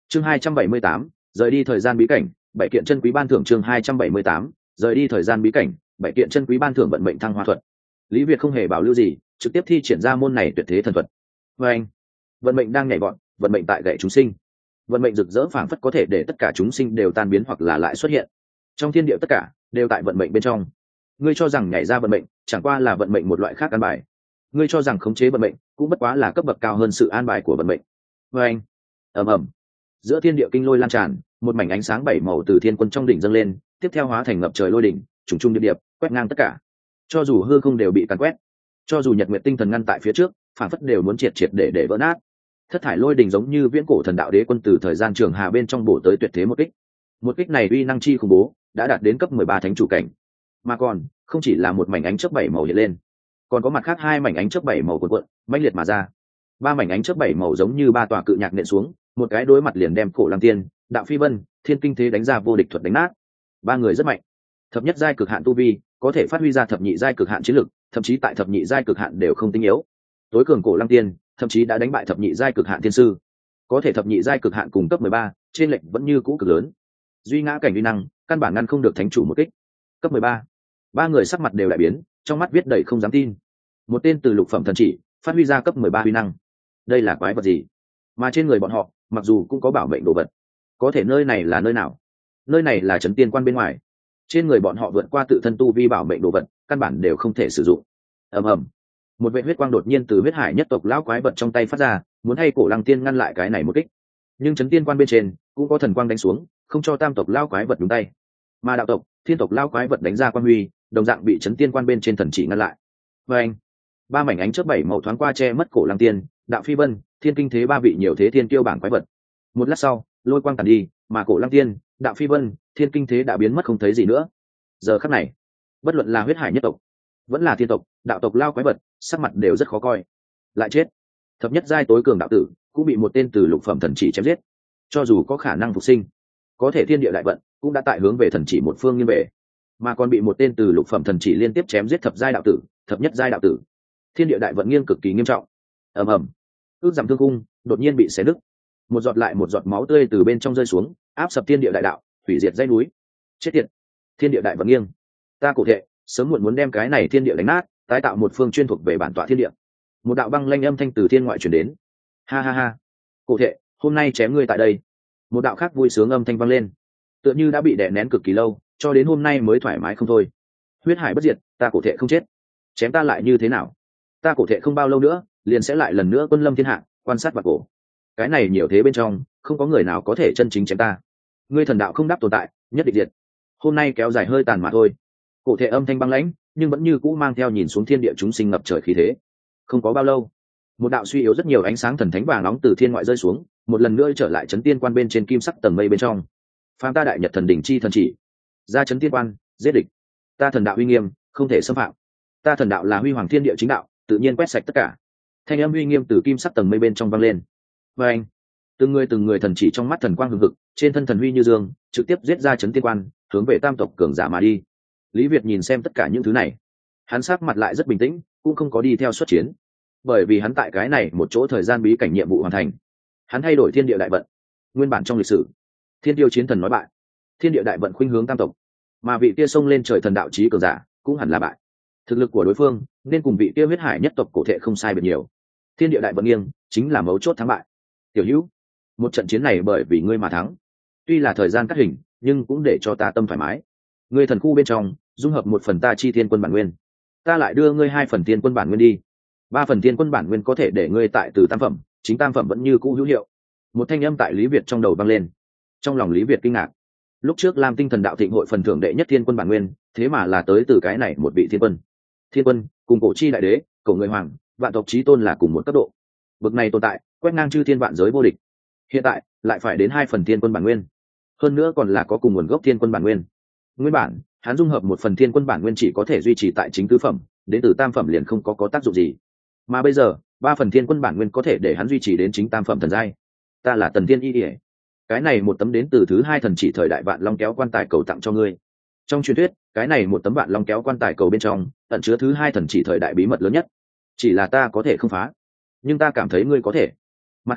Chương 278, rời đi thời gian bí cảnh, 7 kiện chân quý ban thưởng. Chương 278, rời đi thời gian bí cảnh, 7 kiện chân quý ban thưởng. Vận mệnh thăng hoa thuật. Lý Việt không hề bảo lưu gì, trực tiếp thi triển ra môn này tuyệt thế thần thuật. Và anh, vận mệnh đang nhảy vọt, vận mệnh tại gậy chúng sinh. Vận mệnh rực rỡ phảng phất có thể để tất cả chúng sinh đều tan biến hoặc là lại xuất hiện. Trong thiên địa tất cả đều tại vận mệnh bên trong. Ngươi cho rằng nhảy ra vận mệnh chẳng qua là vận mệnh một loại khác an bài. Ngươi cho rằng khống chế vận mệnh cũng bất quá là cấp bậc cao hơn sự an bài của vận mệnh. Và anh, ầm ầm, giữa thiên địa kinh lôi lan tràn, một mảnh ánh sáng bảy màu từ thiên quân trong đỉnh dâng lên, tiếp theo hóa thành ngập trời lôi đỉnh, trùng trùng điệp điệp quét ngang tất cả. Cho dù hư không đều bị càn quét, cho dù nhật nguyệt tinh thần ngăn tại phía trước, phản phất đều muốn triệt triệt để vỡ nát. Thất thải lôi đỉnh giống như viễn cổ thần đạo đế quân từ thời gian trường hà bên trong bổ tới tuyệt thế một kích. Một kích này uy năng chi khủng bố, đã đạt đến cấp 13 thánh chủ cảnh. Mà còn, không chỉ là một mảnh ánh chớp bảy màu hiện lên, còn có mặt khác hai mảnh ánh chớp bảy màu cuộn cuộn, mãnh liệt mà ra. Ba mảnh ánh chớp bảy màu giống như ba tòa cự nhạc nện xuống, một cái đối mặt liền đem Cổ Lăng Tiên, Đạo Phi Vân, Thiên Kinh Thế đánh ra vô địch thuật đánh nát. Ba người rất mạnh, thập nhất giai cực hạn tu vi, có thể phát huy ra thập nhị giai cực hạn chiến lực, thậm chí tại thập nhị giai cực hạn đều không tinh yếu. Tối cường Cổ Lăng Tiên, thậm chí đã đánh bại thập nhị giai cực hạn thiên sư. Có thể thập nhị giai cực hạn cùng cấp 13, trên lệnh vẫn như cũ cực lớn. Duy ngã cảnh uy năng, căn bản ngăn không được thánh chủ một kích. Cấp 13. Ba người sắc mặt đều đại biến, trong mắt viết đầy không dám tin. Một tên từ lục phẩm thần chỉ, phát huy ra cấp 13 uy năng. Đây là quái vật gì? Mà trên người bọn họ, mặc dù cũng có bảo mệnh đồ vật, có thể nơi này là nơi nào? Nơi này là trấn tiên quan bên ngoài. Trên người bọn họ vượt qua tự thân tu vi bảo mệnh đồ vật, căn bản đều không thể sử dụng. Ầm ầm. Một vệt huyết quang đột nhiên từ huyết hải nhất tộc lão quái vật trong tay phát ra, muốn hay Cổ Lăng Tiên ngăn lại cái này một kích. Nhưng trấn tiên quan bên trên cũng có thần quang đánh xuống, không cho tam tộc lão quái vật đúng tay. Mà đạo tộc, thiên tộc lão quái vật đánh ra quan huy, đồng dạng bị trấn tiên quan bên trên thần chỉ ngăn lại. Và anh, ba mảnh ánh chớp bảy màu thoáng qua che mất Cổ Lăng Tiên, Đạo Phi Vân, Thiên Kinh Thế ba vị nhiều thế thiên kiêu bảng quái vật. Một lát sau, lôi quang tàn đi, mà Cổ Lăng Tiên, Đạo Phi Vân, Thiên Kinh Thế đã biến mất không thấy gì nữa. Giờ khắc này, bất luận là huyết hải nhất tộc, vẫn là thiên tộc, đạo tộc lao quái vật, sắc mặt đều rất khó coi. Lại chết. Thập nhất giai tối cường đạo tử cũng bị một tên từ lục phẩm thần chỉ chém giết. Cho dù có khả năng phục sinh, có thể thiên địa đại vận cũng đã tại hướng về thần chỉ một phương nghiêng về, mà còn bị một tên từ lục phẩm thần chỉ liên tiếp chém giết thập giai đạo tử, thập nhất giai đạo tử. Thiên địa đại vận nghiêng cực kỳ nghiêm trọng. Ầm ầm. Ước giảm thương cung đột nhiên bị xé nứt, một giọt lại một giọt máu tươi từ bên trong rơi xuống, áp sập thiên địa đại đạo, hủy diệt dãy núi. Chết tiệt. Thiên địa đại vận nghiêng. Ta cổ thệ, sớm muộn muốn đem cái này thiên địa đánh nát, tái tạo một phương chuyên thuộc về bản tọa thiên địa. Một đạo băng lanh âm thanh từ thiên ngoại truyền đến. Ha ha ha. Cổ thệ, hôm nay chém ngươi tại đây. Một đạo khác vui sướng âm thanh vang lên, tựa như đã bị đè nén cực kỳ lâu, cho đến hôm nay mới thoải mái không thôi. Huyết hải bất diệt, ta cổ thệ không chết. Chém ta lại như thế nào? Ta cổ thệ không bao lâu nữa liền sẽ lại lần nữa quân lâm thiên hạ, quan sát vạn cổ. Cái này nhiều thế bên trong, không có người nào có thể chân chính chém ta. Ngươi thần đạo không đáp tồn tại, nhất định diệt. Hôm nay kéo dài hơi tàn mà thôi. Cổ thệ âm thanh băng lãnh, nhưng vẫn như cũ mang theo nhìn xuống thiên địa chúng sinh ngập trời khí thế. Không có bao lâu, một đạo suy yếu rất nhiều ánh sáng thần thánh vàng nóng từ thiên ngoại rơi xuống, một lần nữa trở lại trấn tiên quan bên trên kim sắc tầng mây bên trong. Phàm ta đại nhật thần đỉnh chi thần chỉ, ra trấn tiên quan, giết địch. Ta thần đạo uy nghiêm, không thể xâm phạm. Ta thần đạo là huy hoàng thiên địa chính đạo, tự nhiên quét sạch tất cả. Thanh âm uy nghiêm từ kim sắc tầng mây bên trong vang lên. Và anh, từng người thần chỉ trong mắt thần quang hừng hực, trên thân thần huy như dương, trực tiếp giết ra trấn tiên quan, hướng về tam tộc cường giả mà đi. Lý Việt nhìn xem tất cả những thứ này, hắn sắc mặt lại rất bình tĩnh, cũng không có đi theo xuất chiến, bởi vì hắn tại cái này một chỗ thời gian bí cảnh nhiệm vụ hoàn thành, hắn thay đổi thiên địa đại vận. Nguyên bản trong lịch sử, thiên tiêu chiến thần nói bại, thiên địa đại vận khuynh hướng tam tộc, mà vị kia xông lên trời thần đạo chí cường giả cũng hẳn là bại. Thực lực của đối phương nên cùng vị kia huyết hải nhất tộc cổ thệ không sai biệt nhiều. Thiên địa đại vận nghiêng chính là mấu chốt thắng bại. Tiểu Hữu, một trận chiến này bởi vì ngươi mà thắng, tuy là thời gian cắt hình, nhưng cũng để cho ta tâm thoải mái. Ngươi thần khu bên trong dung hợp một phần ta chi thiên quân bản nguyên, ta lại đưa ngươi 2 phần thiên quân bản nguyên đi. 3 phần thiên quân bản nguyên có thể để ngươi tại từ tam phẩm, chính tam phẩm vẫn như cũ hữu hiệu. Một thanh âm tại Lý Việt trong đầu vang lên. Trong lòng Lý Việt kinh ngạc. Lúc trước Lam Tinh Thần Đạo Thịnh hội phần thưởng đệ nhất thiên quân bản nguyên, thế mà là tới từ cái này một vị thiên quân. Thiên quân cùng cổ chi đại đế, cổ người hoàng, vạn tộc chí tôn là cùng một cấp độ. Bậc này tồn tại, quét ngang chư thiên vạn giới vô địch. Hiện tại lại phải đến 2 phần thiên quân bản nguyên, hơn nữa còn là có cùng nguồn gốc thiên quân bản nguyên. Nguyên bản hắn dung hợp một phần thiên quân bản nguyên chỉ có thể duy trì tại chính tứ phẩm, đến từ tam phẩm liền không có tác dụng gì, mà bây giờ 3 phần thiên quân bản nguyên có thể để hắn duy trì đến chính tam phẩm thần giai. Ta là Tần Thiên Y ỉa, cái này một tấm đến từ thứ 2 thần chỉ thời đại vạn long kéo quan tài cầu tặng cho ngươi. Trong truyền thuyết, cái này một tấm vạn long kéo quan tài cầu bên trong ẩn chứa thứ 2 thần chỉ thời đại bí mật lớn nhất, chỉ là ta có thể không phá, nhưng ta cảm thấy ngươi có thể. Mặt khác,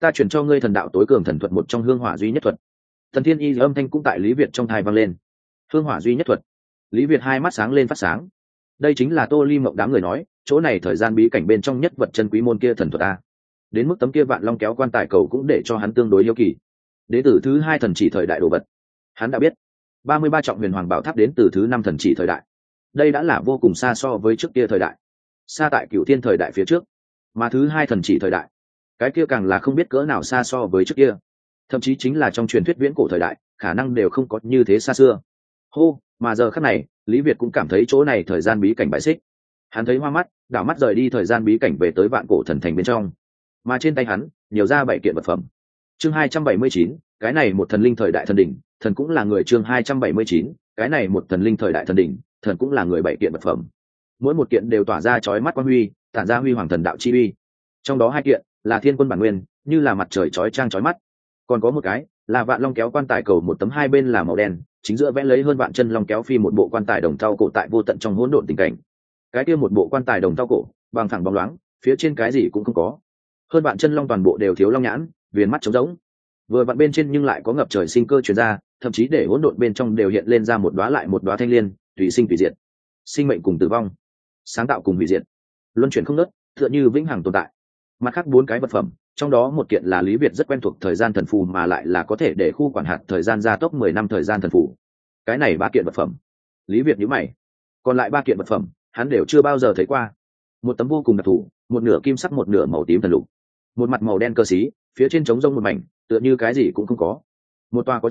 ta chuyển cho ngươi thần đạo tối cường thần thuật một trong hương hỏa duy nhất thuật. Thần thiên y âm thanh cũng tại Lý Việt trong thai vang lên. Hương hỏa duy nhất thuật. Lý Việt hai mắt sáng lên phát sáng. Đây chính là Tô Ly Mộng đám người nói, chỗ này thời gian bí cảnh bên trong nhất vật chân quý môn kia thần thuật a. Đến mức tấm kia vạn long kéo quan tài cầu cũng để cho hắn tương đối yêu kỳ. Đến từ thứ hai thần chỉ thời đại đồ vật, hắn đã biết. 33 trọng huyền hoàng bảo tháp đến từ thứ năm thần chỉ thời đại. Đây đã là vô cùng xa so với trước kia thời đại, xa tại Cửu Thiên thời đại phía trước, mà thứ hai thần chỉ thời đại, cái kia càng là không biết cỡ nào xa so với trước kia, thậm chí chính là trong truyền thuyết viễn cổ thời đại, khả năng đều không có như thế xa xưa. Hô, mà giờ khắc này, Lý Việt cũng cảm thấy chỗ này thời gian bí cảnh bại xích. Hắn thấy hoa mắt, đảo mắt rời đi thời gian bí cảnh về tới vạn cổ thần thành bên trong, mà trên tay hắn nhiều ra 7 kiện vật phẩm. Chương 279, cái này một thần linh thời đại thần đỉnh, thần cũng là người. Chương 279, cái này một thần linh thời đại thần đỉnh, thần cũng là người. 7 kiện vật phẩm, mỗi một kiện đều tỏa ra chói mắt quang huy, tản ra huy hoàng thần đạo chi uy. Trong đó 2 kiện là thiên quân bản nguyên, như là mặt trời chói chang chói mắt. Còn có một cái là vạn long kéo quan tài cầu, một tấm hai bên là màu đen, chính giữa vẽ lấy hơn vạn chân long kéo phi một bộ quan tài đồng thau cổ tại vô tận trong hỗn độn tình cảnh. Cái kia một bộ quan tài đồng thau cổ, bằng thẳng bóng loáng, phía trên cái gì cũng không có. Hơn vạn chân long toàn bộ đều thiếu long nhãn, viền mắt trống rỗng. Vừa vặn bên trên nhưng lại có ngập trời sinh cơ truyền ra, thậm chí để hỗn độn bên trong đều hiện lên ra một đóa lại một đóa thanh liên, tùy sinh tùy diệt. Sinh mệnh cùng tử vong, sáng tạo cùng hủy diệt, luân chuyển không ngớt, tựa như vĩnh hằng tồn tại. Mặt khác 4 cái vật phẩm, trong đó một kiện là Lý Việt rất quen thuộc thời gian thần phù, mà lại là có thể để khu quản hạt thời gian gia tốc 10 năm thời gian thần phù. Cái này 3 kiện vật phẩm, Lý Việt nhíu mày. Còn lại 3 kiện vật phẩm, hắn đều chưa bao giờ thấy qua. Một tấm vô cùng đặc thù, một nửa kim sắc một nửa màu tím thần lục, một mặt màu đen cơ xí, phía trên trống rông một mảnh, tựa như cái gì cũng không có. Một tòa có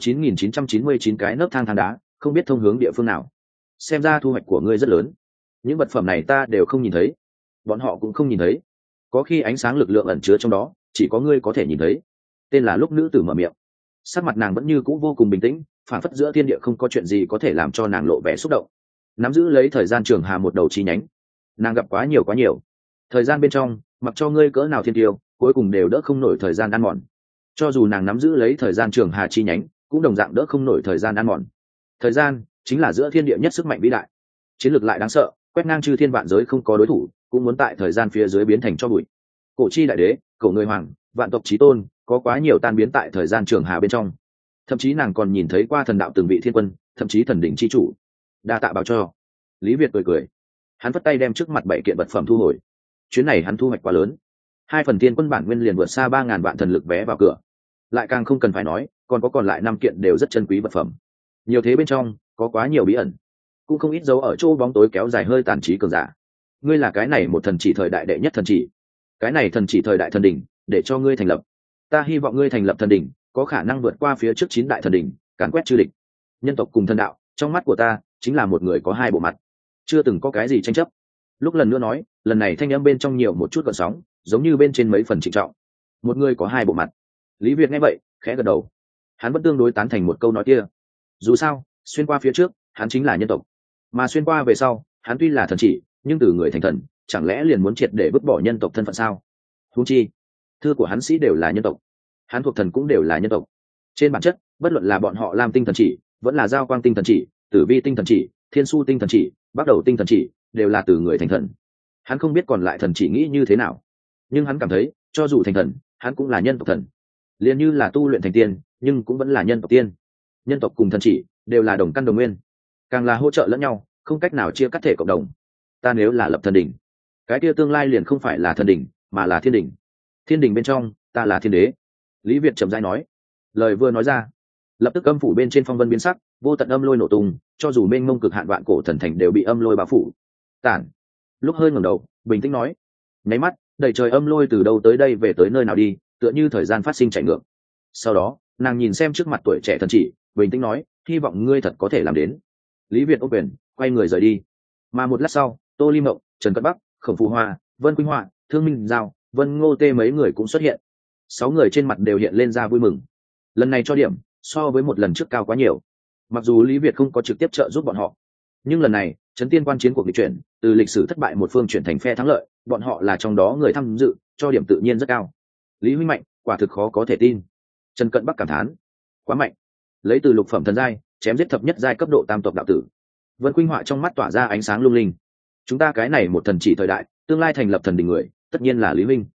9999 cái nấc thang đá, không biết thông hướng địa phương nào. Xem ra thu hoạch của ngươi rất lớn. Những vật phẩm này ta đều không nhìn thấy, bọn họ cũng không nhìn thấy. Có khi ánh sáng lực lượng ẩn chứa trong đó, chỉ có ngươi có thể nhìn thấy. Tên là lúc nữ tử mở miệng, sắc mặt nàng vẫn như cũ vô cùng bình tĩnh, phản phất giữa thiên địa không có chuyện gì có thể làm cho nàng lộ vẻ xúc động. Nắm giữ lấy thời gian trường hà một đầu chi nhánh, nàng gặp quá nhiều. Thời gian bên trong, mặc cho ngươi cỡ nào thiên tiêu, cuối cùng đều đỡ không nổi thời gian ăn mòn. Cho dù nàng nắm giữ lấy thời gian trường hà chi nhánh, cũng đồng dạng đỡ không nổi thời gian ăn mòn. Thời gian chính là giữa thiên địa nhất sức mạnh vĩ đại, chiến lược lại đáng sợ, quét ngang chư thiên vạn giới không có đối thủ, cũng muốn tại thời gian phía dưới biến thành cho bụi. Cổ chi đại đế, cổ người hoàng, vạn tộc chí tôn, có quá nhiều tan biến tại thời gian trường hà bên trong. Thậm chí nàng còn nhìn thấy qua thần đạo từng vị thiên quân, thậm chí thần đỉnh chi chủ. Đa tạ báo cho. Lý Việt cười, hắn vất tay đem trước mặt 7 kiện vật phẩm thu hồi. Chuyến này hắn thu hoạch quá lớn, 2 phần thiên quân bản nguyên liền vượt xa 3000 vạn thần lực vé vào cửa, lại càng không cần phải nói, còn lại 5 kiện đều rất chân quý vật phẩm. Nhiều thế bên trong có quá nhiều bí ẩn, cũng không ít dấu ở chỗ bóng tối kéo dài hơi tàn trí cường giả. Ngươi là cái này một thần chỉ thời đại đệ nhất thần chỉ, cái này thần chỉ thời đại thần đỉnh, để cho ngươi thành lập. Ta hy vọng ngươi thành lập thần đỉnh, có khả năng vượt qua phía trước 9 đại thần đỉnh, càn quét chư địch. Nhân tộc cùng thần đạo, trong mắt của ta chính là một người có 2 bộ mặt, chưa từng có cái gì tranh chấp. Lúc lần nữa nói, lần này thanh âm bên trong nhiều một chút gợn sóng, giống như bên trên mấy phần trịnh trọng. Một người có 2 bộ mặt. Lý Việt nghe vậy, khẽ gật đầu. Hắn vẫn tương đối tán thành một câu nói kia. Dù sao, xuyên qua phía trước, hắn chính là nhân tộc, mà xuyên qua về sau, hắn tuy là thần chỉ, nhưng từ người thành thần, chẳng lẽ liền muốn triệt để vứt bỏ nhân tộc thân phận sao? Huống chi, thư của hắn sĩ đều là nhân tộc, hắn thuộc thần cũng đều là nhân tộc. Trên bản chất, bất luận là bọn họ Lam tinh thần chỉ, vẫn là Giao Quang tinh thần chỉ, Tử Vi tinh thần chỉ, Thiên Su tinh thần chỉ, Bắc Đầu tinh thần chỉ, đều là từ người thành thần. Hắn không biết còn lại thần chỉ nghĩ như thế nào, nhưng hắn cảm thấy, cho dù thành thần, hắn cũng là nhân tộc thần. Liền như là tu luyện thành tiên, nhưng cũng vẫn là nhân tộc tiên. Nhân tộc cùng thần chỉ đều là đồng căn đồng nguyên, càng là hỗ trợ lẫn nhau, không cách nào chia cắt thể cộng đồng. Ta nếu là lập thần đỉnh, cái kia tương lai liền không phải là thần đỉnh, mà là thiên đỉnh. Thiên đỉnh bên trong, ta là thiên đế. Lý Việt trầm rãi nói. Lời vừa nói ra, lập tức âm phủ bên trên phong vân biến sắc, vô tận âm lôi nổ tung, cho dù mênh mông cực hạn vạn cổ thần thành đều bị âm lôi bao phủ. Tản. Lúc hơi ngẩng đầu, bình tĩnh nói. Nháy mắt, đầy trời âm lôi từ đâu tới đây về tới nơi nào đi, tựa như thời gian phát sinh chạy ngược. Sau đó, nàng nhìn xem trước mặt tuổi trẻ thần chỉ, bình tĩnh nói, hy vọng ngươi thật có thể làm đến. Lý Việt ôm quyền, quay người rời đi. Mà một lát sau, Tô Ly Mộng, Trần Cận Bắc, Khổng Phù Hoa, Vân Quynh Họa, Thương Minh Giao, Vân Ngô Tê mấy người cũng xuất hiện. 6 người trên mặt đều hiện lên ra vui mừng. Lần này cho điểm so với một lần trước cao quá nhiều. Mặc dù Lý Việt không có trực tiếp trợ giúp bọn họ, nhưng lần này Trấn Tiên Quan chiến cuộc nghịch chuyển, từ lịch sử thất bại một phương chuyển thành phe thắng lợi, bọn họ là trong đó người tham dự, cho điểm tự nhiên rất cao. Lý huynh mạnh, quả thực khó có thể tin. Trần Cận Bắc cảm thán, quá mạnh, lấy từ lục phẩm thần giai chém giết thập nhất giai cấp độ tam tộc đạo tử. Vân Quynh Họa trong mắt tỏa ra ánh sáng lung linh. Chúng ta cái này một thần chỉ thời đại, tương lai thành lập thần đình người, tất nhiên là Lý huynh.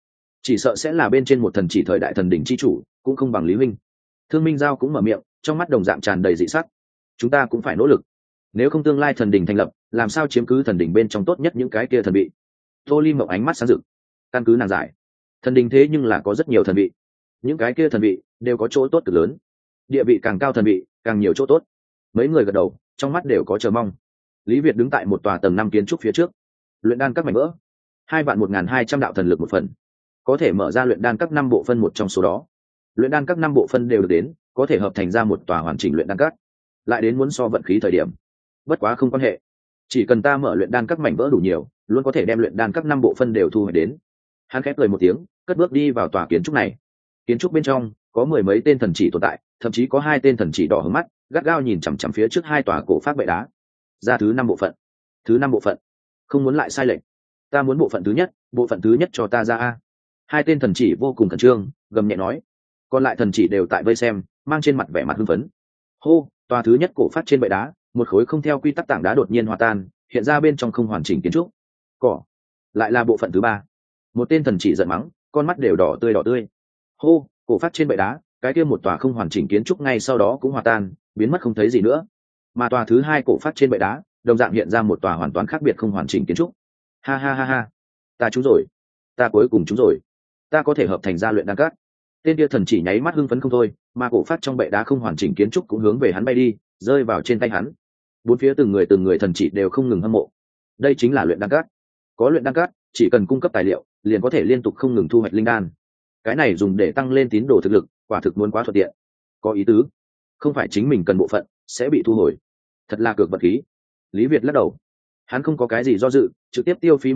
chỉ sợ sẽ là bên trên một thần chỉ thời đại thần đỉnh chi chủ, cũng không bằng Lý huynh. Thương Minh Giao cũng mở miệng, trong mắt đồng dạng tràn đầy dị sắc. Chúng ta cũng phải nỗ lực, nếu không tương lai thần đỉnh thành lập, làm sao chiếm cứ thần đỉnh bên trong tốt nhất những cái kia thần vị. Tô Ly Mộng ánh mắt sáng rực, căn cứ nàng giải, thần đỉnh thế nhưng là có rất nhiều thần vị, những cái kia thần vị đều có chỗ tốt cực lớn, địa vị càng cao thần vị càng nhiều chỗ tốt. Mấy người gật đầu, trong mắt đều có chờ mong. Lý Việt đứng tại một tòa tầng 5 kiến trúc phía trước, luyện đan các mảnh vỡ, 2.1.200 đạo thần lực một phần, có thể mở ra luyện đan các 5 bộ phân một trong số đó. Luyện đan các 5 bộ phân đều được đến, có thể hợp thành ra một tòa hoàn chỉnh luyện đan các. Lại đến muốn so vận khí thời điểm, bất quá không quan hệ, chỉ cần ta mở luyện đan các mảnh vỡ đủ nhiều, luôn có thể đem luyện đan các 5 bộ phân đều thu hồi đến. Hắn khép cười một tiếng, cất bước đi vào tòa kiến trúc này. Kiến trúc bên trong có 10 mấy tên thần chỉ tồn tại, thậm chí có 2 tên thần chỉ đỏ hướng mắt, gắt gao nhìn chằm chằm phía trước 2 tòa cổ phát bệ đá. Ra thứ 5 bộ phận. Thứ 5 bộ phận. Không muốn lại sai lệch. Ta muốn bộ phận thứ nhất, bộ phận thứ nhất cho ta ra a. 2 tên thần chỉ vô cùng khẩn trương, gầm nhẹ nói. Còn lại thần chỉ đều tại vây xem, mang trên mặt vẻ mặt hưng phấn. Hô, tòa thứ nhất cổ phát trên bệ đá, một khối không theo quy tắc tảng đá đột nhiên hòa tan, hiện ra bên trong không hoàn chỉnh kiến trúc. Cỏ. Lại là bộ phận thứ 3. Một tên thần chỉ giận mắng, con mắt đều đỏ tươi. Hô, cổ phát trên bệ đá, cái kia một tòa không hoàn chỉnh kiến trúc ngay sau đó cũng hòa tan, biến mất không thấy gì nữa. Mà tòa thứ 2 cổ phát trên bệ đá, đồng dạng hiện ra một tòa hoàn toàn khác biệt không hoàn chỉnh kiến trúc. Ha ha ha ha, ta trúng rồi, ta cuối cùng trúng rồi, ta có thể hợp thành ra luyện đan các. Tên kia thần chỉ nháy mắt hưng phấn không thôi, mà cổ phát trong bệ đá không hoàn chỉnh kiến trúc cũng hướng về hắn bay đi, rơi vào trên tay hắn. Bốn phía từng người thần chỉ đều không ngừng hâm mộ. Đây chính là luyện đan các. Có luyện đan các, chỉ cần cung cấp tài liệu, liền có thể liên tục không ngừng thu hoạch linh đan. Cái này dùng để tăng lên tín đồ thực lực, quả thực muốn quá thuận tiện. Có ý tứ, không phải chính mình cần bộ phận sẽ bị thu hồi, thật là cược vật khí. Lý Việt lắc đầu, hắn không có cái gì do dự, trực tiếp tiêu phí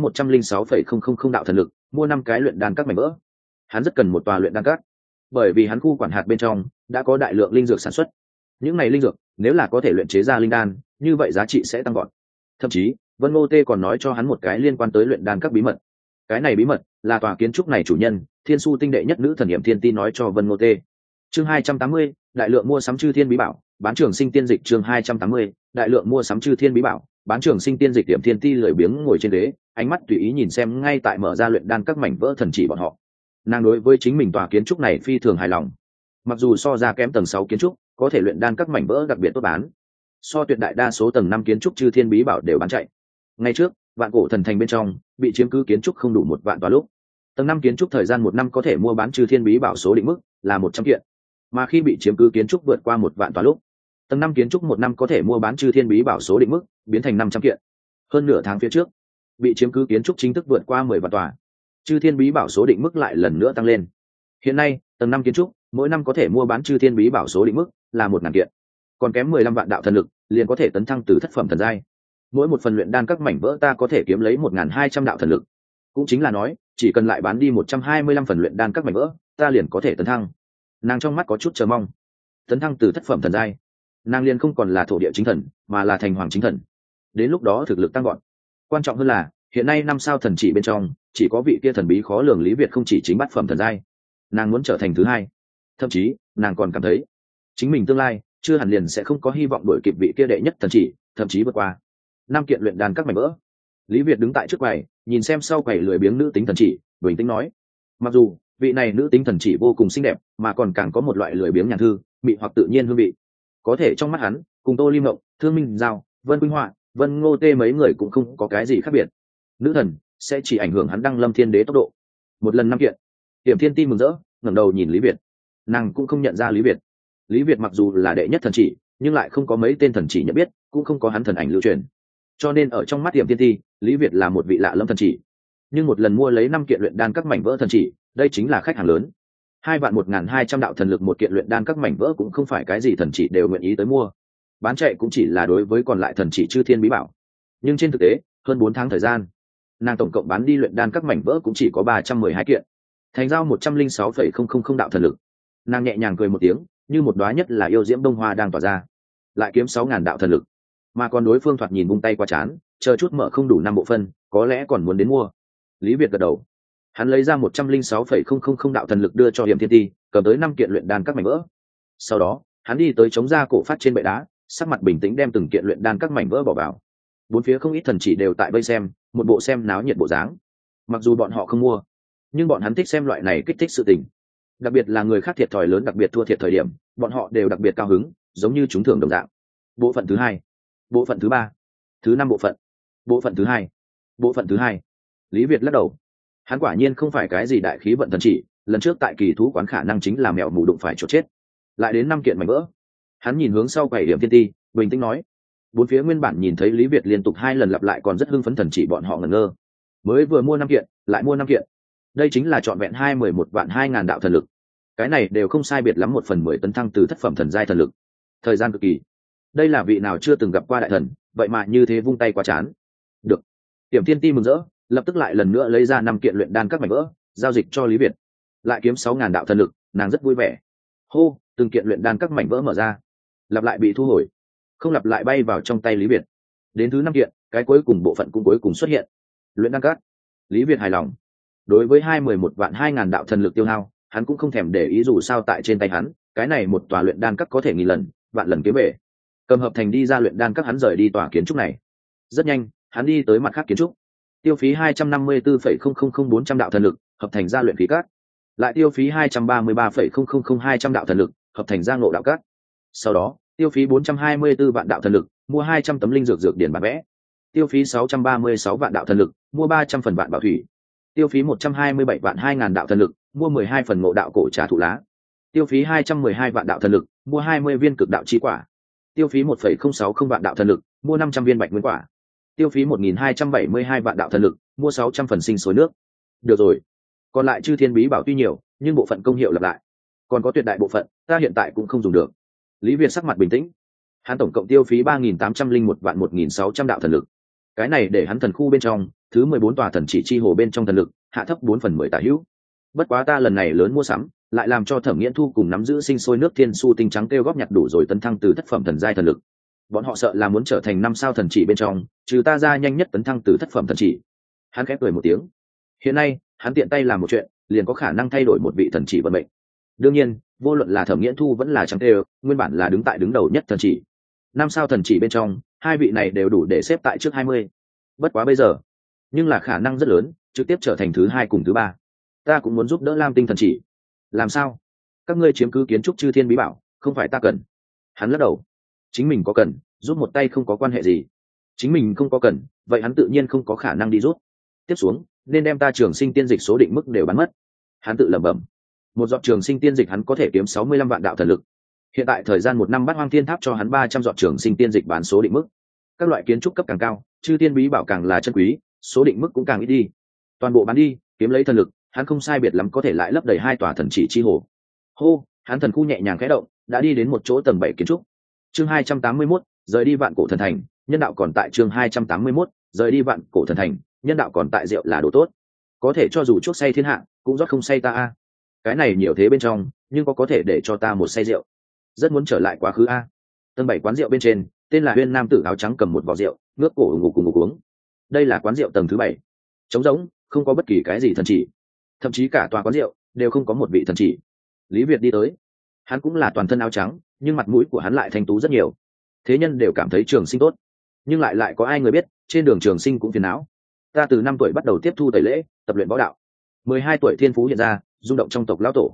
106,000 đạo thần lực mua 5 cái luyện đan các mảnh vỡ. Hắn rất cần một tòa luyện đan các, bởi vì hắn khu quản hạt bên trong đã có đại lượng linh dược sản xuất. Những này linh dược nếu là có thể luyện chế ra linh đan, như vậy giá trị sẽ tăng gọn. Thậm chí Vân Ngô Tê còn nói cho hắn một cái liên quan tới luyện đan các bí mật. Cái này bí mật là tòa kiến trúc này chủ nhân Thiên Su tinh đệ nhất nữ thần Niệm Thiên Ti nói cho Vân Ngô Tê. Chương 280, đại lượng mua sắm chư thiên bí bảo, bán trường sinh tiên dịch. Chương 280, đại lượng mua sắm chư thiên bí bảo, bán trường sinh tiên dịch. Niệm Thiên Ti lười biếng ngồi trên ghế, ánh mắt tùy ý nhìn xem ngay tại mở ra luyện đan các mảnh vỡ thần chỉ bọn họ. Nàng đối với chính mình tòa kiến trúc này phi thường hài lòng. Mặc dù so ra kém tầng 6 kiến trúc, có thể luyện đan các mảnh vỡ đặc biệt tốt bán. So tuyệt đại đa số tầng 5 kiến trúc chư thiên bí bảo đều bán chạy. Ngay trước, vạn cổ thần thành bên trong bị chiếm cứ kiến trúc không đủ 1 vạn tòa lúc. Tầng 5 kiến trúc thời gian 1 năm có thể mua bán chư thiên bí bảo số định mức là 100 kiện. Mà khi bị chiếm cứ kiến trúc vượt qua 1 vạn tòa lúc, tầng 5 kiến trúc 1 năm có thể mua bán chư thiên bí bảo số định mức biến thành 500 kiện. Hơn nửa tháng phía trước, bị chiếm cứ kiến trúc chính thức vượt qua 10 vạn tòa, chư thiên bí bảo số định mức lại lần nữa tăng lên. Hiện nay tầng 5 kiến trúc mỗi năm có thể mua bán chư thiên bí bảo số định mức là 1.000 kiện, còn kém 15 vạn đạo thần lực liền có thể tấn thăng từ thất phẩm thần giai. Mỗi một phần luyện đan các mảnh vỡ ta có thể kiếm lấy 1.200 đạo thần lực, cũng chính là nói chỉ cần lại bán đi 125 phần luyện đan các mảnh vỡ, ta liền có thể tấn thăng. Nàng trong mắt có chút chờ mong. Tấn thăng từ thất phẩm thần giai, nàng liền không còn là thổ địa chính thần mà là thành hoàng chính thần. Đến lúc đó thực lực tăng gọn. Quan trọng hơn là hiện nay 5 sao thần chỉ bên trong chỉ có vị kia thần bí khó lường Lý Việt không chỉ chính bát phẩm thần giai, nàng muốn trở thành thứ 2. Thậm chí nàng còn cảm thấy chính mình tương lai chưa hẳn liền sẽ không có hy vọng đuổi kịp vị kia đệ nhất thần chỉ, thậm chí vượt qua. 5 kiện luyện đan các mảnh vỡ. Lý Việt đứng tại trước quầy, nhìn xem sau quầy lười biếng nữ tính thần chỉ, bình tĩnh nói: mặc dù vị này nữ tính thần chỉ vô cùng xinh đẹp, mà còn càng có một loại lười biếng nhàn thư, mị hoặc tự nhiên hương vị, có thể trong mắt hắn cùng Tô Ly Mộng, Thương Minh Giao, Vân Quynh Họa, Vân Ngô Tê mấy người cũng không có cái gì khác biệt. Nữ thần sẽ chỉ ảnh hưởng hắn đăng lâm thiên đế tốc độ. Một lần 5 kiện. Tiềm Thiên Ti mừng rỡ, ngẩng đầu nhìn Lý Việt. Nàng cũng không nhận ra Lý Việt. Lý Việt mặc dù là đệ nhất thần chỉ, nhưng lại không có mấy tên thần chỉ nhận biết, cũng không có hắn thần ảnh lưu truyền. Cho nên ở trong mắt Tiềm Thiên Ti, Lý Việt là một vị lạ lẫm thần chỉ. Nhưng một lần mua lấy 5 kiện luyện đan các mảnh vỡ thần chỉ, đây chính là khách hàng lớn. 2.1.200 đạo thần lực một kiện luyện đan các mảnh vỡ cũng không phải cái gì thần chỉ đều nguyện ý tới mua. Bán chạy cũng chỉ là đối với còn lại thần chỉ chư thiên bí bảo. Nhưng trên thực tế, hơn 4 tháng thời gian, nàng tổng cộng bán đi luyện đan các mảnh vỡ cũng chỉ có 312 kiện, thành giao 106,000 đạo thần lực. Nàng nhẹ nhàng cười một tiếng, như một đóa nhất là yêu diễm đông hoa đang tỏa ra, lại kiếm 6.000 đạo thần lực. Mà còn đối phương thoạt nhìn vung tay qua chán, chờ chút mở không đủ 5 bộ phân, có lẽ còn muốn đến mua. Lý Việt gật đầu, hắn lấy ra 106,000 đạo thần lực đưa cho Hiểm Thiên Ti, cầm tới 5 kiện luyện đan các mảnh vỡ. Sau đó hắn đi tới chống ra cổ phát trên bệ đá, sắc mặt bình tĩnh đem từng kiện luyện đan các mảnh vỡ bỏ vào. Bốn phía không ít thần chỉ đều tại vây xem, một bộ xem náo nhiệt bộ dáng. Mặc dù bọn họ không mua, nhưng bọn hắn thích xem loại này kích thích sự tình, đặc biệt là người khác thiệt thòi lớn, đặc biệt thua thiệt thời điểm, bọn họ đều đặc biệt cao hứng, giống như chúng thưởng đồng dạng. Bộ phận thứ hai, bộ phận thứ ba, thứ năm bộ phận thứ hai, bộ phận thứ hai. Lý Việt lắc đầu, hắn quả nhiên không phải cái gì đại khí vận thần chỉ, lần trước tại kỳ thú quán khả năng chính là mèo mù đụng phải chỗ chết. Lại đến 5 kiện mảnh vỡ. Hắn nhìn hướng sau quầy điểm thiên ti, bình tĩnh nói. Bốn phía nguyên bản nhìn thấy Lý Việt liên tục 2 lần lặp lại còn rất hưng phấn thần chỉ, bọn họ ngẩn ngơ. Mới vừa mua 5 kiện, lại mua 5 kiện. Đây chính là trọn vẹn 11.200.000 đạo thần lực. Cái này đều không sai biệt lắm 1/10 tấn thăng từ thất phẩm thần giai thần lực. Thời gian cực kỳ. Đây là vị nào chưa từng gặp qua đại thần, vậy mà như thế vung tay quá chán. Được. Điểm thiên ti mừng rỡ, lập tức lại lần nữa lấy ra 5 kiện luyện đan các mảnh vỡ, giao dịch cho Lý Việt. Lại kiếm 6.000 đạo thần lực, nàng rất vui vẻ. Hô, từng kiện luyện đan các mảnh vỡ mở ra, lặp lại bị thu hồi, không lặp lại bay vào trong tay Lý Việt. Đến thứ 5 kiện, cái cuối cùng bộ phận cũng cuối cùng xuất hiện. Luyện đan các. Lý Việt hài lòng. Đối với 11.200.000 đạo thần lực tiêu hao, hắn cũng không thèm để ý, dù sao tại trên tay hắn, cái này một tòa luyện đan các có thể nghìn lần, vạn lần kiếm về. Cầm hợp thành đi ra luyện đan các, hắn rời đi tòa kiến trúc này. Rất nhanh, hắn đi tới mặt khác kiến trúc. Tiêu phí 254,000 đạo thần lực, hợp thành ra luyện khí các. Lại tiêu phí 233,000 đạo thần lực, hợp thành ra ngộ đạo các. Sau đó, tiêu phí 424 vạn đạo thần lực, mua 200 tấm linh dược điển bản vẽ. Tiêu phí 636 vạn đạo thần lực, mua 300 phần vạn bảo thủy. Tiêu phí 127 vạn 2.000 đạo thần lực, mua 12 phần ngộ đạo cổ trà thụ lá. Tiêu phí 212 vạn đạo thần lực, mua 20 viên cực đạo chi quả. Tiêu phí 1,060 vạn đạo thần lực, mua 500 viên bạch nguyên quả. Tiêu phí 1.272 vạn đạo thần lực, mua 600 phần sinh suối nước. Được rồi, còn lại chư thiên bí bảo tuy nhiều, nhưng bộ phận công hiệu lặp lại, còn có tuyệt đại bộ phận ta hiện tại cũng không dùng được. Lý Việt sắc mặt bình tĩnh, hắn tổng cộng tiêu phí 3.801 vạn 1.600 đạo thần lực. Cái này để hắn thần khu bên trong thứ 14 tòa thần chỉ chi hồ bên trong thần lực hạ thấp 4/10 tả hữu. Bất quá ta lần này lớn mua sắm, lại làm cho Thẩm Nghiễn Thu cùng nắm giữ sinh sôi nước thiên su tinh trắng kêu góp nhặt đủ rồi tấn thăng từ thất phẩm thần giai thần lực. Bọn họ sợ là muốn trở thành 5 sao thần chỉ bên trong, trừ ta ra nhanh nhất tấn thăng từ thất phẩm thần chỉ. Hắn khép cười một tiếng. Hiện nay, hắn tiện tay làm một chuyện, liền có khả năng thay đổi một vị thần chỉ vận mệnh. Đương nhiên, vô luận là Thẩm Nghiễn Thu vẫn là trắng kêu, nguyên bản là đứng tại đứng đầu nhất thần chỉ. 5 sao thần chỉ bên trong, hai vị này đều đủ để xếp tại trước 20. Bất quá bây giờ, nhưng là khả năng rất lớn, trực tiếp trở thành thứ 2 cùng thứ 3. Ta cũng muốn giúp đỡ Lam Tinh thần chỉ. Làm sao? Các ngươi chiếm cứ kiến trúc chư thiên bí bảo, không phải ta cần. Hắn lắc đầu. Chính mình có cần, giúp một tay không có quan hệ gì. Chính mình không có cần, vậy hắn tự nhiên không có khả năng đi rút. Tiếp xuống, nên đem ta trường sinh tiên dịch số định mức đều bán mất. Hắn tự lẩm bẩm. Một giọt trường sinh tiên dịch hắn có thể kiếm 65 vạn đạo thần lực. Hiện tại thời gian 1 năm Bát Hoang Thiên Tháp cho hắn 300 giọt trường sinh tiên dịch bán số định mức. Các loại kiến trúc cấp càng cao, chư tiên bí bảo càng là chân quý, số định mức cũng càng ít đi. Toàn bộ bán đi, kiếm lấy thần lực, hắn không sai biệt lắm có thể lại lấp đầy 2 tòa thần chỉ chi hồ. Hô, hắn thần khu nhẹ nhàng khẽ động, đã đi đến một chỗ tầng 7 kiến trúc. Chương 281, rời đi Vạn Cổ Thần Thành, nhân đạo còn tại. Chương 281, rời đi Vạn Cổ Thần Thành, nhân đạo còn tại. Rượu là đồ tốt, có thể cho dù chuốc say thiên hạ, cũng rót không say ta a. Cái này nhiều thế bên trong, nhưng có thể để cho ta một say rượu. Rất muốn trở lại quá khứ a. Tầng 7 quán rượu bên trên, tên là Huyên nam tử áo trắng cầm một vò rượu, ngước cổ ngủ cùng ngủ uống. Đây là quán rượu tầng thứ 7. Trống rỗng, không có bất kỳ cái gì thần chỉ. Thậm chí cả tòa quán rượu đều không có một vị thần chỉ. Lý Việt đi tới, hắn cũng là toàn thân áo trắng, nhưng mặt mũi của hắn lại thanh tú rất nhiều. Thế nhân đều cảm thấy Trường Sinh tốt, nhưng lại có ai người biết, trên đường Trường Sinh cũng phiền não. Ta từ 5 tuổi bắt đầu tiếp thu tẩy lễ, tập luyện võ đạo. 12 tuổi thiên phú hiện ra, rung động trong tộc lão tổ.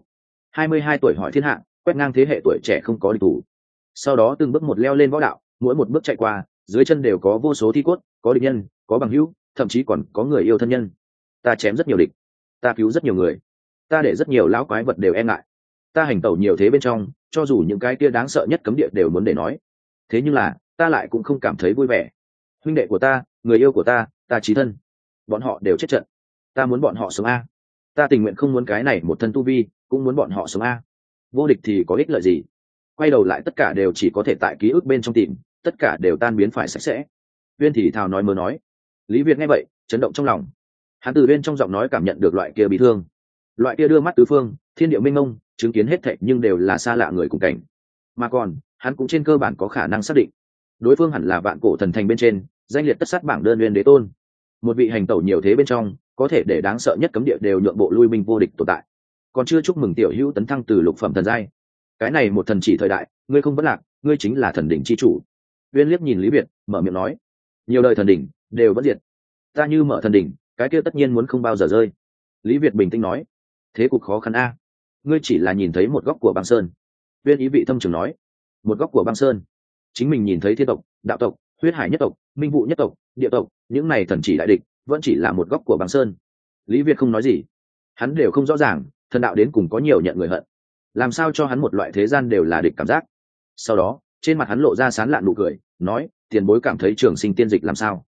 22 tuổi hỏi thiên hạ, quét ngang thế hệ tuổi trẻ không có địch thủ. Sau đó từng bước một leo lên võ đạo, mỗi một bước chạy qua, dưới chân đều có vô số thi cốt, có địch nhân, có bằng hữu, thậm chí còn có người yêu thân nhân. Ta chém rất nhiều địch, ta cứu rất nhiều người, ta để rất nhiều lão quái vật đều e ngại. Ta hành tẩu nhiều thế bên trong, cho dù những cái kia đáng sợ nhất cấm địa đều muốn để nói. Thế nhưng là, ta lại cũng không cảm thấy vui vẻ. Huynh đệ của ta, người yêu của ta, ta chí thân, bọn họ đều chết trận. Ta muốn bọn họ sống a. Ta tình nguyện không muốn cái này một thân tu vi, cũng muốn bọn họ sống a. Vô địch thì có ích lợi gì? Quay đầu lại tất cả đều chỉ có thể tại ký ức bên trong tìm, tất cả đều tan biến phải sạch sẽ. Uyên thì thào nói mơ nói. Lý Việt nghe vậy, chấn động trong lòng. Hắn từ bên trong giọng nói cảm nhận được loại kia bị thương, loại kia đưa mắt tứ phương, thiên địa mênh mông, chứng kiến hết thảy nhưng đều là xa lạ người cùng cảnh. Mà còn, hắn cũng trên cơ bản có khả năng xác định, đối phương hẳn là Vạn Cổ Thần Thành bên trên danh liệt tất sát bảng đơn Uyên Đế Tôn, một vị hành tẩu nhiều thế bên trong, có thể để đáng sợ nhất cấm địa đều nhượng bộ lui binh vô địch tồn tại. Còn chưa chúc mừng tiểu hữu tấn thăng từ lục phẩm thần giai. Cái này một thần chỉ thời đại, ngươi không vẫn lạc, ngươi chính là thần đỉnh chi chủ. Uyên liếc nhìn Lý Việt, mở miệng nói, nhiều đời thần đỉnh đều vẫn diệt, ta như mở thần đỉnh, cái kia tất nhiên muốn không bao giờ rơi. Lý Việt bình tĩnh nói. Thế cục khó khăn a. Ngươi chỉ là nhìn thấy một góc của băng sơn. Viên ý vị thâm trường nói. Một góc của băng sơn. Chính mình nhìn thấy thiên tộc, đạo tộc, huyết hải nhất tộc, minh vụ nhất tộc, địa tộc, những này thần chỉ đại địch vẫn chỉ là một góc của băng sơn. Lý Việt không nói gì. Hắn đều không rõ ràng thần đạo đến cùng có nhiều nhận người hận, làm sao cho hắn một loại thế gian đều là địch cảm giác. Sau đó trên mặt hắn lộ ra sán lạn nụ cười, nói, tiền bối cảm thấy trường sinh tiên dịch làm sao?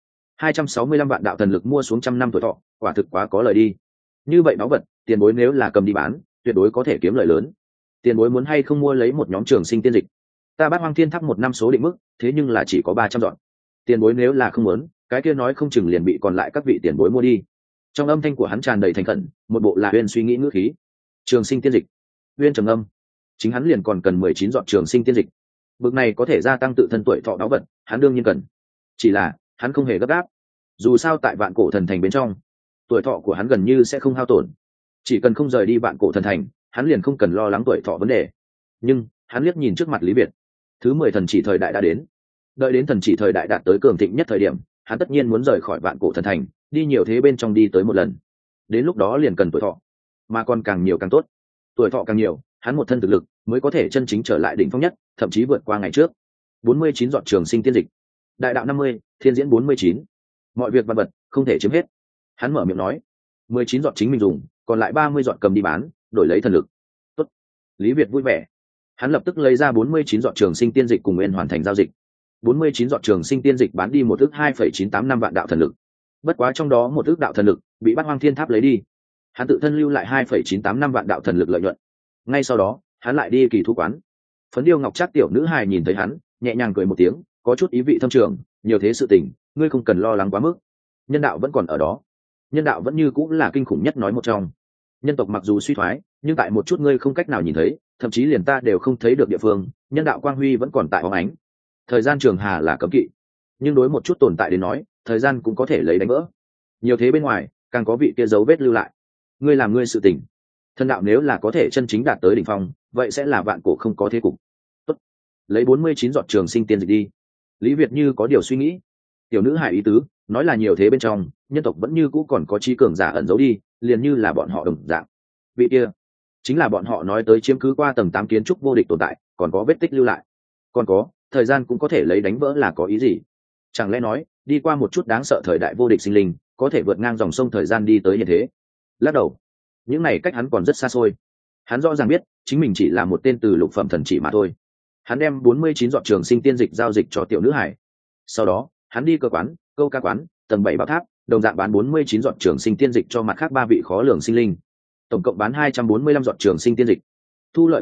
265 vạn đạo thần lực mua xuống 100 năm tuổi thọ, quả thực quá có lời đi. Như vậy báu vật, tiền bối nếu là cầm đi bán, tuyệt đối có thể kiếm lời lớn. Tiền bối muốn hay không mua lấy một nhóm trường sinh tiên dịch? Ta Bát Hoang Thiên Tháp một năm số định mức, thế nhưng là chỉ có 300 dọn. Tiền bối nếu là không muốn, cái kia nói không chừng liền bị còn lại các vị tiền bối mua đi. Trong âm thanh của hắn tràn đầy thành khẩn, một bộ là Uyên suy nghĩ ngữ khí. Trường sinh tiên dịch. Uyên trầm âm, chính hắn liền còn cần 19 dọn trường sinh tiên dịch. Bực này có thể gia tăng tự thân tuổi thọ báu vật, hắn đương nhiên cần. Chỉ là hắn không hề gấp gáp. Dù sao tại Vạn Cổ Thần Thành bên trong, tuổi thọ của hắn gần như sẽ không hao tổn. Chỉ cần không rời đi Vạn Cổ Thần Thành, hắn liền không cần lo lắng tuổi thọ vấn đề. Nhưng hắn liếc nhìn trước mặt Lý Việt. Thứ 10 thần chỉ thời đại đã đến. Đợi đến thần chỉ thời đại đạt tới cường thịnh nhất thời điểm, hắn tất nhiên muốn rời khỏi Vạn Cổ Thần Thành, đi nhiều thế bên trong đi tới một lần. Đến lúc đó liền cần tuổi thọ, mà còn càng nhiều càng tốt. Tuổi thọ càng nhiều, hắn một thân thực lực mới có thể chân chính trở lại đỉnh phong nhất, thậm chí vượt qua ngày trước. 49 giọt trường sinh tiên dịch. Đại đạo 50, thiên diễn 49. Mọi việc vặt vật không thể chiếm hết. Hắn mở miệng nói, 19 giọt chính mình dùng, còn lại 30 giọt cầm đi bán, đổi lấy thần lực. Tốt. Lý Việt vui vẻ. Hắn lập tức lấy ra 49 giọt trường sinh tiên dịch cùng Nguyên hoàn thành giao dịch. 49 giọt trường sinh tiên dịch bán đi một ước 2,985 vạn đạo thần lực. Bất quá trong đó một ước đạo thần lực bị Bát Hoang Thiên Tháp lấy đi. Hắn tự thân lưu lại 2,985 vạn đạo thần lực lợi nhuận. Ngay sau đó, hắn lại đi kỳ thu quán. Phấn điêu ngọc trác tiểu nữ hài nhìn thấy hắn, nhẹ nhàng cười một tiếng, có chút ý vị thâm trường, nhiều thế sự tình, ngươi không cần lo lắng quá mức. Nhân đạo vẫn còn ở đó. Nhân đạo vẫn như cũng là kinh khủng nhất nói một trong. Nhân tộc mặc dù suy thoái, nhưng tại một chút ngươi không cách nào nhìn thấy, thậm chí liền ta đều không thấy được địa phương, nhân đạo quang huy vẫn còn tại bóng ánh. Thời gian trường hà là cấm kỵ, nhưng đối một chút tồn tại đến nói, thời gian cũng có thể lấy đánh vỡ. Nhiều thế bên ngoài, càng có vị kia dấu vết lưu lại. Ngươi làm ngươi sự tình. Thần đạo nếu là có thể chân chính đạt tới đỉnh phong, vậy sẽ là vạn cổ không có thế cục. Tốt. Lấy 49 giọt trường sinh tiên dịch đi. Lý Việt như có điều suy nghĩ. Tiểu nữ hài ý tứ, nói là nhiều thế bên trong, nhân tộc vẫn như cũ còn có trí cường giả ẩn giấu đi, liền như là bọn họ đồng dạng. Vị kia chính là bọn họ nói tới chiếm cứ qua tầng 8 kiến trúc vô địch tồn tại, còn có vết tích lưu lại. Còn có, thời gian cũng có thể lấy đánh vỡ là có ý gì? Chẳng lẽ nói, đi qua một chút đáng sợ thời đại vô địch sinh linh, có thể vượt ngang dòng sông thời gian đi tới hiện thế? Lắc đầu, những này cách hắn còn rất xa xôi. Hắn rõ ràng biết chính mình chỉ là một tên từ lục phẩm thần chỉ mà thôi. Hắn đem 49 giọt trường sinh tiên dịch giao dịch cho tiểu nữ hải. Sau đó hắn đi cơ quán, câu ca quán, tầng 7 bảo tháp, đồng dạng bán 49 giọt trường sinh tiên dịch cho mặt khác 3 vị khó lường sinh linh, tổng cộng bán 245 giọt trường sinh tiên dịch, thu lợi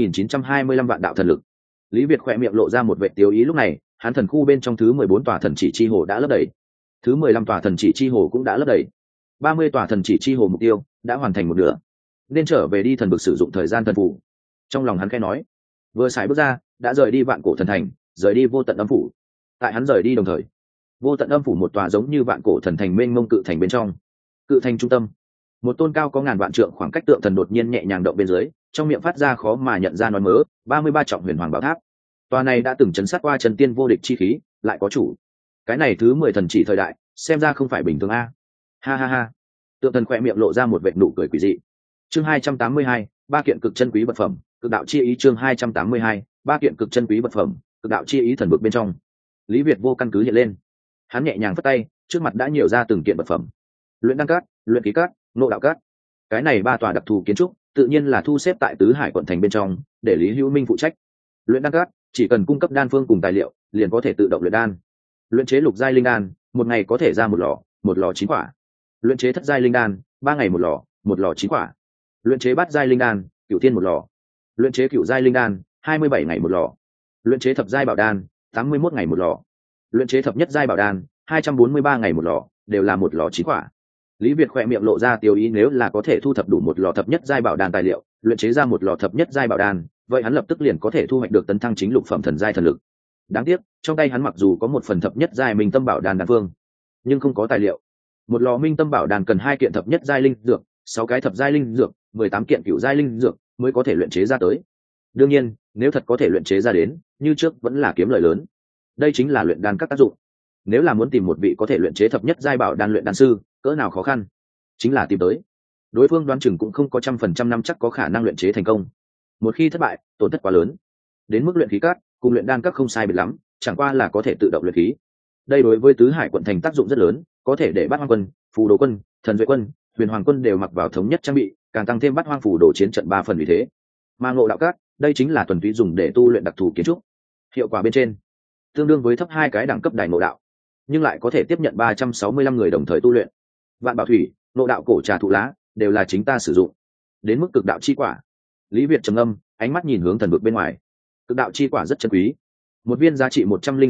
1.5925 vạn đạo thần lực. Lý Việt khỏe miệng lộ ra một vệt tiêu ý. Lúc này hắn thần khu bên trong thứ 14 tòa thần chỉ chi hồ đã lấp đầy, thứ 15 tòa thần chỉ chi hồ cũng đã lấp đầy, 30 tòa thần chỉ chi hồ mục tiêu đã hoàn thành một nửa, nên trở về đi thần vực sử dụng thời gian thần phủ. Trong lòng hắn khẽ nói, vừa xài bước ra đã rời đi Vạn Cổ Thần Thành, rời đi Vô Tận Âm Phủ. Tại hắn rời đi đồng thời, Vô Tận Âm Phủ một tòa giống như Vạn Cổ Thần Thành mênh mông cự thành bên trong, cự thành trung tâm, một tôn cao có ngàn vạn trượng khoảng cách tượng thần đột nhiên nhẹ nhàng động bên dưới, trong miệng phát ra khó mà nhận ra nói mớ, 33 trọng huyền hoàng bảo tháp. Tòa này đã từng chấn sát qua Trần Tiên vô địch chi khí, lại có chủ. Cái này thứ 10 thần chỉ thời đại, xem ra không phải bình thường a. Ha ha ha. Tượng thần khỏe miệng lộ ra một vệt nụ cười quỷ dị. Chương 282, ba kiện cực chân quý vật phẩm, cực đạo chi ý. Chương 282, ba kiện cực chân quý vật phẩm, cực đạo chi ý. Thần vực bên trong, Lý Việt vô căn cứ hiện lên. Hắn nhẹ nhàng phất tay, trước mặt đã nhiều ra từng kiện vật phẩm. Luyện đan cát, luyện khí cát, nộ đạo cát. Cái này 3 tòa đặc thù kiến trúc, tự nhiên là thu xếp tại Tứ Hải quận thành bên trong, để Lý Hữu Minh phụ trách. Luyện đan cát chỉ cần cung cấp đan phương cùng tài liệu, liền có thể tự động luyện đan. Luyện chế lục giai linh đan, một ngày có thể ra một lò 9 quả. Luyện chế thất giai linh đan, 3 ngày một lò 9 quả. Luyện chế bát giai linh đan, cửu thiên một lò. Luyện chế cửu giai linh đan, 27 ngày một lò. Luyện chế thập giai bảo đan, 81 ngày một lò. Luyện chế thập nhất giai bảo đan, 243 ngày một lò, đều là một lò 9 quả. Lý Việt khỏe miệng lộ ra tiêu ý, nếu là có thể thu thập đủ một lò thập nhất giai bảo đan tài liệu, luyện chế ra một lò thập nhất giai bảo đan, vậy hắn lập tức liền có thể thu hoạch được tấn thăng chính lục phẩm thần giai thần lực. Đáng tiếc, trong tay hắn mặc dù có một phần thập nhất giai minh tâm bảo đan đan phương, nhưng không có tài liệu. Một lò minh tâm bảo đan cần 2 kiện thập nhất giai linh dược, 6 cái thập giai linh dược, 18 kiện cửu giai linh dược mới có thể luyện chế ra tới. Đương nhiên, nếu thật có thể luyện chế ra đến, như trước vẫn là kiếm lợi lớn. Đây chính là luyện đan các tác dụng. Nếu là muốn tìm một vị có thể luyện chế thập nhất giai bảo đan luyện đan sư, cỡ nào khó khăn, chính là tìm tới. đối phương đoán chừng cũng không có 100% năm chắc có khả năng luyện chế thành công. Một khi thất bại, tổn thất quá lớn. Đến mức luyện khí cát cùng luyện đan các không sai biệt lắm, chẳng qua là có thể tự động luyện khí. Đây đối với tứ hải quận thành tác dụng rất lớn, có thể để Bát Hoang quân, Phù Đồ quân, Thần Duệ quân, Huyền Hoàng quân đều mặc vào thống nhất trang bị, càng tăng thêm Bát Hoang Phù Đồ chiến trận 3 phần vì thế. Mà Ngộ Đạo Cát, đây chính là thuần túy dùng để tu luyện đặc thù kiến trúc. Hiệu quả bên trên tương đương với thấp 2 cái đẳng cấp đài ngộ đạo, nhưng lại có thể tiếp nhận 365 người đồng thời tu luyện. Vạn Bảo Thủy, Ngộ Đạo cổ trà thụ lá, đều là chính ta sử dụng. Đến mức cực đạo chi quả, Lý Việt trầm ngâm, ánh mắt nhìn hướng thần vực bên ngoài. Cực đạo chi quả rất chân quý, một viên giá trị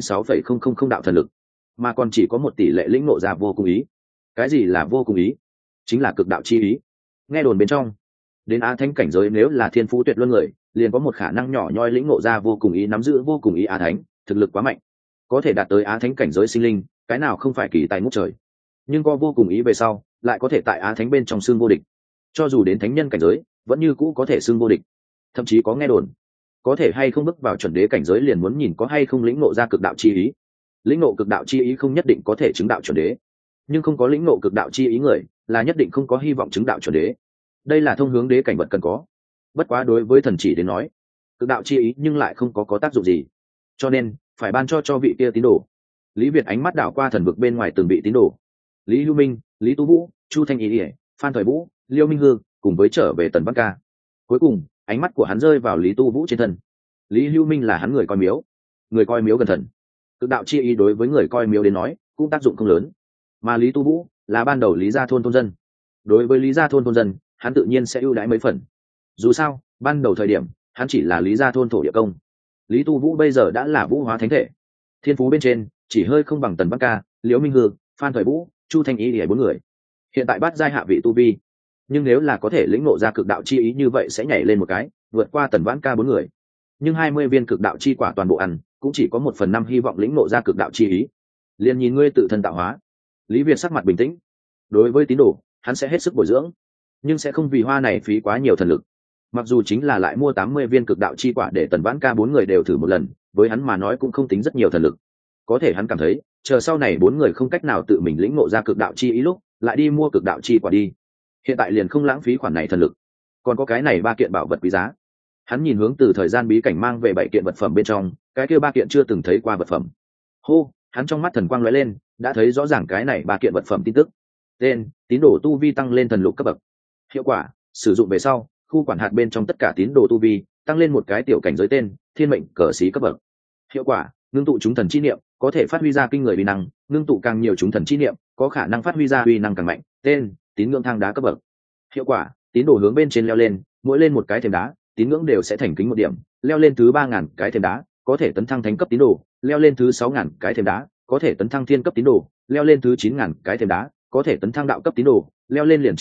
106,000 đạo thần lực, mà còn chỉ có một tỷ lệ lĩnh ngộ ra vô cùng ý. Cái gì là vô cùng ý? Chính là cực đạo chi ý. Nghe đồn bên trong, đến á thánh cảnh giới nếu là thiên phú tuyệt luân người, liền có một khả năng nhỏ nhoi lĩnh ngộ ra vô cùng ý, nắm giữ vô cùng ý á thánh, thực lực quá mạnh, có thể đạt tới á thánh cảnh giới sinh linh, cái nào không phải kỳ tài ngút trời. Nhưng có vô cùng ý về sau, lại có thể tại á thánh bên trong xương vô địch, cho dù đến thánh nhân cảnh giới, vẫn như cũ có thể xương vô địch. Thậm chí có nghe đồn, có thể hay không bước vào chuẩn đế cảnh giới liền muốn nhìn có hay không lĩnh ngộ ra cực đạo chi ý. Lĩnh ngộ cực đạo chi ý không nhất định có thể chứng đạo chuẩn đế, nhưng không có lĩnh ngộ cực đạo chi ý người là nhất định không có hy vọng chứng đạo chuẩn đế. Đây là thông hướng đế cảnh vật cần có. Bất quá đối với thần chỉ đến nói, cực đạo chi ý nhưng lại không có tác dụng gì, cho nên phải ban cho vị kia tín đồ. Lý Việt ánh mắt đảo qua thần vực bên ngoài từng vị tín đồ: Lý Hưu Minh, Lý Tu Vũ, Chu Thanh Ý ỉa, Phan Thời Vũ, Liêu Minh Hương, cùng với trở về Tần Văn Ca. Cuối cùng ánh mắt của hắn rơi vào Lý Tu Vũ trên thân. Lý Hưu Minh là hắn người coi miếu, người coi miếu gần thần. Cực đạo chi ý đối với người coi miếu đến nói cũng tác dụng không lớn, mà Lý Tu Vũ là ban đầu Lý gia thôn thôn dân, đối với Lý gia thôn thôn dân hắn tự nhiên sẽ ưu đãi mấy phần. Dù sao ban đầu thời điểm hắn chỉ là Lý gia thôn thổ địa công. Lý Tu Vũ bây giờ đã là vũ hóa thánh thể, thiên phú bên trên chỉ hơi không bằng Tần Bắc Ca, Liễu Minh Hương, Phan Thời Vũ, Chu Thanh Ý để 4 người. Hiện tại bắt giai hạ vị tu vi, nhưng nếu là có thể lĩnh ngộ ra cực đạo chi ý như vậy sẽ nhảy lên một cái, vượt qua Tần Vãn Ca 4 người. Nhưng 20 viên cực đạo chi quả toàn bộ ăn, cũng chỉ có 1/5 hy vọng lĩnh ngộ ra cực đạo chi ý. Liền nhìn ngươi tự thân tạo hóa. Lý Việt sắc mặt bình tĩnh. Đối với tín đồ, hắn sẽ hết sức bồi dưỡng, nhưng sẽ không vì hoa này phí quá nhiều thần lực. Mặc dù chính là lại mua 80 viên cực đạo chi quả để Tần Vãn Ca 4 người đều thử một lần, với hắn mà nói cũng không tính rất nhiều thần lực. Có thể hắn cảm thấy, chờ sau này 4 người không cách nào tự mình lĩnh ngộ ra cực đạo chi ý lúc, lại đi mua cực đạo chi quả đi. Hiện tại liền không lãng phí khoản này thần lực. Còn có cái này 3 kiện bảo vật quý giá. Hắn nhìn hướng từ thời gian bí cảnh mang về 7 kiện vật phẩm bên trong, cái kia 3 kiện chưa từng thấy qua vật phẩm. Hô, hắn trong mắt thần quang lóe lên, đã thấy rõ ràng cái này 3 kiện vật phẩm tin tức. Tên: tín đồ tu vi tăng lên thần lục cấp bậc. Hiệu quả: sử dụng về sau, khu quản hạt bên trong tất cả tín đồ tu vi tăng lên một cái tiểu cảnh giới. Tên: thiên mệnh cờ sĩ cấp bậc. Hiệu quả: ngưng tụ chúng thần chi niệm, có thể phát huy ra kinh người uy năng, ngưng tụ càng nhiều chúng thần chi niệm, có khả năng phát huy ra uy năng càng mạnh. Tên: tín ngưỡng thang đá cấp bậc. Hiệu quả: tín đồ hướng bên trên leo lên, mỗi lên một cái thềm đá, tín ngưỡng đều sẽ thành kính 1 điểm, leo lên thứ 3000 cái thềm đá, có thể tấn thăng thánh cấp tín đồ, leo lên thứ 6000 cái thềm đá, có thể tấn thăng thiên cấp tín đồ, leo lên thứ 9000 cái thềm đá, có thể tấn thăng đạo cấp tín đồ, leo lên liền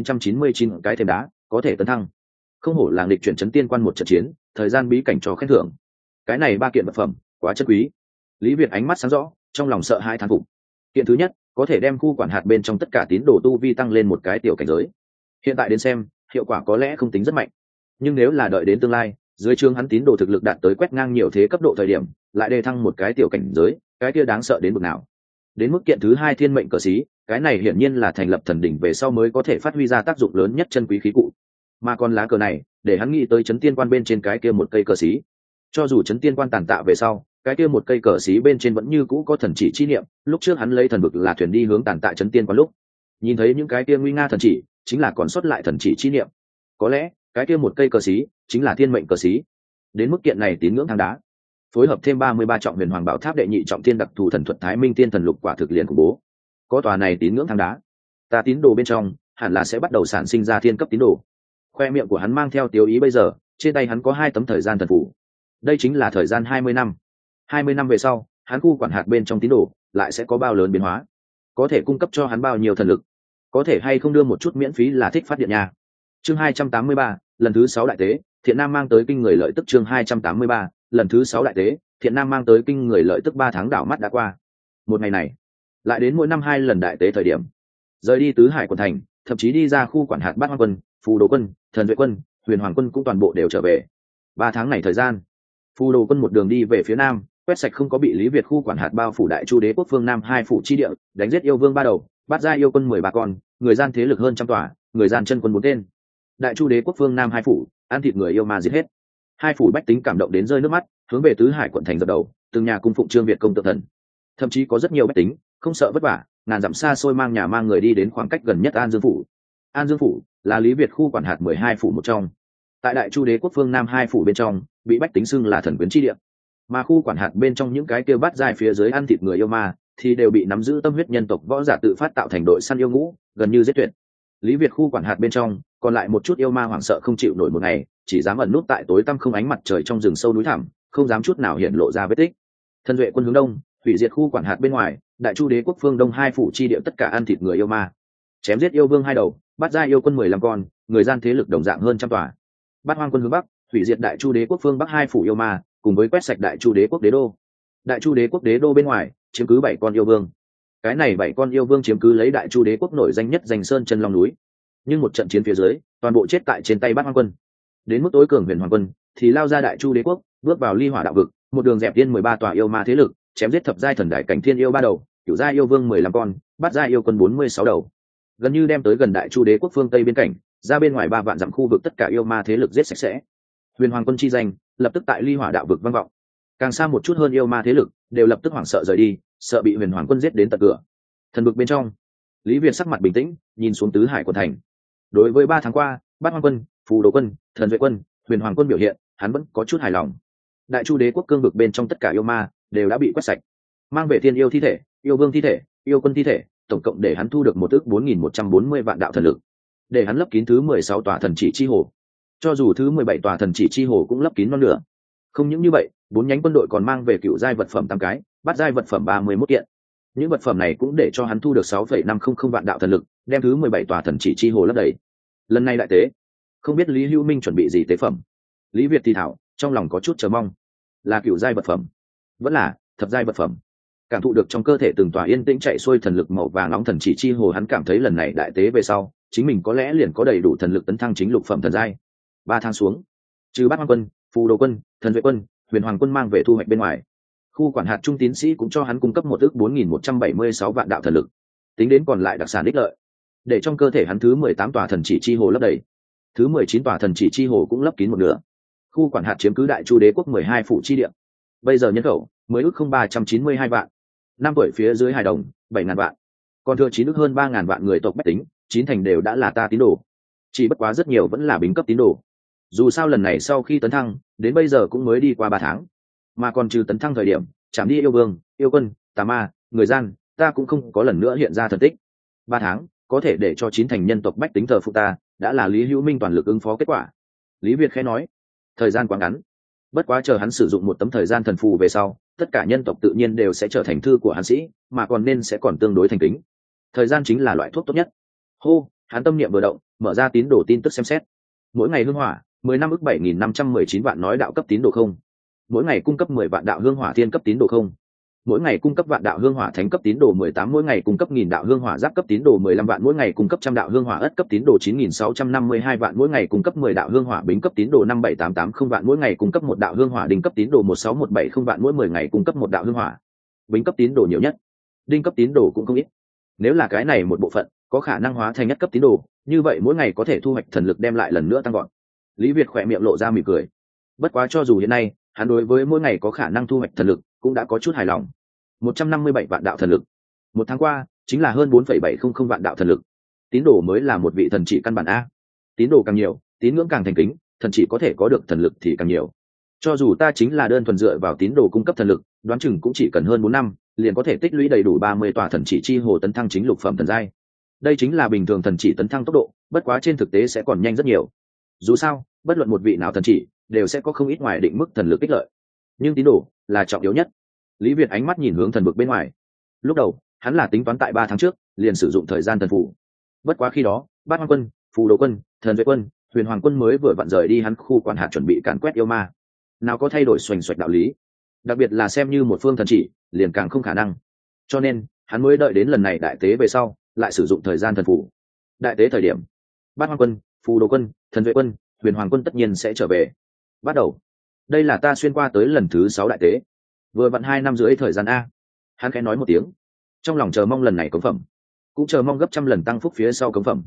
9999 cái thềm đá, có thể tấn thăng. Không hổ là nghịch chuyển chấn tiên quan một trận chiến, thời gian bí cảnh cho khen thưởng. Cái này 3 kiện vật phẩm, quá chất quý. Lý Việt ánh mắt sáng rõ, trong lòng sợ hãi thán phục. Kiện thứ nhất, có thể đem khu quản hạt bên trong tất cả tín đồ tu vi tăng lên một cái tiểu cảnh giới. Hiện tại đến xem, hiệu quả có lẽ không tính rất mạnh, nhưng nếu là đợi đến tương lai, dưới chương hắn tín đồ thực lực đạt tới quét ngang nhiều thế cấp độ thời điểm, lại đề thăng một cái tiểu cảnh giới, cái kia đáng sợ đến mức nào. Đến mức kiện thứ 2 thiên mệnh cờ sĩ, cái này hiển nhiên là thành lập thần đỉnh về sau mới có thể phát huy ra tác dụng lớn nhất chân quý khí cụ. Mà còn lá cờ này, để hắn nghĩ tới chấn tiên quan bên trên cái kia một cây cờ sĩ. Cho dù chấn tiên quan tàn tạ về sau, cái kia một cây cờ sĩ bên trên vẫn như cũ có thần chỉ chi niệm, lúc trước hắn lấy thần vực là thuyền đi hướng tàn tạ chấn tiên quan lúc, nhìn thấy những cái kia nguy nga thần chỉ, chính là còn sót lại thần chỉ chi niệm. Có lẽ cái kia một cây cờ sĩ chính là thiên mệnh cờ sĩ. Đến mức kiện này tín ngưỡng thang đá, phối hợp thêm 33 trọng huyền hoàng bảo tháp đệ nhị trọng thiên đặc thù thần thuật thái minh tiên thần lục quả thực liền khủng bố. Có tòa này tín ngưỡng thang đá, ta tín đồ bên trong hẳn là sẽ bắt đầu sản sinh ra thiên cấp tín đồ. Khoe miệng của hắn mang theo tiêu ý, bây giờ trên tay hắn có 2 tấm thời gian thần phủ. Đây chính là thời gian 20 năm. 20 năm về sau, hắn khu quản hạt bên trong tín đồ lại sẽ có bao lớn biến hóa, có thể cung cấp cho hắn bao nhiêu thần lực, có thể hay không đưa một chút miễn phí là thích phát điện nha. Chương 283, lần thứ 6 đại tế, Thiện Nam mang tới kinh người lợi tức. Chương 283, lần thứ 6 đại tế, Thiện Nam mang tới kinh người lợi tức. 3 tháng đảo mắt đã qua. Một ngày này, lại đến mỗi năm 2 lần đại tế thời điểm. Rời đi tứ hải quận thành, thậm chí đi ra khu quản hạt Bát Hoang quân, Phù Đồ quân, Thần Duệ quân, Huyền Hoàng quân cũng toàn bộ đều trở về. 3 tháng này thời gian, Phù Đồ quân một đường đi về phía nam, quét sạch không có bị Lý Việt khu quản hạt bao phủ Đại Chu đế quốc phương nam 2 phủ chi địa, đánh giết yêu vương 3 đầu, bắt ra yêu quân 13 con, người gian thế lực hơn trăm tòa, người gian chân quân 4 tên. Đại Chu đế quốc phương Nam 2 phủ, ăn thịt người yêu ma giết hết. 2 phủ bách tính cảm động đến rơi nước mắt, hướng về tứ hải quận thành dập đầu, từng nhà cung phụng Trương Việt công tượng thần. Thậm chí có rất nhiều bách tính không sợ vất vả, ngàn dặm xa xôi mang nhà mang người đi đến khoảng cách gần nhất An Dương phủ. An Dương phủ là Lý Việt khu quản hạt 12 phủ một trong. Tại Đại Chu đế quốc phương Nam 2 phủ bên trong, bị bách tính xưng là thần quyến chi địa. Mà khu quản hạt bên trong những cái kia bát giai phía dưới ăn thịt người yêu ma thì đều bị nắm giữ tâm huyết nhân tộc võ giả tự phát tạo thành đội săn yêu ngũ, gần như giết tuyệt. Lý Việt khu quản hạt bên trong còn lại một chút yêu ma hoảng sợ không chịu nổi một ngày, chỉ dám ẩn nút tại tối tăm không ánh mặt trời trong rừng sâu núi thẳm, không dám chút nào hiện lộ ra vết tích. Thần duệ quân hướng đông, hủy diệt khu quản hạt bên ngoài, Đại Chu đế quốc phương đông 2 phủ chi địa tất cả ăn thịt người yêu ma, chém giết yêu vương 2 đầu, bắt giai yêu quân 15 con, người gian thế lực đồng dạng hơn trăm tòa. Bát hoang quân hướng bắc, hủy diệt Đại Chu đế quốc phương bắc 2 phủ yêu ma, cùng với quét sạch Đại Chu đế quốc đế đô. Đại Chu đế quốc đế đô bên ngoài chiếm cứ 7 con yêu vương. Cái này 7 con yêu vương chiếm cứ lấy Đại Chu đế quốc nổi danh nhất danh sơn chân long núi. Nhưng một trận chiến phía dưới, toàn bộ chết tại trên tay Bát hoang quân. Đến mức tối cường Huyền Hoàng quân thì lao ra Đại Chu đế quốc, bước vào ly hỏa đạo vực, một đường dẹp tiên 13 tòa yêu ma thế lực, chém giết thập giai thần đại cảnh thiên yêu 3 đầu, cửu giai yêu vương 15 con, bát giai yêu quân 46 đầu. Gần như đem tới gần Đại Chu đế quốc phương tây bên cạnh, ra bên ngoài 3 vạn dặm khu vực tất cả yêu ma thế lực giết sạch sẽ. Huyền Hoàng quân chi danh lập tức tại ly hỏa đạo vực vang vọng. Càng xa một chút hơn yêu ma thế lực đều lập tức hoảng sợ rời đi, sợ bị Huyền Hoàng quân giết đến tận cửa. Thần vực bên trong, Lý Việt sắc mặt bình tĩnh, nhìn xuống tứ hải quận thành. Đối với 3 tháng qua, Bát Hoang quân, Phù Đồ quân, Thần Duệ quân, Huyền Hoàng quân biểu hiện, hắn vẫn có chút hài lòng. Đại Chu đế quốc cương vực bên trong tất cả yêu ma đều đã bị quét sạch, mang về thiên yêu thi thể, yêu vương thi thể, yêu quân thi thể, tổng cộng để hắn thu được 1.4140 vạn đạo thần lực, để hắn lấp kín thứ 16 tòa thần chỉ chi hồ. Cho dù thứ 17 tòa thần chỉ chi hồ cũng lấp kín non nửa. Không những như vậy, 4 nhánh quân đội còn mang về cựu giai vật phẩm 8 cái, bát giai vật phẩm 31 kiện. Những vật phẩm này cũng để cho hắn thu được 6,500 vạn đạo thần lực, đem thứ 17 tòa thần chỉ chi hồ lấp đầy. Lần này đại tế, không biết Lý Hữu Minh chuẩn bị gì tế phẩm. Lý Việt thì thảo, trong lòng có chút chờ mong. Là cựu giai vật phẩm, vẫn là thập giai vật phẩm. Cảm thụ được trong cơ thể từng tòa yên tĩnh chạy xuôi thần lực màu vàng nóng thần chỉ chi hồ, hắn cảm thấy lần này đại tế về sau, chính mình có lẽ liền có đầy đủ thần lực tấn thăng chính lục phẩm thần giai. 3 tháng xuống, trừ Bát Hoang quân, Phù Đồ quân, Thần Duệ quân, Huyền Hoàng quân mang về thu hoạch bên ngoài, khu quản hạt trung tín sĩ cũng cho hắn cung cấp 1.4176 vạn đạo thần lực. Tính đến còn lại đặc sản ích lợi, để trong cơ thể hắn thứ 18 tòa thần chỉ chi hồ lấp đầy, thứ 19 tòa thần chỉ chi hồ cũng lấp kín một nửa. Khu quản hạt chiếm cứ Đại Chu đế quốc 12 phủ chi địa. Bây giờ nhân khẩu mới ước 392 vạn, 5 tuổi phía dưới hài đồng 7.000 vạn, còn thừa 9 ước hơn 3.000 vạn người tộc bách tính, 9 thành đều đã là ta tín đồ. Chỉ bất quá rất nhiều vẫn là bính cấp tín đồ. Dù sao lần này sau khi tấn thăng, đến bây giờ cũng mới đi qua 3 tháng, mà còn trừ tấn thăng thời điểm chạm đi yêu vương, yêu quân, tà ma, người gian, ta cũng không có lần nữa hiện ra thần tích. 3 tháng có thể để cho 9 thành nhân tộc bách tính thờ phụ ta, đã là Lý Hữu Minh toàn lực ứng phó kết quả. Lý Việt khẽ nói, thời gian quá ngắn, bất quá chờ hắn sử dụng một tấm thời gian thần phù về sau, tất cả nhân tộc tự nhiên đều sẽ trở thành thư của hắn sĩ, mà còn nên sẽ còn tương đối thành kính. Thời gian chính là loại thuốc tốt nhất. Hô, hắn tâm niệm vừa động, mở ra tín đồ tin tức xem xét. Mỗi ngày hương hỏa 15 ức 7.519 vạn nói đạo cấp tín đồ không. Mỗi ngày cung cấp 10 vạn đạo hương hỏa thiên cấp tín đồ không. Mỗi ngày cung cấp vạn đạo hương hỏa thánh cấp tín đồ 18, mỗi ngày cung cấp 1000 đạo hương hỏa giáp cấp tín đồ 15 vạn, mỗi ngày cung cấp trăm đạo hương hỏa ất cấp tín đồ 9652 vạn, mỗi ngày cung cấp 10 đạo hương hỏa bính cấp tín đồ 57880 vạn, mỗi ngày cung cấp 1 đạo hương hỏa đinh cấp tín đồ 16170 vạn, mỗi 10 ngày cung cấp 1 đạo hương hỏa bính cấp tín đồ nhiều nhất. Đinh cấp tín đồ cũng không ít. Nếu là cái này một bộ phận có khả năng hóa thành nhất cấp tín đồ, như vậy mỗi ngày có thể thu hoạch thần lực đem lại lần nữa tăng gọn. Lý Việt khỏe miệng lộ ra mỉm cười. Bất quá cho dù hiện nay hắn đối với mỗi ngày có khả năng thu hoạch thần lực cũng đã có chút hài lòng. 157 vạn đạo thần lực, 1 tháng qua chính là hơn 4,700 vạn đạo thần lực. Tín đồ mới là một vị thần chỉ căn bản a. Tín đồ càng nhiều, tín ngưỡng càng thành kính, thần chỉ có thể có được thần lực thì càng nhiều. Cho dù ta chính là đơn thuần dựa vào tín đồ cung cấp thần lực, đoán chừng cũng chỉ cần hơn 4 năm liền có thể tích lũy đầy đủ 30 tòa thần chỉ chi hồ tấn thăng chính lục phẩm thần giai. Đây chính là bình thường thần chỉ tấn thăng tốc độ, bất quá trên thực tế sẽ còn nhanh rất nhiều. Dù sao, bất luận một vị nào thần chỉ đều sẽ có không ít ngoài định mức thần lực ích lợi, nhưng tín đồ là trọng yếu nhất. Lý Việt ánh mắt nhìn hướng thần vực bên ngoài. Lúc đầu hắn là tính toán tại 3 tháng trước liền sử dụng thời gian thần phủ, bất quá khi đó Bát Hoang quân, Phù Đồ quân, Thần Duệ quân, Huyền Hoàng quân mới vừa vặn rời đi hắn khu quản hạt chuẩn bị càn quét yêu ma, nào có thay đổi xoành xoạch đạo lý, đặc biệt là xem như một phương thần chỉ liền càng không khả năng. Cho nên hắn mới đợi đến lần này đại tế về sau lại sử dụng thời gian thần phủ. Đại tế thời điểm Bát Hoang quân, Phù Đồ quân, Thần Duệ quân, Huyền Hoàng quân tất nhiên sẽ trở về. Bắt đầu, đây là ta xuyên qua tới lần thứ 6 đại tế, vừa vặn 2 năm rưỡi thời gian a. Hắn khẽ nói một tiếng, trong lòng chờ mong lần này cống phẩm, cũng chờ mong gấp trăm lần tăng phúc phía sau cống phẩm.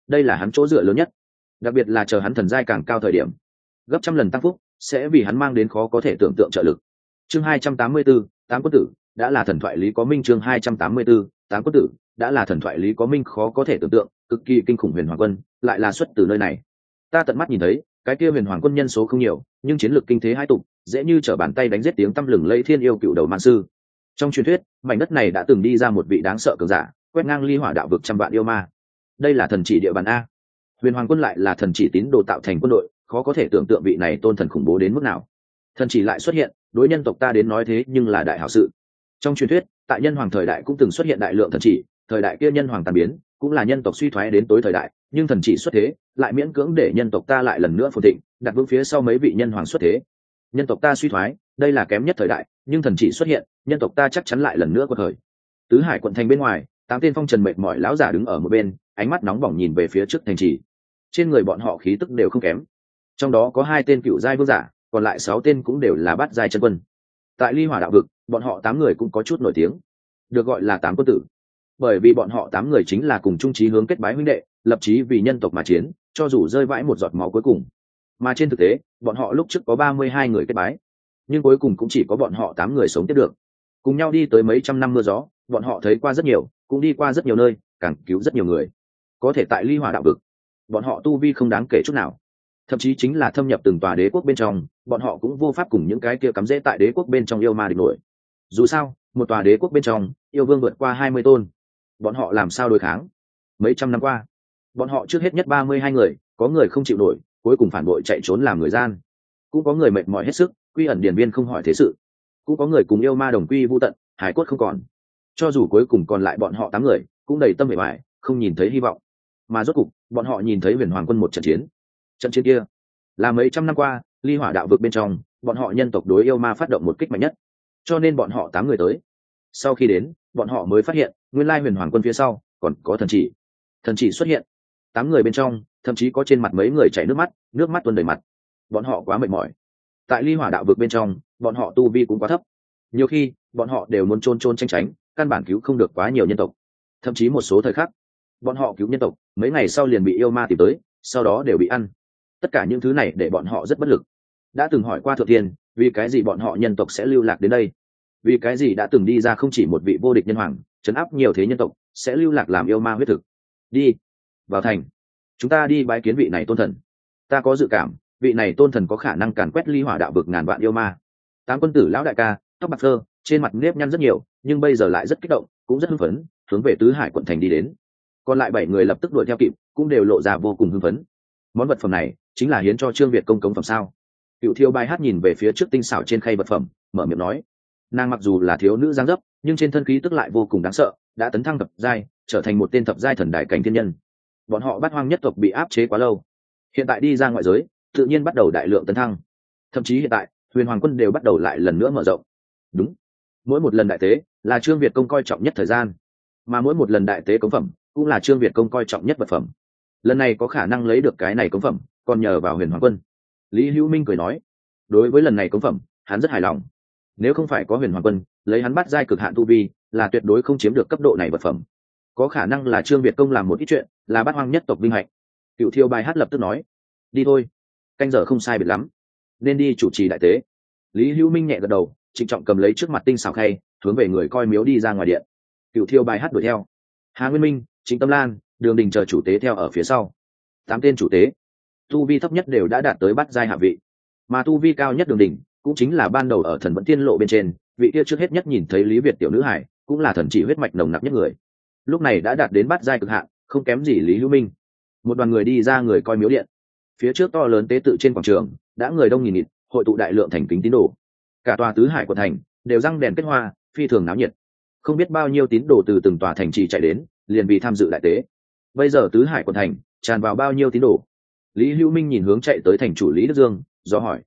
đây là hắn chỗ dựa lớn nhất, đặc biệt là chờ hắn thần giai càng cao thời điểm, gấp trăm lần tăng phúc sẽ vì hắn mang đến khó có thể tưởng tượng trợ lực. Chương 284, tám quân tử đã là thần thoại lý có minh. Chương 284, tám quân tử đã là thần thoại lý có minh. Khó có thể tưởng tượng, cực kỳ kinh khủng huyền hoàng quân lại là xuất từ nơi này. Ta tận mắt nhìn thấy, cái kia huyền hoàng quân nhân số không nhiều, nhưng chiến lược kinh thế hai tục, dễ như trở bàn tay đánh giết tiếng tăm lừng lẫy thiên yêu cựu đầu man sư. Trong truyền thuyết, mảnh đất này đã từng đi ra một vị đáng sợ cường giả, quét ngang ly hỏa đạo vực trăm vạn yêu ma. Đây là thần chỉ địa bàn a. Huyền hoàng quân lại là thần chỉ tín đồ tạo thành quân đội, khó có thể tưởng tượng vị này tôn thần khủng bố đến mức nào. Thần chỉ lại xuất hiện, đối nhân tộc ta đến nói thế nhưng là đại hảo sự. Trong truyền thuyết, tại nhân hoàng thời đại cũng từng xuất hiện đại lượng thần chỉ, thời đại kia nhân hoàng tàn biến, cũng là nhân tộc suy thoái đến tối thời đại, nhưng thần chỉ xuất thế, lại miễn cưỡng để nhân tộc ta lại lần nữa phồn thịnh, đặt vững phía sau mấy vị nhân hoàng xuất thế. Nhân tộc ta suy thoái, đây là kém nhất thời đại, nhưng thần chỉ xuất hiện, nhân tộc ta chắc chắn lại lần nữa quật khởi. Tứ Hải quận thành bên ngoài, tám tên phong trần mệt mỏi lão giả đứng ở một bên, ánh mắt nóng bỏng nhìn về phía trước thành trì. Trên người bọn họ khí tức đều không kém, trong đó có 2 tên cựu giai vương giả, còn lại 6 tên cũng đều là bát giai chân quân. Tại ly hỏa đạo vực, bọn họ 8 người cũng có chút nổi tiếng, được gọi là tám quân tử, bởi vì bọn họ 8 người chính là cùng chung chí hướng kết bái huynh đệ, lập chí vì nhân tộc mà chiến, cho dù rơi vãi một giọt máu cuối cùng. Mà trên thực tế, bọn họ lúc trước có 32 người kết bái, nhưng cuối cùng cũng chỉ có bọn họ 8 người sống tiếp được. Cùng nhau đi tới mấy trăm năm mưa gió, bọn họ thấy qua rất nhiều, cũng đi qua rất nhiều nơi, càng cứu rất nhiều người. Có thể tại ly hỏa đạo vực, bọn họ tu vi không đáng kể chút nào, thậm chí chính là thâm nhập từng tòa đế quốc bên trong, bọn họ cũng vô pháp cùng những cái kia cắm rễ tại đế quốc bên trong yêu ma địch nổi. Dù sao, một tòa đế quốc bên trong, yêu vương vượt qua 20 tôn, bọn họ làm sao đối kháng? Mấy trăm năm qua, bọn họ trước hết nhất 32 người, có người không chịu nổi, cuối cùng phản bội chạy trốn làm người gian, cũng có người mệt mỏi hết sức, quy ẩn điển viên không hỏi thế sự, cũng có người cùng yêu ma đồng quy vu tận, hải cốt không còn. Cho dù cuối cùng còn lại bọn họ 8 người, cũng đầy tâm bề bại, không nhìn thấy hy vọng. Mà rốt cục, bọn họ nhìn thấy huyền hoàng quân một trận chiến. Trận chiến kia là mấy trăm năm qua ly hỏa đạo vực bên trong, bọn họ nhân tộc đối yêu ma phát động một kích mạnh nhất, cho nên bọn họ 8 người tới. Sau khi đến, bọn họ mới phát hiện nguyên lai huyền hoàng quân phía sau còn có thần chỉ. Thần chỉ xuất hiện, 8 người bên trong thậm chí có trên mặt mấy người chảy nước mắt tuôn đầy mặt. Bọn họ quá mệt mỏi. Tại ly hỏa đạo vực bên trong, bọn họ tu vi cũng quá thấp, nhiều khi bọn họ đều muốn trôn tranh tránh, căn bản cứu không được quá nhiều nhân tộc. Thậm chí một số thời khắc, bọn họ cứu nhân tộc, mấy ngày sau liền bị yêu ma tìm tới, sau đó đều bị ăn. Tất cả những thứ này để bọn họ rất bất lực. Đã từng hỏi qua thượng tiên, vì cái gì bọn họ nhân tộc sẽ lưu lạc đến đây? Vì cái gì đã từng đi ra không chỉ một vị vô địch nhân hoàng, trấn áp nhiều thế nhân tộc, sẽ lưu lạc làm yêu ma huyết thực? Đi vào thành, chúng ta đi bái kiến vị này tôn thần. Ta có dự cảm, vị này tôn thần có khả năng càn quét ly hỏa đạo vực ngàn vạn yêu ma. Tám quân tử lão đại ca, tóc bạc phơ, trên mặt nếp nhăn rất nhiều, nhưng bây giờ lại rất kích động, cũng rất hưng phấn, hướng về Tứ Hải quận thành đi đến. Còn lại 7 người lập tức đuổi theo kịp, cũng đều lộ ra vô cùng hưng phấn. Món vật phẩm này chính là hiến cho Trương Việt công cống phẩm sao? Cựu Thiêu Bài Hát nhìn về phía trước tinh xảo trên khay vật phẩm, mở miệng nói. Nàng mặc dù là thiếu nữ dáng dấp, nhưng trên thân khí tức lại vô cùng đáng sợ, đã tấn thăng thập giai, trở thành một tên thập giai thần đại cảnh thiên nhân. Bọn họ Bát Hoang nhất tộc bị áp chế quá lâu, hiện tại đi ra ngoại giới, tự nhiên bắt đầu đại lượng tấn thăng. Thậm chí hiện tại, Huyền Hoàng quân đều bắt đầu lại lần nữa mở rộng. Đúng, mỗi một lần đại tế là Trương Việt công coi trọng nhất thời gian, mà mỗi một lần đại tế cống phẩm cũng là Trương Việt công coi trọng nhất vật phẩm. Lần này có khả năng lấy được cái này cống phẩm, còn nhờ vào Huyền Hoàng quân. Lý Hữu Minh cười nói, đối với lần này cống phẩm, hắn rất hài lòng. Nếu không phải có Huyền Hoàng quân, lấy hắn bắt giai cực hạn tu vi, là tuyệt đối không chiếm được cấp độ này vật phẩm. Có khả năng là Trương Việt công làm một ít chuyện, là Bát Hoang nhất tộc vinh hạnh. Cựu Thiêu Bài Hát lập tức nói, đi thôi, canh giờ không sai biệt lắm, nên đi chủ trì đại tế. Lý Hữu Minh nhẹ gật đầu, trịnh trọng cầm lấy trước mặt tinh xảo khay, hướng về người coi miếu đi ra ngoài điện. Cựu Thiêu Bài Hát đuổi theo, Hà Nguyên Minh, Trịnh Tâm Lan, Đường Đình chờ chủ tế theo ở phía sau. 8 tên chủ tế, tu vi thấp nhất đều đã đạt tới bát giai hạ vị, mà tu vi cao nhất Đường Đình cũng chính là ban đầu ở Thần Vẫn Tiên Lộ bên trên, vị kia trước hết nhất nhìn thấy Lý Việt tiểu nữ hải, cũng là thần chỉ huyết mạch nồng nặc nhất người, lúc này đã đạt đến bát giai cực hạn, không kém gì Lý Hữu Minh. Một đoàn người đi ra người coi miếu điện, phía trước to lớn tế tự trên quảng trường đã người đông nghìn nghịt, hội tụ đại lượng thành kính tín đồ. Cả tòa Tứ Hải quận thành đều răng đèn kết hoa, phi thường náo nhiệt. Không biết bao nhiêu tín đồ từ từng tòa thành trì chạy đến, liền vì tham dự đại tế. Bây giờ Tứ Hải quận thành tràn vào bao nhiêu tín đồ? Lý Hữu Minh nhìn hướng chạy tới thành chủ Lý Đức Dương, do hỏi.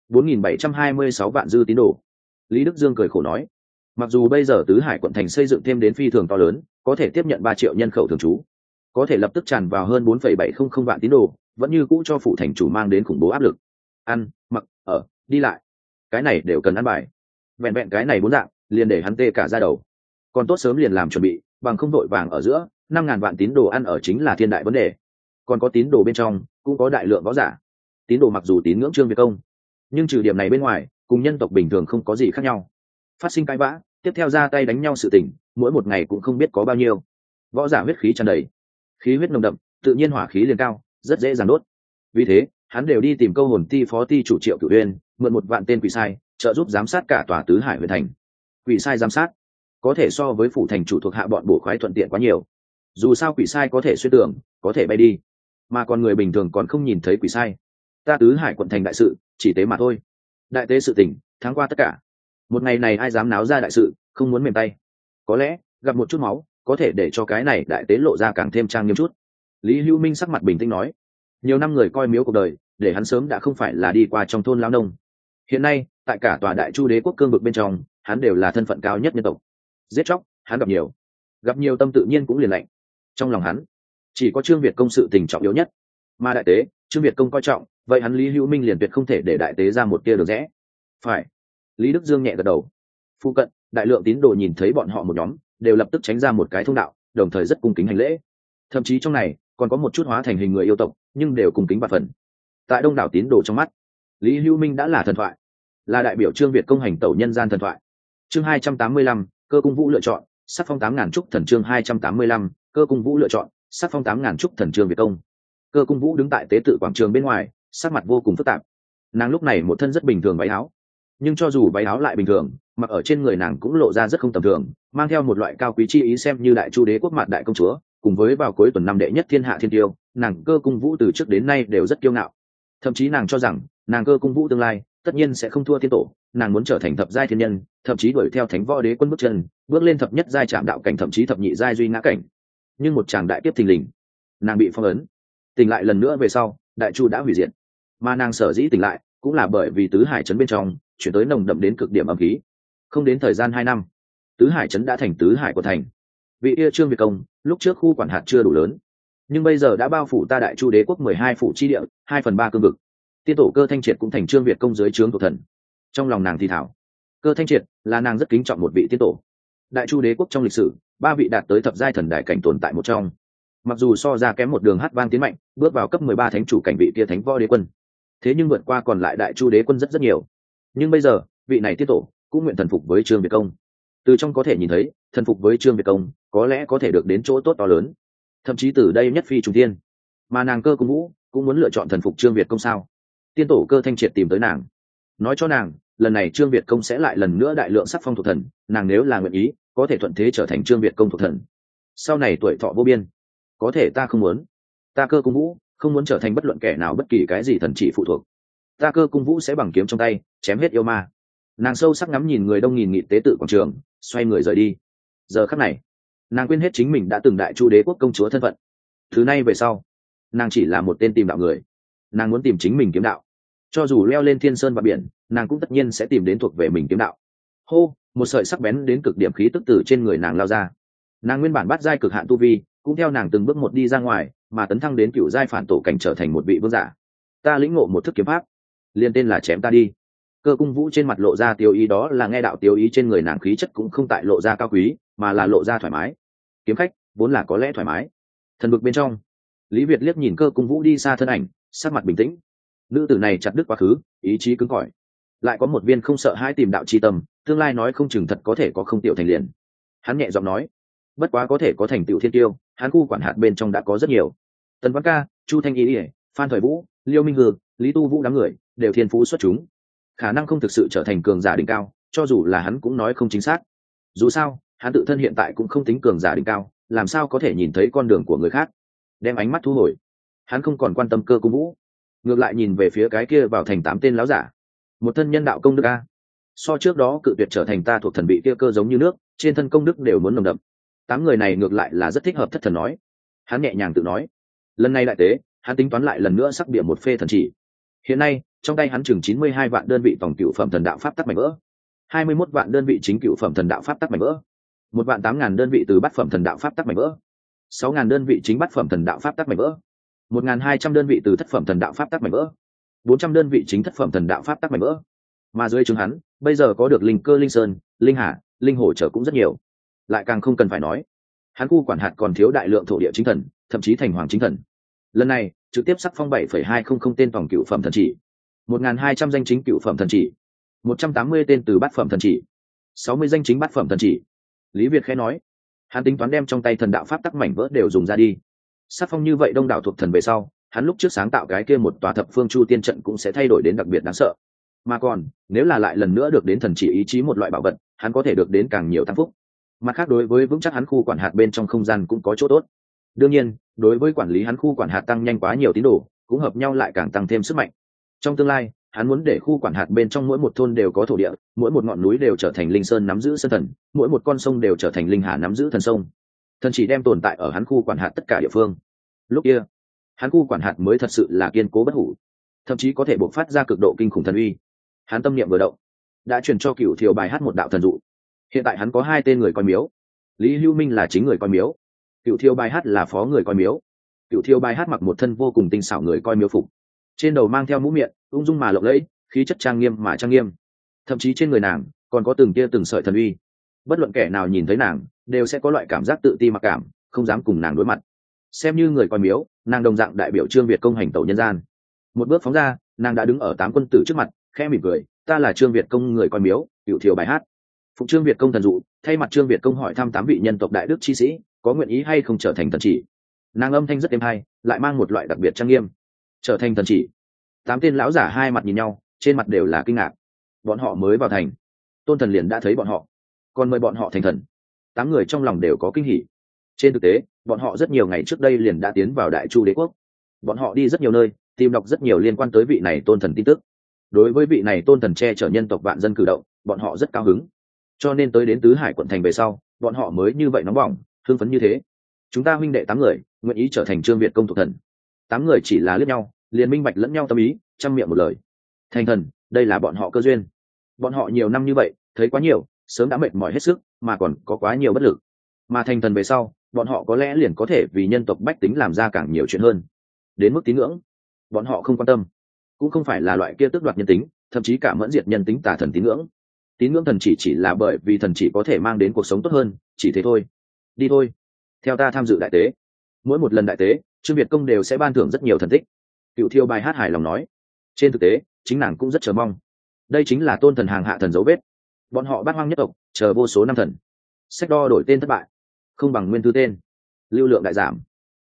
4.726 vạn dư tín đồ. Lý Đức Dương cười khổ nói, mặc dù bây giờ Tứ Hải quận thành xây dựng thêm đến phi thường to lớn, có thể tiếp nhận 3 triệu nhân khẩu thường trú, có thể lập tức tràn vào hơn 4,700 vạn tín đồ, vẫn như cũ cho phủ thành chủ mang đến khủng bố áp lực. Ăn, mặc, ở, đi lại, cái này đều cần ăn bài. Vẹn vẹn cái này 4 dạng, liền để hắn tê cả da đầu. Còn tốt sớm liền làm chuẩn bị, bằng không đội vàng ở giữa, 5.000 vạn tín đồ ăn ở chính là thiên đại vấn đề. còn có tín đồ bên trong cũng có đại lượng võ giả. Tín đồ mặc dù tín ngưỡng Trương Việt Công, nhưng trừ điểm này bên ngoài cùng nhân tộc bình thường không có gì khác nhau. Phát sinh cãi vã, tiếp theo ra tay đánh nhau sự tình, mỗi một ngày cũng không biết có bao nhiêu. Võ giả huyết khí tràn đầy, khí huyết nồng đậm, tự nhiên hỏa khí liền cao, rất dễ dàng đốt. Vì thế hắn đều đi tìm câu hồn ti phó ti chủ Triệu Cửu Uyên, mượn 1 vạn tên quỷ sai trợ giúp giám sát cả tòa tứ hải huyền thành. Quỷ sai giám sát có thể so với phủ thành chủ thuộc hạ bọn bổ khoái thuận tiện quá nhiều. Dù sao quỷ sai có thể xuyên tường, có thể bay đi, mà còn người bình thường còn không nhìn thấy quỷ sai. Ta tứ hải quận thành đại sự chỉ tế mà thôi, đại tế sự tình tháng qua tất cả. Một ngày này ai dám náo ra đại sự, không muốn mềm tay. Có lẽ gặp một chút máu có thể để cho cái này đại tế lộ ra càng thêm trang nghiêm chút. Lý Hữu Minh sắc mặt bình tĩnh nói, nhiều năm người coi miếu cuộc đời, để hắn sớm đã không phải là đi qua trong thôn lao nông. Hiện nay tại cả tòa Đại Chu đế quốc cương vực bên trong, hắn đều là thân phận cao nhất nhân tộc. Giết chóc hắn gặp nhiều tâm tự nhiên cũng liền lạnh. Trong lòng hắn chỉ có Trương Việt Công sự tình trọng yếu nhất, mà đại tế Trương Việt Công coi trọng, vậy hắn Lý Hữu Minh liền tuyệt không thể để đại tế ra một tia được rẽ. Phải. Lý Đức Dương nhẹ gật đầu. Phu cận đại lượng tín đồ nhìn thấy bọn họ một nhóm, đều lập tức tránh ra một cái thông đạo, đồng thời rất cung kính hành lễ. Thậm chí trong này còn có một chút hóa thành hình người yêu tộc, nhưng đều cung kính và phần. Tại đông đảo tín đồ trong mắt, Lý Hữu Minh đã là thần thoại, là đại biểu Trương Việt Công hành tẩu nhân gian thần thoại. Chương 285, Cơ Cung Vũ lựa chọn, sắc phong 8.000 trúc thần. Chương 285, Cơ Cung Vũ lựa chọn, sắc phong 8.000 trúc thần. Trương Việt Công. Cơ Cung Vũ đứng tại tế tự quảng trường bên ngoài, sắc mặt vô cùng phức tạp. Nàng lúc này một thân rất bình thường váy áo, nhưng cho dù váy áo lại bình thường, mặc ở trên người nàng cũng lộ ra rất không tầm thường, mang theo một loại cao quý chi ý, xem như Đại Chu đế quốc mặt đại công chúa, cùng với vào cuối tuần năm đệ nhất thiên hạ thiên tiêu, nàng Cơ Cung Vũ từ trước đến nay đều rất kiêu ngạo. Thậm chí nàng cho rằng nàng Cơ Cung Vũ tương lai tất nhiên sẽ không thua thiên tổ, nàng muốn trở thành thập giai thiên nhân, thậm chí đuổi theo thánh võ đế quân bước chân, bước lên thập nhất giai trạm đạo cảnh, thậm chí thập nhị giai duy ngã cảnh. Nhưng một tràng đại tiếp thình lình, nàng bị phong ấn. Tỉnh lại lần nữa về sau, Đại Chu đã hủy diệt, mà nàng sở dĩ tỉnh lại cũng là bởi vì tứ hải trấn bên trong chuyển tới nồng đậm đến cực điểm âm khí. Không đến thời gian 2 năm, tứ hải trấn đã thành tứ hải của thành. Vị yêu Trương Việt Công lúc trước khu quản hạt chưa đủ lớn, nhưng bây giờ đã bao phủ ta Đại Chu đế quốc 12 phủ chi địa, 2/3 cương vực. Tiên tổ Cơ Thanh Triệt cũng thành Trương Việt Công dưới trướng thuộc thần. Trong lòng nàng thì thảo, Cơ Thanh Triệt là nàng rất kính trọng một vị tiên tổ. Đại Chu đế quốc trong lịch sử 3 vị đạt tới thập giai thần đại cảnh tồn tại một trong, mặc dù so ra kém một đường hát vang tiến mạnh, bước vào cấp 13 thánh chủ cảnh vị kia thánh võ đế quân, thế nhưng vượt qua còn lại Đại Chu đế quân rất nhiều. Nhưng bây giờ vị này tiên tổ cũng nguyện thần phục với Trương Việt Công. Từ trong có thể nhìn thấy, thần phục với Trương Việt Công có lẽ có thể được đến chỗ tốt to lớn, thậm chí từ đây nhất phi trùng thiên. Mà nàng Cơ Cung Vũ cũng muốn lựa chọn thần phục Trương Việt Công sao? Tiên tổ Cơ Thanh Triệt tìm tới nàng, nói cho nàng lần này Trương Việt Công sẽ lại lần nữa đại lượng sắc phong thuộc thần, nàng nếu là nguyện ý có thể thuận thế trở thành Trương Việt Công thuộc thần, sau này tuổi thọ vô biên. Có thể ta không muốn, ta Cơ Cung Vũ không muốn trở thành bất luận kẻ nào bất kỳ cái gì thần chỉ phụ thuộc. Ta Cơ Cung Vũ sẽ bằng kiếm trong tay chém hết yêu ma. Nàng sâu sắc ngắm nhìn người đông nghìn nghị tế tự quảng trường, xoay người rời đi. Giờ khắc này nàng quên hết chính mình đã từng Đại Chu đế quốc công chúa thân phận. Thứ nay về sau nàng chỉ là một tên tìm đạo người, nàng muốn tìm chính mình kiếm đạo. Cho dù leo lên thiên sơn và biển, nàng cũng tất nhiên sẽ tìm đến thuộc về mình kiếm đạo. Hô, một sợi sắc bén đến cực điểm khí tức từ trên người nàng lao ra. Nàng nguyên bản bát giai cực hạn tu vi cũng theo nàng từng bước một đi ra ngoài, mà tấn thăng đến cửu giai phản tổ cảnh, trở thành một vị vương giả. Ta lĩnh ngộ một thức kiếm pháp, liền tên là chém ta đi. Cơ Cung Vũ trên mặt lộ ra tiêu ý, đó là nghe đạo tiêu ý trên người nàng khí chất cũng không tại lộ ra cao quý, mà là lộ ra thoải mái. Kiếm khách vốn là có lẽ thoải mái. Thần vực bên trong, Lý Việt liếc nhìn Cơ Cung Vũ đi xa thân ảnh, sắc mặt bình tĩnh. Nữ tử này chặt đứt quá khứ, ý chí cứng cỏi, lại có một viên không sợ hãi tìm đạo chi tâm, tương lai nói không chừng thật có thể có không tiểu thành liền. Hắn nhẹ giọng nói, bất quá có thể có thành tựu thiên tiêu, hắn khu quản hạt bên trong đã có rất nhiều. Tần Văn Ca, Chu Thanh Y, Phan Thời Vũ, Liêu Minh Hương, Lý Tu Vũ đám người đều thiên phú xuất chúng, khả năng không thực sự trở thành cường giả đỉnh cao, cho dù là hắn cũng nói không chính xác. Dù sao hắn tự thân hiện tại cũng không tính cường giả đỉnh cao, làm sao có thể nhìn thấy con đường của người khác. Đem ánh mắt thu hồi, hắn không còn quan tâm Cơ Cung Vũ, ngược lại nhìn về phía cái kia vào thành 8 tên láo giả. Một thân nhân đạo công đức a, so trước đó cự tuyệt trở thành ta thuộc thần bị kia cơ giống như nước, trên thân công đức đều muốn nồng đậm. 8 người này ngược lại là rất thích hợp thất thần nói. Hắn nhẹ nhàng tự nói, lần này đại tế hắn tính toán lại lần nữa sắc bịa một phê thần chỉ. Hiện nay trong tay hắn chừng 92 vạn đơn vị tổng cựu phẩm thần đạo pháp tắc mảnh vỡ, 21 vạn đơn vị chính cựu phẩm thần đạo pháp tắc mảnh vỡ, 1.800.000 đơn vị từ bát phẩm thần đạo pháp tắc mảnh vỡ, 6.000 đơn vị chính bát phẩm thần đạo pháp tắc mảnh vỡ, 1.200 đơn vị từ thất phẩm thần đạo pháp tắc mảnh vỡ, 400 đơn vị chính thất phẩm thần đạo pháp tắc mảnh vỡ. Mà dưới chứng hắn bây giờ có được linh cơ, linh sơn, linh hà, linh hồ trở cũng rất nhiều. Lại càng không cần phải nói, hắn khu quản hạt còn thiếu đại lượng thổ địa chính thần, thậm chí thành hoàng chính thần. lần này trực tiếp sắc phong 7,200 tên tổng cựu phẩm thần chỉ, 1.200 danh chính cựu phẩm thần chỉ, 180 tên từ bát phẩm thần chỉ, 60 danh chính bát phẩm thần chỉ. Lý Việt khẽ nói, hắn tính toán đem trong tay thần đạo pháp tắc mảnh vỡ đều dùng ra đi. Sắc phong như vậy đông đảo thuộc thần về sau, hắn lúc trước sáng tạo cái kia một tòa thập phương chu tiên trận cũng sẽ thay đổi đến đặc biệt đáng sợ. Mà còn nếu là lại lần nữa được đến thần chỉ ý chí một loại bảo vật, hắn có thể được đến càng nhiều tăng phúc. Mặt khác đối với vững chắc hắn khu quản hạt bên trong không gian cũng có chỗ tốt. Đương nhiên đối với quản lý hắn khu quản hạt tăng nhanh quá nhiều tín đồ cũng hợp nhau lại càng tăng thêm sức mạnh. Trong tương lai hắn muốn để khu quản hạt bên trong mỗi một thôn đều có thổ địa, mỗi một ngọn núi đều trở thành linh sơn nắm giữ sơn thần, mỗi một con sông đều trở thành linh hà nắm giữ thần sông. Thần chỉ đem tồn tại ở hắn khu quản hạt tất cả địa phương. Lúc kia hắn khu quản hạt mới thật sự là kiên cố bất hủ, thậm chí có thể bộc phát ra cực độ kinh khủng thần uy. Hắn tâm niệm vừa động, đã truyền cho Cửu Thiều bài hát một đạo thần dụ. Hiện tại hắn có hai tên người coi miếu, Lý Hữu Minh là chính người coi miếu, Cửu Thiều bài hát là phó người coi miếu. Cửu Thiều bài hát mặc một thân vô cùng tinh xảo người coi miếu phục, trên đầu mang theo mũ miệng, ung dung mà lộng lẫy, khí chất trang nghiêm mà trang nghiêm. Thậm chí trên người nàng còn có từng tia từng sợi thần uy, bất luận kẻ nào nhìn thấy nàng đều sẽ có loại cảm giác tự ti mặc cảm, không dám cùng nàng đối mặt. Xem như người coi miếu, nàng đồng dạng đại biểu Trương Việt công hành tẩu nhân gian. Một bước phóng ra, nàng đã đứng ở 8 quân tử trước mặt, khẽ mỉm cười, ta là Trương Việt công người coi miếu, Cửu Thiều bài hát. Phục Trương Việt công thần dụ, thay mặt Trương Việt công hỏi thăm 8 vị nhân tộc đại đức chi sĩ có nguyện ý hay không trở thành thần chỉ. Nàng âm thanh rất êm hay, lại mang một loại đặc biệt trang nghiêm. Trở thành thần chỉ. 8 tên lão giả hai mặt nhìn nhau, trên mặt đều là kinh ngạc. Bọn họ mới vào thành, Tôn Thần liền đã thấy bọn họ, còn mời bọn họ thành thần. 8 người trong lòng đều có kinh hỉ. Trên thực tế bọn họ rất nhiều ngày trước đây liền đã tiến vào Đại Chu đế quốc. Bọn họ đi rất nhiều nơi, tìm đọc rất nhiều liên quan tới vị này Tôn Thần tin tức. Đối với vị này Tôn Thần che chở nhân tộc vạn dân cử động, bọn họ rất cao hứng. Cho nên tới đến Tứ Hải quận thành về sau, bọn họ mới như vậy nóng bỏng, hưng phấn như thế. Chúng ta huynh đệ 8 người nguyện ý trở thành Trương Việt công thuộc thần. 8 người chỉ là liếc nhau, liền minh bạch lẫn nhau tâm ý, trăm miệng một lời. Thành thần, đây là bọn họ cơ duyên. Bọn họ nhiều năm như vậy, thấy quá nhiều, sớm đã mệt mỏi hết sức, mà còn có quá nhiều bất lực. Mà thành thần về sau, bọn họ có lẽ liền có thể vì nhân tộc bách tính làm ra càng nhiều chuyện hơn. Đến mức tín ngưỡng, bọn họ không quan tâm, cũng không phải là loại kia tước đoạt nhân tính, thậm chí cả mẫn diệt nhân tính tà thần tín ngưỡng. Tín ngưỡng thần chỉ là bởi vì thần chỉ có thể mang đến cuộc sống tốt hơn, chỉ thế thôi. Đi thôi, theo ta tham dự đại tế. Mỗi một lần đại tế, Trương Việt công đều sẽ ban thưởng rất nhiều thần tích. Cửu Thiều bài hát hài lòng nói. Trên thực tế chính nàng cũng rất chờ mong. Đây chính là Tôn Thần hàng hạ thần dấu vết. Bọn họ bát hoang nhất tộc chờ vô số năm thần, sách đo đổi tên thất bại, không bằng nguyên thư tên, lưu lượng đại giảm.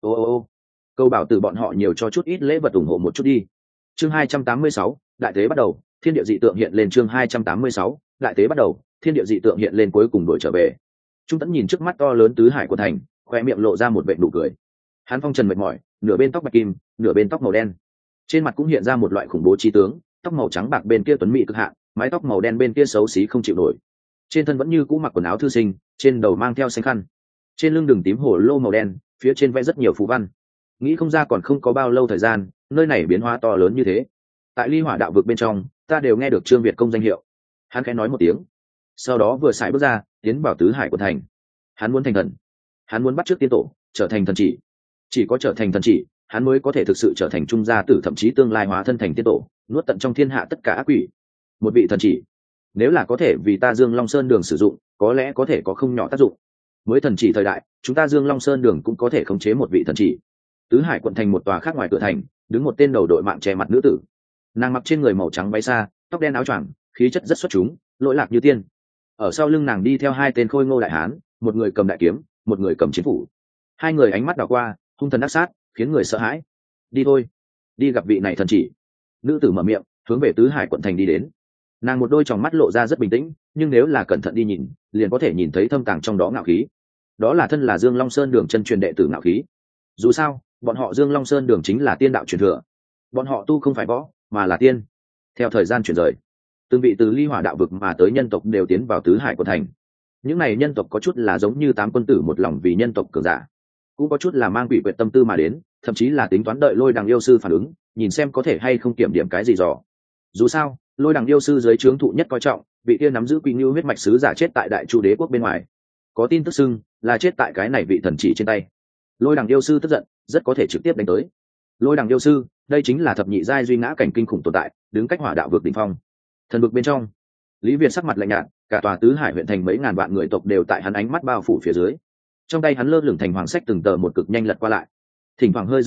Ô câu bảo từ bọn họ nhiều cho chút ít lễ vật ủng hộ một chút đi. Chương 286, đại tế bắt đầu, thiên địa dị tượng hiện lên. Chương 286, đại tế bắt đầu, thiên địa dị tượng hiện lên. Cuối cùng đổi trở về. Trung Tẫn nhìn trước mắt to lớn Tứ Hải của thành, khoe miệng lộ ra một vệt nụ cười. Hắn phong trần mệt mỏi, nửa bên tóc bạch kim, nửa bên tóc màu đen, trên mặt cũng hiện ra một loại khủng bố trí tướng. Tóc màu trắng bạc bên kia tuấn mỹ cực hạn, mái tóc màu đen bên kia xấu xí không chịu nổi. Trên thân vẫn như cũ mặc quần áo thư sinh, trên đầu mang theo xanh khăn, trên lưng đường tím hổ lô màu đen, phía trên vẽ rất nhiều phù văn. Nghĩ không ra còn không có bao lâu thời gian, nơi này biến hóa to lớn như thế. Tại Ly Hỏa đạo vực bên trong, ta đều nghe được Trương Việt công danh hiệu. Hắn khẽ nói một tiếng, sau đó vừa sải bước ra, tiến vào Tứ Hải của thành. Hắn muốn thành thần, hắn muốn bắt chước tiên tổ, trở thành thần chỉ có trở thành thần chỉ, hắn mới có thể thực sự trở thành trung gia tử, thậm chí tương lai hóa thân thành tiên tổ, nuốt tận trong thiên hạ tất cả ác quỷ. Một vị thần chỉ, nếu là có thể vì ta Dương Long Sơn đường sử dụng, có lẽ có thể có không nhỏ tác dụng. Mới thần chỉ thời đại, chúng ta Dương Long Sơn đường cũng có thể khống chế một vị thần chỉ. Tứ Hải quận thành một tòa khác ngoài cửa thành, đứng một tên đầu đội mạng che mặt nữ tử. Nàng mặc trên người màu trắng váy xa, tóc đen áo choàng, khí chất rất xuất chúng, lỗi lạc như tiên. Ở sau lưng nàng đi theo hai tên khôi ngô đại hán, một người cầm đại kiếm, một người cầm chiến phủ. Hai người ánh mắt đảo qua, hung thần ác sát, khiến người sợ hãi. Đi thôi, đi gặp vị này thần chỉ. Nữ tử mở miệng, hướng về Tứ Hải quận thành đi đến. Nàng một đôi tròng mắt lộ ra rất bình tĩnh, nhưng nếu là cẩn thận đi nhìn, liền có thể nhìn thấy thâm tàng trong đó ngạo khí. Đó là thân là Dương Long Sơn đường chân truyền đệ tử ngạo khí. Dù sao bọn họ Dương Long Sơn đường chính là tiên đạo truyền thừa, bọn họ tu không phải võ mà là tiên. Theo thời gian chuyển rời, từng vị từ Ly Hỏa đạo vực mà tới nhân tộc đều tiến vào Tứ Hải quận thành. Những này nhân tộc có chút là giống như 8 quân tử một lòng vì nhân tộc cường giả, cũng có chút là mang quỷ quyệt tâm tư mà đến, thậm chí là tính toán đợi Lôi Đằng yêu sư phản ứng, nhìn xem có thể hay không kiểm điểm cái gì dò. Dù sao Lôi Đằng yêu sư dưới trướng thụ nhất coi trọng, vị kia nắm giữ Quy Ngưu huyết mạch sứ giả chết tại Đại Chu đế quốc bên ngoài, có tin tức xưng là chết tại cái này vị thần chỉ trên tay. Lôi Đằng yêu sư tức giận, rất có thể trực tiếp đánh tới. Lôi Đằng yêu sư, đây chính là thập nhị giai duy ngã cảnh kinh khủng tồn tại, đứng cách Hỏa đạo vực đỉnh phong. Thần vực bên trong, Lý Việt sắc mặt lạnh nhạt, cả tòa Tứ Hải huyện thành mấy ngàn vạn người tộc đều tại hắn ánh mắt bao phủ phía dưới. Trong tay hắn lơ lửng thành hoàng sách từng tờ một cực nhanh lật qua lại, thỉnh thoảng hơi dừng lại,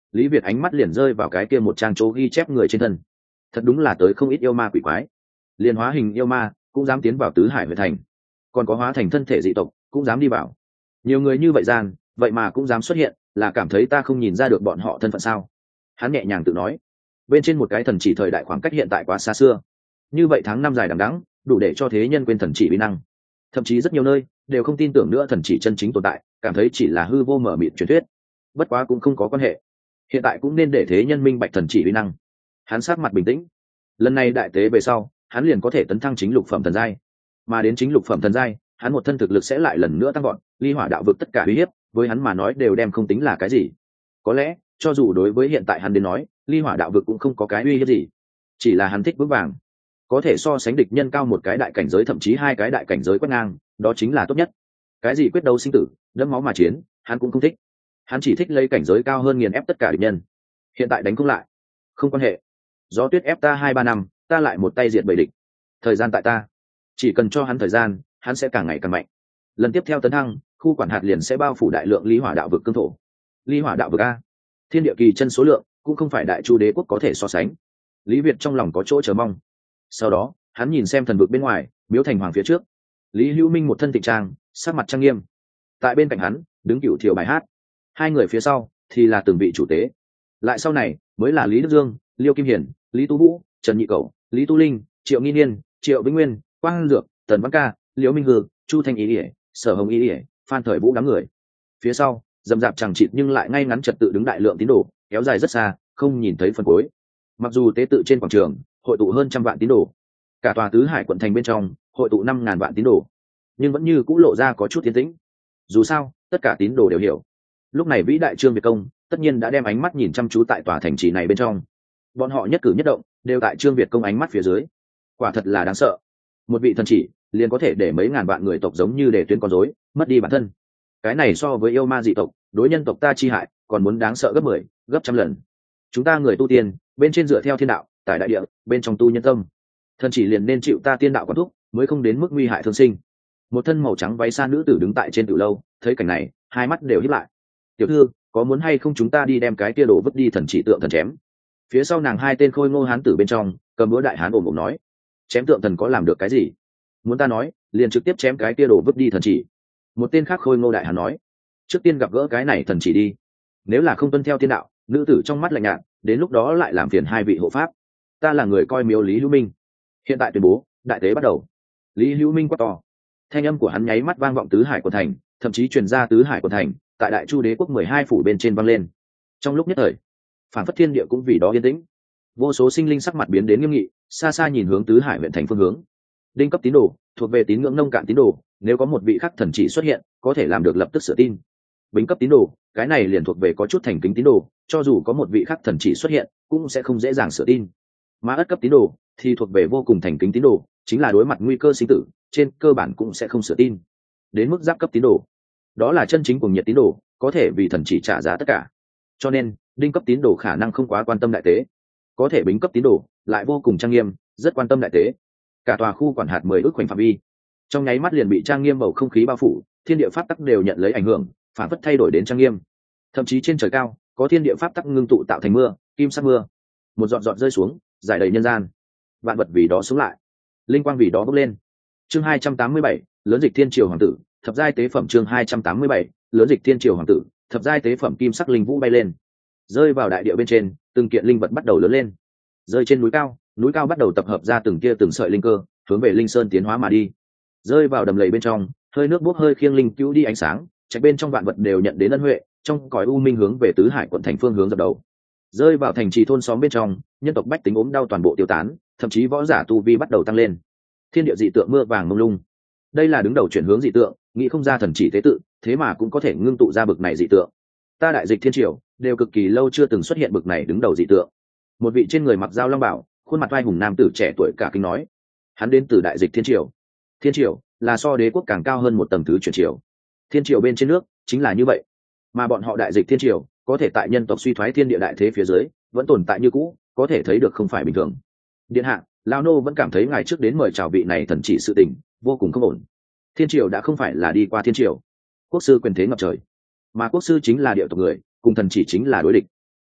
Lý Việt ánh mắt liền rơi vào cái kia một trang chỗ ghi chép người trên thân. Thật đúng là tới không ít yêu ma quỷ quái, liền hóa hình yêu ma cũng dám tiến vào tứ hải huyện thành, còn có hóa thành thân thể dị tộc cũng dám đi vào. Nhiều người như vậy gian, vậy mà cũng dám xuất hiện, là cảm thấy ta không nhìn ra được bọn họ thân phận sao? Hắn nhẹ nhàng tự nói. Bên trên một cái thần chỉ thời đại khoảng cách hiện tại quá xa xưa, như vậy tháng năm dài đằng đẵng đủ để cho thế nhân quên thần chỉ uy năng. Thậm chí rất nhiều nơi đều không tin tưởng nữa thần chỉ chân chính tồn tại, cảm thấy chỉ là hư vô mở mịt truyền thuyết. Bất quá cũng không có quan hệ, hiện tại cũng nên để thế nhân minh bạch thần chỉ uy năng. Hắn sát mặt bình tĩnh. Lần này đại tế về sau, hắn liền có thể tấn thăng chính lục phẩm thần giai, mà đến chính lục phẩm thần giai, hắn một thân thực lực sẽ lại lần nữa tăng gọn, ly hỏa đạo vực tất cả uy hiếp với hắn mà nói đều đem không tính là cái gì. Có lẽ cho dù đối với hiện tại hắn đến nói, ly hỏa đạo vực cũng không có cái uy hiếp gì, chỉ là hắn thích vững vàng, có thể so sánh địch nhân cao một cái đại cảnh giới, thậm chí hai cái đại cảnh giới quét ngang, đó chính là tốt nhất. Cái gì quyết đấu sinh tử, đẫm máu mà chiến, hắn cũng không thích. Hắn chỉ thích lấy cảnh giới cao hơn nghiền ép tất cả địch nhân. Hiện tại đánh không lại, không quan hệ. Gió tuyết ép ta 2-3 năm, ta lại một tay diệt bầy địch. Thời gian tại ta, chỉ cần cho hắn thời gian, hắn sẽ càng ngày càng mạnh. Lần tiếp theo tấn thăng, khu quản hạt liền sẽ bao phủ đại lượng ly hỏa đạo vực cương thổ. Ly hỏa đạo vực a, thiên địa kỳ chân số lượng cũng không phải đại chu đế quốc có thể so sánh. Lý Việt trong lòng có chỗ chờ mong. Sau đó hắn nhìn xem thần vực bên ngoài, miếu thành hoàng phía trước, Lý Hữu Minh một thân tịnh trang, sắc mặt trang nghiêm. Tại bên cạnh hắn đứng Cửu Thiều bài hát, hai người phía sau thì là từng vị chủ tế, lại sau này mới là Lý Đức Dương, Liêu Kim Hiển, Lý Tu Vũ, Trần Nhị Cẩu, Lý Tu Linh, Triệu Nghi Niên, Triệu Vĩnh Nguyên, Quang Dược, Tần Văn Ca, Liễu Minh Hư, Chu Thanh Ý ỉa, Sở Hồng Ý ỉa, Phan Thời Vũ đám người. Phía sau dầm dạp chẳng chịt nhưng lại ngay ngắn trật tự đứng đại lượng tín đồ, kéo dài rất xa, không nhìn thấy phần cuối. Mặc dù tế tự trên quảng trường hội tụ hơn 100 vạn tín đồ, cả tòa tứ hải quận thành bên trong hội tụ 5.000 vạn tín đồ, nhưng vẫn như cũ lộ ra có chút tiến tĩnh. Dù sao tất cả tín đồ đều hiểu, lúc này vĩ đại Trương Việt Công tất nhiên đã đem ánh mắt nhìn chăm chú tại tòa thành trì này bên trong. Bọn họ nhất cử nhất động đều tại Trương Việt Công ánh mắt phía dưới. Quả thật là đáng sợ, một vị thần chỉ liền có thể để mấy ngàn vạn người tộc giống như để tuyến con rối mất đi bản thân. Cái này so với yêu ma dị tộc đối nhân tộc ta chi hại còn muốn đáng sợ gấp 10, gấp trăm lần. Chúng ta người tu tiên bên trên dựa theo thiên đạo, tại đại địa bên trong tu nhân tâm, thần chỉ liền nên chịu ta tiên đạo quản thúc, mới không đến mức nguy hại thương sinh. Một thân màu trắng váy xa nữ tử đứng tại trên tiểu lâu, thấy cảnh này hai mắt đều híp lại. Tiểu thư, có muốn hay không chúng ta đi đem cái kia đồ vứt đi thần chỉ tượng thần chém? Phía sau nàng hai tên khôi ngô hán tử bên trong cầm búa đại hán ồm ồm nói. Chém tượng thần có làm được cái gì? Muốn ta nói liền trực tiếp chém cái kia đồ vứt đi thần chỉ. Một tên khác khôi ngô đại hán nói. Trước tiên gặp gỡ cái này thần chỉ đi, nếu là không tuân theo thiên đạo, nữ tử trong mắt lạnh nhạt, đến lúc đó lại làm phiền hai vị hộ pháp. Ta là người coi miếu Lý Hữu Minh, hiện tại tuyên bố đại tế bắt đầu. Lý Hữu Minh quát to, thanh âm của hắn nháy mắt vang vọng tứ hải quận thành, thậm chí truyền ra tứ hải quận thành, tại đại chu đế quốc 12 phủ bên trên vang lên. Trong lúc nhất thời, phản phất thiên địa cũng vì đó yên tĩnh. Vô số sinh linh sắc mặt biến đến nghiêm nghị, xa xa nhìn hướng tứ hải huyện thành phương hướng. Đinh cấp tín đồ thuộc về tín ngưỡng nông cạn tín đồ, nếu có một vị khắc thần chỉ xuất hiện, có thể làm được lập tức sửa tin. Bính cấp tín đồ, cái này liền thuộc về có chút thành kính tín đồ, cho dù có một vị khắc thần chỉ xuất hiện, cũng sẽ không dễ dàng sửa tin. Mà ất cấp tín đồ thì thuộc về vô cùng thành kính tín đồ, chính là đối mặt nguy cơ sinh tử, trên cơ bản cũng sẽ không sửa tin. Đến mức giáp cấp tín đồ, đó là chân chính cuồng nhiệt tín đồ, có thể vì thần chỉ trả giá tất cả. Cho nên đinh cấp tín đồ khả năng không quá quan tâm đại tế, có thể bính cấp tín đồ lại vô cùng trang nghiêm, rất quan tâm đại tế. Cả tòa khu quản hạt 10 ước khoảnh phạm vi trong nháy mắt liền bị trang nghiêm bầu không khí bao phủ, thiên địa pháp tắc đều nhận lấy ảnh hưởng, phản phất thay đổi đến trang nghiêm. Thậm chí trên trời cao có thiên địa pháp tắc ngưng tụ tạo thành mưa, kim sắc mưa, một giọt giọt rơi xuống, giải đầy nhân gian. Vạn vật vì đó sống lại, linh quang vì đó bốc lên. Chương 287, lớn dịch thiên triều hoàng tử, thập giai tế phẩm. Chương 287, lớn dịch thiên triều hoàng tử, thập giai tế phẩm. Kim sắc linh vũ bay lên, rơi vào đại địa bên trên, từng kiện linh vật bắt đầu lớn lên. Rơi trên núi cao bắt đầu tập hợp ra từng kia từng sợi linh cơ, hướng về linh sơn tiến hóa mà đi. Rơi vào đầm lầy bên trong, hơi nước bốc hơi khiêng linh cứu đi ánh sáng, trạch bên trong vạn vật đều nhận đến ân huệ, trong cõi u minh hướng về tứ hải quận thành phương hướng dập đầu. Rơi vào thành trì thôn xóm bên trong, nhân tộc bách tính ốm đau toàn bộ tiêu tán, thậm chí võ giả tu vi bắt đầu tăng lên. Thiên địa dị tượng mưa vàng mông lung, đây là đứng đầu chuyển hướng dị tượng, nghĩ không ra thần chỉ tế tự thế mà cũng có thể ngưng tụ ra bực này dị tượng. Ta đại dịch thiên triều đều cực kỳ lâu chưa từng xuất hiện bực này đứng đầu dị tượng. Một vị trên người mặc dao long bảo, khuôn mặt vai hùng nam tử trẻ tuổi cả kinh nói. Hắn đến từ đại dịch thiên triều. Thiên triều là so đế quốc càng cao hơn một tầng thứ chuyển triều. Thiên triều bên trên nước chính là như vậy, mà bọn họ đại dịch thiên triều có thể tại nhân tộc suy thoái thiên địa đại thế phía dưới vẫn tồn tại như cũ, có thể thấy được không phải bình thường. Điện hạ, lao nô vẫn cảm thấy ngài trước đến mời chào vị này thần chỉ sự tình vô cùng không ổn. Thiên triều đã không phải là đi qua thiên triều, quốc sư quyền thế ngập trời, mà quốc sư chính là địa tộc người, cùng thần chỉ chính là đối địch.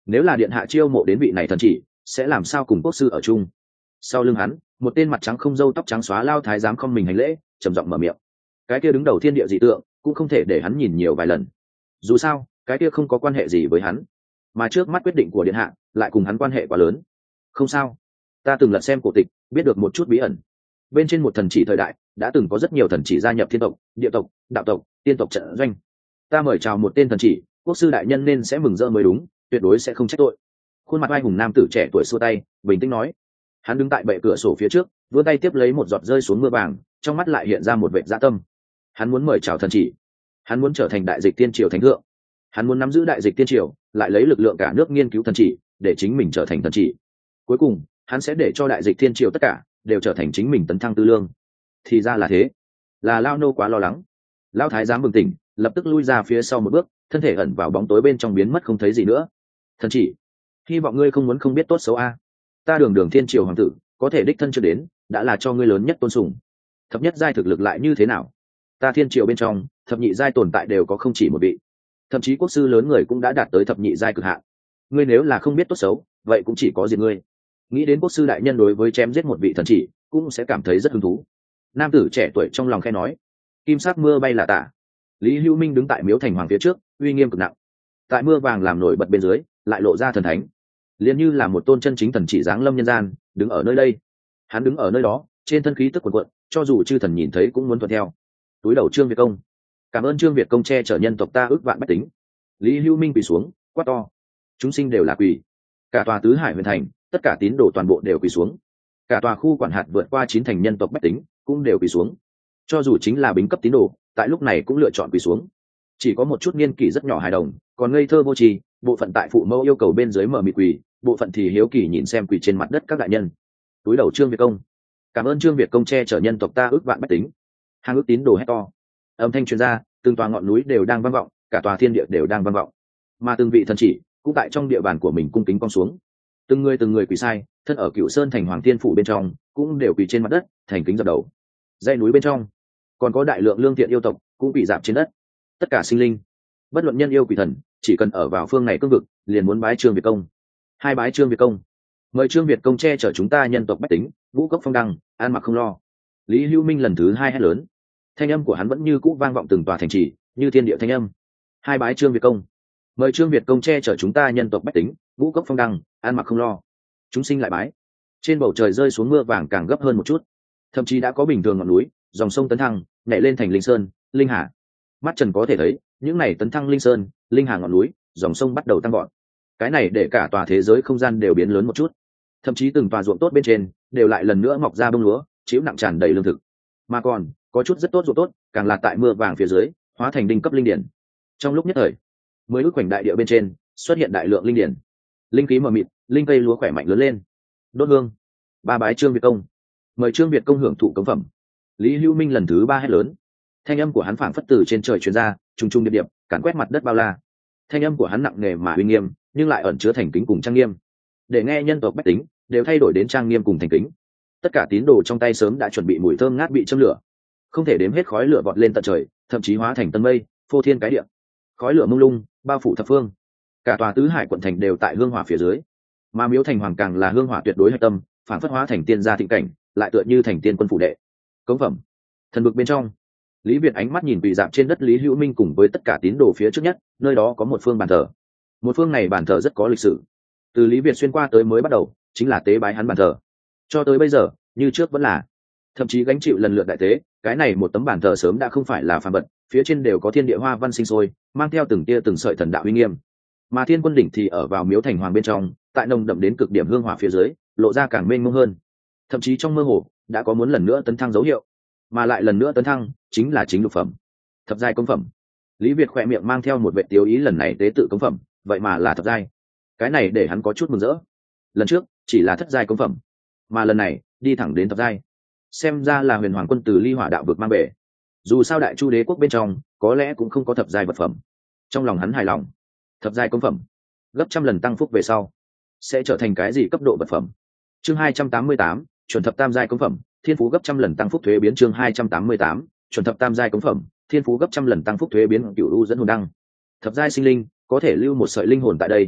Nếu là điện hạ chiêu mộ đến vị này thần chỉ, sẽ làm sao cùng quốc sư ở chung? Sau lưng hắn, một tên mặt trắng không râu tóc trắng xóa lao thái giám không mình hành lễ, trầm giọng mở miệng. Cái kia đứng đầu thiên địa dị tượng, cũng không thể để hắn nhìn nhiều vài lần. Dù sao, cái kia không có quan hệ gì với hắn, mà trước mắt quyết định của điện hạ lại cùng hắn quan hệ quá lớn. Không sao, ta từng lật xem cổ tịch, biết được một chút bí ẩn. Bên trên một thần chỉ thời đại, đã từng có rất nhiều thần chỉ gia nhập thiên tộc, địa tộc, đạo tộc, tiên tộc trận doanh. Ta mời chào một tên thần chỉ, quốc sư đại nhân nên sẽ mừng rỡ mới đúng, tuyệt đối sẽ không trách tội. Khuôn mặt oai hùng nam tử trẻ tuổi xua tay, bình tĩnh nói. Hắn đứng tại bệ cửa sổ phía trước, vươn tay tiếp lấy một giọt rơi xuống mưa vàng, trong mắt lại hiện ra một vẻ dã tâm. Hắn muốn mời chào thần chỉ, hắn muốn trở thành đại dịch tiên triều thánh thượng, hắn muốn nắm giữ đại dịch tiên triều, lại lấy lực lượng cả nước nghiên cứu thần chỉ, để chính mình trở thành thần chỉ. Cuối cùng, hắn sẽ để cho đại dịch tiên triều tất cả đều trở thành chính mình tấn thăng tư lương. Thì ra là thế, là lao nô quá lo lắng. Lão thái giám bừng tỉnh, lập tức lui ra phía sau một bước, thân thể ẩn vào bóng tối bên trong biến mất không thấy gì nữa. Thần chỉ, hy vọng ngươi không muốn không biết tốt xấu a. Ta đường đường thiên triều hoàng tử, có thể đích thân chưa đến, đã là cho ngươi lớn nhất tôn sùng. Thập nhất giai thực lực lại như thế nào? Ta thiên triều bên trong, thập nhị giai tồn tại đều có không chỉ một vị, thậm chí quốc sư lớn người cũng đã đạt tới thập nhị giai cực hạn. Ngươi nếu là không biết tốt xấu, vậy cũng chỉ có diệt ngươi. Nghĩ đến quốc sư đại nhân đối với chém giết một vị thần chỉ, cũng sẽ cảm thấy rất hứng thú. Nam tử trẻ tuổi trong lòng khe nói. Kim sắc mưa bay là tả. Lý Hữu Minh đứng tại miếu thành hoàng phía trước, uy nghiêm cực nặng. Tại mưa vàng làm nổi bật bên dưới, lại lộ ra thần thánh, liền như là một tôn chân chính thần chỉ giáng lâm nhân gian, đứng ở nơi đây. Hắn đứng ở nơi đó, trên thân khí tức cuồn cuộn, cho dù chư thần nhìn thấy cũng muốn thuận theo. Túi đầu Trương Việt Công, cảm ơn Trương Việt Công che chở nhân tộc ta ước vạn bách tính. Lý Hữu Minh quỳ xuống, quát to. Chúng sinh đều là quỳ. Cả tòa tứ hải huyền thành, tất cả tín đồ toàn bộ đều quỳ xuống. Cả tòa khu quản hạt vượt qua 9 thành nhân tộc bách tính cũng đều quỳ xuống. Cho dù chính là bính cấp tín đồ, tại lúc này cũng lựa chọn quỳ xuống. Chỉ có một chút niên kỷ rất nhỏ hài đồng, còn ngây thơ vô tri, bộ phận tại phụ mẫu yêu cầu bên dưới mở mịt quỳ, bộ phận thì hiếu kỳ nhìn xem quỳ trên mặt đất các đại nhân. Túi đầu Trương Việt Công, cảm ơn Trương Việt Công che chở nhân tộc ta ước vạn bách tính. Hàng ước tín đồ hét to, âm thanh truyền ra, từng tòa ngọn núi đều đang vang vọng, cả tòa thiên địa đều đang vang vọng, mà từng vị thần chỉ cũng tại trong địa bàn của mình cung kính cong xuống. Từng người quỳ sai, thân ở Cửu Sơn thành Hoàng Thiên phủ bên trong cũng đều quỳ trên mặt đất, thành kính dập đầu. Dãy núi bên trong còn có đại lượng lương thiện yêu tộc cũng quỳ rạp trên đất. Tất cả sinh linh, bất luận nhân yêu quỷ thần, chỉ cần ở vào phương này cương vực, liền muốn bái Trương Việt Công. Hai bái Trương Việt Công, mời Trương Việt Công che chở chúng ta nhân tộc bách tính, ngũ cốc phong đăng, an mặc không lo. Lý Hữu Minh lần thứ hai hét lớn, thanh âm của hắn vẫn như cũ vang vọng từng tòa thành trì, như thiên địa thanh âm. Hai bái Trương Việt Công, mời Trương Việt Công che chở chúng ta nhân tộc bách tính, ngũ cốc phong đăng, an mặc không lo. Chúng sinh lại bái. Trên bầu trời rơi xuống mưa vàng càng gấp hơn một chút, thậm chí đã có bình thường ngọn núi, dòng sông tấn thăng, nhảy lên thành linh sơn, linh hà. Mắt trần có thể thấy, những này tấn thăng linh sơn, linh hà ngọn núi, dòng sông bắt đầu tăng gọn. Cái này để cả tòa thế giới không gian đều biến lớn một chút, thậm chí từng tòa ruộng tốt bên trên đều lại lần nữa mọc ra bông lúa, chịu nặng tràn đầy lương thực. Mà còn có chút rất tốt ruộng tốt, càng là tại mưa vàng phía dưới hóa thành đinh cấp linh điển. Trong lúc nhất thời, mới ước khoảnh đại địa bên trên xuất hiện đại lượng linh điển, linh khí mờ mịt, linh cây lúa khỏe mạnh lớn lên. Đốt hương, ba bái Trương Việt Công, mời Trương Việt Công hưởng thụ cống phẩm. Lý Hữu Minh lần thứ ba hét lớn, thanh âm của hắn phảng phất từ trên trời truyền ra, trùng trùng điệp điệp, càn quét mặt đất bao la. Thanh âm của hắn nặng nề mà uy nghiêm, nhưng lại ẩn chứa thành kính cùng trang nghiêm, để nghe nhân tộc bách tính đều thay đổi đến trang nghiêm cùng thành kính. Tất cả tín đồ trong tay sớm đã chuẩn bị mùi thơm ngát bị châm lửa, không thể đếm hết khói lửa vọt lên tận trời, thậm chí hóa thành tầng mây, phô thiên cái địa. Khói lửa mông lung, bao phủ thập phương. Cả tòa tứ hải quận thành đều tại hương hỏa phía dưới, mà miếu thành hoàng càng là hương hỏa tuyệt đối hạch tâm, phản phất hóa thành tiên gia thịnh cảnh, lại tựa như thành tiên quân phủ đệ. Cống phẩm, thần vực bên trong, Lý Việt ánh mắt nhìn bị dạp trên đất Lý Hữu Minh cùng với tất cả tín đồ phía trước nhất, nơi đó có một phương bàn thờ. Một phương này bàn thờ rất có lịch sử, từ Lý Việt xuyên qua tới mới bắt đầu chính là tế bái hắn bàn thờ, cho tới bây giờ như trước vẫn là, thậm chí gánh chịu lần lượt đại tế. Cái này một tấm bàn thờ sớm đã không phải là phàm vật, phía trên đều có thiên địa hoa văn sinh sôi, mang theo từng tia từng sợi thần đạo uy nghiêm. Mà thiên quân đỉnh thì ở vào miếu thành hoàng bên trong, tại nồng đậm đến cực điểm hương hỏa phía dưới, lộ ra càng mênh mông hơn, thậm chí trong mơ hồ đã có muốn lần nữa tấn thăng dấu hiệu. Mà lại lần nữa tấn thăng chính là chính lục phẩm, thập giai công phẩm. Lý Việt khỏe miệng mang theo một vệ tiêu ý, lần này tế tự công phẩm vậy mà là thập giai, cái này để hắn có chút mừng rỡ. Lần trước chỉ là thất giai công phẩm, mà lần này đi thẳng đến thập giai, xem ra là huyền hoàng quân từ ly hỏa đạo vực mang về. Dù sao đại chu đế quốc bên trong có lẽ cũng không có thập giai vật phẩm, trong lòng hắn hài lòng. Thập giai công phẩm gấp trăm lần tăng phúc về sau sẽ trở thành cái gì cấp độ vật phẩm? Chương 288, chuẩn thập tam giai công phẩm, thiên phú gấp trăm lần tăng phúc thuế biến. Chương 288, chuẩn thập tam giai công phẩm, thiên phú gấp trăm lần tăng phúc thuế biến. Cửu u dẫn hồn đăng, thập giai sinh linh có thể lưu một sợi linh hồn tại đây.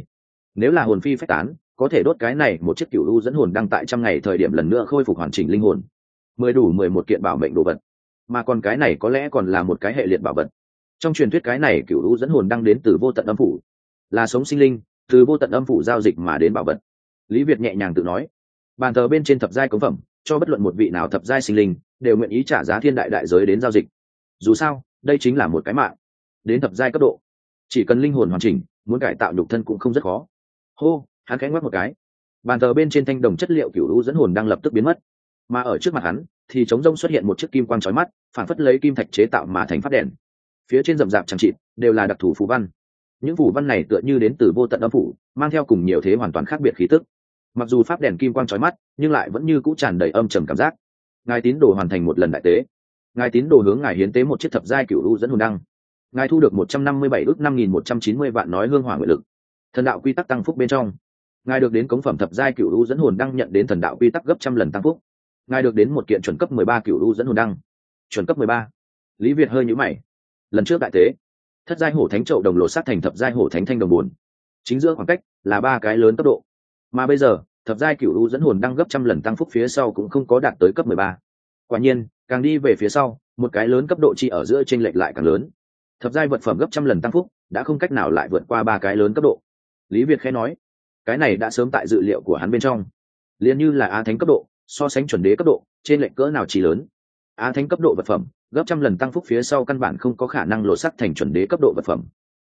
nếu là hồn phi phách tán có thể đốt cái này một chiếc cựu u dẫn hồn đăng tại 100 ngày thời điểm lần nữa khôi phục hoàn chỉnh linh hồn, 11 kiện bảo mệnh đồ vật. Mà còn cái này có lẽ còn là một cái hệ liệt bảo vật. Trong truyền thuyết cái này cựu u dẫn hồn đăng đến từ vô tận âm phủ, là sống sinh linh từ vô tận âm phủ giao dịch mà đến bảo vật. Lý Việt nhẹ nhàng tự nói, bàn thờ bên trên thập giai cống phẩm cho bất luận một vị nào thập giai sinh linh đều nguyện ý trả giá thiên đại đại giới đến giao dịch. Dù sao đây chính là một cái mạng. Đến thập giai cấp độ chỉ cần linh hồn hoàn chỉnh, muốn cải tạo nhục thân cũng không rất khó. Hô, hắn khẽ ngoắc một cái, bàn thờ bên trên thanh đồng chất liệu cựu u dẫn hồn đang lập tức biến mất, mà ở trước mặt hắn thì trống rông xuất hiện một chiếc kim quang chói mắt, phản phất lấy kim thạch chế tạo mà thành phát đèn. Phía trên rậm rạp chẳng chịt đều là đặc thù phù văn. Những phù văn này tựa như đến từ vô tận âm phủ, mang theo cùng nhiều thế hoàn toàn khác biệt khí tức. Mặc dù pháp đèn kim quang chói mắt, nhưng lại vẫn như cũ tràn đầy âm trầm cảm giác. Ngài tín đồ hoàn thành một lần đại tế. Ngài tín đồ hướng ngài hiến tế một chiếc thập giai cựu u dẫn hồn đăng. Ngài thu được 157 ước 5.190 vạn nói hương hỏa nguyện lực. Thần đạo quy tắc tăng phúc bên trong, ngài được đến cống phẩm thập giai cựu u dẫn hồn đăng nhận đến thần đạo quy tắc gấp 100 lần tăng phúc. Ngài được đến một kiện chuẩn cấp 13 cựu u dẫn hồn đăng. Chuẩn cấp 13. Lý Việt hơi nhíu mày. Lần trước đại tế, thất giai hổ thánh trậu đồng lột sát thành thập giai hổ thánh thanh đồng buồn, chính giữa khoảng cách là 3 cái lớn cấp độ, mà bây giờ thập giai cựu u dẫn hồn đăng gấp 100 lần tăng phúc phía sau cũng không có đạt tới cấp 13. Quả nhiên càng đi về phía sau, một cái lớn cấp độ chi ở giữa chênh lệch lại càng lớn. Thập giai vật phẩm gấp 100 lần tăng phúc đã không cách nào lại vượt qua 3 cái lớn cấp độ. Lý Việt khẽ nói, cái này đã sớm tại dự liệu của hắn bên trong. Liên như là á thánh cấp độ so sánh chuẩn đế cấp độ trên lệch cỡ nào chỉ lớn. Á thánh cấp độ vật phẩm gấp 100 lần tăng phúc phía sau căn bản không có khả năng lột sắc thành chuẩn đế cấp độ vật phẩm.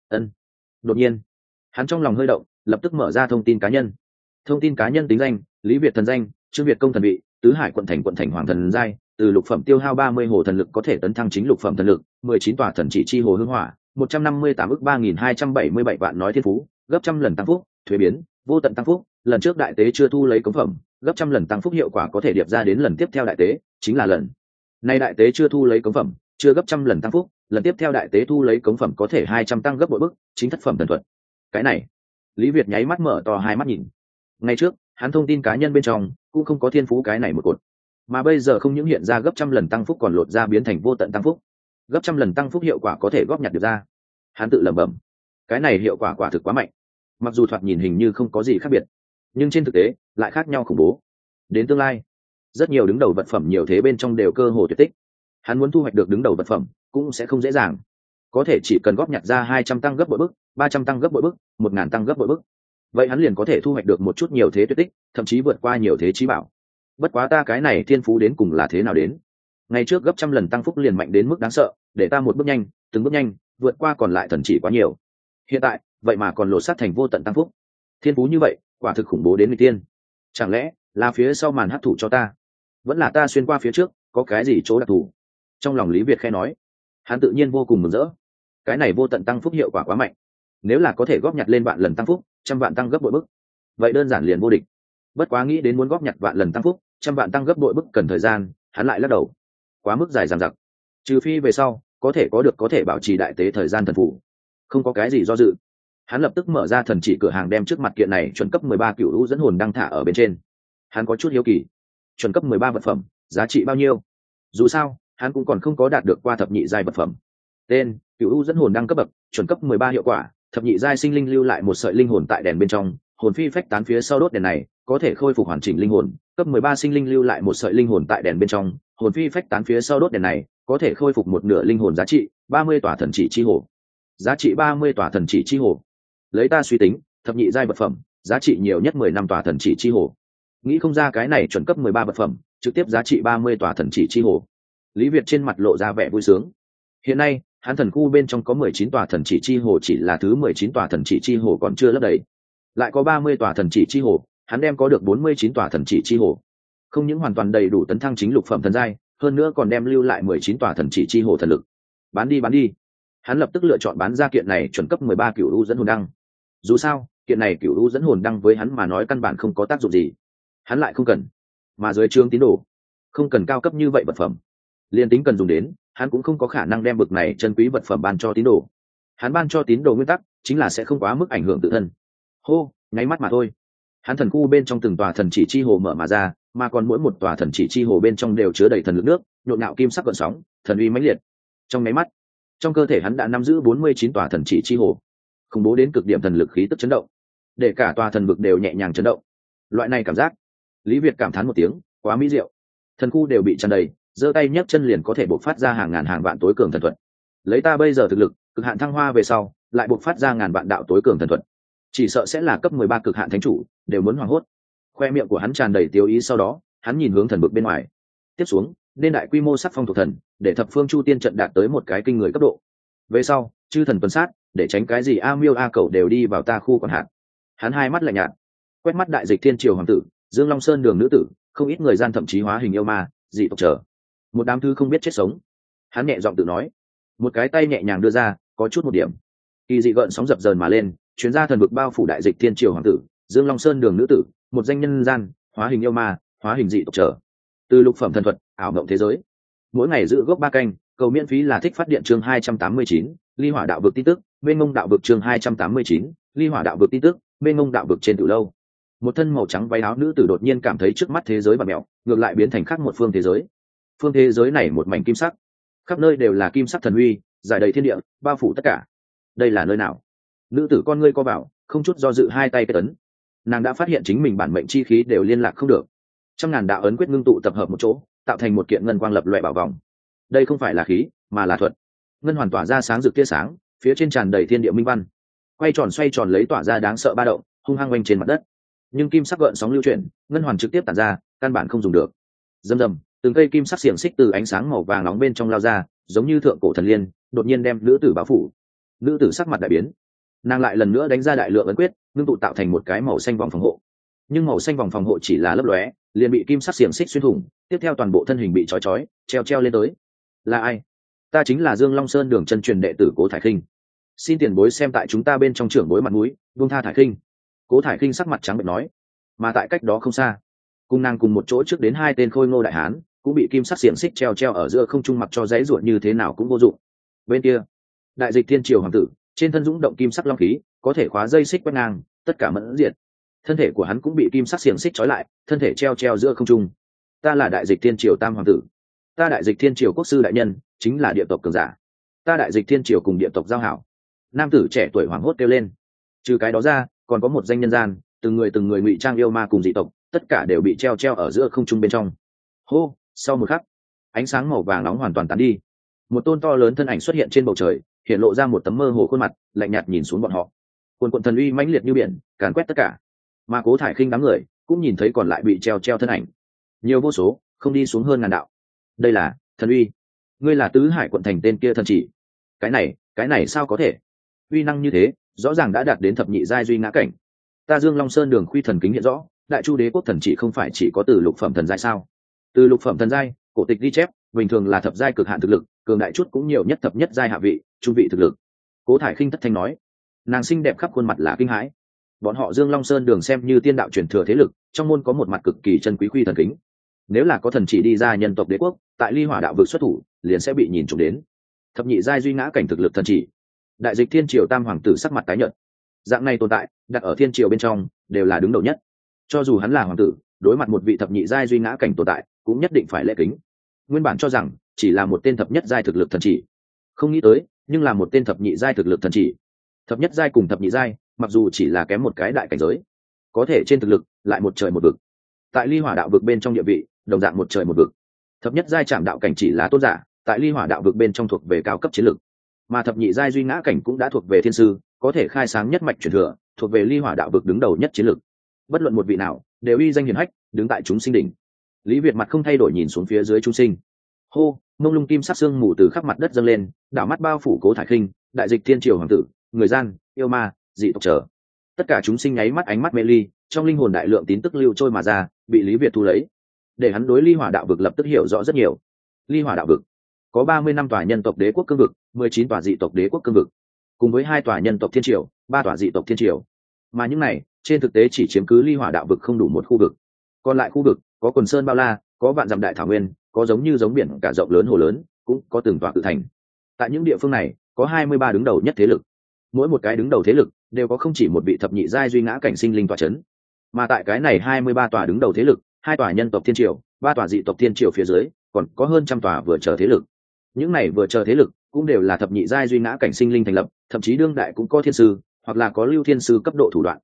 Đột nhiên hắn trong lòng hơi động, lập tức mở ra thông tin cá nhân. Thông tin cá nhân tính danh: Lý Việt thần danh: Trương Việt công thần vị, tứ hải quận thành hoàng thần giai, từ lục phẩm tiêu hao 30 hồ thần lực có thể tấn thăng chính lục phẩm thần lực, 19 tòa thần chỉ chi hồ hương hỏa, 158 ức 3277 vạn nói thiên phú, gấp 100 lần tăng phúc, thuế biến, vô tận tăng phúc, lần trước đại tế chưa thu lấy cống phẩm, gấp 100 lần tăng phúc hiệu quả có thể điệp ra đến lần tiếp theo đại tế, chính là lần này đại tế chưa thu lấy cống phẩm, chưa gấp 100 lần tăng phúc, lần tiếp theo đại tế thu lấy cống phẩm có thể 200 tăng gấp bội bức, chính thất phẩm thần thuật. Cái này, Lý Việt nháy mắt mở to hai mắt nhìn. Ngay trước, hắn thông tin cá nhân bên trong cũng không có thiên phú cái này một cột, mà bây giờ không những hiện ra gấp 100 lần tăng phúc còn lột ra biến thành vô tận tăng phúc. Gấp 100 lần tăng phúc hiệu quả có thể góp nhặt được ra. Hắn tự lẩm bẩm, cái này hiệu quả quả thực quá mạnh. Mặc dù thoạt nhìn hình như không có gì khác biệt, nhưng trên thực tế lại khác nhau khủng bố. Đến tương lai, rất nhiều đứng đầu vật phẩm nhiều thế bên trong đều cơ hồ tuyệt tích. Hắn muốn thu hoạch được đứng đầu vật phẩm cũng sẽ không dễ dàng. Có thể chỉ cần góp nhặt ra 200 tăng gấp bội bức, 300 tăng gấp bội bức, 1000 tăng gấp bội bức, vậy hắn liền có thể thu hoạch được một chút nhiều thế tuyệt tích, thậm chí vượt qua nhiều thế chí bảo. Bất quá ta cái này thiên phú đến cùng là thế nào đến? Ngày trước gấp 100 lần tăng phúc liền mạnh đến mức đáng sợ, để ta một bước nhanh, từng bước nhanh, vượt qua còn lại thần chỉ quá nhiều. Hiện tại, vậy mà còn lột xác thành vô tận tăng phúc. Thiên phú như vậy, quả thực khủng bố đến người tiên. Chẳng lẽ là phía sau màn hấp thụ cho ta? Vẫn là ta xuyên qua phía trước, có cái gì chỗ đặc thù? Trong lòng Lý Việt khẽ nói, hắn tự nhiên vô cùng mừng rỡ. Cái này vô tận tăng phúc hiệu quả quá mạnh. Nếu là có thể góp nhặt lên vạn lần tăng phúc, 100 vạn tăng gấp bội bức, vậy đơn giản liền vô địch. Bất quá nghĩ đến muốn góp nhặt vạn lần tăng phúc, 100 vạn tăng gấp bội bức cần thời gian, hắn lại lắc đầu. Quá mức dài dằng dặc. Trừ phi về sau có thể có thể bảo trì đại tế thời gian thần phụ. Không có cái gì do dự, hắn lập tức mở ra thần chỉ cửa hàng đem trước mặt kiện này chuẩn cấp 13 cửu lũ dẫn hồn đăng thả ở bên trên. Hắn có chút hiếu kỳ, chuẩn cấp 13 vật phẩm, giá trị bao nhiêu? Dù sao, hắn cũng còn không có đạt được qua thập nhị giai vật phẩm. Tên: Cửu lũ dẫn hồn đăng cấp bậc, chuẩn cấp 13 hiệu quả, thập nhị giai sinh linh lưu lại một sợi linh hồn tại đèn bên trong, hồn phi phách tán phía sau đốt đèn này, có thể khôi phục hoàn chỉnh linh hồn. Cấp 13 sinh linh lưu lại một sợi linh hồn tại đèn bên trong, hồn phi phách tán phía sau đốt đèn này, có thể khôi phục một nửa linh hồn. Giá trị 30 tòa thần chỉ chi hồ. Giá trị 30 tòa thần chỉ chi hồ. Lấy ta suy tính, thập nhị giai vật phẩm, giá trị nhiều nhất 10 năm tòa thần chỉ chi hồ. Nghĩ không ra cái này chuẩn cấp 13 vật phẩm, trực tiếp giá trị 30 tòa thần chỉ chi hồ. Lý Việt trên mặt lộ ra vẻ vui sướng. Hiện nay, hắn thần khu bên trong có 19 tòa thần chỉ chi hồ, chỉ là thứ 19 tòa thần chỉ chi hồ còn chưa lấp đầy. Lại có 30 tòa thần chỉ chi hồ, hắn đem có được 49 tòa thần chỉ chi hồ. Không những hoàn toàn đầy đủ tấn thăng chính lục phẩm thần giai, hơn nữa còn đem lưu lại 19 tòa thần chỉ chi hồ thần lực. Bán đi. Hắn lập tức lựa chọn bán ra kiện này chuẩn cấp 13 cửu lũ dẫn hồn đăng. Dù sao, kiện này cửu lũ dẫn hồn đăng với hắn mà nói căn bản không có tác dụng gì. Hắn lại không cần. Mà dưới trướng tín đồ, không cần cao cấp như vậy vật phẩm. Liên tính cần dùng đến, hắn cũng không có khả năng đem bực này chân quý vật phẩm ban cho tín đồ. Hắn ban cho tín đồ nguyên tắc chính là sẽ không quá mức ảnh hưởng tự thân. Hô, nháy mắt mà thôi. Hắn thần khu bên trong từng tòa thần chỉ chi hồ mở mà ra, mà còn mỗi một tòa thần chỉ chi hồ bên trong đều chứa đầy thần lực nước, nhộn nhạo kim sắc gợn sóng, thần uy mãnh liệt. Trong nháy mắt, trong cơ thể hắn đã nắm giữ 49 tòa thần chỉ chi hồ. Khủng bố đến cực điểm thần lực khí tức chấn động. để cả tòa thần vực đều nhẹ nhàng chấn động. Loại này cảm giác, Lý Việt cảm thán một tiếng, quá mỹ diệu. Thần khu đều bị tràn đầy, giơ tay nhấc chân liền có thể bộc phát ra hàng ngàn hàng vạn tối cường thần thuật. Lấy ta bây giờ thực lực, cực hạn thăng hoa về sau, lại bộc phát ra ngàn vạn đạo tối cường thần thuật, chỉ sợ sẽ là cấp 13 cực hạn thánh chủ, đều muốn hoảng hốt. Khoe miệng của hắn tràn đầy tiêu ý, sau đó hắn nhìn hướng thần vực bên ngoài. Tiếp xuống nên đại quy mô sắc phong thuộc thần, để thập phương chu tiên trận đạt tới một cái kinh người cấp độ. Về sau chư thần tuần sát, để tránh cái gì a miêu a cầu đều đi vào ta khu quản hạt. Hắn hai mắt lạnh nhạt, quét mắt đại dịch thiên triều hoàng tử, Dương Long Sơn đường nữ tử, không ít người gian thậm chí hóa hình yêu ma, dị tộc trở một đám thứ không biết chết sống. Hắn nhẹ giọng tự nói, một cái tay nhẹ nhàng đưa ra, có chút một điểm kỳ dị gợn sóng dập dờn mà lên, chuyến ra thần vực bao phủ đại dịch thiên triều hoàng tử, Dương Long Sơn đường nữ tử, một danh nhân gian, hóa hình yêu ma, hóa hình dị tộc trở, từ lục phẩm thần thuật, ảo mộng thế giới. Mỗi ngày giữ gốc 3 canh, cầu miễn phí là thích phát điện chương 289, ly hỏa đạo vực tin tức, mênh mông đạo vực chương 289, ly hỏa đạo vực tin tức, mênh mông đạo vực trên từ lâu. Một thân màu trắng váy áo nữ tử đột nhiên cảm thấy trước mắt thế giới bạt mèo, ngược lại biến thành khác một phương thế giới. Phương thế giới này một mảnh kim sắc, khắp nơi đều là kim sắc thần uy, giải đầy thiên địa, bao phủ tất cả. Đây là nơi nào? Nữ tử con ngươi co vào, không chút do dự hai tay kết ấn. Nàng đã phát hiện chính mình bản mệnh chi khí đều liên lạc không được. Trăm ngàn đạo ấn quyết ngưng tụ tập hợp một chỗ, tạo thành một kiện ngân quang lập loè bảo vòng. Đây không phải là khí, mà là thuật. Ngân hoàn tỏa ra sáng rực tia sáng, phía trên tràn đầy thiên địa minh văn, quay tròn xoay tròn lấy tỏa ra đáng sợ ba động, hung hăng quanh trên mặt đất. Nhưng kim sắc gợn sóng lưu chuyển, ngân hoàn trực tiếp tản ra, căn bản không dùng được. Rầm rầm, từng cây kim sắc xiềng xích từ ánh sáng màu vàng nóng bên trong lao ra, giống như thượng cổ thần liên, đột nhiên đem nữ tử bao phủ. Nữ tử sắc mặt đại biến, nàng lại lần nữa đánh ra đại lượng ấn quyết, ngưng tụ tạo thành một cái màu xanh vòng phòng hộ. Nhưng màu xanh vòng phòng hộ chỉ là lấp lóe, liền bị kim sắc xiềng xích xuyên thủng, tiếp theo toàn bộ thân hình bị trói, treo lên tới. Là ai? Ta chính là Dương Long Sơn đường chân truyền đệ tử Cố Thải Khinh. Xin tiền bối xem tại chúng ta bên trong trưởng bối mặt mũi, buông tha Thải Khinh. Cố Thải Khinh sắc mặt trắng bệch nói. Mà tại cách đó không xa, cùng nàng cùng một chỗ trước đến 2 tên khôi ngô đại hán, cũng bị kim sắc xiềng xích treo ở giữa không trung, mặc cho dãy ruột như thế nào cũng vô dụng. Bên kia, đại dịch thiên triều hoàng tử, trên thân dũng động kim sắc long khí, có thể khóa dây xích quét ngang, tất cả mẫn diệt. Thân thể của hắn cũng bị kim sắc xiềng xích trói lại, thân thể treo giữa không trung. Ta là đại dịch thiên triều tam hoàng tử, ta đại dịch thiên triều quốc sư đại nhân, chính là địa tộc cường giả, ta đại dịch thiên triều cùng địa tộc giao hảo. Nam tử trẻ tuổi hoảng hốt kêu lên. Trừ cái đó ra, còn có một danh nhân gian, từng người ngụy trang yêu ma cùng dị tộc, tất cả đều bị treo ở giữa không trung bên trong. Hô, sau một khắc, ánh sáng màu vàng nóng hoàn toàn tán đi, một tôn to lớn thân ảnh xuất hiện trên bầu trời, hiện lộ ra một tấm mơ hồ khuôn mặt, lạnh nhạt nhìn xuống bọn họ. Cuồn thần uy mãnh liệt như biển, càn quét tất cả. Mà Cố Thải Khinh đám người cũng nhìn thấy còn lại bị treo thân ảnh, nhiều vô số, không đi xuống hơn ngàn đạo. Đây là thần uy. Ngươi là tứ hải quận thành tên kia thần chỉ? Cái này sao có thể? Uy năng như thế, rõ ràng đã đạt đến thập nhị giai duy ngã cảnh. Ta Dương Long Sơn đường khuy thần kính hiện rõ, đại chu đế quốc thần chỉ không phải chỉ có từ lục phẩm thần giai sao? Từ lục phẩm thần giai, cổ tịch ghi chép, bình thường là thập giai cực hạn thực lực, cường đại chút cũng nhiều nhất thập nhất giai hạ vị, trung vị thực lực. Cố Thải Khinh thất thanh nói, nàng xinh đẹp khắp khuôn mặt là kinh hãi. Bọn họ Dương Long Sơn đường xem như tiên đạo truyền thừa thế lực, trong môn có một mặt cực kỳ chân quý khuy thần kính. Nếu là có thần chỉ đi ra nhân tộc đế quốc, tại ly hỏa đạo vực xuất thủ, liền sẽ bị nhìn trộm đến. Thập nhị giai duy ngã cảnh thực lực thần chỉ. Đại dịch thiên triều tam hoàng tử sắc mặt tái nhợt. Dạng này tồn tại, đặt ở thiên triều bên trong, đều là đứng đầu nhất. Cho dù hắn là hoàng tử, đối mặt một vị thập nhị giai duy ngã cảnh tồn tại, cũng nhất định phải lễ kính. Nguyên bản cho rằng chỉ là một tên thập nhất giai thực lực thần chỉ, không nghĩ tới, nhưng là một tên thập nhị giai thực lực thần chỉ. Thập nhất giai cùng thập nhị giai, mặc dù chỉ là kém một cái đại cảnh giới, có thể trên thực lực lại một trời một vực. Tại ly hỏa đạo vực bên trong địa vị, đồng dạng một trời một vực. Thập nhất giai chạm đạo cảnh chỉ là tôn giả, tại ly hỏa đạo vực bên trong thuộc về cao cấp chiến lực, mà thập nhị giai duy ngã cảnh cũng đã thuộc về thiên sư, có thể khai sáng nhất mạch truyền thừa, thuộc về ly hỏa đạo vực đứng đầu nhất chiến lực. Bất luận một vị nào, đều uy danh hiển hách, đứng tại chúng sinh đỉnh. Lý Việt mặt không thay đổi nhìn xuống phía dưới chúng sinh. Hô, mông lung kim sắc xương mù từ khắp mặt đất dâng lên, đảo mắt bao phủ Cố Thải Khinh, đại dịch thiên triều hoàng tử, người gian, yêu ma, dị tộc trở. Tất cả chúng sinh nháy mắt ánh mắt mê ly, trong linh hồn đại lượng tín tức lưu trôi mà ra, bị Lý Việt thu lấy, để hắn đối ly hỏa đạo vực lập tức hiểu rõ rất nhiều. Ly hỏa đạo vực có 35 tòa nhân tộc đế quốc cương vực, 19 tòa dị tộc đế quốc cương vực, cùng với 2 tòa nhân tộc thiên triều, 3 tòa dị tộc thiên triều. Mà những này, trên thực tế chỉ chiếm cứ ly hỏa đạo vực không đủ một khu vực. Còn lại khu vực, có quần sơn bao la, có vạn dặm đại thảo nguyên, có giống biển cả rộng lớn hồ lớn, cũng có từng tòa cự thành. Tại những địa phương này, có 23 đứng đầu nhất thế lực. Mỗi một cái đứng đầu thế lực đều có không chỉ một vị thập nhị giai duy ngã cảnh sinh linh tọa chấn. Mà tại cái này 23 tòa đứng đầu thế lực, 2 tòa nhân tộc thiên triều, 3 tòa dị tộc thiên triều phía dưới, còn có hơn trăm tòa vừa chờ thế lực. Những này vừa chờ thế lực cũng đều là thập nhị giai duy ngã cảnh sinh linh thành lập, thậm chí đương đại cũng có thiên sư, hoặc là có lưu thiên sư cấp độ thủ đoạn.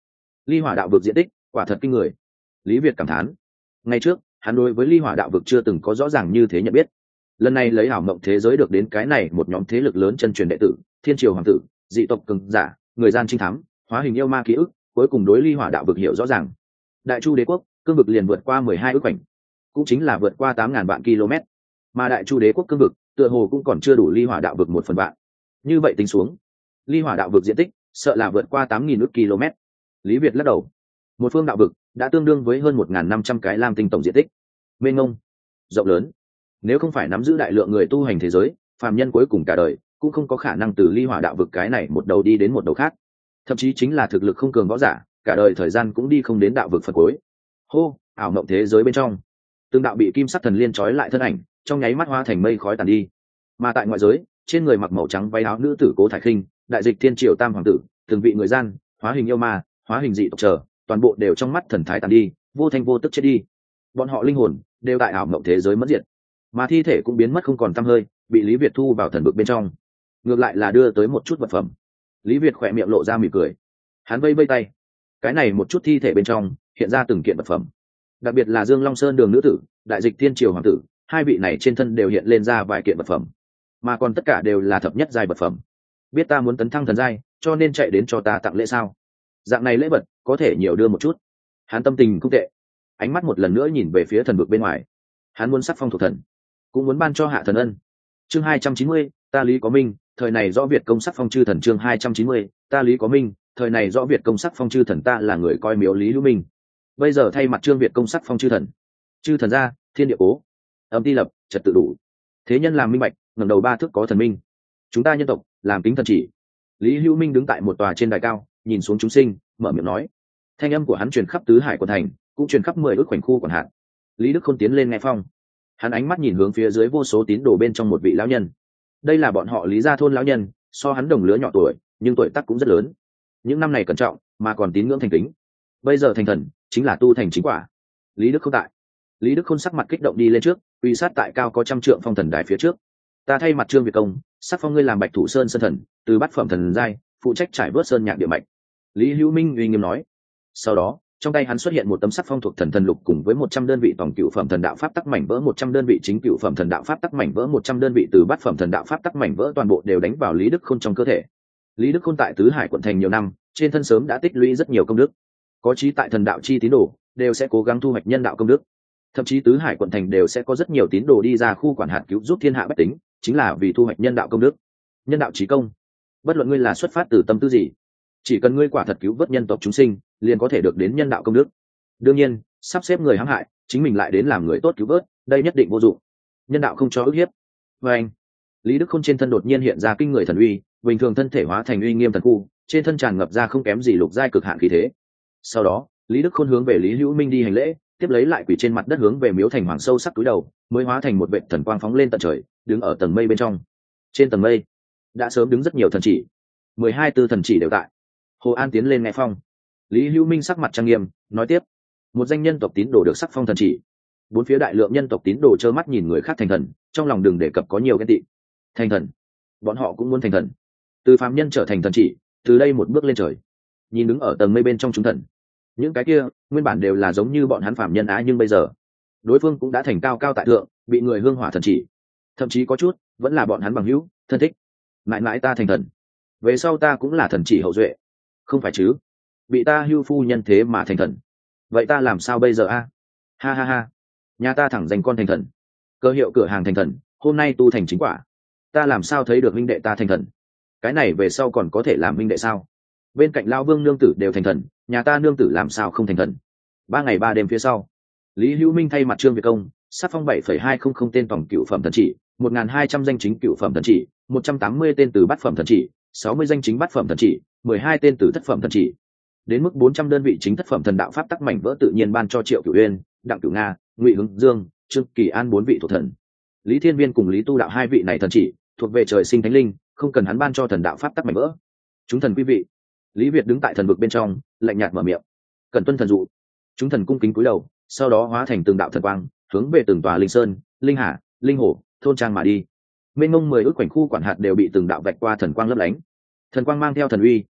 Ly Hỏa đạo vực diện tích quả thật kinh người. Lý Việt cảm thán. Ngay trước, hắn đối với Ly Hỏa đạo vực chưa từng có rõ ràng như thế nhận biết. Lần này lấy ảo mộng thế giới được đến cái này một nhóm thế lực lớn chân truyền đệ tử, Thiên Triều hoàng tử, dị tộc cường giả, người gian trinh thám, hóa hình yêu ma ký ức, cuối cùng đối Ly Hỏa đạo vực hiểu rõ ràng. Đại Chu đế quốc, cương vực liền vượt qua 12 ước khoảnh, cũng chính là vượt qua 8.000 vạn km. Mà Đại Chu đế quốc cương vực, tựa hồ cũng còn chưa đủ Ly Hỏa đạo vực 1/1000. Như vậy tính xuống, Ly Hỏa đạo vực diện tích sợ là vượt qua 8.000 ước km. Lý Việt lắc đầu. Một phương đạo vực đã tương đương với hơn 1.500 cái lam tinh tổng diện tích. Mênh mông, rộng lớn. Nếu không phải nắm giữ đại lượng người tu hành thế giới, phàm nhân cuối cùng cả đời cũng không có khả năng từ Ly Hỏa đạo vực cái này một đầu đi đến một đầu khác. Thậm chí chính là thực lực không cường võ giả, cả đời thời gian cũng đi không đến đạo vực phần cuối. Hô, ảo mộng thế giới bên trong, từng đạo bị kim sắc thần liên trói lại thân ảnh, trong nháy mắt hóa thành mây khói tàn đi. Mà tại ngoại giới, trên người mặc màu trắng váy áo nữ tử Cố Thải Khinh, đại dịch Thiên Triều tam hoàng tử, từng vị người gian, hóa hình yêu ma, hóa hình dị tộc chờ, toàn bộ đều trong mắt thần thái tàn đi, vô thanh vô tức chết đi. Bọn họ linh hồn đều tại ảo mộng thế giới mất diệt, mà thi thể cũng biến mất không còn tăm hơi, bị Lý Việt thu vào thần vực bên trong. Ngược lại là đưa tới một chút vật phẩm. Lý Việt khỏe miệng lộ ra mỉm cười, hắn vây vây tay, cái này một chút thi thể bên trong hiện ra từng kiện vật phẩm, đặc biệt là Dương Long Sơn đường nữ tử, đại dịch Thiên Triều hoàng tử, hai vị này trên thân đều hiện lên ra vài kiện vật phẩm, mà còn tất cả đều là thập nhất giai vật phẩm. Biết ta muốn tấn thăng thần giai, cho nên chạy đến cho ta tặng lễ sao? Dạng này lễ vật có thể nhiều đưa một chút. Hắn tâm tình không tệ, ánh mắt một lần nữa nhìn về phía thần vực bên ngoài. Hắn muốn sắc phong thuộc thần, cũng muốn ban cho hạ thần ân. Chương 290, ta Lý Có Minh, thời này rõ Việt công sắc phong chư thần. Chương 290, ta Lý Có Minh, thời này rõ Việt công sắc phong chư thần. Ta là người coi miếu Lý Hữu Minh, bây giờ thay mặt Trương Việt công sắc phong chư thần. Chư thần ra, thiên địa cố, âm ti lập, trật tự đủ, thế nhân làm minh bạch, ngẩng đầu ba thước có thần minh. Chúng ta nhân tộc làm kính thần chỉ. Lý Hữu Minh đứng tại một tòa trên đài cao, nhìn xuống chúng sinh, mở miệng nói. Thanh âm của hắn truyền khắp tứ hải quận thành, cũng truyền khắp 10 ước khoảnh khu quản hạt. Lý Đức Khôn tiến lên nghe phong, hắn ánh mắt nhìn hướng phía dưới vô số tín đồ bên trong một vị lão nhân. Đây là bọn họ Lý gia thôn lão nhân, so hắn đồng lứa nhỏ tuổi, nhưng tuổi tác cũng rất lớn. Những năm này cẩn trọng, mà còn tín ngưỡng thành kính. Bây giờ thành thần, chính là tu thành chính quả. Lý Đức Khôn tại. Lý Đức Khôn sắc mặt kích động đi lên trước, uy sát tại cao có 100 trượng phong thần đài phía trước. Ta thay mặt Trương Việt công, sắc phong ngươi làm Bạch Thủ Sơn sơn thần, từ bát phẩm thần giai, phụ trách trải vớt sơn nhạc địa mạch. Lý Hữu Minh uy nghiêm nói. Sau đó, trong tay hắn xuất hiện một tấm sắc phong thuộc thần thần lục cùng với 100 đơn vị tổng cựu phẩm thần đạo pháp tắc mảnh vỡ, 100 đơn vị chính cựu phẩm thần đạo pháp tắc mảnh vỡ, 100 đơn vị từ bát phẩm thần đạo pháp tắc mảnh vỡ, toàn bộ đều đánh vào Lý Đức Khôn trong cơ thể. Lý Đức Khôn tại tứ hải quận thành nhiều năm, trên thân sớm đã tích lũy rất nhiều công đức. Có chí tại thần đạo chi tín đồ, đều sẽ cố gắng thu hoạch nhân đạo công đức. Thậm chí tứ hải quận thành đều sẽ có rất nhiều tín đồ đi ra khu quản hạt cứu giúp thiên hạ bách tính, chính là vì thu hoạch nhân đạo công đức. Nhân đạo chí công, bất luận ngươi là xuất phát từ tâm tư gì, chỉ cần ngươi quả thật cứu vớt nhân tộc chúng sinh, liền có thể được đến nhân đạo công đức. Đương nhiên, sắp xếp người hãm hại, chính mình lại đến làm người tốt cứu vớt, đây nhất định vô dụng. Nhân đạo không cho ức hiếp. Và anh, Lý Đức Khôn trên thân đột nhiên hiện ra kinh người thần uy, bình thường thân thể hóa thành uy nghiêm thần khu, trên thân tràn ngập ra không kém gì lục giai cực hạn khí thế. Sau đó, Lý Đức Khôn hướng về Lý Hữu Minh đi hành lễ, tiếp lấy lại quỳ trên mặt đất hướng về miếu thành hoàng sâu sắc túi đầu, mới hóa thành một vệt thần quang phóng lên tận trời, đứng ở tầng mây bên trong. Trên tầng mây đã sớm đứng rất nhiều thần chỉ, 12 tư thần chỉ đều tại. Hồ An tiến lên nghe phong. Lý Hữu Minh sắc mặt trang nghiêm, nói tiếp: một danh nhân tộc tín đồ được sắc phong thần chỉ, bốn phía đại lượng nhân tộc tín đồ trơ mắt nhìn người khác thành thần, trong lòng đừng đề cập có nhiều ghen tị. Thành thần, bọn họ cũng muốn thành thần, từ phàm nhân trở thành thần chỉ, từ đây một bước lên trời. Nhìn đứng ở tầng mây bên trong chúng thần, những cái kia nguyên bản đều là giống như bọn hắn phàm nhân á, nhưng bây giờ đối phương cũng đã thành cao cao tại thượng, bị người hương hỏa thần chỉ, thậm chí có chút vẫn là bọn hắn bằng hữu thân thích. Mãi mãi ta thành thần, về sau ta cũng là thần chỉ hậu duệ. Không phải chứ, bị ta hưu phu nhân thế mà thành thần, vậy ta làm sao bây giờ a? Ha ha ha, nhà ta thẳng dành con thành thần, cơ hiệu cửa hàng thành thần, hôm nay tu thành chính quả, ta làm sao thấy được minh đệ ta thành thần? Cái này về sau còn có thể làm minh đệ sao? Bên cạnh lao vương nương tử đều thành thần, nhà ta nương tử làm sao không thành thần? 3 ngày 3 đêm phía sau, Lý Hữu Minh thay mặt Trương Việt công sắc phong 7,200 tên tổng cựu phẩm thần chỉ, 1.200 danh chính cựu phẩm thần chỉ, 180 tên từ bát phẩm thần chỉ, 60 danh chính bát phẩm thần chỉ, 12 tên từ thất phẩm thần chỉ. Đến mức 400 đơn vị chính thất phẩm thần đạo pháp tắc mảnh vỡ tự nhiên ban cho Triệu Cửu Uyên, Đặng Cửu Nga, Ngụy Hướng Dương, Trương Kỳ An 4 vị thuộc thần. Lý Thiên Viên cùng Lý Tu Đạo 2 vị này thần chỉ, thuộc về trời sinh thánh linh, không cần hắn ban cho thần đạo pháp tắc mảnh vỡ. Chúng thần quý vị. Lý Việt đứng tại thần vực bên trong, lạnh nhạt mở miệng. Cần tuân thần dụ. Chúng thần cung kính cúi đầu, sau đó hóa thành từng đạo thần quang, hướng về từng tòa linh sơn, linh hà, linh hồ, thôn trang mà đi. Mênh mông 10 ước khoảnh khu quản hạt đều bị từng đạo vạch qua thần quang lấp lánh. Thần quang mang theo thần uy,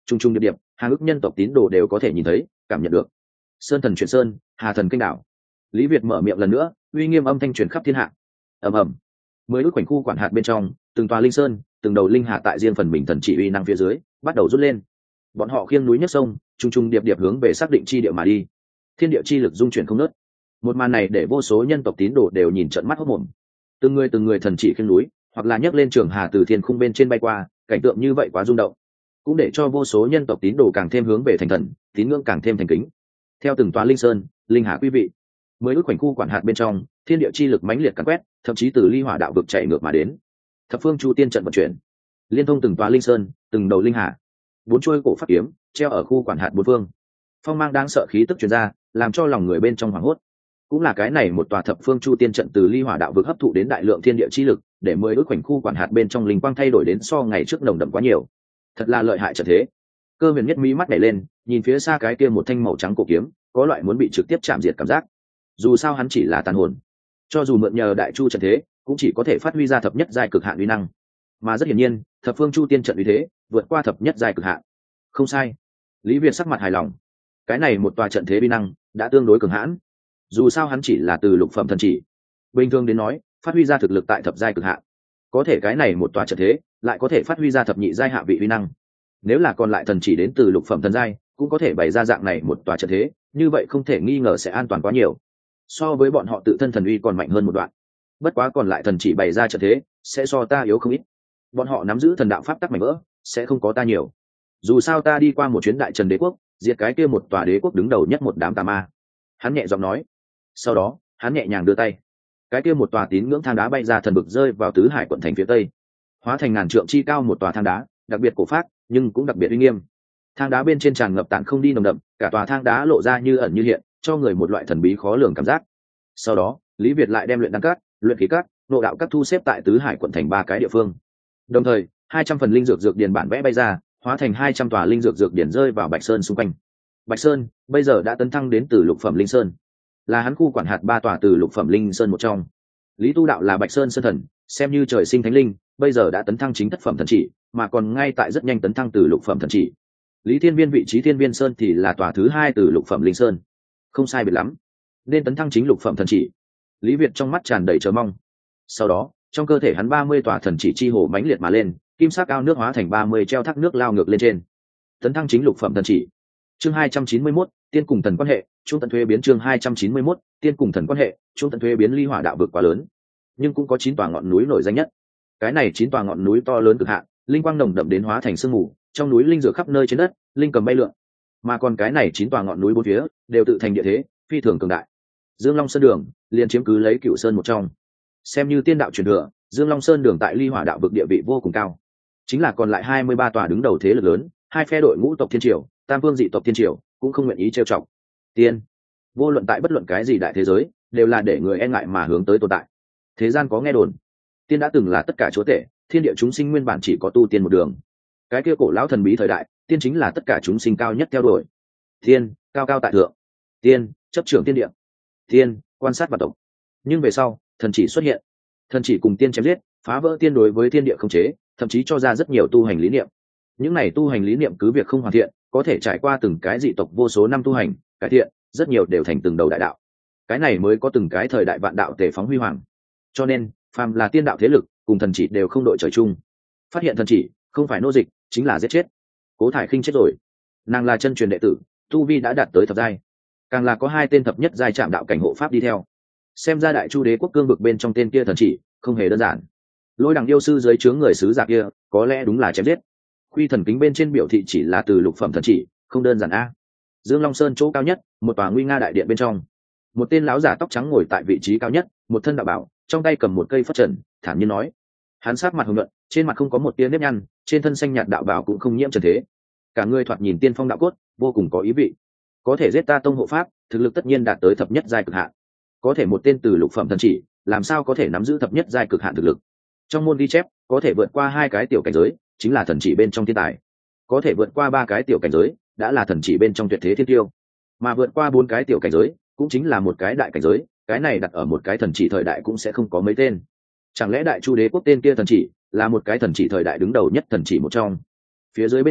trung trung điệp điệp hàng ức nhân tộc tín đồ đều có thể nhìn thấy cảm nhận được. Sơn thần chuyển sơn, hà thần kinh đảo. Lý Việt mở miệng lần nữa, uy nghiêm âm thanh truyền khắp thiên hạ. Ầm ầm. Mới ước khoảnh khu quản hạt bên trong, từng tòa linh sơn, từng đầu linh hạ tại riêng phần mình thần chỉ uy năng phía dưới bắt đầu rút lên. Bọn họ khiêng núi nhấc sông, trung trung điệp điệp hướng về xác định chi địa mà đi. Thiên địa chi lực dung chuyển không ngớt. Một màn này để vô số nhân tộc tín đồ đều nhìn trợn mắt hốt mồm. Từng người thần chỉ khiêng núi, hoặc là nhấc lên trường hà từ thiên khung bên trên bay qua, cảnh tượng như vậy quá rung động, cũng để cho vô số nhân tộc tín đồ càng thêm hướng về thành thần, tín ngưỡng càng thêm thành kính. Theo từng tòa linh sơn, linh hà quý vị, mới ước khoảnh khu quản hạt bên trong, thiên địa chi lực mãnh liệt càn quét, thậm chí từ ly hỏa đạo vực chạy ngược mà đến. Thập phương chu tiên trận vận chuyển, liên thông từng tòa linh sơn, từng đầu linh hà. Bốn chuôi cổ pháp kiếm treo ở khu quản hạt bốn phương, phong mang đáng sợ khí tức truyền ra, làm cho lòng người bên trong hoảng hốt. Cũng là cái này một tòa thập phương chu tiên trận từ ly hỏa đạo vực hấp thụ đến đại lượng thiên địa chi lực, để mới ước khoảnh khu quản hạt bên trong linh quang thay đổi đến so ngày trước nồng đậm quá nhiều. Thật là lợi hại trận thế. Cơ Huyền Nhất mí mắt nhảy lên, nhìn phía xa cái kia một thanh màu trắng cổ kiếm, có loại muốn bị trực tiếp chạm diệt cảm giác. Dù sao hắn chỉ là tàn hồn, cho dù mượn nhờ đại chu trận thế, cũng chỉ có thể phát huy ra thập nhất giai cực hạn uy năng. Mà rất hiển nhiên, thập phương chu tiên trận uy thế vượt qua thập nhất giai cực hạn. Không sai. Lý Việt sắc mặt hài lòng. Cái này một tòa trận thế uy năng đã tương đối cường hãn. Dù sao hắn chỉ là từ lục phẩm thần chỉ, bình thường đến nói, phát huy ra thực lực tại thập giai cực hạn. Có thể cái này một tòa trận thế lại có thể phát huy ra thập nhị giai hạ vị uy năng. Nếu là còn lại thần chỉ đến từ lục phẩm thần giai, cũng có thể bày ra dạng này một tòa trận thế, như vậy không thể nghi ngờ sẽ an toàn quá nhiều. So với bọn họ tự thân thần uy còn mạnh hơn một đoạn. Bất quá còn lại thần chỉ bày ra trận thế, sẽ so ta yếu không ít. Bọn họ nắm giữ thần đạo pháp tắc mạnh vỡ, sẽ không có ta nhiều. Dù sao ta đi qua một chuyến đại trần đế quốc, diệt cái kia một tòa đế quốc đứng đầu nhất một đám tà ma. Hắn nhẹ giọng nói. Sau đó, hắn nhẹ nhàng đưa tay. Cái kia một tòa tín ngưỡng thang đá bay ra thần vực rơi vào tứ hải quận thành phía tây, hóa thành ngàn trượng chi cao một tòa thang đá, đặc biệt cổ phác, nhưng cũng đặc biệt uy nghiêm. Thang đá bên trên tràn ngập tản không đi nồng đậm, cả tòa thang đá lộ ra như ẩn như hiện, cho người một loại thần bí khó lường cảm giác. Sau đó, Lý Việt lại đem luyện đăng cát, luyện khí cát, nộ đạo cát thu xếp tại tứ hải quận thành ba cái địa phương. Đồng thời, 200 phần linh dược dược điển bản vẽ bay ra, hóa thành 200 tòa linh dược dược điển rơi vào Bạch Sơn xung quanh. Bạch Sơn bây giờ đã tấn thăng đến từ lục phẩm linh sơn, là hắn khu quản hạt ba tòa từ lục phẩm linh sơn một trong. Lý Tu Đạo là Bạch Sơn sơn thần, xem như trời sinh thánh linh, bây giờ đã tấn thăng chính thất phẩm thần chỉ, mà còn ngay tại rất nhanh tấn thăng từ lục phẩm thần chỉ. Lý Thiên Viên vị trí Thiên Viên Sơn thì là tòa thứ hai từ lục phẩm linh sơn, không sai biệt lắm, nên tấn thăng chính lục phẩm thần chỉ. Lý Việt trong mắt tràn đầy chờ mong. Sau đó, trong cơ thể hắn 30 tòa thần chỉ chi hồ mãnh liệt mà lên, kim sắc ao nước hóa thành 30 treo thác nước lao ngược lên trên. Tấn thăng chính lục phẩm thần chỉ. Chương 291, tiên cùng thần quan hệ, trung tận thuế biến. Chương 291, tiên cùng thần quan hệ, trung tận thuế biến. Ly hỏa đạo vực quá lớn, nhưng cũng có 9 tòa ngọn núi nổi danh nhất. Cái này 9 tòa ngọn núi to lớn cực hạn, linh quang nồng đậm đến hóa thành sương mù, trong núi linh dược khắp nơi trên đất, linh cầm bay lượn. Mà còn cái này 9 tòa ngọn núi bốn phía đều tự thành địa thế, phi thường cường đại. Dương Long Sơn Đường liền chiếm cứ lấy Cửu Sơn một trong, xem như tiên đạo truyền thừa, Dương Long Sơn Đường tại Ly hỏa đạo vực địa vị vô cùng cao. Chính là còn lại 23 tòa đứng đầu thế lực lớn, hai phe đội ngũ tộc thiên triều, tam vương dị tộc thiên triều cũng không nguyện ý trêu chọc. Tiên, vô luận tại bất luận cái gì đại thế giới, đều là để người e ngại mà hướng tới tồn tại. Thế gian có nghe đồn, tiên đã từng là tất cả chúa tể, thiên địa chúng sinh nguyên bản chỉ có tu tiên một đường. Cái kia cổ lão thần bí thời đại, tiên chính là tất cả chúng sinh cao nhất theo đuổi. Tiên, cao cao tại thượng. Tiên, chấp trưởng tiên địa. Tiên, quan sát vạn tộc. Nhưng về sau, thần chỉ xuất hiện. Thần chỉ cùng tiên chém giết, phá vỡ tiên đối với thiên địa không chế, thậm chí cho ra rất nhiều tu hành lý niệm. Những này tu hành lý niệm cứ việc không hoàn thiện, có thể trải qua từng cái dị tộc vô số năm tu hành, cải thiện, rất nhiều đều thành từng đầu đại đạo. Cái này mới có từng cái thời đại vạn đạo tề phóng huy hoàng. Cho nên, phàm là tiên đạo thế lực, cùng thần chỉ đều không đội trời chung. Phát hiện thần chỉ, không phải nô dịch, chính là giết chết. Cố Thải Khinh chết rồi, nàng là chân truyền đệ tử, tu vi đã đạt tới thập giai, càng là có 2 tên thập nhất giai chạm đạo cảnh hộ pháp đi theo. Xem ra đại chu đế quốc cương vực bên trong tên kia thần chỉ không hề đơn giản. Lôi Đằng yêu sư dưới trướng người sứ giả kia, có lẽ đúng là chém giết. Quy thần kính bên trên biểu thị chỉ là từ lục phẩm thần chỉ, không đơn giản a. Dương Long Sơn chỗ cao nhất, một tòa nguy nga đại điện bên trong, một tên lão giả tóc trắng ngồi tại vị trí cao nhất, một thân đạo bảo, trong tay cầm một cây phất trần, thản nhiên nói. Hắn sát mặt hồng nhuận, trên mặt không có một tia nếp nhăn, trên thân xanh nhạt đạo bảo cũng không nhiễm trần thế. Cả người thoạt nhìn tiên phong đạo cốt, vô cùng có ý vị. Có thể giết ta tông hộ pháp, thực lực tất nhiên đạt tới thập nhất giai cực hạn. Có thể một tên từ lục phẩm thần chỉ, làm sao có thể nắm giữ thập nhất giai cực hạn thực lực? Trong môn ghi chép, có thể vượt qua 2 cái tiểu cảnh giới, chính là thần chỉ bên trong thiên tài. Có thể vượt qua 3 cái tiểu cảnh giới, đã là thần chỉ bên trong tuyệt thế thiên tiêu. Mà vượt qua 4 cái tiểu cảnh giới, cũng chính là một cái đại cảnh giới, cái này đặt ở một cái thần chỉ thời đại cũng sẽ không có mấy tên. Chẳng lẽ đại chu đế quốc tên kia thần chỉ là một cái thần chỉ thời đại đứng đầu nhất thần chỉ một trong? Phía dưới bên trái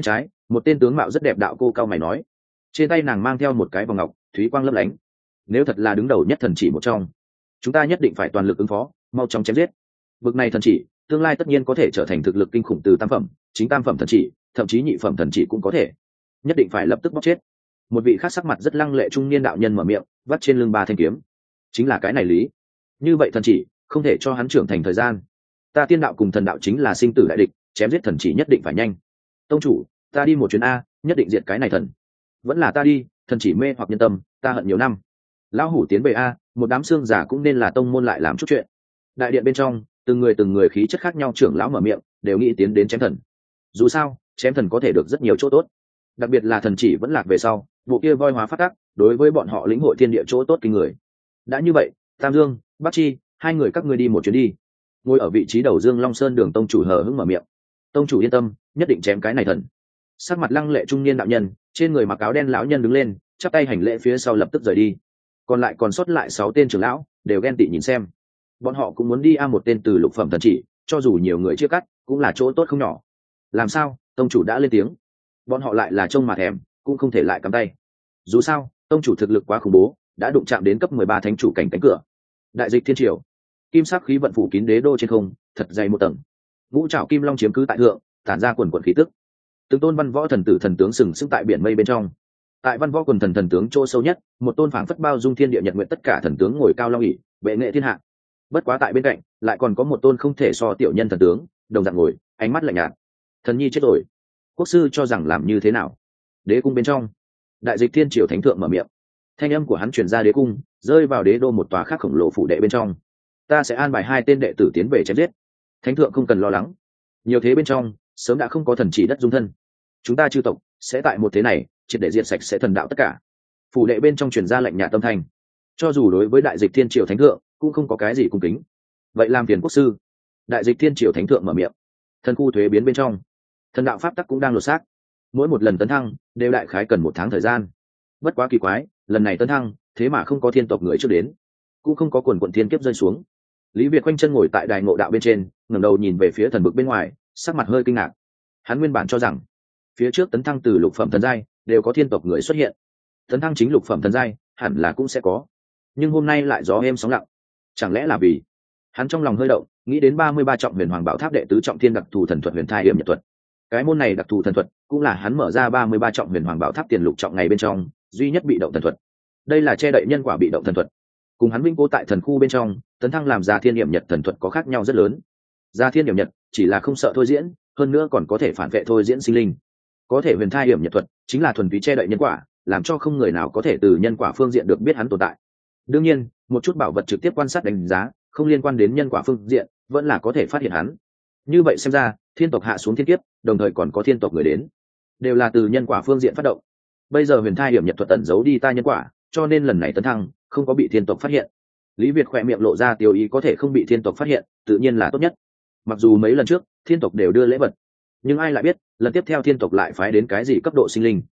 Một tên tướng mạo rất đẹp đạo cô cao mày nói. Trên tay nàng mang theo một cái vòng ngọc, thúy quang lấp lánh. Nếu thật là đứng đầu nhất thần chỉ một trong, chúng ta nhất định phải toàn lực ứng phó, mau chóng chém giết. Bực này thần chỉ, tương lai tất nhiên có thể trở thành thực lực kinh khủng từ tam phẩm, chính tam phẩm thần chỉ, thậm chí nhị phẩm thần chỉ cũng có thể. Nhất định phải lập tức bóc chết. Một vị khác sắc mặt rất lăng lệ trung niên đạo nhân mở miệng, vắt trên lưng 3 thanh kiếm. Chính là cái này lý. Như vậy thần chỉ, không thể cho hắn trưởng thành thời gian. Ta tiên đạo cùng thần đạo chính là sinh tử đại địch, chém giết thần chỉ nhất định phải nhanh. Tông chủ, ta đi một chuyến a, nhất định diệt cái này thần. Vẫn là ta đi, thần chỉ mê hoặc nhân tâm, ta hận nhiều năm. Lão hủ tiến về a, một đám xương giả cũng nên là tông môn lại làm chút chuyện. Đại điện bên trong, từng người khí chất khác nhau trưởng lão mở miệng, đều nghĩ tiến đến chém thần. Dù sao, chém thần có thể được rất nhiều chỗ tốt, đặc biệt là thần chỉ vẫn lạc về sau, bộ kia voi hóa phát tác, đối với bọn họ lĩnh hội thiên địa chỗ tốt kinh người. Đã như vậy, Tam Dương, Bắc Chi, hai người các ngươi đi một chuyến đi. Ngồi ở vị trí đầu Dương Long Sơn đường tông chủ hờ hững mở miệng. Tông chủ yên tâm, nhất định chém cái này thần. Sắc mặt lăng lệ trung niên đạo nhân, trên người mặc áo đen lão nhân đứng lên, chắp tay hành lễ phía sau lập tức rời đi. Còn sót lại 6 tên trưởng lão đều ghen tị nhìn xem. Bọn họ cũng muốn đi một tên từ lục phẩm thần chỉ, cho dù nhiều người chia cắt, cũng là chỗ tốt không nhỏ. Làm sao? Tông chủ đã lên tiếng. Bọn họ lại là trông mà thèm, cũng không thể lại cắm tay. Dù sao, tông chủ thực lực quá khủng bố, đã đụng chạm đến cấp 13 thánh chủ cảnh cánh cửa. Đại dịch thiên triều, kim sắc khí vận phủ kín đế đô trên không, thật dày một tầng. Ngũ trảo kim long chiếm cứ tại thượng, tản ra quần quần khí tức. Từng tôn văn võ thần tử thần tướng sừng sững tại biển mây bên trong. Tại văn võ quần thần tướng chỗ sâu nhất, một tôn phảng phất bao dung thiên địa nhật nguyện tất cả thần tướng ngồi cao long ỷ, bệ nghệ thiên hạ. Bất quá tại bên cạnh, lại còn có một tôn không thể so tiểu nhân thần tướng, đồng dạng ngồi, ánh mắt lạnh nhạt. Thần nhi chết rồi, quốc sư cho rằng làm như thế nào? Đế cung bên trong, đại dịch thiên triều thánh thượng mở miệng, thanh âm của hắn truyền ra đế cung, rơi vào đế đô một tòa khác khổng lồ phủ đệ bên trong. Ta sẽ an bài 2 tên đệ tử tiến về chém giết. Thánh thượng không cần lo lắng, nhiều thế bên trong sớm đã không có thần chỉ đất dung thân. Chúng ta chư tộc sẽ tại một thế này triệt để diệt sạch sẽ thần đạo tất cả. Phủ đệ bên trong truyền ra lệnh nhạt tâm thanh, cho dù đối với đại dịch thiên triều thánh thượng cũng không có cái gì cung kính. Vậy làm phiền quốc sư. Đại dịch thiên triều thánh thượng mở miệng. Thần khu thuế biến bên trong, thần đạo pháp tắc cũng đang lột xác, mỗi một lần tấn thăng đều đại khái cần 1 tháng thời gian. Bất quá kỳ quái, lần này tấn thăng thế mà không có thiên tộc người trước đến, cũng không có quần quận thiên kiếp rơi xuống. Lý Việt quanh chân ngồi tại đài ngộ đạo bên trên, ngẩng đầu nhìn về phía thần vực bên ngoài, sắc mặt hơi kinh ngạc. Hắn nguyên bản cho rằng phía trước tấn thăng từ lục phẩm thần giai đều có thiên tộc người xuất hiện, tấn thăng chính lục phẩm thần giai hẳn là cũng sẽ có, nhưng hôm nay lại gió êm sóng lặng. Chẳng lẽ là vì hắn trong lòng hơi động, nghĩ đến 33 trọng huyền hoàng bảo tháp đệ tứ trọng thiên đặc thù thần thuật huyền thai hiểm nhật thuật. Cái môn này đặc thù thần thuật cũng là hắn mở ra 33 trọng huyền hoàng bảo tháp tiền lục trọng ngày bên trong duy nhất bị động thần thuật. Đây là che đậy nhân quả bị động thần thuật, cùng hắn vinh cố tại thần khu bên trong tấn thăng làm ra thiên hiểm nhật thần thuật có khác nhau rất lớn. Ra thiên hiểm nhật chỉ là không sợ thôi diễn, hơn nữa còn có thể phản vệ thôi diễn sinh linh. Có thể huyền thai hiểm nhật thuật chính là thuần túy che đậy nhân quả, làm cho không người nào có thể từ nhân quả phương diện được biết hắn tồn tại. Đương nhiên, một chút bảo vật trực tiếp quan sát đánh giá, không liên quan đến nhân quả phương diện, vẫn là có thể phát hiện hắn. Như vậy xem ra, thiên tộc hạ xuống thiên kiếp, đồng thời còn có thiên tộc người đến, đều là từ nhân quả phương diện phát động. Bây giờ huyền thai hiểm nhật thuật tẩn giấu đi ta nhân quả, cho nên lần này tấn thăng không có bị thiên tộc phát hiện. Lý Việt khỏe miệng lộ ra tiêu ý, có thể không bị thiên tộc phát hiện, tự nhiên là tốt nhất. Mặc dù mấy lần trước thiên tộc đều đưa lễ vật, nhưng ai lại biết lần tiếp theo thiên tộc lại phái đến cái gì cấp độ sinh linh.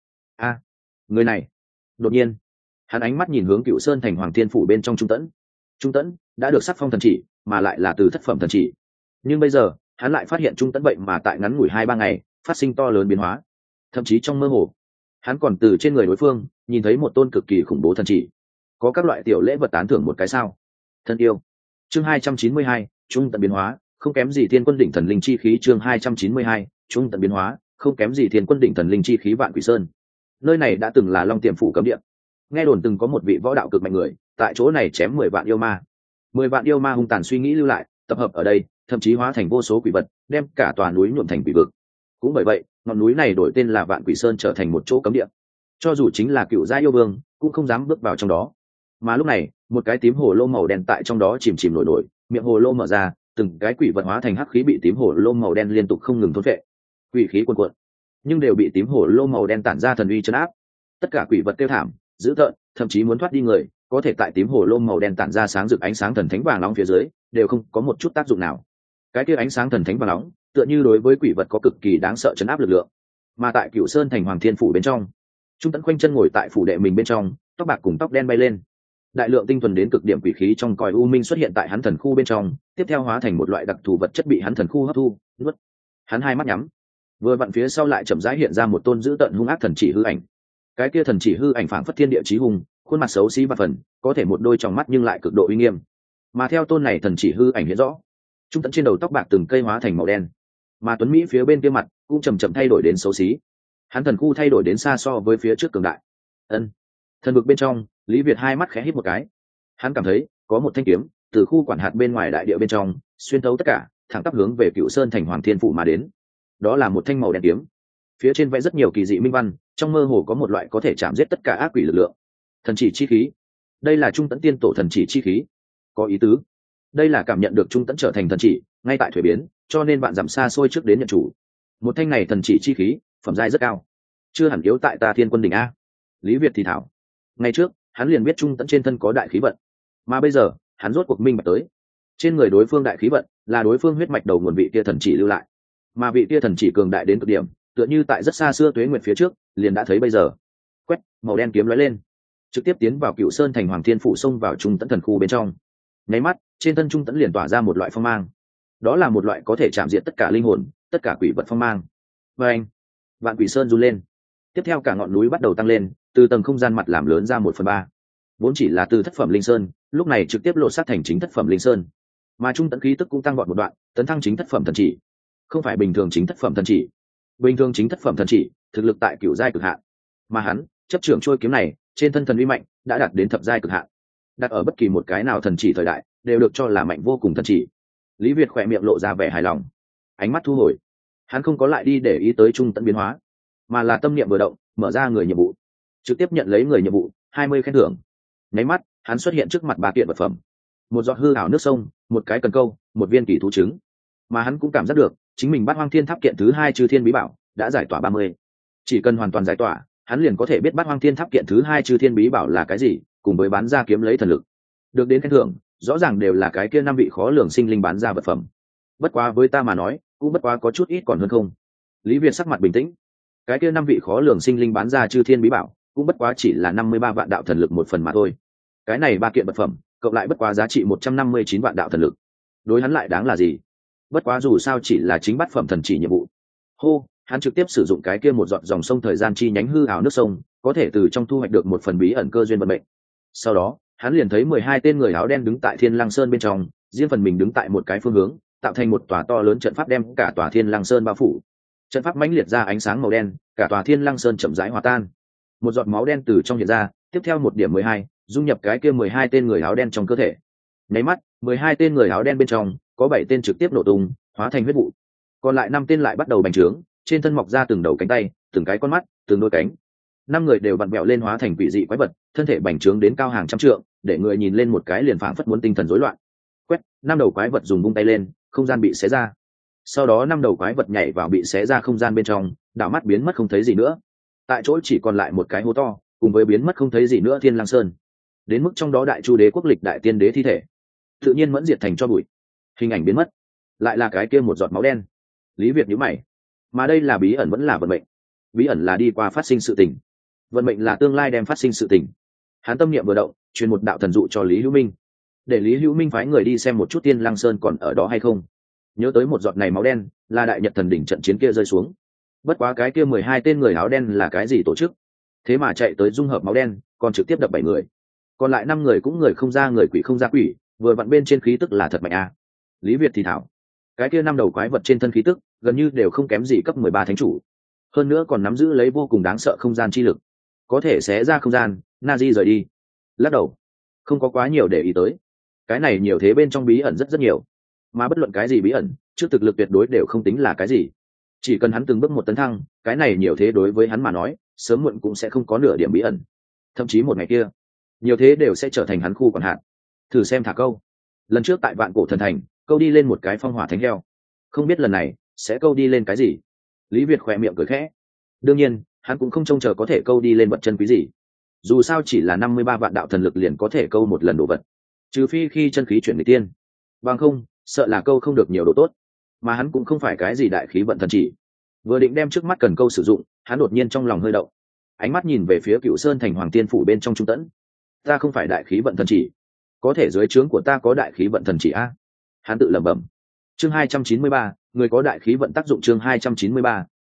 Người này. Đột nhiên hắn ánh mắt nhìn hướng Cựu Sơn thành Hoàng Thiên phủ bên trong Trung Tẫn đã được sắc phong thần chỉ, mà lại là từ thất phẩm thần chỉ. Nhưng bây giờ hắn lại phát hiện Trung Tẫn vậy mà tại ngắn ngủi 2-3 ngày phát sinh to lớn biến hóa, thậm chí trong mơ hồ hắn còn từ trên người đối phương nhìn thấy một tôn cực kỳ khủng bố thần chỉ, có các loại tiểu lễ vật tán thưởng một cái sao. Thân yêu. Chương 292, Trung Tẫn biến hóa, không kém gì Thiên Quân đỉnh thần linh chi khí. Chương 292, Trung Tẫn biến hóa, không kém gì Thiên Quân đỉnh thần linh chi khí. Vạn Quỷ Sơn, nơi này đã từng là Long Tiềm phủ cấm địa. Nghe đồn từng có một vị võ đạo cực mạnh người tại chỗ này chém 10 vạn yêu ma. 10 vạn yêu ma hung tàn suy nghĩ lưu lại, tập hợp ở đây, thậm chí hóa thành vô số quỷ vật, đem cả tòa núi nhuộm thành quỷ vực. Cũng bởi vậy, ngọn núi này đổi tên là Vạn Quỷ Sơn, trở thành một chỗ cấm địa. Cho dù chính là cựu gia yêu vương cũng không dám bước vào trong đó. Mà lúc này, một cái tím hồ lô màu đen tại trong đó chìm chìm nổi nổi, miệng hồ lô mở ra, từng cái quỷ vật hóa thành hắc khí bị tím hồ lô màu đen liên tục không ngừng thôn phệ. Quỷ khí cuồn cuộn, nhưng đều bị tím hồ lô màu đen tản ra thần uy trấn áp. Tất cả quỷ vật kêu thảm, dữ tợn, thậm chí muốn thoát đi người, có thể tại tím hồ lô màu đen tản ra sáng rực ánh sáng thần thánh vàng nóng phía dưới, đều không có một chút tác dụng nào. Cái kia ánh sáng thần thánh vàng nóng, tựa như đối với quỷ vật có cực kỳ đáng sợ trấn áp lực lượng. Mà tại Cửu Sơn thành Hoàng Thiên phủ bên trong, Trung Tẫn khoanh chân ngồi tại phủ đệ mình bên trong, tóc bạc cùng tóc đen bay lên. Đại lượng tinh thuần đến cực điểm quỷ khí trong còi u minh xuất hiện tại hắn thần khu bên trong, tiếp theo hóa thành một loại đặc thù vật chất bị hắn thần khu hấp thu, nuốt. Hắn hai mắt nhắm, vừa vặn phía sau lại chậm rãi hiện ra một tôn dữ tợn hung ác thần chỉ hư ảnh. Cái kia thần chỉ hư ảnh phảng phất thiên địa chí hùng, khuôn mặt xấu xí và phần, có thể một đôi tròng mắt nhưng lại cực độ uy nghiêm. Mà theo tôn này thần chỉ hư ảnh hiện rõ, trung tận trên đầu tóc bạc từng cây hóa thành màu đen, mà tuấn mỹ phía bên kia mặt cũng chậm chậm thay đổi đến xấu xí. Hắn thần khu thay đổi đến xa so với phía trước cường đại. Ân. Thần vực bên trong, Lý Việt hai mắt khẽ híp một cái. Hắn cảm thấy có một thanh kiếm từ khu quản hạt bên ngoài đại địa bên trong xuyên thấu tất cả, thẳng tắp hướng về Cựu Sơn thành Hoàng Thiên Phụ mà đến. Đó là một thanh màu đen kiếm, phía trên vẽ rất nhiều kỳ dị minh văn, trong mơ hồ có một loại có thể chạm giết tất cả ác quỷ lực lượng. Thần chỉ chi khí, đây là trung tấn tiên tổ thần chỉ chi khí. Có ý tứ, đây là cảm nhận được trung tấn trở thành thần chỉ ngay tại thuế biến, cho nên bạn giảm xa xôi trước đến nhận chủ. Một thanh này thần chỉ chi khí phẩm giai rất cao, chưa hẳn yếu tại ta Thiên Quân đỉnh a. Lý Việt thì thảo, ngay trước hắn liền biết trung tấn trên thân có đại khí vận, mà bây giờ hắn rốt cuộc minh bạch tới, trên người đối phương đại khí vận là đối phương huyết mạch đầu nguồn vị kia thần chỉ lưu lại, mà vị kia thần chỉ cường đại đến cực điểm, tựa như tại rất xa xưa tuế nguyệt phía trước liền đã thấy bây giờ. Quét, màu đen kiếm lóe lên, trực tiếp tiến vào Cựu Sơn thành Hoàng Thiên Phủ, xông vào trung tấn thần khu bên trong. Nháy mắt trên thân trung tấn liền tỏa ra một loại phong mang, đó là một loại có thể chạm diệt tất cả linh hồn, tất cả quỷ vật phong mang. Và anh, vạn quỷ sơn run lên, tiếp theo cả ngọn núi bắt đầu tăng lên, từ tầng không gian mặt làm lớn ra 1/3. Vốn chỉ là từ thất phẩm linh sơn, lúc này trực tiếp lộ sát thành chính thất phẩm linh sơn, mà trung tấn khí tức cũng tăng vọt một đoạn, tấn thăng chính thất phẩm thần chỉ. Không phải bình thường chính thất phẩm thần chỉ, bình thường chính thất phẩm thần chỉ thực lực tại cửu giai cực hạn, mà hắn chấp trưởng trôi kiếm này trên thân thần uy mạnh đã đạt đến thập giai cực hạn, đặt ở bất kỳ một cái nào thần chỉ thời đại đều được cho là mạnh vô cùng thần chỉ. Lý Việt khỏe miệng lộ ra vẻ hài lòng, ánh mắt thu hồi, hắn không có lại đi để ý tới trung tấn biến hóa, mà là tâm niệm vừa động, mở ra người nhiệm vụ, trực tiếp nhận lấy người nhiệm vụ 20 khen thưởng. Nháy mắt hắn xuất hiện trước mặt 3 kiện vật phẩm: một giọt hư ảo nước sông, một cái cần câu, một viên kỳ thú trứng. Mà hắn cũng cảm giác được chính mình Bát Hoang Thiên Tháp kiện thứ 2 Chư Thiên Bí Bảo đã giải tỏa 30. Chỉ cần hoàn toàn giải tỏa, hắn liền có thể biết Bát Hoang Thiên Tháp kiện thứ 2 Chư Thiên Bí Bảo là cái gì, cùng với bán ra kiếm lấy thần lực. Được đến khen thưởng, rõ ràng đều là cái kia 5 vị khó lường sinh linh bán ra vật phẩm. Bất quá với ta mà nói, cũng bất quá có chút ít còn hơn không. Lý Việt sắc mặt bình tĩnh. Cái kia 5 vị khó lường sinh linh bán ra Chư Thiên Bí Bảo, cũng bất quá chỉ là 53 vạn đạo thần lực một phần mà thôi. Cái này 3 kiện vật phẩm, cộng lại bất quá giá trị 159 vạn đạo thần lực. Đối hắn lại đáng là gì? Bất quá dù sao chỉ là chính bát phẩm thần chỉ nhiệm vụ. Hô, hắn trực tiếp sử dụng cái kia một giọt dòng sông thời gian chi nhánh hư ảo nước sông, có thể từ trong thu hoạch được một phần bí ẩn cơ duyên vận mệnh. Sau đó hắn liền thấy 12 tên người áo đen đứng tại Thiên Lăng Sơn bên trong, riêng phần mình đứng tại một cái phương hướng, tạo thành một tòa to lớn trận pháp đem cả tòa Thiên Lăng Sơn bao phủ. Trận pháp mãnh liệt ra ánh sáng màu đen, cả tòa Thiên Lăng Sơn chậm rãi hòa tan. Một giọt máu đen từ trong hiện ra, tiếp theo một điểm 12, dung nhập cái kia 12 tên người áo đen trong cơ thể. Nháy mắt, 12 tên người áo đen bên trong có 7 tên trực tiếp nổ tung, hóa thành huyết vụ. Còn lại 5 tên lại bắt đầu bành trướng, trên thân mọc ra từng đầu cánh tay, từng cái con mắt, từng đôi cánh. 5 người đều vặn vẹo lên hóa thành quỷ dị quái vật, thân thể bành trướng đến cao hàng trăm trượng, để người nhìn lên một cái liền phảng phất muốn tinh thần rối loạn. Quét, 5 đầu quái vật dùng vung tay lên, không gian bị xé ra. Sau đó 5 đầu quái vật nhảy vào bị xé ra không gian bên trong, đảo mắt biến mất không thấy gì nữa. Tại chỗ chỉ còn lại một cái hố to, cùng với biến mất không thấy gì nữa Thiên Lăng Sơn. Đến mức trong đó Đại Chu Đế quốc lịch đại tiên đế thi thể, tự nhiên mẫn diệt thành cho bụi. Hình ảnh biến mất, lại là cái kia một giọt máu đen. Lý Việt nhíu mày, mà đây là bí ẩn vẫn là vận mệnh? Bí ẩn là đi qua phát sinh sự tình, vận mệnh là tương lai đem phát sinh sự tình. Hắn tâm niệm vừa động, truyền một đạo thần dụ cho Lý Hữu Minh, để Lý Hữu Minh phái người đi xem một chút Thiên Lăng Sơn còn ở đó hay không. Nhớ tới một giọt này máu đen là Đại Nhật thần đỉnh trận chiến kia rơi xuống. Bất quá cái kia 12 tên người áo đen là cái gì tổ chức? Thế mà chạy tới dung hợp máu đen, còn trực tiếp đập 7 người. Còn lại 5 người cũng người không ra người, quỷ không ra quỷ, vừa vặn bên trên khí tức là thật mạnh a. Lý Việt thì thảo, cái kia 5 đầu quái vật trên thân khí tức gần như đều không kém gì cấp 13 thánh chủ, hơn nữa còn nắm giữ lấy vô cùng đáng sợ không gian chi lực, có thể xé ra không gian. Nazi rời đi, lắc đầu, không có quá nhiều để ý tới. Cái này nhiều thế bên trong bí ẩn rất nhiều, mà bất luận cái gì bí ẩn trước thực lực tuyệt đối đều không tính là cái gì. Chỉ cần hắn từng bước một tấn thăng, cái này nhiều thế đối với hắn mà nói sớm muộn cũng sẽ không có nửa điểm bí ẩn, thậm chí một ngày kia nhiều thế đều sẽ trở thành hắn khu quản hạt. Thử xem thả câu, lần trước tại Vạn Cổ Thần Thành câu đi lên một cái phong hỏa thánh heo, không biết lần này sẽ câu đi lên cái gì. Lý Việt khỏe miệng cười khẽ, đương nhiên hắn cũng không trông chờ có thể câu đi lên vật chân quý gì, dù sao chỉ là 53 vạn đạo thần lực liền có thể câu một lần đồ vật, trừ phi khi chân khí chuyển người tiên, bằng không sợ là câu không được nhiều đồ tốt. Mà hắn cũng không phải cái gì đại khí vận thần chỉ, vừa định đem trước mắt cần câu sử dụng, hắn đột nhiên trong lòng hơi động, ánh mắt nhìn về phía Cựu Sơn thành Hoàng Tiên phủ bên trong trung tẫn. Ta không phải đại khí vận thần chỉ, có thể dưới trướng của ta có đại khí vận thần chỉ a. Hắn tự lẩm bẩm. Chương 293, người có đại khí vận tác dụng. Chương 293,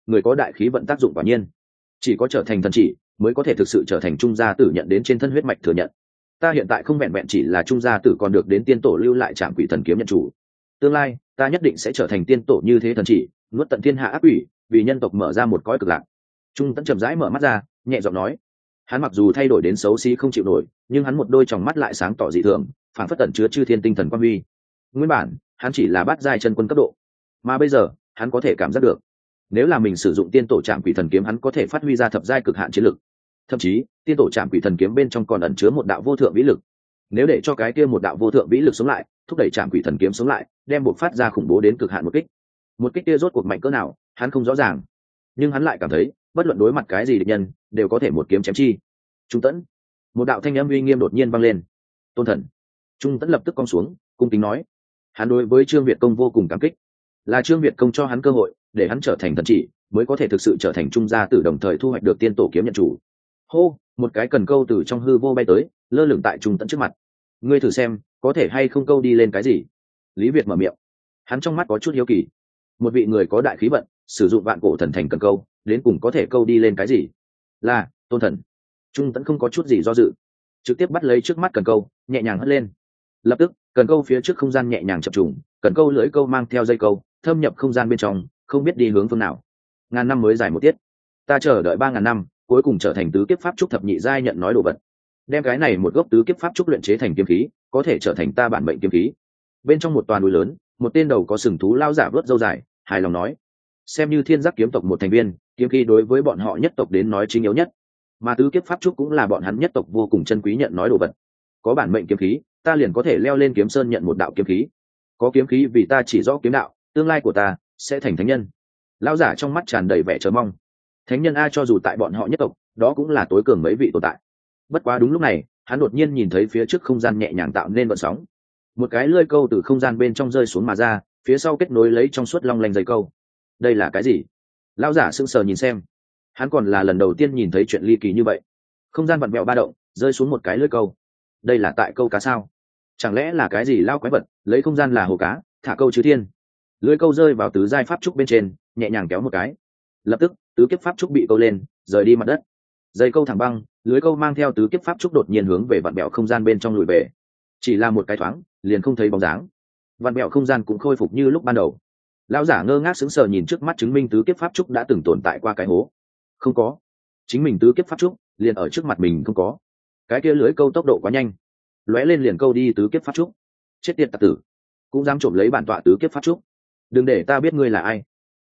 người có đại khí vận tác dụng quả nhiên chỉ có trở thành thần chỉ mới có thể thực sự trở thành trung gia tử nhận đến trên thân huyết mạch thừa nhận. Ta hiện tại không vẹn vẹn chỉ là trung gia tử, còn được đến tiên tổ lưu lại trạm quỷ thần kiếm nhận chủ. Tương lai ta nhất định sẽ trở thành tiên tổ như thế thần chỉ, nuốt tận thiên hạ ác quỷ, vì nhân tộc mở ra một cõi cực lạc. Trung Tẫn chậm rãi mở mắt ra, nhẹ giọng nói. Hắn mặc dù thay đổi đến xấu xí không chịu nổi, nhưng hắn một đôi tròng mắt lại sáng tỏ dị thường, phảng phất tẩn chứa chư thiên tinh thần quang huy. Nguyên bản hắn chỉ là bát giai chân quân cấp độ, mà bây giờ hắn có thể cảm giác được, nếu là mình sử dụng tiên tổ trạm quỷ thần kiếm, hắn có thể phát huy ra thập giai cực hạn chiến lực. Thậm chí tiên tổ trạm quỷ thần kiếm bên trong còn ẩn chứa một đạo vô thượng vĩ lực, nếu để cho cái kia một đạo vô thượng vĩ lực sống lại, thúc đẩy trạm quỷ thần kiếm sống lại, đem buộc phát ra khủng bố đến cực hạn một kích kia rốt cuộc mạnh cỡ nào hắn không rõ ràng, nhưng hắn lại cảm thấy bất luận đối mặt cái gì địch nhân đều có thể một kiếm chém chi. Trung Tẫn, một đạo thanh âm uy nghiêm đột nhiên vang lên. Tôn thần. Trung Tẫn lập tức cong xuống, cung kính nói. Hắn đối với Trương Việt Công vô cùng cảm kích, là Trương Việt Công cho hắn cơ hội để hắn trở thành thần chỉ, mới có thể thực sự trở thành trung gia tử, đồng thời thu hoạch được tiên tổ kiếm nhận chủ. Hô, một cái cần câu từ trong hư vô bay tới, lơ lửng tại Trung Tẫn trước mặt. Ngươi thử xem có thể hay không câu đi lên cái gì. Lý Việt mở miệng, hắn trong mắt có chút hiếu kỳ. Một vị người có đại khí vận sử dụng vạn cổ thần thành cần câu, đến cùng có thể câu đi lên cái gì? Là tôn thần. Trung Tẫn không có chút gì do dự, trực tiếp bắt lấy trước mắt cần câu, nhẹ nhàng hất lên. Lập tức cần câu phía trước không gian nhẹ nhàng chập trùng, cần câu lưỡi câu mang theo dây câu thâm nhập không gian bên trong, không biết đi hướng phương nào. Ngàn năm mới dài một tiết, ta chờ đợi 3.000 năm, cuối cùng trở thành tứ kiếp pháp trúc thập nhị giai nhận nói đồ vật. Đem cái này một gốc tứ kiếp pháp trúc luyện chế thành kiếm khí, có thể trở thành ta bản mệnh kiếm khí. Bên trong một toàn núi lớn, một tên đầu có sừng thú lao giả vớt râu dài, hài lòng nói. Xem như thiên giác kiếm tộc một thành viên, kiếm khí đối với bọn họ nhất tộc đến nói chính yếu nhất, mà tứ kiếp pháp trúc cũng là bọn hắn nhất tộc vô cùng chân quý nhận nói đồ vật. Có bản mệnh kiếm khí, ta liền có thể leo lên kiếm sơn nhận một đạo kiếm khí. Có kiếm khí vì ta chỉ rõ kiếm đạo, tương lai của ta sẽ thành thánh nhân. Lão giả trong mắt tràn đầy vẻ chờ mong. Thánh nhân a, cho dù tại bọn họ nhất tộc, đó cũng là tối cường mấy vị tồn tại. Bất quá đúng lúc này, hắn đột nhiên nhìn thấy phía trước không gian nhẹ nhàng tạo nên vận sóng, một cái lưỡi câu từ không gian bên trong rơi xuống mà ra, phía sau kết nối lấy trong suốt long lanh dây câu. Đây là cái gì? Lão giả sững sờ nhìn xem, hắn còn là lần đầu tiên nhìn thấy chuyện ly kỳ như vậy. Không gian vặn vẹo ba động, rơi xuống một cái lưỡi câu. Đây là tại câu cá sao? Chẳng lẽ là cái gì lao quái vật lấy không gian là hồ cá thả câu chứ thiên? Lưỡi câu rơi vào tứ giai pháp trúc bên trên, nhẹ nhàng kéo một cái, lập tức tứ kiếp pháp trúc bị câu lên, rời đi mặt đất. Dây câu thẳng băng, lưới câu mang theo tứ kiếp pháp trúc đột nhiên hướng về vạn bẹo không gian bên trong lùi về. Chỉ là một cái thoáng, liền không thấy bóng dáng. Vạn bẹo không gian cũng khôi phục như lúc ban đầu. Lão giả ngơ ngác sững sờ nhìn trước mắt chứng minh tứ kiếp pháp trúc đã từng tồn tại qua cái hố. Không có, chính mình tứ kiếp pháp trúc liền ở trước mặt mình không có. Cái kia lưới câu tốc độ quá nhanh, lóe lên liền câu đi tứ kiếp pháp trúc. Chết tiệt tặc tử, cũng dám trộm lấy bản tọa tứ kiếp pháp trúc. Đừng để ta biết ngươi là ai.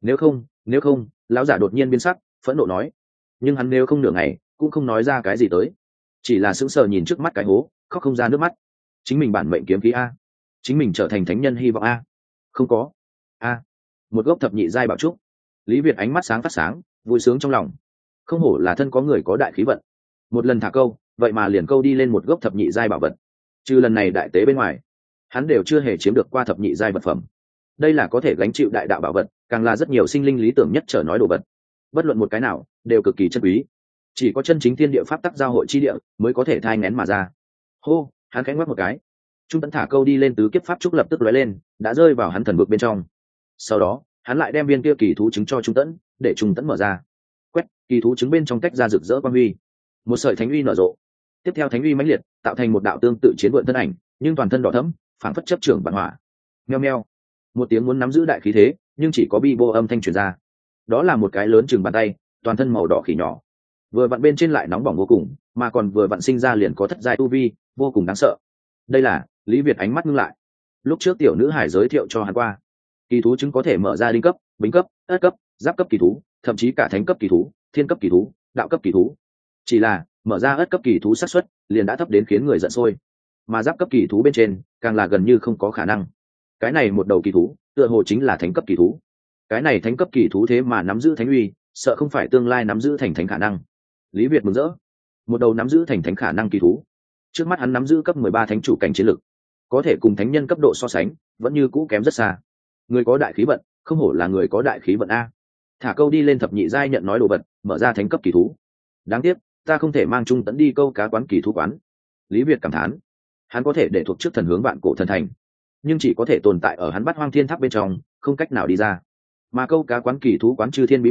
Nếu không, lão giả đột nhiên biến sắc, phẫn nộ nói. Nhưng hắn nếu không nửa ngày cũng không nói ra cái gì tới, chỉ là sững sờ nhìn trước mắt cái hố, khóc không ra nước mắt. Chính mình bản mệnh kiếm khí a, chính mình trở thành thánh nhân hy vọng a, không có a, một gốc thập nhị giai bảo trúc. Lý Việt ánh mắt sáng phát sáng, vui sướng trong lòng. Không hổ là thân có người có đại khí vận, một lần thả câu vậy mà liền câu đi lên một gốc thập nhị giai bảo vật. Trừ lần này đại tế bên ngoài, hắn đều chưa hề chiếm được qua thập nhị giai vật phẩm. Đây là có thể gánh chịu đại đạo bảo vật, càng là rất nhiều sinh linh lý tưởng nhất trở nói đồ vật. Bất luận một cái nào đều cực kỳ chân quý, chỉ có chân chính thiên địa pháp tắc giao hội chi địa mới có thể thai ngén mà ra. Hô, hắn khẽ ngoắc một cái, Trung Tẫn thả câu đi lên tứ kiếp pháp trúc lập tức lóe lên, đã rơi vào hắn thần vực bên trong. Sau đó hắn lại đem viên kia kỳ thú trứng cho Trung Tẫn, để Trung Tẫn mở ra. Quét, kỳ thú trứng bên trong tách ra rực rỡ quang huy, một sợi thánh uy nở rộ. Tiếp theo thánh uy mãnh liệt, tạo thành một đạo tương tự chiến vượn thân ảnh, nhưng toàn thân đỏ thẫm, phảng phất chấp trưởng bản hỏa. Meo meo, một tiếng muốn nắm giữ đại khí thế, nhưng chỉ có bi bô âm thanh truyền ra. Đó là một cái lớn chừng bàn tay, toàn thân màu đỏ khỉ nhỏ, vừa vặn bên trên lại nóng bỏng vô cùng, mà còn vừa vặn sinh ra liền có thất giai tu vi, vô cùng đáng sợ. Đây là Lý Việt ánh mắt ngưng lại. Lúc trước tiểu nữ hải giới thiệu cho hắn qua, kỳ thú chứng có thể mở ra đinh cấp, bính cấp, ất cấp, giáp cấp kỳ thú, thậm chí cả thánh cấp kỳ thú, thiên cấp kỳ thú, đạo cấp kỳ thú. Chỉ là mở ra ất cấp kỳ thú xác suất liền đã thấp đến khiến người giận sôi, mà giáp cấp kỳ thú bên trên càng là gần như không có khả năng. Cái này một đầu kỳ thú tựa hồ chính là thánh cấp kỳ thú. Cái này thánh cấp kỳ thú thế mà nắm giữ thánh uy, sợ không phải tương lai nắm giữ thành thánh khả năng. Lý Việt mừng rỡ, một đầu nắm giữ thành thánh khả năng kỳ thú. Trước mắt hắn nắm giữ cấp 13 thánh chủ cảnh chiến lực, có thể cùng thánh nhân cấp độ so sánh, vẫn như cũ kém rất xa. Người có đại khí vận, không hổ là người có đại khí vận a. Thả câu đi lên thập nhị giai nhận nói đồ vật, mở ra thánh cấp kỳ thú. Đáng tiếc, ta không thể mang Trung Tẫn đi câu cá quán kỳ thú quán. Lý Việt cảm thán, hắn có thể để thuộc trước thần hướng vạn cổ thần thành, nhưng chỉ có thể tồn tại ở hắn Bát Hoang Thiên Tháp bên trong, không cách nào đi ra. Mà câu cá quán kỳ thú quán chư thiên bí bảo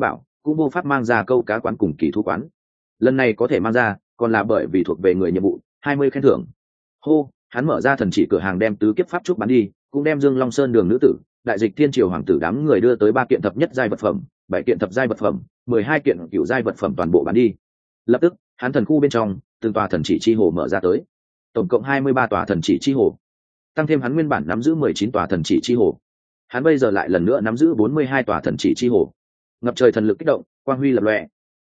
cũng vô pháp mang ra câu cá quán cùng kỳ thú quán. Lần này có thể mang ra còn là bởi vì thuộc về người nhiệm vụ 20 khen thưởng. Hô, hắn mở ra thần chỉ cửa hàng đem tứ kiếp pháp trúc bán đi, cũng đem Dương Long Sơn đường nữ tử, đại dịch thiên triều hoàng tử đám người đưa tới 3 kiện thập nhất giai vật phẩm, 7 kiện thập giai vật phẩm, 12 kiện cửu giai vật phẩm toàn bộ bán đi. Lập tức hắn thần khu bên trong từng tòa thần chỉ chi hồ mở ra tới, tổng cộng 23 tòa thần chỉ chi hồ, tăng thêm hắn nguyên bản nắm giữ 19 tòa thần chỉ chi hồ, hắn bây giờ lại lần nữa nắm giữ 42 tòa thần chỉ chi hồ. Ngập trời thần lực kích động, quang huy lập lòe.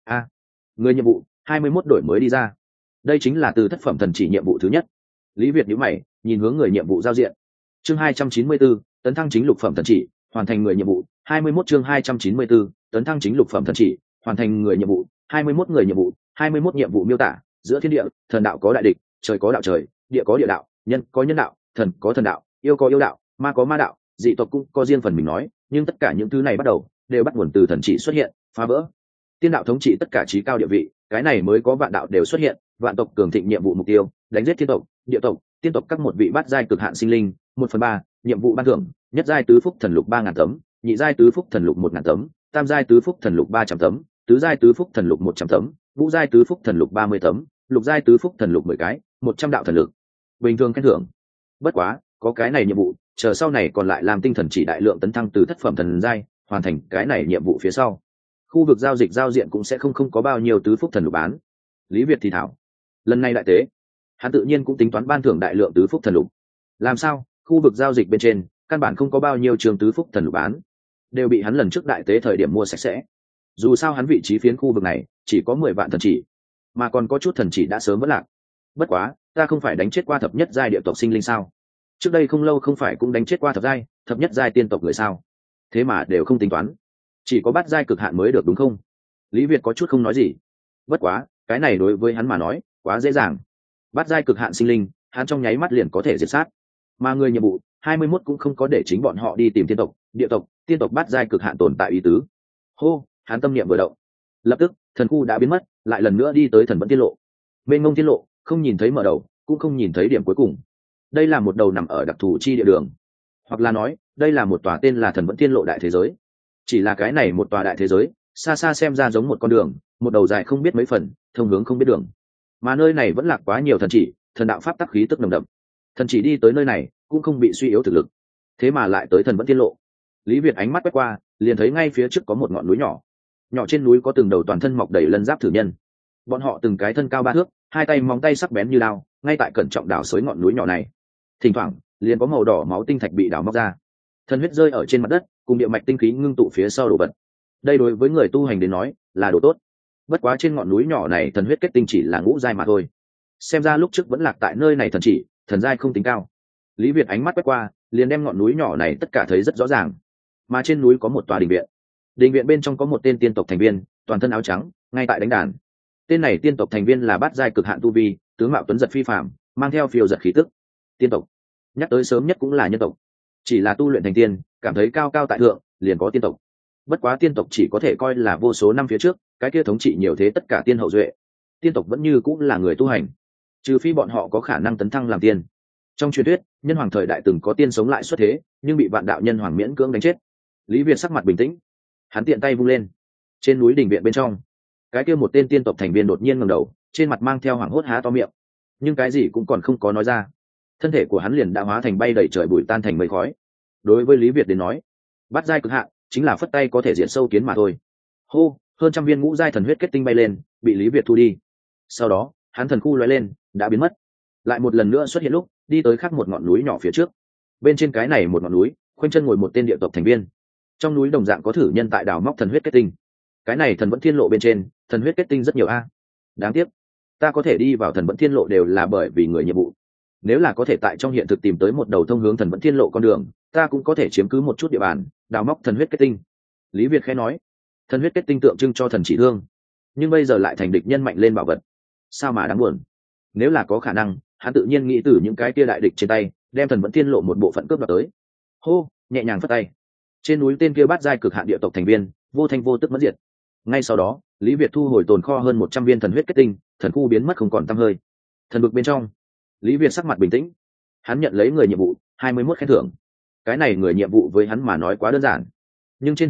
Người nhiệm vụ 21 đổi mới đi ra, đây chính là từ thất phẩm thần chỉ nhiệm vụ thứ nhất. Lý Việt nhíu mày, nhìn hướng người nhiệm vụ giao diện. Chương 294, tấn thăng chính lục phẩm thần chỉ, hoàn thành người nhiệm vụ. 21 chương 294, tấn thăng chính lục phẩm thần chỉ, hoàn thành người nhiệm vụ. 21 người nhiệm vụ, 21 nhiệm vụ miêu tả: giữa thiên địa, thần đạo có đại địch, trời có đạo trời, địa có địa đạo, nhân có nhân đạo, thần có thần đạo, yêu có yêu đạo, ma có ma đạo, dị tộc cũng có riêng phần mình nói, nhưng tất cả những thứ này bắt đầu đều bắt nguồn từ thần chỉ xuất hiện, phá vỡ. Tiên đạo thống trị tất cả trí cao địa vị, cái này mới có vạn đạo đều xuất hiện, vạn tộc cường thịnh nhiệm vụ mục tiêu, đánh giết thiên tộc, địa tộc, tiên tộc các một vị bát giai cực hạn sinh linh, 1/3, nhiệm vụ ban thưởng, nhất giai tứ phúc thần lục 3000 tấm, nhị giai tứ phúc thần lục 1000 tấm, tam giai tứ phúc thần lục 300 tấm, tứ giai tứ phúc thần lục 100 tấm, ngũ giai tứ phúc thần lục 30 tấm, lục giai tứ phúc thần lục 10 cái, 100 đạo thần lực. Bình thường khen thưởng. Bất quá, có cái này nhiệm vụ, chờ sau này còn lại làm tinh thần chỉ đại lượng tấn thăng từ thất phẩm thần giai, hoàn thành cái này nhiệm vụ phía sau, khu vực giao dịch giao diện cũng sẽ không có bao nhiêu tứ phúc thần lục bán. Lý Việt thì thảo, lần này đại tế, hắn tự nhiên cũng tính toán ban thưởng đại lượng tứ phúc thần lục. Làm sao, khu vực giao dịch bên trên căn bản không có bao nhiêu trường tứ phúc thần lục bán, đều bị hắn lần trước đại tế thời điểm mua sạch sẽ. Dù sao hắn vị trí phiến khu vực này chỉ có 10 vạn thần chỉ, mà còn có chút thần chỉ đã sớm vỡ lạc. Bất quá, ta không phải đánh chết qua thập nhất giai địa tộc sinh linh sao? Trước đây không lâu không phải cũng đánh chết qua thập nhất giai tiên tộc người sao? Thế mà đều không tính toán, chỉ có bát giai cực hạn mới được đúng không? Lý Việt có chút không nói gì. Bất quá, cái này đối với hắn mà nói quá dễ dàng. Bát giai cực hạn sinh linh, hắn trong nháy mắt liền có thể diệt sát. Mà người nhiệm vụ 21 cũng không có để chính bọn họ đi tìm tiên tộc, địa tộc, tiên tộc bát giai cực hạn tồn tại ý tứ. Hô, hắn tâm niệm vừa động, lập tức thần khu đã biến mất, lại lần nữa đi tới thần vẫn tiết lộ. Mênh mông tiết lộ, không nhìn thấy mở đầu, cũng không nhìn thấy điểm cuối cùng. Đây là một đầu nằm ở đặc thù chi địa đường, hoặc là nói, đây là một tòa tên là thần vẫn tiên lộ đại thế giới. Chỉ là cái này một tòa đại thế giới, xa xa xem ra giống một con đường, một đầu dài không biết mấy phần, thông hướng không biết đường. Mà nơi này vẫn lạc quá nhiều thần chỉ, thần đạo pháp tắc khí tức nồng đậm. Thần chỉ đi tới nơi này cũng không bị suy yếu thực lực, thế mà lại tới thần vẫn tiên lộ. Lý Việt ánh mắt quét qua, liền thấy ngay phía trước có một ngọn núi nhỏ. Nhỏ trên núi có từng đầu toàn thân mọc đầy lân giáp thử nhân. Bọn họ từng cái thân cao 3 thước, hai tay móng tay sắc bén như đao, ngay tại cẩn trọng đào xới ngọn núi nhỏ này. Thỉnh thoảng, liền có màu đỏ máu tinh thạch bị đào móc ra. Thần huyết rơi ở trên mặt đất, cùng địa mạch tinh khí ngưng tụ phía sau đồ vật. Đây đối với người tu hành đến nói, là đồ tốt. Bất quá trên ngọn núi nhỏ này thần huyết kết tinh chỉ là ngũ giai mà thôi. Xem ra lúc trước vẫn lạc tại nơi này thần chỉ, thần giai không tính cao. Lý Việt ánh mắt quét qua, liền đem ngọn núi nhỏ này tất cả thấy rất rõ ràng. Mà trên núi có một tòa đình viện. Đình viện bên trong có một tên tiên tộc thành viên, toàn thân áo trắng, ngay tại đánh đàn. Tên này tiên tộc thành viên là bát giai cực hạn tu vi, tướng mạo tuấn giật phi phàm, mang theo phiêu giật khí tức. Tiên tộc, nhắc tới sớm nhất cũng là nhân tộc. Chỉ là tu luyện thành tiên, cảm thấy cao cao tại thượng, liền có tiên tộc. Bất quá tiên tộc chỉ có thể coi là vô số năm phía trước, cái kia thống trị nhiều thế tất cả tiên hậu duệ. Tiên tộc vẫn như cũng là người tu hành, trừ phi bọn họ có khả năng tấn thăng làm tiên. Trong truyền thuyết, nhân hoàng thời đại từng có tiên sống lại xuất thế, nhưng bị vạn đạo nhân hoàng miễn cưỡng đánh chết. Lý Việt sắc mặt bình tĩnh, hắn tiện tay vung lên. Trên núi đình viện bên trong, cái kia một tên tiên tộc thành viên đột nhiên ngẩng đầu, trên mặt mang theo hoảng hốt há to miệng, nhưng cái gì cũng còn không có nói ra. Thân thể của hắn liền đã hóa thành bay đầy trời bụi tan thành mây khói. Đối với Lý Việt đến nói, bát giai cực hạn chính là phất tay có thể diệt sâu kiến mà thôi. Hô, hơn trăm viên ngũ giai thần huyết kết tinh bay lên, bị Lý Việt thu đi. Sau đó, hắn thần khu lóe lên, đã biến mất. Lại một lần nữa xuất hiện lúc, đi tới khắc một ngọn núi nhỏ phía trước. Bên trên cái này một ngọn núi, khoanh chân ngồi một tên địa tộc thành viên. Trong núi đồng dạng có thử nhân tại đào móc thần huyết kết tinh. Cái này thần vẫn thiên lộ bên trên, thần huyết kết tinh rất nhiều a. Đáng tiếc, ta có thể đi vào thần vẫn thiên lộ đều là bởi vì người nhiệm vụ. Nếu là có thể tại trong hiện thực tìm tới một đầu thông hướng thần vẫn thiên lộ con đường, ta cũng có thể chiếm cứ một chút địa bàn, đào móc thần huyết kết tinh. Lý Việt khẽ nói, thần huyết kết tinh tượng trưng cho thần chỉ thương, nhưng bây giờ lại thành địch nhân mạnh lên bảo vật, sao mà đáng buồn. Nếu là có khả năng, hắn tự nhiên nghĩ từ những cái kia đại địch trên tay, đem thần vẫn thiên lộ một bộ phận cướp đoạt tới. Hô, nhẹ nhàng phất tay, trên núi tên kia bát giai cực hạn địa tộc thành viên vô thanh vô tức mất diệt. Ngay sau đó, Lý Việt thu hồi tồn kho hơn 100 viên thần huyết kết tinh, thần khu biến mất không còn tăm hơi. Thần vực bên trong, Lý Việt sắc mặt bình tĩnh, hắn nhận lấy người nhiệm vụ 21 khen thưởng. Cái này người nhiệm vụ với hắn mà nói quá đơn giản, nhưng trên thực tế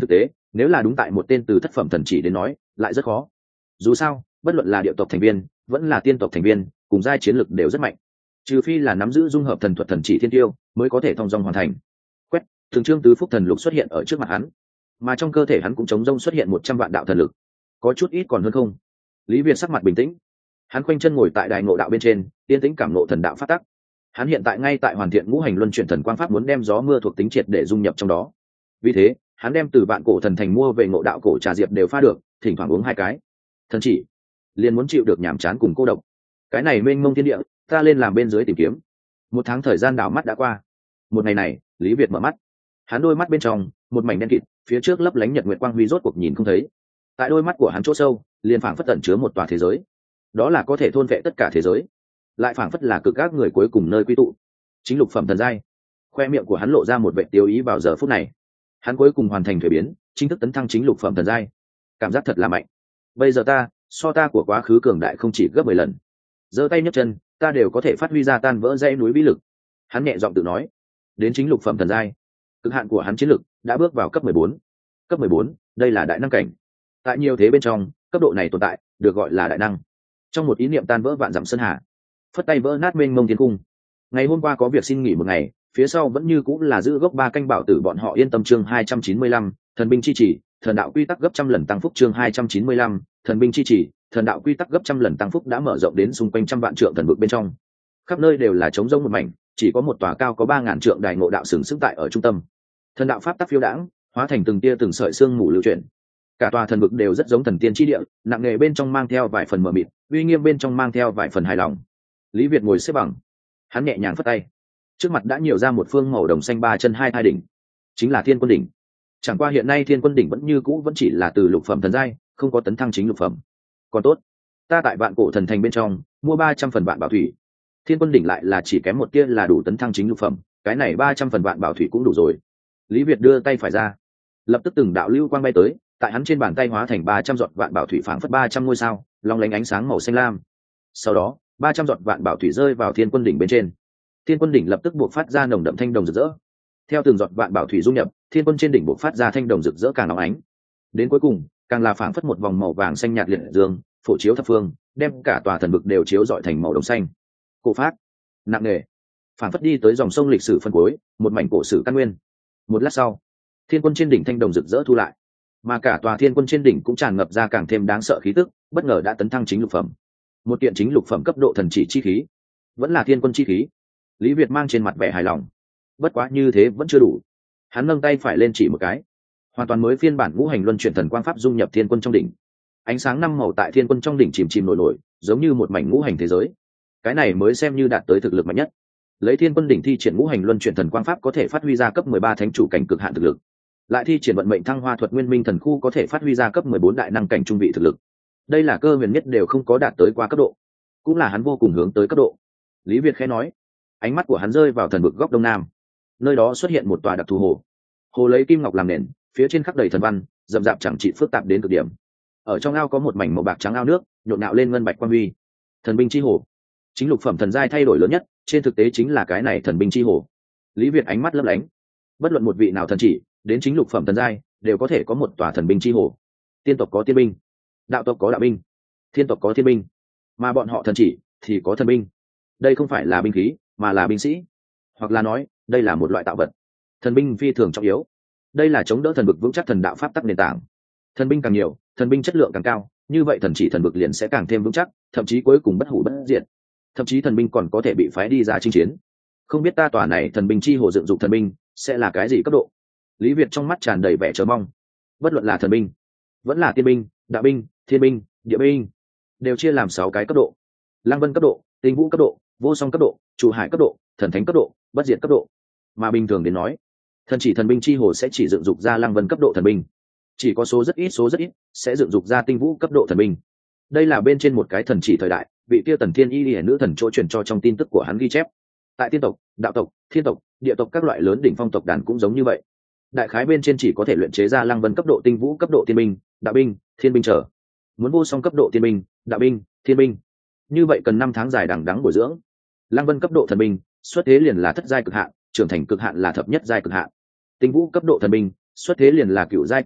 nếu là đúng tại một tên từ thất phẩm thần chỉ đến nói lại rất khó. Dù sao bất luận là địa tộc thành viên vẫn là tiên tộc thành viên cùng giai chiến lực đều rất mạnh, trừ phi là nắm giữ dung hợp thần thuật thần chỉ thiên tiêu mới có thể thong dong hoàn thành. Quét, thường trương tứ phúc thần lục xuất hiện ở trước mặt hắn, mà trong cơ thể hắn cũng chống rông xuất hiện 100 vạn đạo thần lực, có chút ít còn hơn không. Lý Việt sắc mặt bình tĩnh, hắn khoanh chân ngồi tại đài ngộ đạo bên trên, yên tĩnh cảm ngộ thần đạo phát tắc. Hắn hiện tại ngay tại hoàn thiện ngũ hành luân chuyển thần quang pháp, muốn đem gió mưa thuộc tính triệt để dung nhập trong đó. Vì thế hắn đem từ vạn cổ thần thành mua về ngộ đạo cổ trà diệp đều pha được, thỉnh thoảng uống 2 cái. Thần chỉ liền muốn chịu được nhàm chán cùng cô độc. Cái này mênh mông thiên địa, ta lên làm bên dưới tìm kiếm. 1 tháng thời gian đảo mắt đã qua. Một ngày này, Lý Việt mở mắt, hắn đôi mắt bên trong một mảnh đen kịt, phía trước lấp lánh nhật nguyệt quang huy rốt cuộc nhìn không thấy. Tại đôi mắt của hắn chỗ sâu liền phảng phất tẩn chứa một tòa thế giới, đó là có thể thôn vệ tất cả thế giới, lại phảng phất là cực ác người cuối cùng nơi quy tụ, chính lục phẩm thần giai. Khoe miệng của hắn lộ ra một vẻ tiêu ý vào giờ phút này, hắn cuối cùng hoàn thành thuế biến, chính thức tấn thăng chính lục phẩm thần giai. Cảm giác thật là mạnh. Bây giờ ta so ta của quá khứ cường đại không chỉ gấp 10 lần. Giơ tay nhấc chân ta đều có thể phát huy ra tan vỡ dãy núi vĩ lực. Hắn nhẹ giọng tự nói. Đến chính lục phẩm thần giai, cực hạn của hắn chiến lực đã bước vào cấp 14. Cấp 14, đây là đại năng cảnh. Tại nhiều thế bên trong, cấp độ này tồn tại được gọi là đại năng. Trong một ý niệm tan vỡ vạn dặm sơn hà, phất tay vỡ nát mênh mông thiên cung. Ngày hôm qua có việc xin nghỉ một ngày, phía sau vẫn như cũng là giữ gốc 3 canh bảo tử bọn họ yên tâm. Chương 295, thần binh chi chỉ, thần đạo quy tắc gấp trăm lần tăng phúc. Chương 295, thần binh chi chỉ, thần đạo quy tắc gấp trăm lần tăng phúc đã mở rộng đến xung quanh trăm vạn trượng thần vực bên trong. Khắp nơi đều là trống rỗng một mảnh, chỉ có một tòa cao có 3000 trượng đài ngộ đạo sừng sững tại ở trung tâm. Thần đạo pháp tắc phiêu đãng, hóa thành từng tia từng sợi xương mù lưu chuyển. Cả tòa thần vực đều rất giống thần tiên chi địa, nặng nề bên trong mang theo vài phần mờ mịt, uy nghiêm bên trong mang theo vài phần hài lòng. Lý Việt ngồi xếp bằng, hắn nhẹ nhàng phất tay, trước mặt đã nhiều ra một phương màu đồng xanh 3 chân 2 thai đỉnh, chính là Thiên Quân đỉnh. Chẳng qua hiện nay Thiên Quân đỉnh vẫn như cũ vẫn chỉ là từ lục phẩm thần giai, không có tấn thăng chính lục phẩm. Còn tốt, ta tại vạn cổ thần thành bên trong mua 300 phần vạn bảo thủy, Thiên Quân đỉnh lại là chỉ kém một tia là đủ tấn thăng chính lục phẩm, cái này 300 phần vạn bảo thủy cũng đủ rồi. Lý Việt đưa tay phải ra, lập tức từng đạo lưu quang bay tới, tại hắn trên bàn tay hóa thành 300 giọt vạn bảo thủy, phảng phất 300 ngôi sao long lánh ánh sáng màu xanh lam. Sau đó 300 giọt vạn bảo thủy rơi vào Thiên Quân đỉnh bên trên, Thiên Quân đỉnh lập tức buộc phát ra nồng đậm thanh đồng rực rỡ. Theo từng giọt vạn bảo thủy dung nhập, Thiên Quân trên đỉnh buộc phát ra thanh đồng rực rỡ càng óng ánh, đến cuối cùng càng là phảng phất một vòng màu vàng xanh nhạt liệt dương phổ chiếu thập phương, đem cả tòa thần vực đều chiếu rọi thành màu đồng xanh. Cổ phát, nặng nề, phảng phất đi tới dòng sông lịch sử phân cuối, một mảnh cổ sử căn nguyên. Một lát sau, Thiên Quân trên đỉnh thanh đồng rực rỡ thu lại, mà cả tòa Thiên Quân trên đỉnh cũng tràn ngập ra càng thêm đáng sợ khí tức, bất ngờ đã tấn thăng chính lục phẩm. Một kiện chính lục phẩm cấp độ thần chỉ chi khí, vẫn là Thiên Quân chi khí. Lý Việt mang trên mặt vẻ hài lòng. Bất quá như thế vẫn chưa đủ. Hắn nâng tay phải lên chỉ một cái, hoàn toàn mới phiên bản ngũ hành luân chuyển thần quang pháp dung nhập Thiên Quân trong đỉnh. Ánh sáng 5 màu tại Thiên Quân trong đỉnh chìm chìm nổi nổi, giống như một mảnh ngũ hành thế giới. Cái này mới xem như đạt tới thực lực mạnh nhất. Lấy Thiên Quân đỉnh thi triển ngũ hành luân chuyển thần quang pháp có thể phát huy ra cấp 13 thánh chủ cảnh cực hạn thực lực. Lại thi triển vận mệnh thăng hoa thuật nguyên minh thần khu có thể phát huy ra cấp 14 đại năng cảnh trung vị thực lực. Đây là cơ huyền nhất đều không có đạt tới qua cấp độ, cũng là hắn vô cùng hướng tới cấp độ. Lý Việt khẽ nói, ánh mắt của hắn rơi vào thần vực góc đông nam, nơi đó xuất hiện một tòa đặc thù hồ. Hồ lấy kim ngọc làm nền, phía trên khắc đầy thần văn, rậm rạp chẳng trị phức tạp đến cực điểm. Ở trong ao có một mảnh màu bạc trắng ao nước, nhộn nhạo lên ngân bạch quang huy. Thần binh chi hồ, chính lục phẩm thần giai thay đổi lớn nhất, trên thực tế chính là cái này thần binh chi hồ. Lý Việt ánh mắt lấp lánh, bất luận một vị nào thần chỉ đến chính lục phẩm thần giai đều có thể có một tòa thần binh chi hồ. Tiên tộc có tiên binh, đạo tộc có đạo binh, thiên tộc có thiên binh, mà bọn họ thần chỉ thì có thần binh. Đây không phải là binh khí mà là binh sĩ, hoặc là nói đây là một loại tạo vật. Thần binh phi thường trọng yếu, đây là chống đỡ thần vực vững chắc thần đạo pháp tắc nền tảng. Thần binh càng nhiều, thần binh chất lượng càng cao, như vậy thần chỉ thần vực liền sẽ càng thêm vững chắc, thậm chí cuối cùng bất hủ bất diệt. Thậm chí thần binh còn có thể bị phái đi ra chinh chiến. Không biết ta tòa này thần binh chi hồ dựng dục thần binh sẽ là cái gì cấp độ? Lý Việt trong mắt tràn đầy vẻ chờ mong. Bất luận là thần binh, vẫn là tiên binh, đạo binh, thiên binh, địa binh, đều chia làm 6 cái cấp độ: Lăng Vân cấp độ, Tinh Vũ cấp độ, Vô Song cấp độ, Chủ Hải cấp độ, Thần Thánh cấp độ, Bất Diệt cấp độ. Mà bình thường đến nói, thần chỉ thần binh chi hồ sẽ chỉ dựng dục ra Lăng Vân cấp độ thần binh, chỉ có số rất ít sẽ dựng dục ra Tinh Vũ cấp độ thần binh. Đây là bên trên một cái thần chỉ thời đại, vị kia Tần Thiên Y Liễu nữ thần chỗ truyền cho trong tin tức của hắn ghi chép. Tại tiên tộc, đạo tộc, thiên tộc, địa tộc các loại lớn đỉnh phong tộc đàn cũng giống như vậy. Đại khái bên trên chỉ có thể luyện chế ra Lăng Vân cấp độ, Tinh Vũ cấp độ tiên binh, đạo binh, thiên binh trở. Muốn Vô Song cấp độ tiên binh, đạo binh, thiên binh, như vậy cần 5 tháng dài đằng đẵng bồi dưỡng. Lăng Vân cấp độ thần binh, xuất thế liền là thất giai cực hạn, trưởng thành cực hạn là thập nhất giai cực hạn. Tinh Vũ cấp độ thần binh, xuất thế liền là cửu giai cực hạn,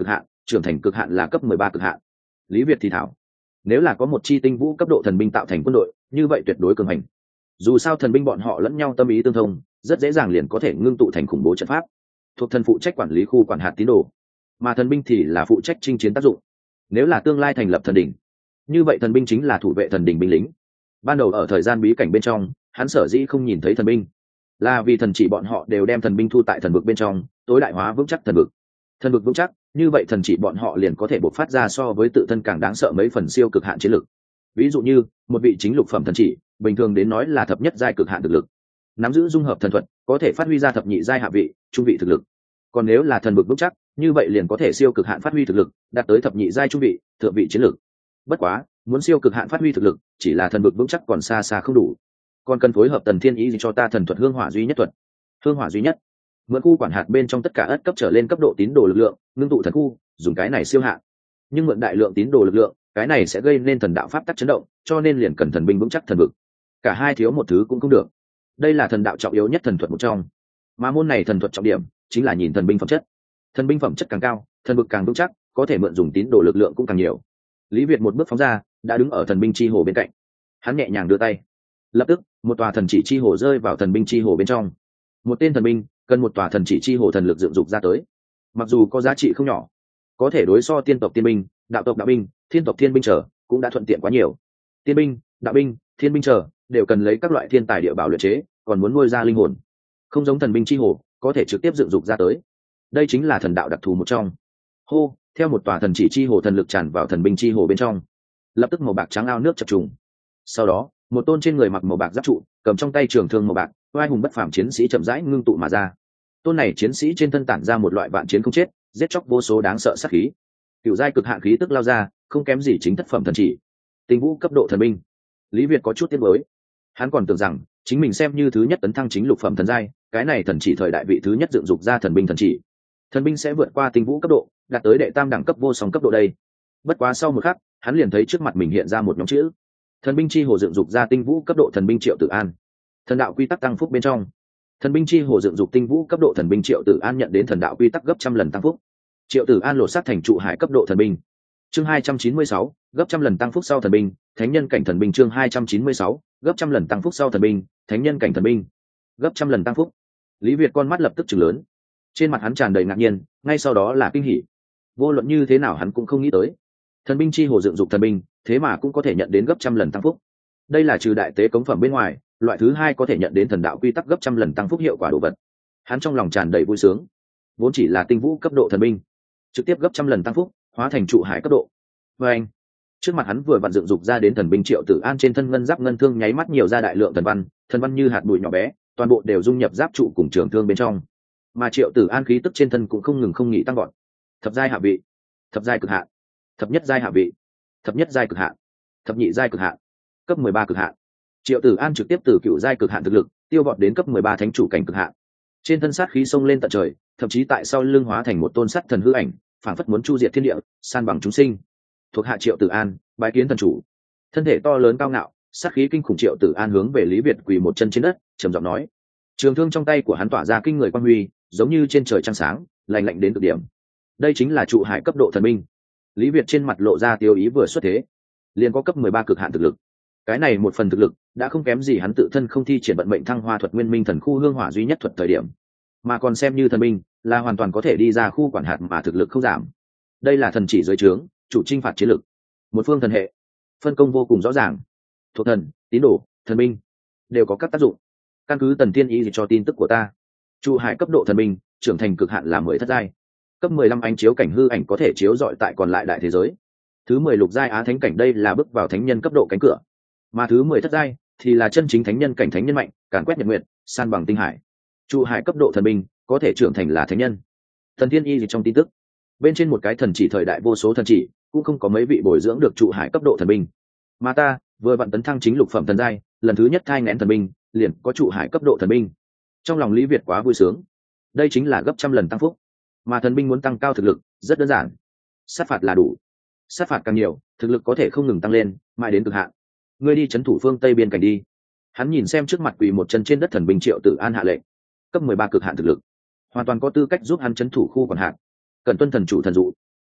trưởng thành cực hạn là cấp 13 cực hạn. Lý Việt thì thảo, nếu là có một chi tinh vũ cấp độ thần binh tạo thành quân đội, như vậy tuyệt đối cường hành. Dù sao thần binh bọn họ lẫn nhau tâm ý tương thông, rất dễ dàng liền có thể ngưng tụ thành khủng bố trận pháp. Thuộc thần phụ trách quản lý khu quản hạt tín đồ, mà thần binh thì là phụ trách chinh chiến tác dụng. Nếu là tương lai thành lập thần đỉnh, như vậy thần binh chính là thủ vệ thần đỉnh binh lính. Ban đầu ở thời gian bí cảnh bên trong, hắn sở dĩ không nhìn thấy thần binh, là vì thần chỉ bọn họ đều đem thần binh thu tại thần vực bên trong, tối đại hóa vững chắc thần vực. Thần vực vững chắc, như vậy thần chỉ bọn họ liền có thể bộc phát ra so với tự thân càng đáng sợ mấy phần siêu cực hạn chiến lực. Ví dụ như một vị chính lục phẩm thần chỉ, bình thường đến nói là thập nhất giai cực hạn thực lực, nắm giữ dung hợp thần thuật, có thể phát huy ra thập nhị giai hạ vị, trung vị thực lực. Còn nếu là thần vực vững chắc, như vậy liền có thể siêu cực hạn phát huy thực lực, đạt tới thập nhị giai trung vị, thượng vị chiến lực. Bất quá, muốn siêu cực hạn phát huy thực lực, chỉ là thần vực vững chắc còn xa xa không đủ, còn cần phối hợp Tần Thiên Ý cho ta thần thuật hương hỏa duy nhất thuật. Hương hỏa duy nhất, mượn khu quản hạt bên trong tất cả ất cấp trở lên cấp độ tín đồ lực lượng, ngưng tụ thần khu, dùng cái này siêu hạn. Nhưng mượn đại lượng tín đồ lực lượng, cái này sẽ gây nên thần đạo pháp tắc chấn động, cho nên liền cần thần binh vững chắc thần vực. Cả hai thiếu một thứ cũng không được. Đây là thần đạo trọng yếu nhất thần thuật một trong. Mà môn này thần thuật trọng điểm chính là nhìn thần binh phẩm chất. Thần binh phẩm chất càng cao, thần vực càng vững chắc, có thể mượn dùng tín đồ lực lượng cũng càng nhiều. Lý Việt một bước phóng ra, đã đứng ở thần binh chi hồ bên cạnh. Hắn nhẹ nhàng đưa tay, lập tức một tòa thần chỉ chi hồ rơi vào thần binh chi hồ bên trong. Một tên thần binh cần một tòa thần chỉ chi hồ thần lực dựng dục ra tới, mặc dù có giá trị không nhỏ, có thể đối so tiên tộc tiên binh, đạo tộc đạo binh, thiên tộc thiên binh trở cũng đã thuận tiện quá nhiều. Tiên binh, đạo binh, thiên binh trở đều cần lấy các loại thiên tài địa bảo luyện chế, còn muốn nuôi ra linh hồn, không giống thần binh chi hồ có thể trực tiếp dựng dục ra tới. Đây chính là thần đạo đặc thù một trong. Hô, theo một tòa thần chỉ chi hồ thần lực tràn vào thần binh chi hồ bên trong, lập tức màu bạc trắng ao nước chập trùng. Sau đó một tôn trên người mặc màu bạc giáp trụ, cầm trong tay trường thương màu bạc, oai hùng bất phàm chiến sĩ chậm rãi ngưng tụ mà ra. Tôn này chiến sĩ trên thân tản ra một loại vạn chiến không chết, giết chóc vô số đáng sợ sát khí. Cửu giai cực hạn khí tức lao ra, không kém gì chính thất phẩm thần chỉ, tinh vũ cấp độ thần binh. Lý Việt có chút tiếc nuối, hắn còn tưởng rằng chính mình xem như thứ nhất tấn thăng chính lục phẩm thần giai, cái này thần chỉ thời đại vị thứ nhất dựng dục ra thần binh thần chỉ, thần binh sẽ vượt qua tinh vũ cấp độ, đạt tới đệ tam đẳng cấp vô song cấp độ đây. Bất quá sau một khắc, hắn liền thấy trước mặt mình hiện ra một nhóm chữ: thần binh chi hồ dựng dục ra tinh vũ cấp độ thần binh Triệu Tử An. Thần đạo quy tắc tăng phúc bên trong, thần binh chi hồ dựng dục tinh vũ cấp độ thần binh Triệu Tử An nhận đến thần đạo quy tắc gấp trăm lần tăng phúc. Triệu Tử An lột xác thành trụ hải cấp độ thần binh. Chương 296, gấp trăm lần tăng phúc sau thần binh, thánh nhân cảnh thần binh. Chương 296, gấp trăm lần tăng phúc sau thần binh, thánh nhân cảnh thần binh. Gấp trăm lần tăng phúc. Lý Việt con mắt lập tức trừng lớn, trên mặt hắn tràn đầy ngạc nhiên, ngay sau đó là kinh hỉ. Vô luận như thế nào hắn cũng không nghĩ tới, thần binh chi hồ dựng dục thần binh thế mà cũng có thể nhận đến gấp trăm lần tăng phúc. Đây là trừ đại tế cống phẩm bên ngoài, loại thứ hai có thể nhận đến thần đạo quy tắc gấp trăm lần tăng phúc hiệu quả đồ vật. Hắn trong lòng tràn đầy vui sướng. Vốn chỉ là tinh vũ cấp độ thần binh, trực tiếp gấp trăm lần tăng phúc, hóa thành trụ hải cấp độ. Và anh, trước mặt hắn vừa vặn dựng dục ra đến thần binh Triệu Tử An trên thân ngân giáp ngân thương nháy mắt nhiều ra đại lượng thần văn như hạt bụi nhỏ bé, toàn bộ đều dung nhập giáp trụ cùng trường thương bên trong. Mà Triệu Tử An khí tức trên thân cũng không ngừng không nghỉ tăng gọn. Thập giai hạ vị, thập giai cực hạn, thập nhất giai hạ vị, thập nhất giai cực hạn, thập nhị giai cực hạn, cấp 13 cực hạn. Triệu Tử An trực tiếp từ cựu giai cực hạn thực lực tiêu vọt đến cấp 13 thánh chủ cảnh cực hạn. Trên thân sát khí xông lên tận trời, thậm chí tại sau lưng hóa thành một tôn sắt thần hư ảnh, phảng phất muốn chu diệt thiên địa, san bằng chúng sinh. Thuộc hạ Triệu Tử An, bái kiến thần chủ. Thân thể to lớn cao ngạo, sát khí kinh khủng Triệu Tử An hướng về Lý Việt quỳ một chân trên đất, trầm giọng nói. Trường thương trong tay của hắn tỏa ra kinh người quang huy, giống như trên trời trăng sáng, lạnh lạnh đến cực điểm. Đây chính là trụ hải cấp độ thần binh. Lý Việt trên mặt lộ ra tiêu ý vừa xuất thế, liền có cấp 13 cực hạn thực lực. Cái này một phần thực lực đã không kém gì hắn tự thân không thi triển vận mệnh thăng hoa thuật nguyên minh thần khu hương hỏa duy nhất thuật thời điểm, mà còn xem như thần binh là hoàn toàn có thể đi ra khu quản hạt mà thực lực không giảm. Đây là thần chỉ dưới trướng, chủ chinh phạt chiến lực, một phương thần hệ, phân công vô cùng rõ ràng, thuộc thần, tín đồ, thần binh đều có các tác dụng. Căn cứ Tần Thiên Ý cho tin tức của ta, trụ hải cấp độ thần binh trưởng thành cực hạn là 10 thất giai, cấp 15 ánh chiếu cảnh hư ảnh có thể chiếu rọi tại còn lại đại thế giới. Thứ 10 lục giai á thánh cảnh, đây là bước vào thánh nhân cấp độ cánh cửa, mà thứ 10 thất giai thì là chân chính thánh nhân cảnh, thánh nhân mạnh, càn quét nhật nguyệt, san bằng tinh hải. Trụ hải cấp độ thần binh có thể trưởng thành là thánh nhân. Thần Thiên Y trong tin tức bên trên một cái thần chỉ thời đại vô số thần chỉ cũng không có mấy vị bồi dưỡng được trụ hải cấp độ thần binh, mà ta vừa vặn tấn thăng chính lục phẩm thần giai, lần thứ nhất thai nghén thần binh liền có trụ hải cấp độ thần binh. Trong lòng Lý Việt quá vui sướng. Đây chính là gấp trăm lần tăng phúc, mà thần binh muốn tăng cao thực lực rất đơn giản, sát phạt là đủ. Sát phạt càng nhiều, thực lực có thể không ngừng tăng lên, mãi đến cực hạn. Ngươi đi trấn thủ phương Tây biên cảnh đi. Hắn nhìn xem trước mặt quỳ một chân trên đất thần binh Triệu Tử An hạ lệnh. Cấp 13 cực hạn thực lực, hoàn toàn có tư cách giúp hắn trấn thủ khu quản hạt, cần tuân thần chủ thần dụ.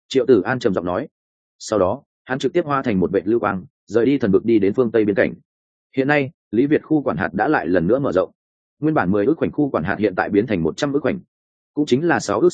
Triệu Tử An trầm giọng nói. Sau đó hắn trực tiếp hóa thành một vệ lưu quang rời đi thần vực đi đến phương tây biên cảnh. Hiện nay Lý Việt khu quản hạt đã lại lần nữa mở rộng, nguyên bản 10 ước khoảnh khu quản hạt hiện tại biến thành 100 ước khoảnh, cũng chính là 6 ước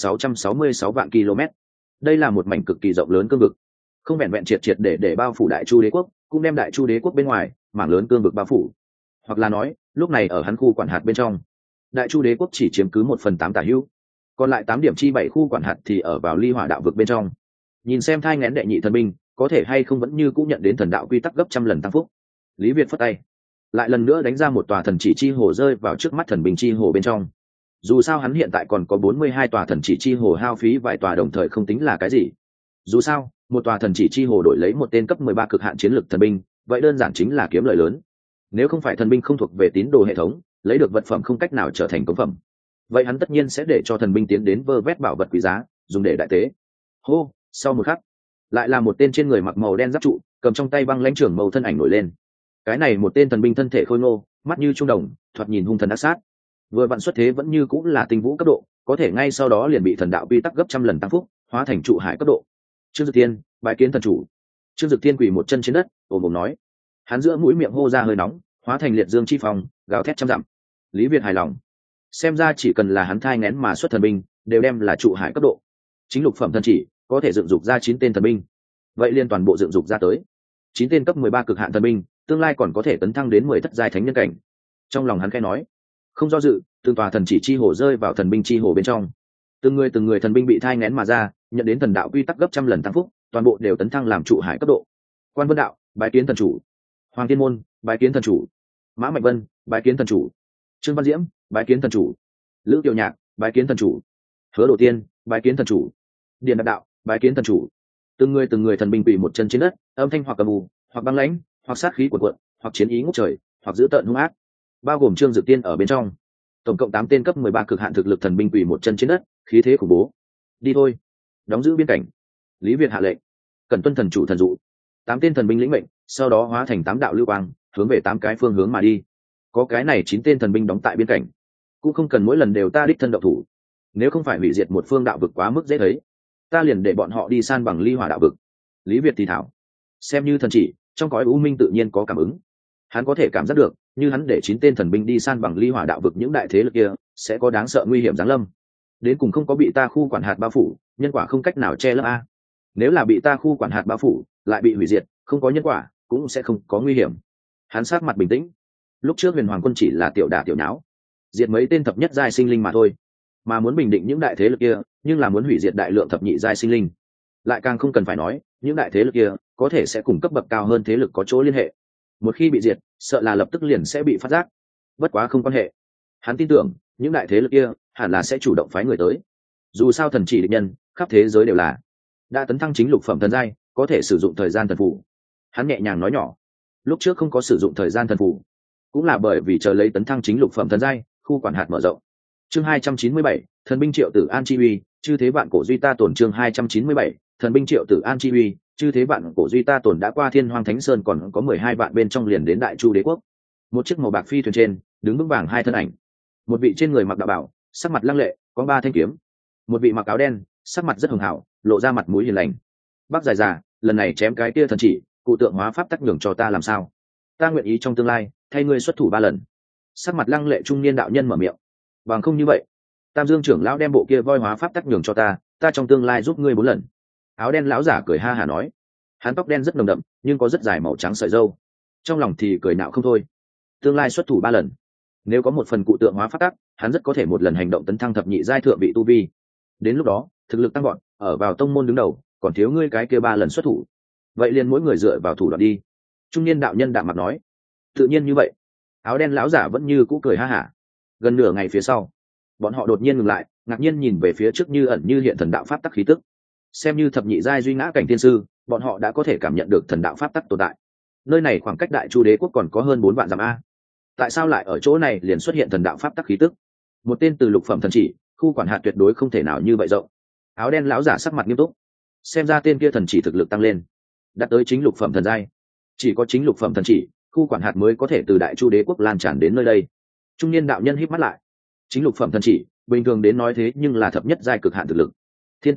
6.666 vạn km. Đây là một mảnh cực kỳ rộng lớn cương vực, không vẹn vẹn triệt triệt để bao phủ Đại Chu Đế quốc, cũng đem Đại Chu Đế quốc bên ngoài mảng lớn cương vực bao phủ. Hoặc là nói, lúc này ở hắn khu quản hạt bên trong, Đại Chu Đế quốc chỉ chiếm cứ 1/8 tả hữu, còn lại 8.7 khu quản hạt thì ở vào Ly Hỏa đạo vực bên trong. Nhìn xem thai nghén đệ nhị thần binh có thể hay không vẫn như cũng nhận đến thần đạo quy tắc gấp trăm lần tăng phúc. Lý Việt phất tay, lại lần nữa đánh ra một tòa thần chỉ chi hồ rơi vào trước mắt thần binh chi hồ bên trong. Dù sao hắn hiện tại còn có 42 tòa thần chỉ chi hồ, hao phí vài tòa đồng thời không tính là cái gì. Dù sao một tòa thần chỉ chi hồ đổi lấy một tên cấp 13 cực hạn chiến lực thần binh, vậy đơn giản chính là kiếm lời lớn. Nếu không phải thần binh không thuộc về tín đồ hệ thống, lấy được vật phẩm không cách nào trở thành cống phẩm, vậy hắn tất nhiên sẽ để cho thần binh tiến đến vơ vét bảo vật quý giá dùng để đại tế. Hô, sau một khắc lại là một tên trên người mặc màu đen giáp trụ, cầm trong tay băng lãnh trưởng màu thân ảnh nổi lên. Cái này một tên thần binh thân thể khôi ngô, mắt như trung đồng, thoạt nhìn hung thần ác sát, vừa vặn xuất thế vẫn như cũng là tinh vũ cấp độ, có thể ngay sau đó liền bị thần đạo quy tắc gấp trăm lần tăng phúc, hóa thành trụ hải cấp độ. Trương Dực Tiên, bái kiến thần chủ. Trương Dực Tiên quỳ một chân trên đất, ồm ồm nói. Hắn giữa mũi miệng hô ra hơi nóng, hóa thành liệt dương chi phong, gào thét trăm dặm. Lý Việt hài lòng, xem ra chỉ cần là hắn thai nghén mà xuất thần binh, đều đem là trụ hải cấp độ. Chính lục phẩm thần chỉ có thể dựng dục ra 9 tên thần binh, vậy liên toàn bộ dựng dục ra tới 9 tên cấp 13 cực hạn thần binh, tương lai còn có thể tấn thăng đến 10 thất giai thánh nhân cảnh. Trong lòng hắn khẽ nói, không do dự, từng tòa thần chỉ chi hồ rơi vào thần binh chi hồ bên trong. Từng người thần binh bị thai nghén mà ra, nhận đến thần đạo quy tắc gấp trăm lần tăng phúc, toàn bộ đều tấn thăng làm trụ hải cấp độ. Quan Vân Đạo, bái kiến thần chủ. Hoàng Thiên Môn, bái kiến thần chủ. Mã Mạnh Vân, bái kiến thần chủ. Trương Văn Diễm, bái kiến thần chủ. Lữ Kiều Nhạc, bái kiến thần chủ. Hứa Đồ Tiên, bái kiến thần chủ. Điền Đạt Đạo, bái kiến thần chủ. Từng người thần binh quỳ một chân trên đất, âm thanh hoặc âm u, hoặc băng lãnh, hoặc sát khí cuồn cuộn, hoặc chiến ý ngút trời, hoặc dữ tợn hung ác, bao gồm Trương Dực Tiên ở bên trong. Tổng cộng 8 tên cấp 13 cực hạn thực lực thần binh quỳ một chân trên đất, khí thế khủng bố. Đi thôi, đóng giữ biên cảnh. Lý Việt hạ lệnh, cần tuân thần chủ thần dụ. 8 tên thần binh lĩnh mệnh, sau đó hóa thành 8 đạo lưu quang, hướng về 8 cái phương hướng mà đi. Có cái này 9 tên thần binh đóng tại biên cảnh, cũng không cần mỗi lần đều ta đích thân động thủ. Nếu không phải hủy diệt một phương đạo vực quá mức dễ thấy, ta liền để bọn họ đi san bằng Ly Hỏa đạo vực. Lý Việt thì thảo, xem như thần chỉ, trong cõi u minh tự nhiên có cảm ứng. Hắn có thể cảm giác được, như hắn để 9 tên thần binh đi san bằng Ly Hỏa đạo vực, những đại thế lực kia sẽ có đáng sợ nguy hiểm giáng lâm. Đến cùng không có bị ta khu quản hạt bao phủ, nhân quả không cách nào che lấp a. Nếu là bị ta khu quản hạt bao phủ, lại bị hủy diệt, không có nhân quả, cũng sẽ không có nguy hiểm. Hắn sắc mặt bình tĩnh. Lúc trước Huyền Hoàng quân chỉ là tiểu đả tiểu nháo, diệt mấy tên thập nhất giai sinh linh mà thôi, mà muốn bình định những đại thế lực kia, nhưng là muốn hủy diệt đại lượng thập nhị giai sinh linh. Lại càng không cần phải nói, những đại thế lực kia có thể sẽ cùng cấp bậc cao hơn thế lực có chỗ liên hệ. Một khi bị diệt, sợ là lập tức liền sẽ bị phát giác. Bất quá không quan hệ, hắn tin tưởng những đại thế lực kia hẳn là sẽ chủ động phái người tới. Dù sao thần chỉ địch nhân khắp thế giới đều là đã tấn thăng chính lục phẩm thần giai, có thể sử dụng thời gian thần phù. Hắn nhẹ nhàng nói nhỏ, lúc trước không có sử dụng thời gian thần phù, cũng là bởi vì chờ lấy tấn thăng chính lục phẩm thần giai, khu quản hạt mở rộng. Chương 297, thần binh Triệu Tử An chi uy, chư thế vạn cổ duy ta tổn. Chương 297, thần binh Triệu Tử An chi uy, chư thế vạn cổ duy ta tổn. Đã qua Thiên Hoang Thánh Sơn, còn có 12 vạn bên trong liền đến Đại Chu Đế quốc. Một chiếc màu bạc phi thuyền trên đứng vững vàng 2 thân ảnh. Một vị trên người mặc đạo bào, sắc mặt lăng lệ, có 3 thanh kiếm. Một vị mặc áo đen, sắc mặt rất hường hảo, lộ ra mặt mũi hiền lành. Bác dài già, lần này chém cái kia thần chỉ, cụ tượng hóa pháp tắc nhường cho ta làm sao? Ta nguyện ý trong tương lai thay ngươi xuất thủ 3 lần. Sắc mặt lăng lệ trung niên đạo nhân mở miệng. Bằng không như vậy, Tam Dương trưởng lão đem bộ kia voi hóa pháp tắc nhường cho ta, ta trong tương lai giúp ngươi 4 lần. Áo đen lão giả cười ha hả nói. Hắn tóc đen rất nồng đậm, nhưng có rất dài màu trắng sợi râu, trong lòng thì cười nạo không thôi. Tương lai xuất thủ 3 lần, nếu có một phần cụ tượng hóa pháp tắc, hắn rất có thể một lần hành động tấn thăng thập nhị giai thượng vị tu vi. Đến lúc đó thực lực tăng gọn, ở vào tông môn đứng đầu, còn thiếu ngươi cái kia 3 lần xuất thủ, vậy liền mỗi người dựa vào thủ đoạn đi. Trung niên đạo nhân đạm mặt nói. Tự nhiên như vậy. Áo đen lão giả vẫn như cũ cười ha hả. Gần nửa ngày phía sau, bọn họ đột nhiên ngừng lại, ngạc nhiên nhìn về phía trước như ẩn như hiện thần đạo pháp tắc khí tức. Xem như thập nhị giai duy ngã cảnh tiên sư, bọn họ đã có thể cảm nhận được thần đạo pháp tắc tồn tại. Nơi này khoảng cách Đại Chu Đế quốc còn có hơn 4 vạn dặm a. Tại sao lại ở chỗ này liền xuất hiện thần đạo pháp tắc khí tức? Một tên từ lục phẩm thần chỉ, khu quản hạt tuyệt đối không thể nào như vậy rộng. Áo đen lão giả sắc mặt nghiêm túc. Xem ra tên kia thần chỉ thực lực tăng lên, đạt tới chính lục phẩm thần giai. Chỉ có chính lục phẩm thần chỉ, khu quản hạt mới có thể từ Đại Chu Đế quốc lan tràn đến nơi đây. Trung niên đạo nhân híp mắt lại. Chính lục phẩm thần chỉ, bình thường đến nói thế nhưng là thập nhất giai cực hạn thực lực. Thiên tài chút,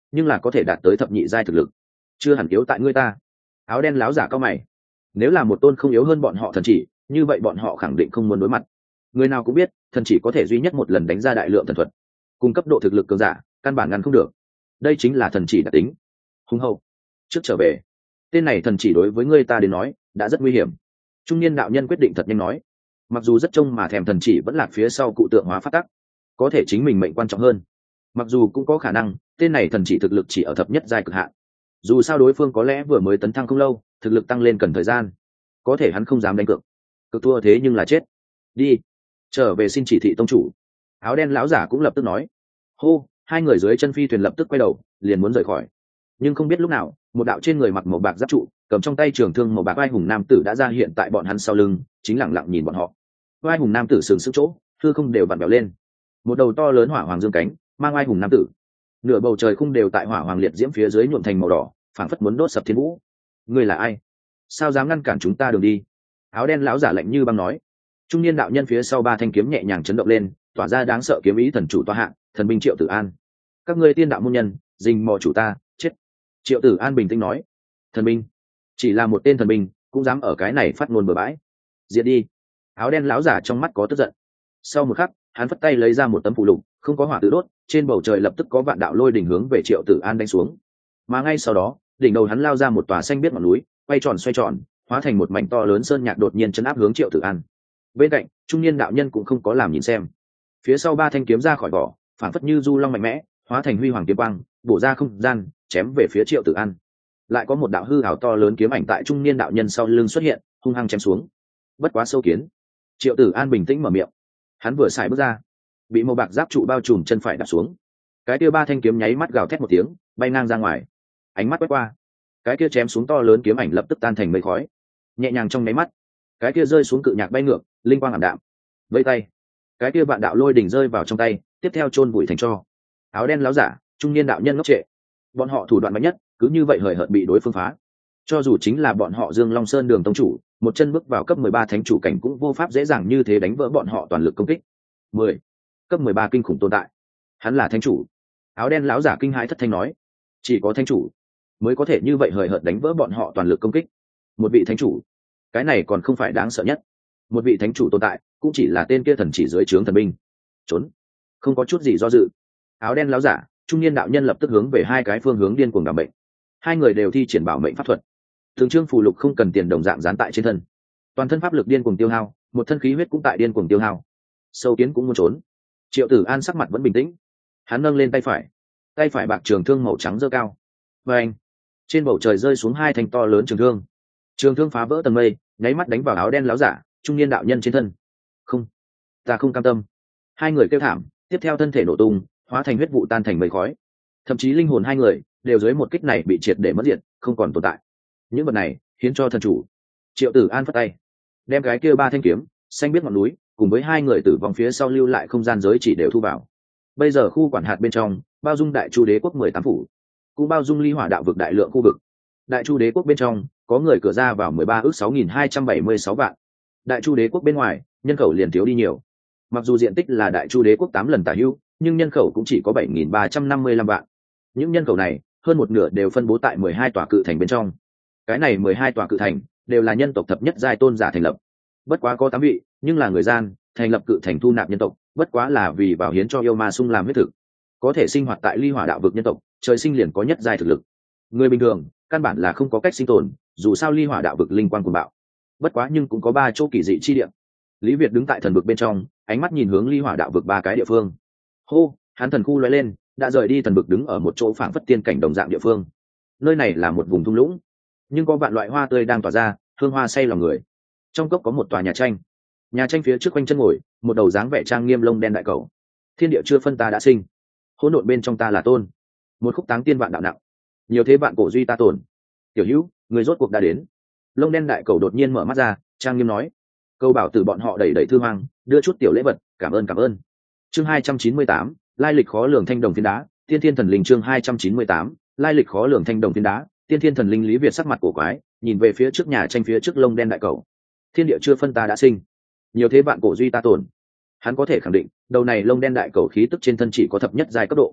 nhưng là có thể đạt tới thập nhị giai thực lực, chưa hẳn yếu tại ngươi ta. Áo đen láo giả cao mày, nếu là một tôn không yếu hơn bọn họ thần chỉ, như vậy bọn họ khẳng định không muốn đối mặt. Người nào cũng biết thần chỉ có thể duy nhất một lần đánh ra đại lượng thần thuật, cung cấp độ thực lực cường giả căn bản ngăn không được. Đây chính là thần chỉ đặc tính. Hùng hậu, trước trở về. Tên này thần chỉ đối với ngươi ta đến nói đã rất nguy hiểm. Trung niên đạo nhân quyết định thật nhanh nói, mặc dù rất trông mà thèm thần chỉ vẫn lạc phía sau cụ tượng hóa phát tắc, có thể chính mình mệnh quan trọng hơn. Mặc dù cũng có khả năng tên này thần chỉ thực lực chỉ ở thập nhất giai cực hạn, dù sao đối phương có lẽ vừa mới tấn thăng không lâu, thực lực tăng lên cần thời gian, có thể hắn không dám đánh cược, cực thua thế nhưng là chết. Đi, trở về xin chỉ thị tông chủ. Áo đen lão giả cũng lập tức nói. Hô, hai người dưới chân phi thuyền lập tức quay đầu liền muốn rời khỏi, nhưng không biết lúc nào một đạo trên người mặc màu bạc giáp trụ, cầm trong tay trường thương màu bạc vai hùng nam tử đã ra hiện tại bọn hắn sau lưng, chính lẳng lặng nhìn bọn họ. Vai hùng nam tử sừng sững chỗ, hư không đều vặn vẹo lên, một đầu to lớn hỏa hoàng dương cánh mang vai hùng nam tử, nửa bầu trời khung đều tại hỏa hoàng liệt diễm phía dưới nhuộm thành màu đỏ, phảng phất muốn đốt sập thiên vũ. Ngươi là ai? Sao dám ngăn cản chúng ta đường đi? Áo đen lão giả lạnh như băng nói. Trung niên đạo nhân phía sau ba thanh kiếm nhẹ nhàng chấn động lên, tỏa ra đáng sợ kiếm ý thần chủ toa hạng, thần binh Triệu Tử An. Các ngươi tiên đạo môn nhân, rình mò chủ ta, chết. Triệu Tử An bình tĩnh nói. Thần binh? Chỉ là một tên thần binh, cũng dám ở cái này phát ngôn bừa bãi. Diệt đi. Áo đen lão giả trong mắt có tức giận. Sau một khắc, hắn phất tay lấy ra một tấm phù lục, không có hỏa tự đốt, trên bầu trời lập tức có vạn đạo lôi đỉnh hướng về Triệu Tử An đánh xuống. Mà ngay sau đó, đỉnh đầu hắn lao ra một tòa xanh biếc ngọn núi, quay tròn xoay tròn, hóa thành một mảnh to lớn sơn nhạc đột nhiên chấn áp hướng Triệu Tử An. Bên cạnh, trung niên đạo nhân cũng không có làm nhìn xem. Phía sau ba thanh kiếm ra khỏi vỏ, phản phất như du long mạnh mẽ, hóa thành huy hoàng kiếm quang, bổ ra không gian, chém về phía Triệu Tử An. Lại có một đạo hư ảo to lớn kiếm ảnh tại trung niên đạo nhân sau lưng xuất hiện, hung hăng chém xuống. Bất quá sâu kiến. Triệu Tử An bình tĩnh mở miệng. Hắn vừa xài bước ra, bị màu bạc giáp trụ bao trùm chân phải đạp xuống. Cái kia ba thanh kiếm nháy mắt gào thét một tiếng, bay ngang ra ngoài. Ánh mắt quét qua, cái kia chém xuống to lớn kiếm ảnh lập tức tan thành mây khói. Nhẹ nhàng trong nháy mắt, cái kia rơi xuống cự nhạc bay ngược, linh quang ảm đạm. Vây tay, cái kia vạn đạo lôi đỉnh rơi vào trong tay, tiếp theo chôn vùi thành tro. Áo đen láo giả, trung niên đạo nhân ngốc trệ. Bọn họ thủ đoạn mạnh nhất, cứ như vậy hời hợt bị đối phương phá. Cho dù chính là bọn họ Dương Long Sơn Đường tông chủ, một chân bước vào cấp 13 thánh chủ cảnh cũng vô pháp dễ dàng như thế đánh vỡ bọn họ toàn lực công kích. 10. Cấp 13 kinh khủng tồn tại. Hắn là thánh chủ. Áo đen lão giả kinh hãi thất thanh nói, chỉ có thánh chủ mới có thể như vậy hời hợt đánh vỡ bọn họ toàn lực công kích. Một vị thánh chủ, cái này còn không phải đáng sợ nhất. Một vị thánh chủ tồn tại cũng chỉ là tên kia thần chỉ dưới trướng thần binh. Trốn, không có chút gì do dự. Áo đen lão giả, trung niên đạo nhân lập tức hướng về hai cái phương hướng điên cuồng đảm bệnh. Hai người đều thi triển bảo mệnh pháp thuật, thường trương phù lục không cần tiền đồng dạng dán tại trên thân, toàn thân pháp lực điên cuồng tiêu hao, một thân khí huyết cũng tại điên cuồng tiêu hao. Sâu kiến cũng muốn trốn. Triệu Tử An sắc mặt vẫn bình tĩnh, hắn nâng lên tay phải bạc trường thương màu trắng giơ cao, và anh, trên bầu trời rơi xuống hai thanh to lớn trường thương phá vỡ tầng mây, nháy mắt đánh vào áo đen láo giả trung niên đạo nhân trên thân. Không, ta không cam tâm. Hai người kêu thảm, tiếp theo thân thể nổ tung, hóa thành huyết vụ tan thành mây khói. Thậm chí linh hồn hai người đều dưới một kích này bị triệt để mất diệt, không còn tồn tại. Những vật này khiến cho thần chủ. Triệu Tử An phất tay, đem cái kia ba thanh kiếm xanh biết ngọn núi cùng với hai người tử vong phía sau lưu lại không gian giới chỉ đều thu vào. Bây giờ khu quản hạt bên trong bao dung Đại Chu Đế quốc 18 phủ, cũng bao dung Ly Hỏa đạo vực đại lượng khu vực. Đại Chu Đế quốc bên trong có người cửa ra vào 13 ước 6.276 vạn. Đại Chu Đế quốc bên ngoài nhân khẩu liền thiếu đi nhiều. Mặc dù diện tích là Đại Chu Đế quốc 8 lần tả hữu, nhưng nhân khẩu cũng chỉ có 7.355 vạn. Những nhân khẩu này hơn một nửa đều phân bố tại 12 tòa cự thành bên trong. Cái này 12 tòa cự thành đều là nhân tộc thập nhất giai tôn giả thành lập. Bất quá có 8 vị, nhưng là người gian thành lập cự thành thu nạp nhân tộc, bất quá là vì bảo hiến cho yêu ma sung làm huyết thực. Có thể sinh hoạt tại Ly Hỏa đạo vực nhân tộc, trời sinh liền có nhất giai thực lực. Người bình thường căn bản là không có cách sinh tồn, dù sao Ly Hỏa đạo vực linh quang cuồng bạo. Bất quá nhưng cũng có 3 chỗ kỳ dị chi địa. Lý Việt đứng tại thần vực bên trong, ánh mắt nhìn hướng Ly Hỏa đạo vực 3 cái địa phương. Hô, hắn thần khu lóe lên, đã rời đi thần vực đứng ở một chỗ phảng phất tiên cảnh đồng dạng địa phương. Nơi này là một vùng thung lũng, nhưng có vạn loại hoa tươi đang tỏa ra, hương hoa say lòng người. Trong cốc có một tòa nhà tranh, nhà tranh phía trước quanh chân ngồi một đầu dáng vẻ trang nghiêm lông đen đại cầu. Thiên địa chưa phân ta đã sinh, hỗn độn bên trong ta là tôn. Một khúc táng tiên vạn đạo nặng, nhiều thế vạn cổ duy ta tồn. Tiểu hữu, người rốt cuộc đã đến. Lông đen đại cầu đột nhiên mở mắt ra, trang nghiêm nói. Câu bảo từ bọn họ đẩy đẩy thư hoang, đưa chút tiểu lễ vật, cảm ơn. Chương 298, lai lịch khó lường thanh đồng phiến đá, tiên thiên thần linh. Chương 298, lai lịch khó lường thanh đồng phiến đá, tiên thiên thần linh. Lý Việt sắc mặt cổ quái, nhìn về phía trước nhà tranh phía trước lông đen đại cầu. Thiên địa chưa phân ta đã sinh, nhiều thế vạn cổ duy ta tồn. Hắn có thể khẳng định đầu này lông đen đại cầu khí tức trên thân chỉ có thập nhất giai cấp độ.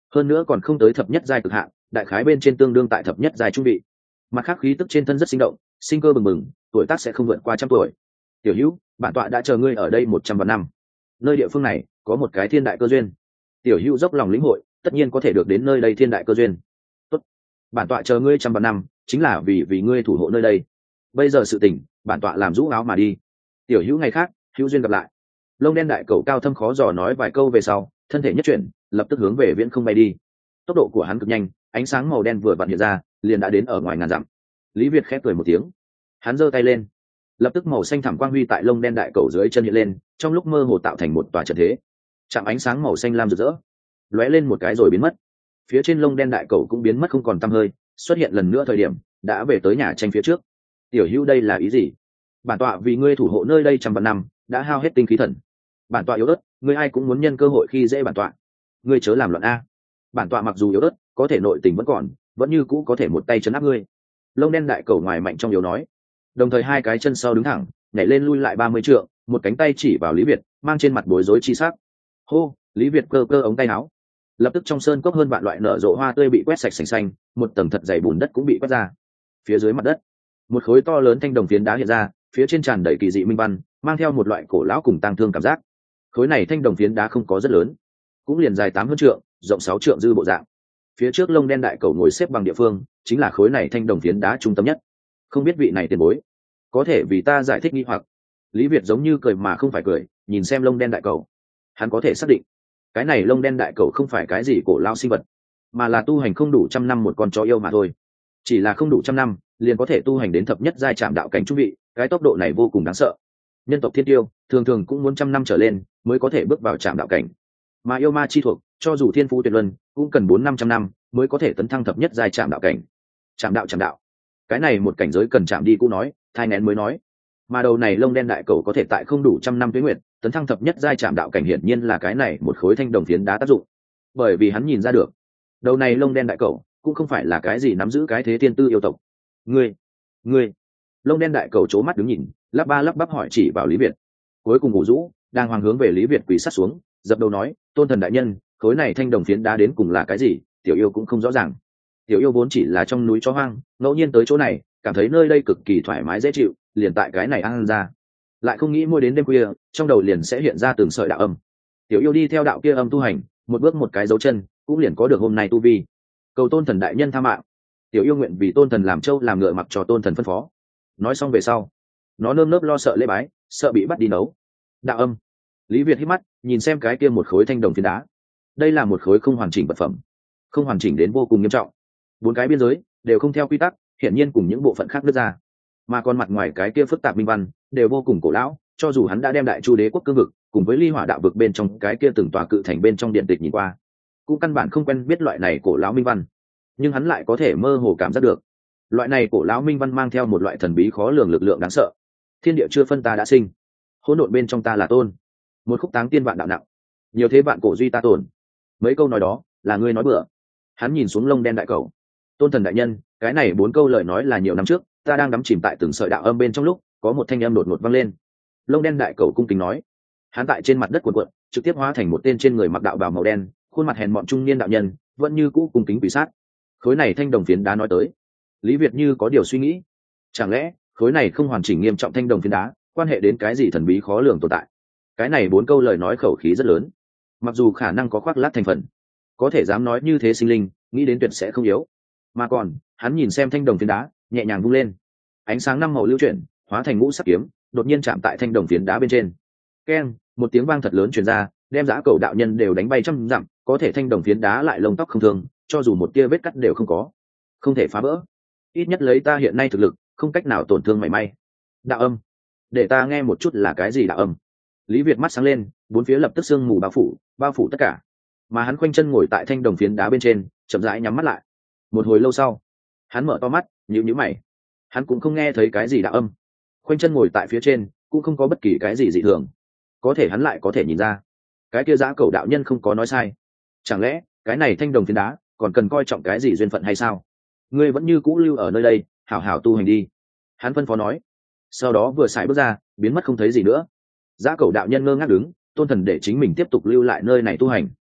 hơn nữa còn không tới thập nhất giai cực hạn, đại khái bên trên tương đương tại thập nhất giai trung vị. Mặt khác khí tức trên thân rất sinh động, sinh cơ bừng bừng, tuổi tác sẽ không vượt qua 100 tuổi. Tiểu Hữu, bản tọa đã chờ ngươi ở đây 100 vạn năm. Nơi địa phương này có một cái thiên đại cơ duyên. Tiểu Hữu dốc lòng lĩnh hội, tất nhiên có thể được đến nơi đây thiên đại cơ duyên. Tốt, bản tọa chờ ngươi trăm vạn năm, chính là vì ngươi thủ hộ nơi đây. Bây giờ sự tình, bản tọa làm rũ áo mà đi. Tiểu Hữu ngày khác, hữu duyên gặp lại. Lông đen đại cầu cao thâm khó dò nói vài câu về sau, thân thể nhất chuyển, lập tức hướng về viễn không bay đi. Tốc độ của hắn cực nhanh, ánh sáng màu đen vừa vặn hiện ra, liền đã đến ở ngoài ngàn dặm. Lý Việt khép cười một tiếng, hắn giơ tay lên, lập tức màu xanh thẳm quang huy tại lông đen đại cầu dưới chân hiện lên, trong lúc mơ hồ tạo thành một tòa trận thế. Chạm ánh sáng màu xanh lam rực rỡ, lóe lên một cái rồi biến mất. Phía trên lông đen đại cầu cũng biến mất không còn tăm hơi, xuất hiện lần nữa thời điểm đã về tới nhà tranh phía trước. Tiểu Hữu đây là ý gì? Bản tọa vì ngươi thủ hộ nơi đây trăm vạn năm, đã hao hết tinh khí thần. Bản tọa yếu ớt, ngươi ai cũng muốn nhân cơ hội khi dễ bản tọa. Ngươi chớ làm loạn a. Bản tọa mặc dù yếu ớt, có thể nội tình vẫn còn, vẫn như cũ có thể một tay chấn áp ngươi. Lông đen đại cầu ngoài mạnh trong yếu nói, đồng thời hai cái chân sau đứng thẳng, nhảy lên lui lại 30 trượng, một cánh tay chỉ vào Lý Việt, mang trên mặt bối rối chi sắc. Hô, Lý Việt cơ cơ ống tay áo, lập tức trong sơn cốc hơn vạn loại nở rộ hoa tươi bị quét sạch sành xanh, một tầng thật dày bùn đất cũng bị quét ra. Phía dưới mặt đất, một khối to lớn thanh đồng phiến đá hiện ra, phía trên tràn đầy kỳ dị minh văn, mang theo một loại cổ lão cùng tang thương cảm giác. Khối này thanh đồng phiến đá không có rất lớn, cũng liền dài 8 hơn trượng, rộng 6 trượng dư bộ dạng. Phía trước lông đen đại cầu ngồi xếp bằng địa phương, chính là khối này thanh đồng phiến đá trung tâm nhất. Không biết vị này tiền bối có thể vì ta giải thích nghi hoặc. Lý Việt giống như cười mà không phải cười, nhìn xem lông đen đại cầu. Hắn có thể xác định, cái này lông đen đại cầu không phải cái gì cổ lao sinh vật, mà là tu hành không đủ 100 năm một con chó yêu mà thôi. Chỉ là không đủ 100 năm, liền có thể tu hành đến thập nhất giai trạm đạo cảnh trung vị, cái tốc độ này vô cùng đáng sợ. Nhân tộc thiên tiêu thường thường cũng muốn 100 năm trở lên mới có thể bước vào trạm đạo cảnh, mà yêu ma chi thuộc cho dù thiên phú tuyệt luân cũng cần 400-500 năm mới có thể tấn thăng thập nhất giai trạm đạo cảnh. Trạm đạo, cái này một cảnh giới cần chạm đi cũng nói, thai nén mới nói. Mà đầu này lông đen đại cầu có thể tại không đủ 100 năm tuế nguyệt tấn thăng thập nhất giai trạm đạo cảnh, hiển nhiên là cái này một khối thanh đồng phiến đá tác dụng. Bởi vì hắn nhìn ra được, đầu này lông đen đại cầu cũng không phải là cái gì nắm giữ cái thế tiên tư yêu tộc. Ngươi lông đen đại cầu c mắt đứng nhìn, lắp ba lắp bắp hỏi chỉ vào Lý Việt. Cuối cùng ngủ rũ đang hoàng hướng về Lý Việt quỳ sát xuống, dập đầu nói, tôn thần đại nhân, khối này thanh đồng phiến đá đến cùng là cái gì, tiểu yêu cũng không rõ ràng. Tiểu yêu vốn chỉ là trong núi chó hoang, ngẫu nhiên tới chỗ này cảm thấy nơi đây cực kỳ thoải mái dễ chịu, liền tại cái này ăn ra, lại không nghĩ mỗi đến đêm khuya trong đầu liền sẽ hiện ra từng sợi đạo âm. Tiểu yêu đi theo đạo kia âm tu hành, một bước một cái dấu chân, cũng liền có được hôm nay tu vi. Cầu tôn thần đại nhân tha mạng. Tiểu yêu nguyện vì tôn thần làm trâu làm ngựa, mặc cho tôn thần phân phó. Nói xong về sau, nó nơm nớp lo sợ lễ bái, sợ bị bắt đi nấu. Đạo âm. Lý Việt hít mắt nhìn xem cái kia một khối thanh đồng phiến đá. Đây là một khối không hoàn chỉnh vật phẩm, không hoàn chỉnh đến vô cùng nghiêm trọng. 4 cái biên giới đều không theo quy tắc, hiển nhiên cùng những bộ phận khác đứt ra, mà còn mặt ngoài cái kia phức tạp minh văn đều vô cùng cổ lão. Cho dù hắn đã đem đại chu đế quốc cương vực cùng với ly hỏa đạo vực bên trong cái kia từng tòa cự thành bên trong điện tịch nhìn qua, cũng căn bản không quen biết loại này cổ lão minh văn, nhưng hắn lại có thể mơ hồ cảm giác được loại này cổ lão minh văn mang theo một loại thần bí khó lường lực lượng đáng sợ. Thiên địa chưa phân ta đã sinh, hỗn độn bên trong ta là tôn, một khúc táng tiên vạn đạo nặng, nhiều thế vạn cổ duy ta tồn. Mấy câu nói đó là ngươi nói bừa. Hắn nhìn xuống lông đen đại cầu. Tôn thần đại nhân, cái này 4 câu lời nói là nhiều năm trước ta đang đắm chìm tại từng sợi đạo âm bên trong lúc, có một thanh âm đột ngột vang lên. Lông đen đại cầu cung kính nói. Hắn tại trên mặt đất cuộn cuộn, trực tiếp hóa thành một tên trên người mặc đạo bào màu đen, khuôn mặt hèn mọn trung niên đạo nhân, vẫn như cũ cung kính quỳ sát. Khối này thanh đồng phiến đá nói tới. Lý Việt như có điều suy nghĩ. Chẳng lẽ khối này không hoàn chỉnh nghiêm trọng thanh đồng phiến đá quan hệ đến cái gì thần bí khó lường tồn tại? Cái này 4 câu lời nói khẩu khí rất lớn, mặc dù khả năng có khoác lác thành phần, có thể dám nói như thế sinh linh, nghĩ đến tuyệt sẽ không yếu. Mà còn hắn nhìn xem thanh đồng phiến đá, nhẹ nhàng vung lên, ánh sáng 5 màu lưu chuyển, hóa thành ngũ sắc kiếm, đột nhiên chạm tại thanh đồng phiến đá bên trên. Keng, một tiếng vang thật lớn truyền ra, đem Dã Cầu đạo nhân đều đánh bay trăm dặm. Có thể thanh đồng phiến đá lại lông tóc không thương, cho dù một tia vết cắt đều không có, không thể phá vỡ. Ít nhất lấy ta hiện nay thực lực, không cách nào tổn thương mảy may. Đạo âm, để ta nghe một chút là cái gì đạo âm. Lý Việt mắt sáng lên, 4 phía lập tức sương mù bao phủ tất cả. Mà hắn khoanh chân ngồi tại thanh đồng phiến đá bên trên, chậm rãi nhắm mắt lại. Một hồi lâu sau, hắn mở to mắt, nhíu mày. Hắn cũng không nghe thấy cái gì đạo âm. Khoanh chân ngồi tại phía trên, cũng không có bất kỳ cái gì dị thường. Có thể hắn lại có thể nhìn ra, cái kia Dã Cầu đạo nhân không có nói sai. Chẳng lẽ cái này thanh đồng phiến đá còn cần coi trọng cái gì duyên phận hay sao? Ngươi vẫn như cũ lưu ở nơi đây, hảo hảo tu hành đi. Hắn phân phó nói. Sau đó vừa xài bước ra, biến mất không thấy gì nữa. Dã Cầu đạo nhân ngơ ngác đứng, tôn thần để chính mình tiếp tục lưu lại nơi này tu hành.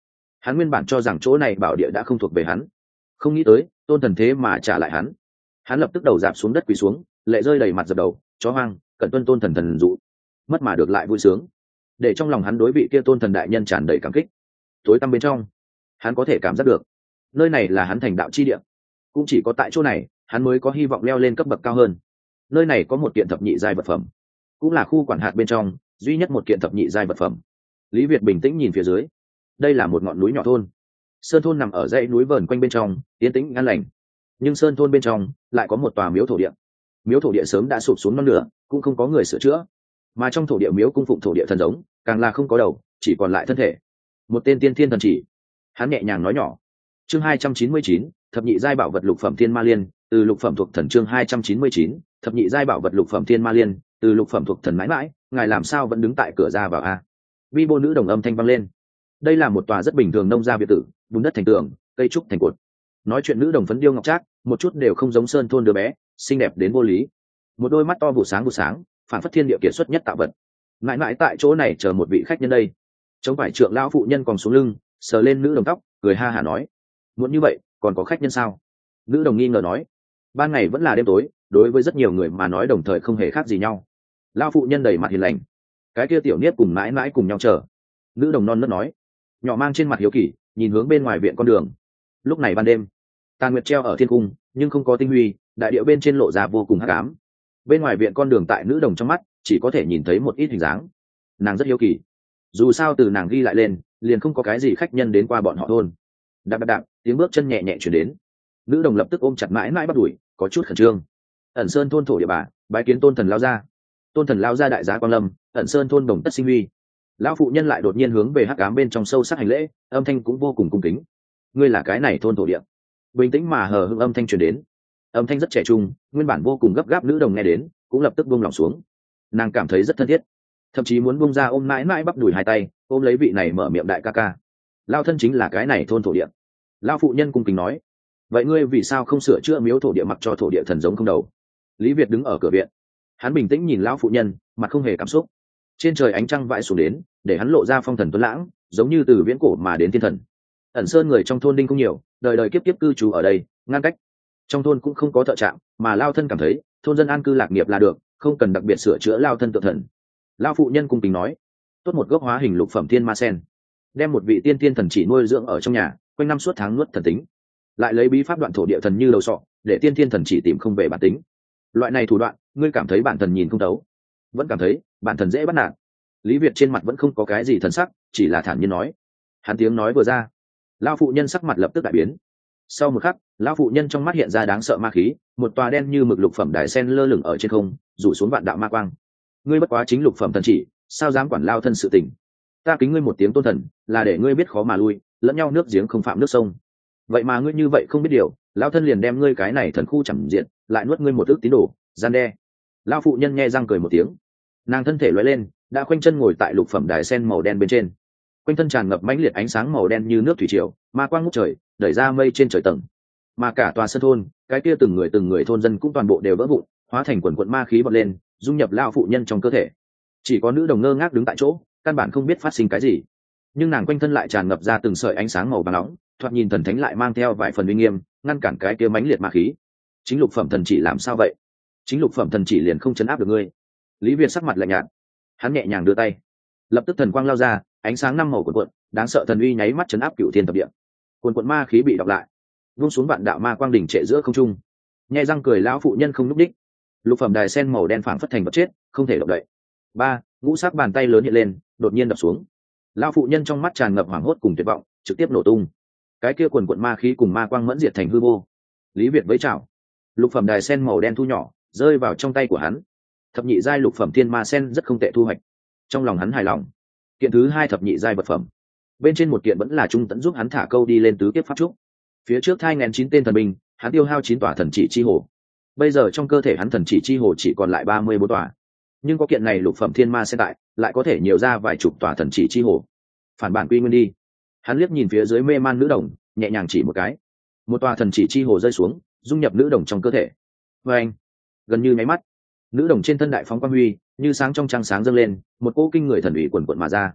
Hắn nguyên bản cho rằng chỗ này bảo địa đã không thuộc về hắn, không nghĩ tới tôn thần thế mà trả lại hắn. Hắn lập tức đầu dạp xuống đất quỳ xuống, lệ rơi đầy mặt dập đầu, chó hoang, cẩn tuân tôn thần thần dụ. Mất mà được lại vui sướng, để trong lòng hắn đối vị kia tôn thần đại nhân tràn đầy cảm kích. Tối tăm bên trong, hắn có thể cảm giác được nơi này là hắn thành đạo chi địa, cũng chỉ có tại chỗ này hắn mới có hy vọng leo lên cấp bậc cao hơn. Nơi này có một kiện thập nhị giai vật phẩm, cũng là khu quản hạt bên trong duy nhất một kiện thập nhị giai vật phẩm. Lý Việt bình tĩnh nhìn phía dưới, đây là một ngọn núi nhỏ thôn. Sơn thôn nằm ở dãy núi vờn quanh bên trong, yên tĩnh an lành. Nhưng sơn thôn bên trong lại có một tòa miếu thổ địa. Miếu thổ địa sớm đã sụp xuống non nửa, cũng không có người sửa chữa. Mà trong thổ địa miếu cung phụng thổ địa thần giống, càng là không có đầu, chỉ còn lại thân thể. Một tên tiên thiên thần chỉ. Hắn nhẹ nhàng nói nhỏ. Chương 299, thập nhị giai bảo vật lục phẩm thiên ma liên, từ lục phẩm thuộc thần. Chương 299, thập nhị giai bảo vật lục phẩm thiên ma liên, từ lục phẩm thuộc thần. Mãi mãi, ngài làm sao vẫn đứng tại cửa ra vào a? Vi bô nữ đồng âm thanh vang lên. Đây là một tòa rất bình thường nông gia biệt tử, bùn đất thành tường, cây trúc thành cột. Nói chuyện nữ đồng phấn điêu ngọc trác, một chút đều không giống sơn thôn đứa bé, xinh đẹp đến vô lý. Một đôi mắt to vụ sáng, phản phất thiên địa kiệt xuất nhất tạo vật. Mãi mãi tại chỗ này chờ một vị khách nhân đây. Chống phải trượng lão phụ nhân còn xuống lưng, sờ lên nữ đồng tóc, cười ha hả nói: muốn như vậy còn có khách nhân sao? Nữ đồng nghi ngờ nói: ban ngày vẫn là đêm tối, đối với rất nhiều người mà nói đồng thời không hề khác gì nhau. Lão phụ nhân đầy mặt hiền lành: cái kia tiểu niết cùng mãi mãi cùng nhau chờ. Nữ đồng non nớt nói, nhỏ mang trên mặt hiếu kỳ nhìn hướng bên ngoài viện con đường. Lúc này ban đêm, tàn nguyệt treo ở thiên cung nhưng không có tinh huy, đại điệu bên trên lộ ra vô cùng hắc ám. Bên ngoài viện con đường tại nữ đồng trong mắt chỉ có thể nhìn thấy một ít hình dáng. Nàng rất hiếu kỳ, dù sao từ nàng ghi lại lên liền không có cái gì khách nhân đến qua bọn họ thôn. Đạp đạp đạp, tiếng bước chân nhẹ nhẹ chuyển đến. Nữ đồng lập tức ôm chặt mãi mãi bắt đuổi, có chút khẩn trương. Ẩn sơn thôn thổ địa bà, bái kiến tôn thần lao ra. Tôn thần lao ra đại giá quan lâm, ẩn sơn thôn đồng tất sinh huy. Lão phụ nhân lại đột nhiên hướng về hắc ám bên trong sâu sắc hành lễ, âm thanh cũng vô cùng cung kính. Ngươi là cái này thôn thổ địa? Bình tĩnh mà hờ hững âm thanh truyền đến. Âm thanh rất trẻ trung, nguyên bản vô cùng gấp gáp nữ đồng nghe đến cũng lập tức buông lòng xuống. Nàng cảm thấy rất thân thiết, thậm chí muốn buông ra ôm mãi mãi bắp đùi hai tay, ôm lấy vị này mở miệng đại ca ca. Lao thân chính là cái này thôn thổ địa. Lão phụ nhân cung kính nói. Vậy ngươi vì sao không sửa chữa miếu thổ địa mặc cho thổ địa thần giống không đầu? Lý Việt đứng ở cửa viện, hắn bình tĩnh nhìn lão phụ nhân, mặt không hề cảm xúc. Trên trời ánh trăng vãi xuống đến, để hắn lộ ra phong thần tuấn lãng, giống như từ viễn cổ mà đến thiên thần. Ẩn sơn người trong thôn đinh không nhiều, đời đời kiếp kiếp cư trú ở đây, ngăn cách. Trong thôn cũng không có thợ trạng, mà lao thân cảm thấy thôn dân an cư lạc nghiệp là được, không cần đặc biệt sửa chữa lao thân tự thần. Lao phụ nhân cung kính nói, tốt một gốc hóa hình lục phẩm thiên ma sen, đem một vị tiên thiên thần chỉ nuôi dưỡng ở trong nhà, quanh năm suốt tháng nuốt thần tính, lại lấy bí pháp đoạn thổ địa thần như đầu sọ, để tiên thiên thần chỉ tìm không về bản tính. Loại này thủ đoạn, ngươi cảm thấy bản thần nhìn không thấu, vẫn cảm thấy bản thần dễ bắt nạt. Lý Việt trên mặt vẫn không có cái gì thần sắc, chỉ là thản nhiên nói. Hắn tiếng nói vừa ra, lao phụ nhân sắc mặt lập tức đại biến. Sau một khắc, lão phụ nhân trong mắt hiện ra đáng sợ ma khí, một tòa đen như mực lục phẩm đài sen lơ lửng ở trên không, rủ xuống vạn đạo ma quang. Ngươi bất quá chính lục phẩm thần chỉ, sao dám quản lao thân sự tình? Ta kính ngươi một tiếng tôn thần, là để ngươi biết khó mà lui, lẫn nhau nước giếng không phạm nước sông. Vậy mà ngươi như vậy không biết điều, lao thân liền đem ngươi cái này thần khu chẳng diện, lại nuốt ngươi một ức tín đồ, gian đe. Lão phụ nhân nhe răng cười một tiếng, nàng thân thể lóe lên, đã khoanh chân ngồi tại lục phẩm đài sen màu đen bên trên. Quanh thân tràn ngập mãnh liệt ánh sáng màu đen như nước thủy triều, ma quang ngút trời, đẩy ra mây trên trời tầng. Mà cả tòa sân thôn, cái kia từng người thôn dân cũng toàn bộ đều vỡ vụn, hóa thành quần quần ma khí bật lên, dung nhập lão phụ nhân trong cơ thể. Chỉ có nữ đồng ngơ ngác đứng tại chỗ, căn bản không biết phát sinh cái gì. Nhưng nàng quanh thân lại tràn ngập ra từng sợi ánh sáng màu vàng nóng, thoạt nhìn thần thánh lại mang theo vài phần uy nghiêm, ngăn cản cái kia mãnh liệt ma khí. Chính lục phẩm thần chỉ làm sao vậy? Chính lục phẩm thần chỉ liền không chấn áp được ngươi. Lý Việt sắc mặt lạnh nhạt, hắn nhẹ nhàng đưa tay, lập tức thần quang lao ra, ánh sáng năm màu cuộn cuộn, đáng sợ thần uy nháy mắt chấn áp cửu thiên thập địa. Cuộn cuộn ma khí bị đọc lại, vung xuống vạn đạo ma quang đỉnh trệ giữa không trung. Nhe răng cười lão phụ nhân không núp đích. Lục phẩm đài sen màu đen phảng phất thành vật chết, không thể động đậy. Ba, ngũ sắc bàn tay lớn hiện lên, đột nhiên đập xuống. Lão phụ nhân trong mắt tràn ngập hoảng hốt cùng tuyệt vọng, trực tiếp nổ tung. Cái kia cuộn cuộn ma khí cùng ma quang mẫn diệt thành hư vô. Lý Việt vẫy chảo, lục phẩm đài sen màu đen thu nhỏ, rơi vào trong tay của hắn. Thập nhị giai lục phẩm thiên ma sen rất không tệ thu hoạch. Trong lòng hắn hài lòng. Kiện thứ hai thập nhị giai vật phẩm, bên trên một kiện vẫn là trung tẫn giúp hắn thả câu đi lên tứ kiếp pháp trúc. Phía trước thai ngén 9 tên thần binh, hắn tiêu hao 9 tòa thần chỉ chi hồ. Bây giờ trong cơ thể hắn thần chỉ chi hồ chỉ còn lại 34 tòa, nhưng có kiện này lục phẩm thiên ma sen tại, lại có thể nhiều ra vài chục tòa thần chỉ chi hồ. Phản bản quy nguyên đi. Hắn liếc nhìn phía dưới mê man nữ đồng, nhẹ nhàng chỉ một cái, một tòa thần chỉ chi hồ rơi xuống, dung nhập nữ đồng trong cơ thể. Và anh, gần như nháy mắt, nữ đồng trên thân đại phóng quang huy, như sáng trong trăng sáng dâng lên, một cỗ kinh người thần ủy quần quận mà ra.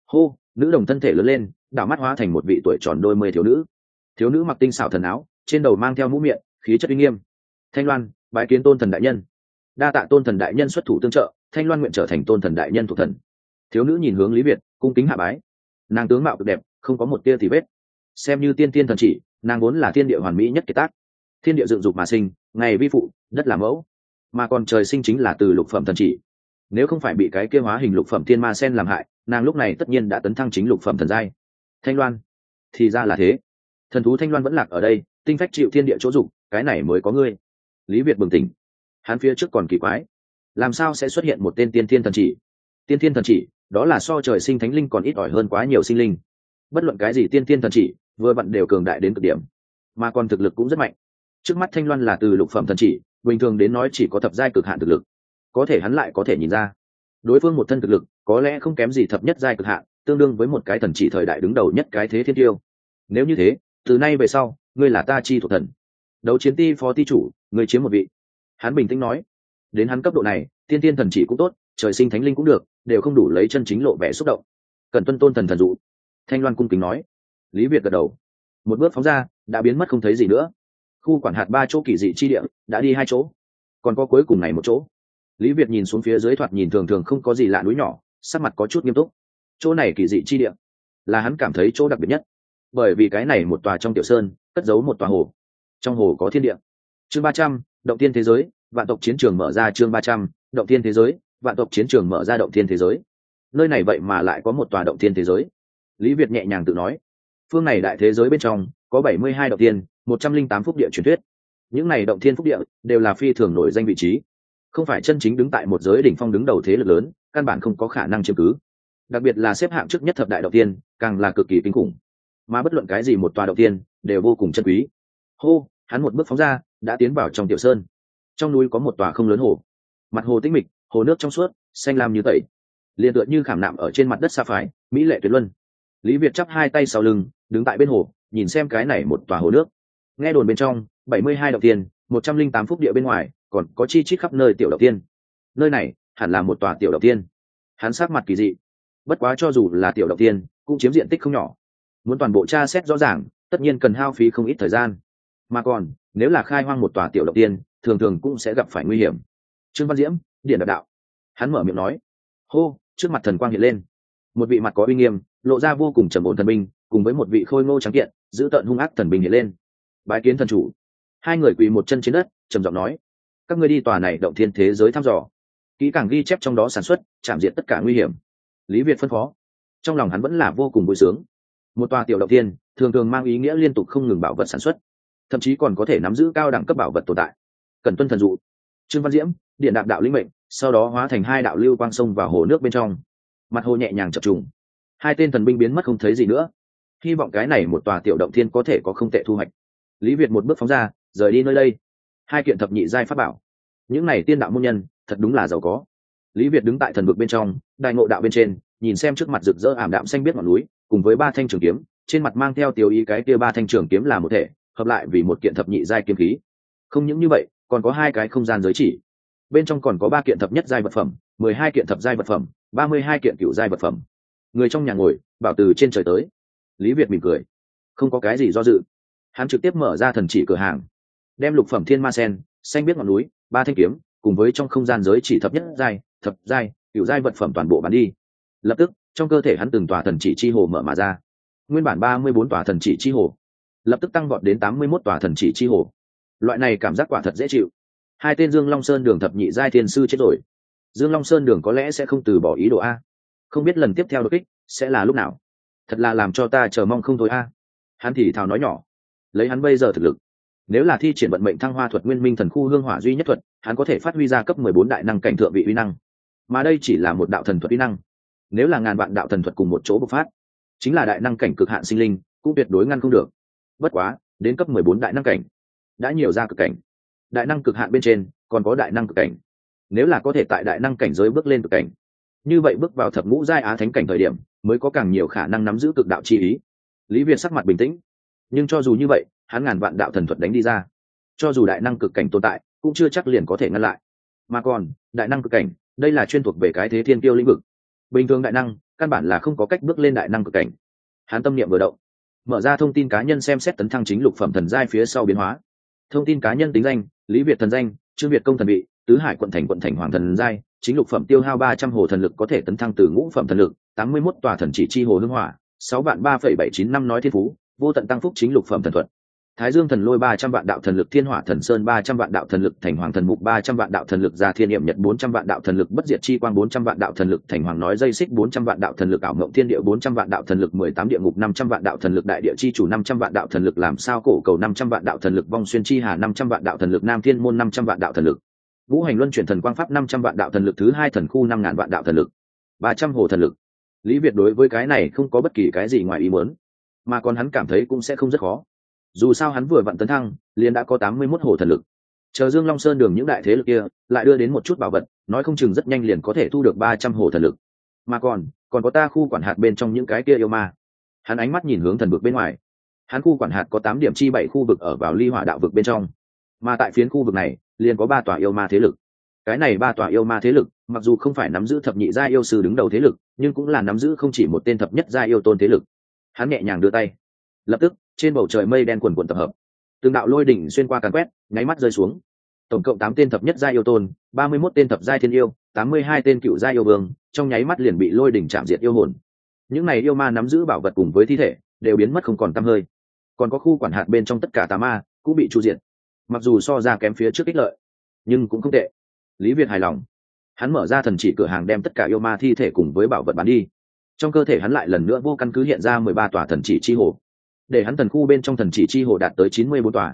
Hô, nữ đồng thân thể lớn lên, đảo mắt hóa thành một vị tuổi tròn đôi mươi thiếu nữ mặc tinh xảo thần áo, trên đầu mang theo mũ miệng, khí chất uy nghiêm. Thanh Loan, bái kiến tôn thần đại nhân. Đa tạ tôn thần đại nhân xuất thủ tương trợ, Thanh Loan nguyện trở thành tôn thần đại nhân thuộc thần. Thiếu nữ nhìn hướng Lý Việt, cung kính hạ bái. Nàng tướng mạo cực đẹp, không có một tia thì vết, xem như tiên tiên thần chỉ, nàng vốn là thiên địa hoàn mỹ nhất kiệt tác. Thiên địa dựng dục mà sinh, ngày vi phụ, đất làm mẫu, mà còn trời sinh chính là từ lục phẩm thần chỉ. Nếu không phải bị cái kia hóa hình lục phẩm thiên ma sen làm hại, nàng lúc này tất nhiên đã tấn thăng chính lục phẩm thần giai. Thanh Loan, thì ra là thế. Thần thú Thanh Loan vẫn lạc ở đây, tinh phách chịu thiên địa chỗ dục, cái này mới có ngươi. Lý Việt bừng tỉnh, hắn phía trước còn kỳ quái, làm sao sẽ xuất hiện một tên tiên thiên thần chỉ? Tiên thiên thần chỉ, đó là so trời sinh thánh linh còn ít ỏi hơn quá nhiều sinh linh. Bất luận cái gì tiên thiên thần chỉ, vừa vặn đều cường đại đến cực điểm, mà còn thực lực cũng rất mạnh. Trước mắt Thanh Loan là từ lục phẩm thần chỉ, bình thường đến nói chỉ có thập giai cực hạn thực lực, có thể hắn lại có thể nhìn ra, đối phương một thân thực lực có lẽ không kém gì thập nhất giai cực hạn, tương đương với một cái thần chỉ thời đại đứng đầu nhất cái thế thiên tiêu. Nếu như thế, từ nay về sau, ngươi là ta chi thuộc thần, đấu chiến ti phó ti chủ, ngươi chiếm một vị. Hắn bình tĩnh nói, đến hắn cấp độ này, tiên tiên thần chỉ cũng tốt, trời sinh thánh linh cũng được, đều không đủ lấy chân chính lộ vẻ xúc động. Cần tuân tôn thần thần dụ. Thanh Loan cung kính nói. Lý Việt gật đầu, một bước phóng ra, đã biến mất không thấy gì nữa. Khu quản hạt 3 chỗ kỳ dị chi địa đã đi 2 chỗ, còn có cuối cùng này một chỗ. Lý Việt nhìn xuống phía dưới thoạt nhìn thường thường không có gì lạ núi nhỏ, sắc mặt có chút nghiêm túc. Chỗ này kỳ dị chi địa, là hắn cảm thấy chỗ đặc biệt nhất, bởi vì cái này một tòa trong tiểu sơn cất giấu một tòa hồ, trong hồ có thiên địa. Chương 300, động tiên thế giới, vạn tộc chiến trường mở ra. Chương 300, động tiên thế giới, vạn tộc chiến trường mở ra. Động tiên thế giới, nơi này vậy mà lại có một tòa động tiên thế giới. Lý Việt nhẹ nhàng tự nói, phương này đại thế giới bên trong có 72 động tiên, 108 phúc địa truyền thuyết. Những này động thiên phúc địa đều là phi thường nổi danh vị trí, không phải chân chính đứng tại một giới đỉnh phong đứng đầu thế lực lớn, căn bản không có khả năng chiếm cứ. Đặc biệt là xếp hạng trước nhất thập đại động tiên, càng là cực kỳ kinh khủng. Mà bất luận cái gì một tòa động tiên đều vô cùng chân quý. Hô, hắn một bước phóng ra, đã tiến vào trong tiểu sơn. Trong núi có một tòa không lớn hồ, mặt hồ tĩnh mịch, hồ nước trong suốt, xanh lam như tẩy, liền tựa như khảm nạm ở trên mặt đất sa phái, mỹ lệ tuyệt luân. Lý Việt chắp hai tay sau lưng, đứng tại bên hồ, nhìn xem cái này một tòa hồ nước. Nghe đồn bên trong 72 động tiên, 108 phúc địa bên ngoài, còn có chi chít khắp nơi tiểu động tiên. Nơi này hẳn là một tòa tiểu động tiên. Hắn sắc mặt kỳ dị, bất quá cho dù là tiểu động tiên cũng chiếm diện tích không nhỏ, muốn toàn bộ tra xét rõ ràng tất nhiên cần hao phí không ít thời gian, mà còn nếu là khai hoang một tòa tiểu động tiên thường thường cũng sẽ gặp phải nguy hiểm. Trương Văn Diễm, Điển Đạo Đạo. Hắn mở miệng nói. Hô, trước mặt thần quang hiện lên, một vị mặt có uy nghiêm, lộ ra vô cùng trầm ổn thần binh, cùng với một vị khôi ngô trắng kiện, giữ tợn hung ác thần binh hiện lên. Bái kiến thần chủ. Hai người quỳ một chân trên đất, trầm giọng nói, các ngươi đi tòa này động thiên thế giới thăm dò, kỹ càng ghi chép trong đó sản xuất, chạm diệt tất cả nguy hiểm. Lý Việt phân phó. Trong lòng hắn vẫn là vô cùng vui sướng. Một tòa tiểu động thiên thường thường mang ý nghĩa liên tục không ngừng bảo vật sản xuất, thậm chí còn có thể nắm giữ cao đẳng cấp bảo vật tồn tại. Cần tuân thần dụ. Trương Văn Diễm, Điện Đạp Đạo lĩnh mệnh, sau đó hóa thành 2 đạo lưu quang sông vào hồ nước bên trong. Mặt hồ nhẹ nhàng chập trùng, 2 tên thần binh biến mất không thấy gì nữa. Hy vọng cái này một tòa tiểu động thiên có thể có không tệ thu hoạch. Lý Việt một bước phóng ra, rời đi nơi đây. 2 kiện thập nhị giai pháp bảo, những này tiên đạo môn nhân thật đúng là giàu có. Lý Việt đứng tại thần vực bên trong, đại ngộ đạo bên trên, nhìn xem trước mặt rực rỡ ảm đạm xanh biếc ngọn núi, cùng với 3 thanh trường kiếm, trên mặt mang theo tiêu ý cái kia 3 thanh trường kiếm là một thể, hợp lại vì một kiện thập nhị giai kiếm khí. Không những như vậy, còn có 2 cái không gian giới chỉ, bên trong còn có 3 kiện thập nhất giai vật phẩm, 12 kiện thập giai vật phẩm, 32 kiện cửu giai vật phẩm. Người trong nhà ngồi, bảo từ trên trời tới. Lý Việt mỉm cười, không có cái gì do dự, hắn trực tiếp mở ra thần chỉ cửa hàng, đem lục phẩm thiên ma sen, xanh biếc ngọn núi, 3 thanh kiếm, cùng với trong không gian giới chỉ thập nhất giai, thập giai, cửu giai vật phẩm toàn bộ bán đi. Lập tức, trong cơ thể hắn từng tòa thần chỉ chi hồ mở mà ra. Nguyên bản 34 tòa thần chỉ chi hồ, lập tức tăng vọt đến 81 tòa thần chỉ chi hồ. Loại này cảm giác quả thật dễ chịu. 2 tên Dương Long Sơn Đường thập nhị giai thiên sư chết rồi, Dương Long Sơn Đường có lẽ sẽ không từ bỏ ý đồ a. Không biết lần tiếp theo đột kích sẽ là lúc nào. Thật là làm cho ta chờ mong không thôi a. Hắn thì thào nói nhỏ, lấy hắn bây giờ thực lực, nếu là thi triển vận mệnh thăng hoa thuật Nguyên Minh Thần Khu Hương Hỏa duy nhất thuật, hắn có thể phát huy ra cấp 14 đại năng cảnh thượng vị uy năng. Mà đây chỉ là một đạo thần thuật uy năng, nếu là ngàn vạn đạo thần thuật cùng một chỗ bộc phát, chính là đại năng cảnh cực hạn sinh linh, cũng tuyệt đối ngăn không được. Bất quá, đến cấp 14 đại năng cảnh, đã nhiều ra cực cảnh. Đại năng cực hạn bên trên, còn có đại năng cực cảnh. Nếu là có thể tại đại năng cảnh giới bước lên cực cảnh, như vậy bước vào thập ngũ giai á thánh cảnh thời điểm, mới có càng nhiều khả năng nắm giữ cực đạo chi ý. Lý Việt sắc mặt bình tĩnh, nhưng cho dù như vậy, hắn ngàn vạn đạo thần thuật đánh đi ra, cho dù đại năng cực cảnh tồn tại, cũng chưa chắc liền có thể ngăn lại. Mà còn, đại năng cực cảnh, đây là chuyên thuộc về cái thế thiên tiêu lĩnh vực. Bình thường đại năng căn bản là không có cách bước lên đại năng cực cảnh. Hắn tâm niệm vừa động, mở ra thông tin cá nhân xem xét tấn thăng chính lục phẩm thần giai phía sau biến hóa. Thông tin cá nhân tính danh: Lý Việt thần danh, Trương Việt công thần vị, tứ hải quận thành hoàng thần giai, chính lục phẩm tiêu hao 300 hồ thần lực có thể tấn thăng từ ngũ phẩm thần lực, 81 tòa thần chỉ chi hồ hương hỏa, 6,3795 nói thiên phú, vô tận tăng phúc chính lục phẩm thần thuật. Thái Dương thần lôi 300 vạn đạo thần lực, Thiên Hỏa thần sơn 300 vạn đạo thần lực, Thành Hoàng thần mục 300 vạn đạo thần lực, Gia Thiên Niệm Nhật 400 vạn đạo thần lực, Bất Diệt chi quang 400 vạn đạo thần lực, Thành Hoàng nói dây xích 400 vạn đạo thần lực, Ảo Mộng Thiên Địa 400 vạn đạo thần lực, 18 địa ngục 500 vạn đạo thần lực, Đại địa chi chủ 500 vạn đạo thần lực, Làm sao cổ cầu 500 vạn đạo thần lực, Vong xuyên chi hà 500 vạn đạo thần lực, Nam Thiên môn 500 vạn đạo thần lực, Vũ hành luân chuyển thần quang pháp 500 vạn đạo thần lực, thứ hai thần khu 5000 vạn đạo thần lực, 300 hồ thần lực. Lý Việt đối với cái này không có bất kỳ cái gì ngoài ý muốn, mà còn hắn cảm thấy cũng sẽ không rất khó. Dù sao hắn vừa vặn tấn thăng liền đã có 81 hồ thần lực, chờ Dương Long Sơn đường những đại thế lực kia lại đưa đến một chút bảo vật, nói không chừng rất nhanh liền có thể thu được 300 hồ thần lực. Mà còn có ta khu quản hạt bên trong những cái kia yêu ma. Hắn ánh mắt nhìn hướng thần vực bên ngoài. Hắn khu quản hạt có 8 điểm chi 7 khu vực ở vào ly hỏa đạo vực bên trong, mà tại phiến khu vực này liền có 3 tòa yêu ma thế lực. Cái này 3 tòa yêu ma thế lực mặc dù không phải nắm giữ thập nhị gia yêu sư đứng đầu thế lực, nhưng cũng là nắm giữ không chỉ một tên thập nhất gia yêu tôn thế lực. Hắn nhẹ nhàng đưa tay, lập tức trên bầu trời mây đen quần quần tập hợp, từng đạo lôi đỉnh xuyên qua càn quét, nháy mắt rơi xuống. Tổng cộng 8 tên thập nhất gia yêu tôn, 31 tên thập giai thiên yêu, 82 tên cựu gia yêu vương, trong nháy mắt liền bị lôi đỉnh chạm diệt yêu hồn. Những này yêu ma nắm giữ bảo vật cùng với thi thể đều biến mất không còn tăm hơi. Còn có khu quản hạt bên trong tất cả tà ma cũng bị chu diệt. Mặc dù so ra kém phía trước ích lợi, nhưng cũng không tệ. Lý Việt hài lòng. Hắn mở ra thần chỉ cửa hàng đem tất cả yêu ma thi thể cùng với bảo vật bán đi. Trong cơ thể hắn lại lần nữa vô căn cứ hiện ra 13 tòa thần chỉ chi hồ, để hắn thần khu bên trong thần chỉ chi hồ đạt tới 94 tòa.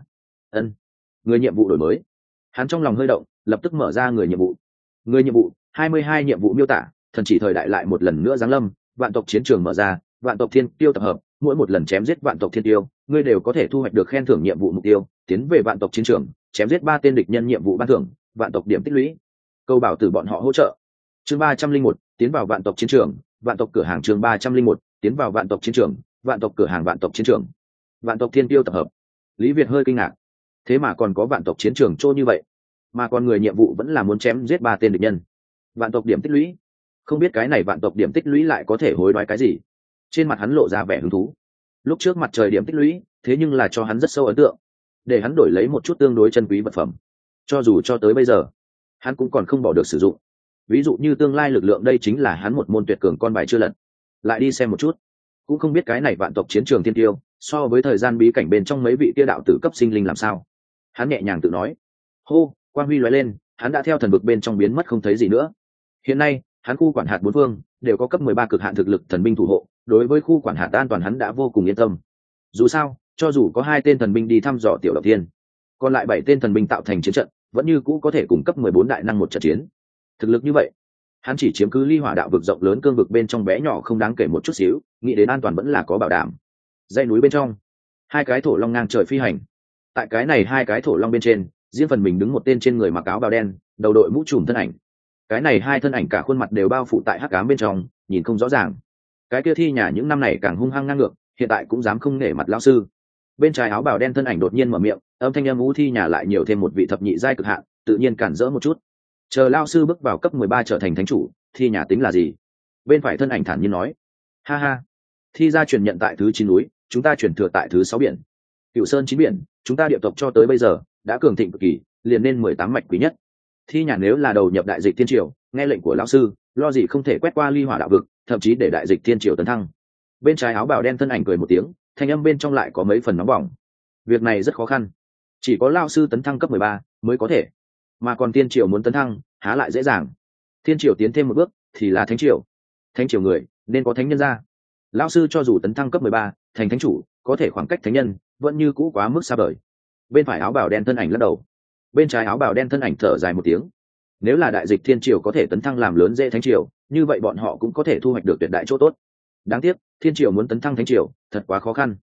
Người nhiệm vụ đổi mới. Hắn trong lòng hơi động, lập tức mở ra người nhiệm vụ. Người nhiệm vụ 22 nhiệm vụ miêu tả: thần chỉ thời đại lại một lần nữa giáng lâm, vạn tộc chiến trường mở ra, vạn tộc thiên tiêu tập hợp, mỗi một lần chém giết vạn tộc thiên tiêu, ngươi đều có thể thu hoạch được khen thưởng nhiệm vụ mục tiêu, tiến về vạn tộc chiến trường, chém giết 3 tên địch nhân nhiệm vụ ban thưởng, vạn tộc điểm tích lũy. Câu bảo tử bọn họ hỗ trợ. Chương 301, tiến vào vạn tộc chiến trường, vạn tộc cửa hàng. Chương 301, tiến vào vạn tộc chiến trường, vạn tộc cửa hàng. Vạn tộc chiến trường, vạn tộc thiên tiêu tập hợp. Lý Việt hơi kinh ngạc, thế mà còn có vạn tộc chiến trường trô như vậy, mà còn người nhiệm vụ vẫn là muốn chém giết 3 tên địch nhân. Vạn tộc điểm tích lũy, không biết cái này vạn tộc điểm tích lũy lại có thể hối đoái cái gì. Trên mặt hắn lộ ra vẻ hứng thú. Lúc trước mặt trời điểm tích lũy thế nhưng là cho hắn rất sâu ấn tượng, để hắn đổi lấy một chút tương đối chân quý vật phẩm, cho dù cho tới bây giờ hắn cũng còn không bỏ được sử dụng. Ví dụ như tương lai lực lượng, đây chính là hắn một môn tuyệt cường con bài chưa lật. Lại đi xem một chút, cũng không biết cái này vạn tộc chiến trường thiên tiêu so với thời gian bí cảnh bên trong mấy vị kia đạo tử cấp sinh linh làm sao. Hắn nhẹ nhàng tự nói. Hô, quang huy lóe lên, hắn đã theo thần vực bên trong biến mất không thấy gì nữa. Hiện nay hắn khu quản hạt 4 phương đều có cấp 13 cực hạn thực lực thần binh thủ hộ, đối với khu quản hạt an toàn hắn đã vô cùng yên tâm. Dù sao cho dù có 2 tên thần binh đi thăm dò tiểu độc tiên, còn lại 7 tên thần binh tạo thành chiến trận vẫn như cũ có thể cung cấp 14 đại năng một trận chiến. Thực lực như vậy, hắn chỉ chiếm cứ ly hỏa đạo vực rộng lớn cương vực bên trong bé nhỏ không đáng kể một chút xíu, nghĩ đến an toàn vẫn là có bảo đảm. Dãy núi bên trong, 2 cái thổ long ngang trời phi hành. Tại cái này 2 cái thổ long bên trên, riêng phần mình đứng một tên trên người mặc áo bào đen, đầu đội mũ trùm thân ảnh. Cái này 2 thân ảnh cả khuôn mặt đều bao phủ tại hắc ám bên trong, nhìn không rõ ràng. Cái kia Thi Nhà những năm này càng hung hăng ngang ngược, hiện tại cũng dám không nể mặt lão sư. Bên trái áo bào đen thân ảnh đột nhiên mở miệng, âm thanh âm u Thi Nhà lại nhiều thêm một vị thập nhị giai cực hạn, tự nhiên cản rỡ một chút. Chờ lão sư bước vào cấp 13 trở thành thánh chủ, Thi Nhà tính là gì? Bên phải thân ảnh thản nhiên nói. Ha ha, Thi gia truyền nhận tại thứ 9 núi, chúng ta truyền thừa tại thứ 6 biển. Cửu Sơn 9 biển, chúng ta địa tộc cho tới bây giờ đã cường thịnh cực kỳ, liền nên 18 mạch quý nhất. Thi Nhà nếu là đầu nhập đại dịch thiên triều, nghe lệnh của lão sư, lo gì không thể quét qua ly hỏa đạo vực, thậm chí để đại dịch thiên triều tấn thăng. Bên trái áo bào đen thân ảnh cười một tiếng, thanh âm bên trong lại có mấy phần nóng bỏng. Việc này rất khó khăn, chỉ có lão sư tấn thăng cấp 13 mới có thể, mà còn thiên triều muốn tấn thăng há lại dễ dàng. Thiên triều tiến thêm một bước thì là thánh triều, thánh triều người nên có thánh nhân ra. Lão sư cho dù tấn thăng cấp 13 thành thánh chủ, có thể khoảng cách thánh nhân vẫn như cũ quá mức xa vời. Bên phải áo bào đen thân ảnh lắc đầu, bên trái áo bào đen thân ảnh thở dài một tiếng. Nếu là đại dịch thiên triều có thể tấn thăng làm lớn dễ thánh triều, như vậy bọn họ cũng có thể thu hoạch được tuyệt đại chỗ tốt. Đáng tiếc thiên triều muốn tấn thăng thánh triều thật quá khó khăn.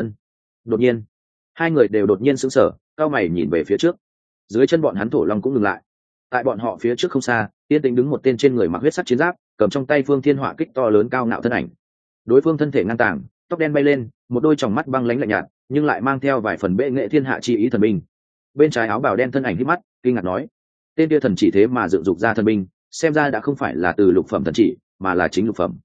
Đột nhiên 2 người đều đột nhiên sững sờ, cao mày nhìn về phía trước. Dưới chân bọn hắn thổ long cũng ngừng lại. Tại bọn họ phía trước không xa, yên tĩnh đứng một tên trên người mặc huyết sắc chiến giáp, cầm trong tay phương thiên hỏa kích to lớn cao ngạo thân ảnh. Đối phương thân thể ngang tàng, tóc đen bay lên, một đôi tròng mắt băng lãnh lạnh nhạt, nhưng lại mang theo vài phần bệ nghệ thiên hạ chi ý thần binh. Bên trái áo bào đen thân ảnh hít mắt, kinh ngạc nói: tên kia thần chỉ thế mà dựng dục ra thần binh, xem ra đã không phải là từ lục phẩm thần chỉ, mà là chính lục phẩm.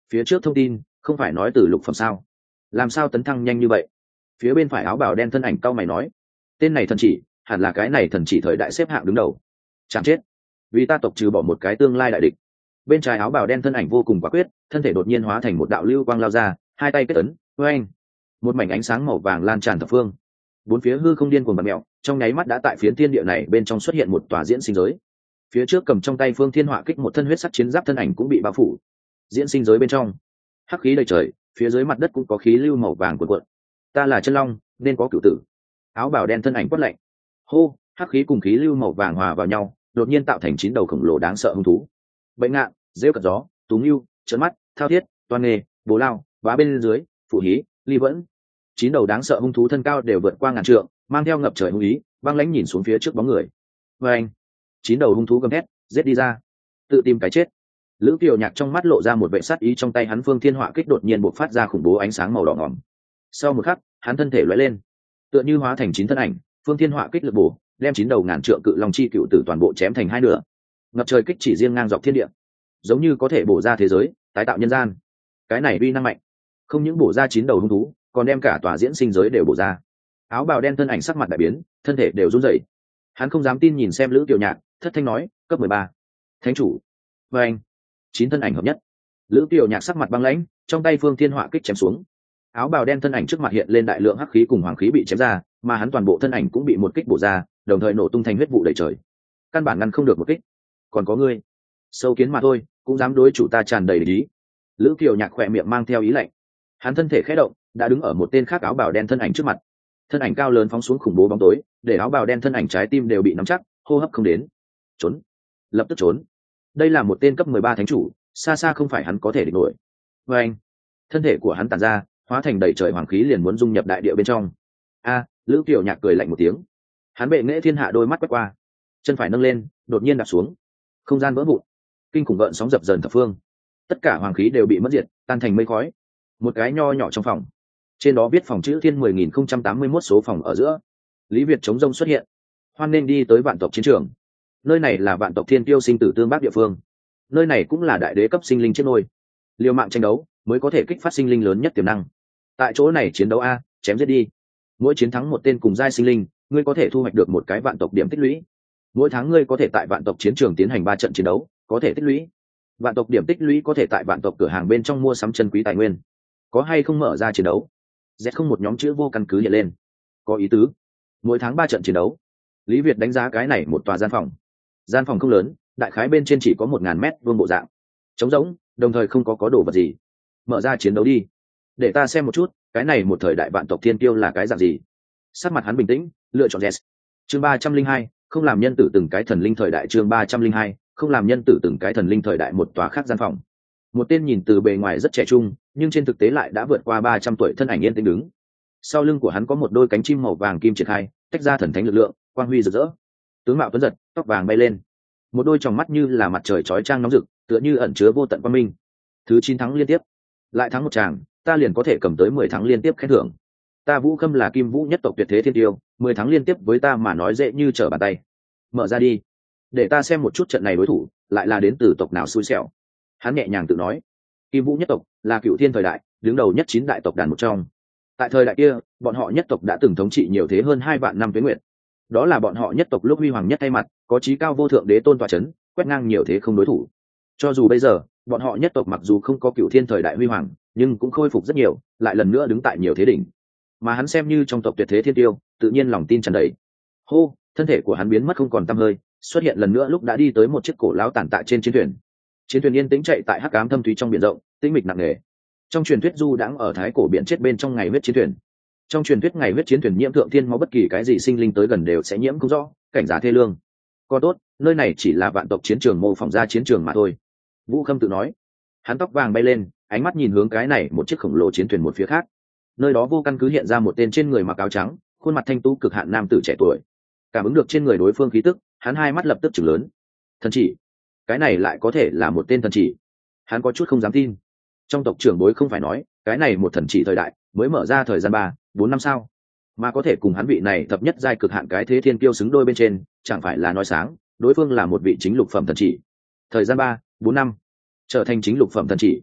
Phía trước thông tin không phải nói từ lục phẩm sao, làm sao tấn thăng nhanh như vậy? Phía bên phải áo bào đen thân ảnh cau mày nói, tên này thần chỉ hẳn là cái này thần chỉ thời đại xếp hạng đứng đầu. Chẳng chết, vì ta tộc trừ bỏ một cái tương lai đại địch. Bên trái áo bào đen thân ảnh vô cùng quả quyết, thân thể đột nhiên hóa thành một đạo lưu quang lao ra, hai tay kết ấn, oeng, một mảnh ánh sáng màu vàng lan tràn thập phương. Bốn phía hư không điên cuồng bật mèo, trong nháy mắt đã tại phiến thiên địa này bên trong xuất hiện một tòa diễn sinh giới. Phía trước cầm trong tay phương thiên họa kích một thân huyết sắc chiến giáp thân ảnh cũng bị bao phủ. Diễn sinh giới bên trong hắc khí đầy trời, phía dưới mặt đất cũng có khí lưu màu vàng cuộn cuộn. Ta là chân long nên có cửu tử. Áo bào đen thân ảnh quát lạnh. Hô, hắc khí cùng khí lưu màu vàng hòa vào nhau, đột nhiên tạo thành 9 đầu khổng lồ đáng sợ hung thú. Bệnh ngạn, rêu cật gió, tú ngưu, trấn mắt, thao thiết, toan nghề, bố lao, vá bên dưới, phụ hí, ly vẫn. 9 đầu đáng sợ hung thú thân cao đều vượt qua ngàn trượng, mang theo ngập trời hung ý, băng lãnh nhìn xuống phía trước bóng người. Và anh, 9 đầu hung thú gầm thét, giết đi ra, tự tìm cái chết. Lữ Kiều Nhạc trong mắt lộ ra một vẻ sát ý, trong tay hắn phương thiên họa kích đột nhiên bộc phát ra khủng bố ánh sáng màu đỏ ngòm. Sau một khắc, hắn thân thể lóe lên, tựa như hóa thành 9 thân ảnh, phương thiên họa kích lực bổ, đem 9 đầu ngàn trượng cự long chi cựu tử toàn bộ chém thành hai nửa. Ngập trời kích chỉ riêng ngang dọc thiên địa, giống như có thể bổ ra thế giới, tái tạo nhân gian. Cái này uy năng mạnh, không những bổ ra 9 đầu hung thú, còn đem cả tòa diễn sinh giới đều bổ ra. Áo bào đen thân ảnh sắc mặt đại biến, thân thể đều run rẩy. Hắn không dám tin nhìn xem Lữ Kiều Nhạc, thất thanh nói, cấp 13. Thánh chủ. Và anh, 9 thân ảnh hợp nhất. Lữ Kiều Nhạc sắc mặt băng lãnh, trong tay phương thiên họa kích chém xuống. Áo bào đen thân ảnh trước mặt hiện lên đại lượng hắc khí cùng hoàng khí bị chém ra, mà hắn toàn bộ thân ảnh cũng bị một kích bổ ra, đồng thời nổ tung thành huyết vụ đầy trời. Căn bản ngăn không được một kích. Còn có ngươi, sâu kiến mà thôi, cũng dám đối chủ ta tràn đầy ý. Lữ Kiều Nhạc khỏe miệng mang theo ý lạnh. Hắn thân thể khẽ động, đã đứng ở một tên khác áo bào đen thân ảnh trước mặt. Thân ảnh cao lớn phóng xuống khủng bố bóng tối, để áo bào đen thân ảnh trái tim đều bị nắm chắc, hô hấp không đến. Trốn, lập tức trốn. Đây là một tên cấp 13 thánh chủ, xa xa không phải hắn có thể địch nổi. Và anh, thân thể của hắn tản ra, hóa thành đầy trời hoàng khí liền muốn dung nhập đại địa bên trong. A, Lữ Kiều Nhạc cười lạnh một tiếng. Hắn bệ nghệ thiên hạ đôi mắt quét qua, chân phải nâng lên, đột nhiên đạp xuống, không gian vỡ vụn, kinh khủng gợn sóng dập dờn thập phương, tất cả hoàng khí đều bị mất diệt, tan thành mây khói. Một cái nho nhỏ trong phòng, trên đó viết phòng chữ thiên 10.081 số phòng ở giữa. Lý Việt chống rông xuất hiện, hoan nên đi tới vạn tộc chiến trường. Nơi này là vạn tộc thiên tiêu sinh tử tương bác địa phương, nơi này cũng là đại đế cấp sinh linh chiếc nôi, liều mạng tranh đấu mới có thể kích phát sinh linh lớn nhất tiềm năng. Tại chỗ này chiến đấu a, chém giết đi. Mỗi chiến thắng một tên cùng giai sinh linh, ngươi có thể thu hoạch được một cái vạn tộc điểm tích lũy. Mỗi tháng ngươi có thể tại vạn tộc chiến trường tiến hành 3 trận chiến đấu, có thể tích lũy. Vạn tộc điểm tích lũy có thể tại vạn tộc cửa hàng bên trong mua sắm chân quý tài nguyên. Có hay không mở ra chiến đấu? Z không một nhóm chữ vô căn cứ hiện lên. Có ý tứ. Mỗi tháng 3 trận chiến đấu. Lý Việt đánh giá cái này một tòa gian phòng. Gian phòng không lớn, đại khái bên trên chỉ có 1000 mét vuông bộ dạng. Trống rỗng, đồng thời không có đồ vật gì. Mở ra chiến đấu đi. Để ta xem một chút, cái này một thời đại vạn tộc thiên tiêu là cái dạng gì. Sắc mặt hắn bình tĩnh, lựa chọn yes. Chương 302, không làm nhân tử từng cái thần linh thời đại. Chương 302, không làm nhân tử từng cái thần linh thời đại. Một tòa khác gian phòng. Một tên nhìn từ bề ngoài rất trẻ trung, nhưng trên thực tế lại đã vượt qua 300 tuổi thân ảnh yên tĩnh đứng. Sau lưng của hắn có một đôi cánh chim màu vàng kim triển khai, tách ra thần thánh lực lượng, quang huy rực rỡ. Tướng mạo tuấn giật, tóc vàng bay lên, một đôi tròng mắt như là mặt trời chói chang nóng rực, tựa như ẩn chứa vô tận quang minh. Thứ 9 thắng liên tiếp, lại thắng một tràng, ta liền có thể cầm tới 10 thắng liên tiếp khen thưởng. Ta Vũ Khâm là Kim Vũ nhất tộc tuyệt thế thiên tiêu, 10 thắng liên tiếp với ta mà nói dễ như trở bàn tay. Mở ra đi, để ta xem một chút trận này đối thủ lại là đến từ tộc nào xui xẻo. Hắn nhẹ nhàng tự nói. Kim Vũ nhất tộc là cựu thiên thời đại, đứng đầu nhất 9 đại tộc đàn một trong. Tại thời đại kia, bọn họ nhất tộc đã từng thống trị nhiều thế hơn 2 vạn năm tuế nguyệt. Đó là bọn họ nhất tộc lúc huy hoàng nhất thay mặt, có chí cao vô thượng đế tôn tọa chấn, quét ngang nhiều thế không đối thủ. Cho dù bây giờ, bọn họ nhất tộc mặc dù không có cựu thiên thời đại huy hoàng, nhưng cũng khôi phục rất nhiều, lại lần nữa đứng tại nhiều thế đỉnh. Mà hắn xem như trong tộc tuyệt thế thiên tiêu, tự nhiên lòng tin tràn đầy. Hô, thân thể của hắn biến mất không còn tăm hơi, xuất hiện lần nữa lúc đã đi tới một chiếc cổ lão tàn tạ trên chiến thuyền. Chiến thuyền yên tĩnh chạy tại hắc ám thâm thúy trong biển rộng, tĩnh mịch nặng nề. Trong truyền thuyết du đãng ở thái cổ biển chết bên trong ngày huyết chiến thuyền. Trong truyền thuyết ngày huyết chiến thuyền nhiễm thượng thiên máu, bất kỳ cái gì sinh linh tới gần đều sẽ nhiễm không rõ, cảnh giá thê lương. Còn tốt, nơi này chỉ là vạn tộc chiến trường mô phỏng ra chiến trường mà thôi. Vũ Khâm tự nói. Hắn tóc vàng bay lên, ánh mắt nhìn hướng cái này một chiếc khổng lồ chiến thuyền một phía khác. Nơi đó vô căn cứ hiện ra một tên trên người mặc áo trắng, khuôn mặt thanh tú cực hạn nam tử trẻ tuổi. Cảm ứng được trên người đối phương khí tức, hắn hai mắt lập tức trừng lớn. Thần chỉ, cái này lại có thể là một tên thần chỉ? Hắn có chút không dám tin. Trong tộc trưởng bối không phải nói, cái này một thần chỉ thời đại mới mở ra thời gian 3-4 năm sao, mà có thể cùng hắn vị này thập nhất giai cực hạn cái thế thiên kiêu xứng đôi bên trên, chẳng phải là nói sáng đối phương là một vị chính lục phẩm thần chỉ. Thời gian 3-4 năm trở thành chính lục phẩm thần chỉ,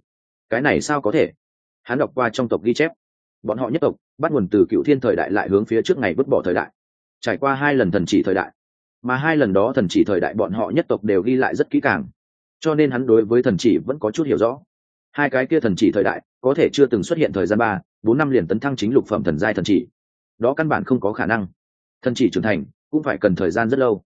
Cái này sao có thể? Hắn đọc qua trong tộc ghi chép, bọn họ nhất tộc bắt nguồn từ cựu thiên thời đại lại hướng phía trước ngày vứt bỏ thời đại, trải qua 2 lần thần chỉ thời đại, mà 2 lần đó thần chỉ thời đại bọn họ nhất tộc đều ghi lại rất kỹ càng, cho nên hắn đối với thần chỉ vẫn có chút hiểu rõ. 2 cái kia thần chỉ thời đại có thể chưa từng xuất hiện thời gian 3-4 năm liền tấn thăng chính lục phẩm thần giai thần chỉ, đó căn bản không có khả năng. Thần chỉ trưởng thành cũng phải cần thời gian rất lâu.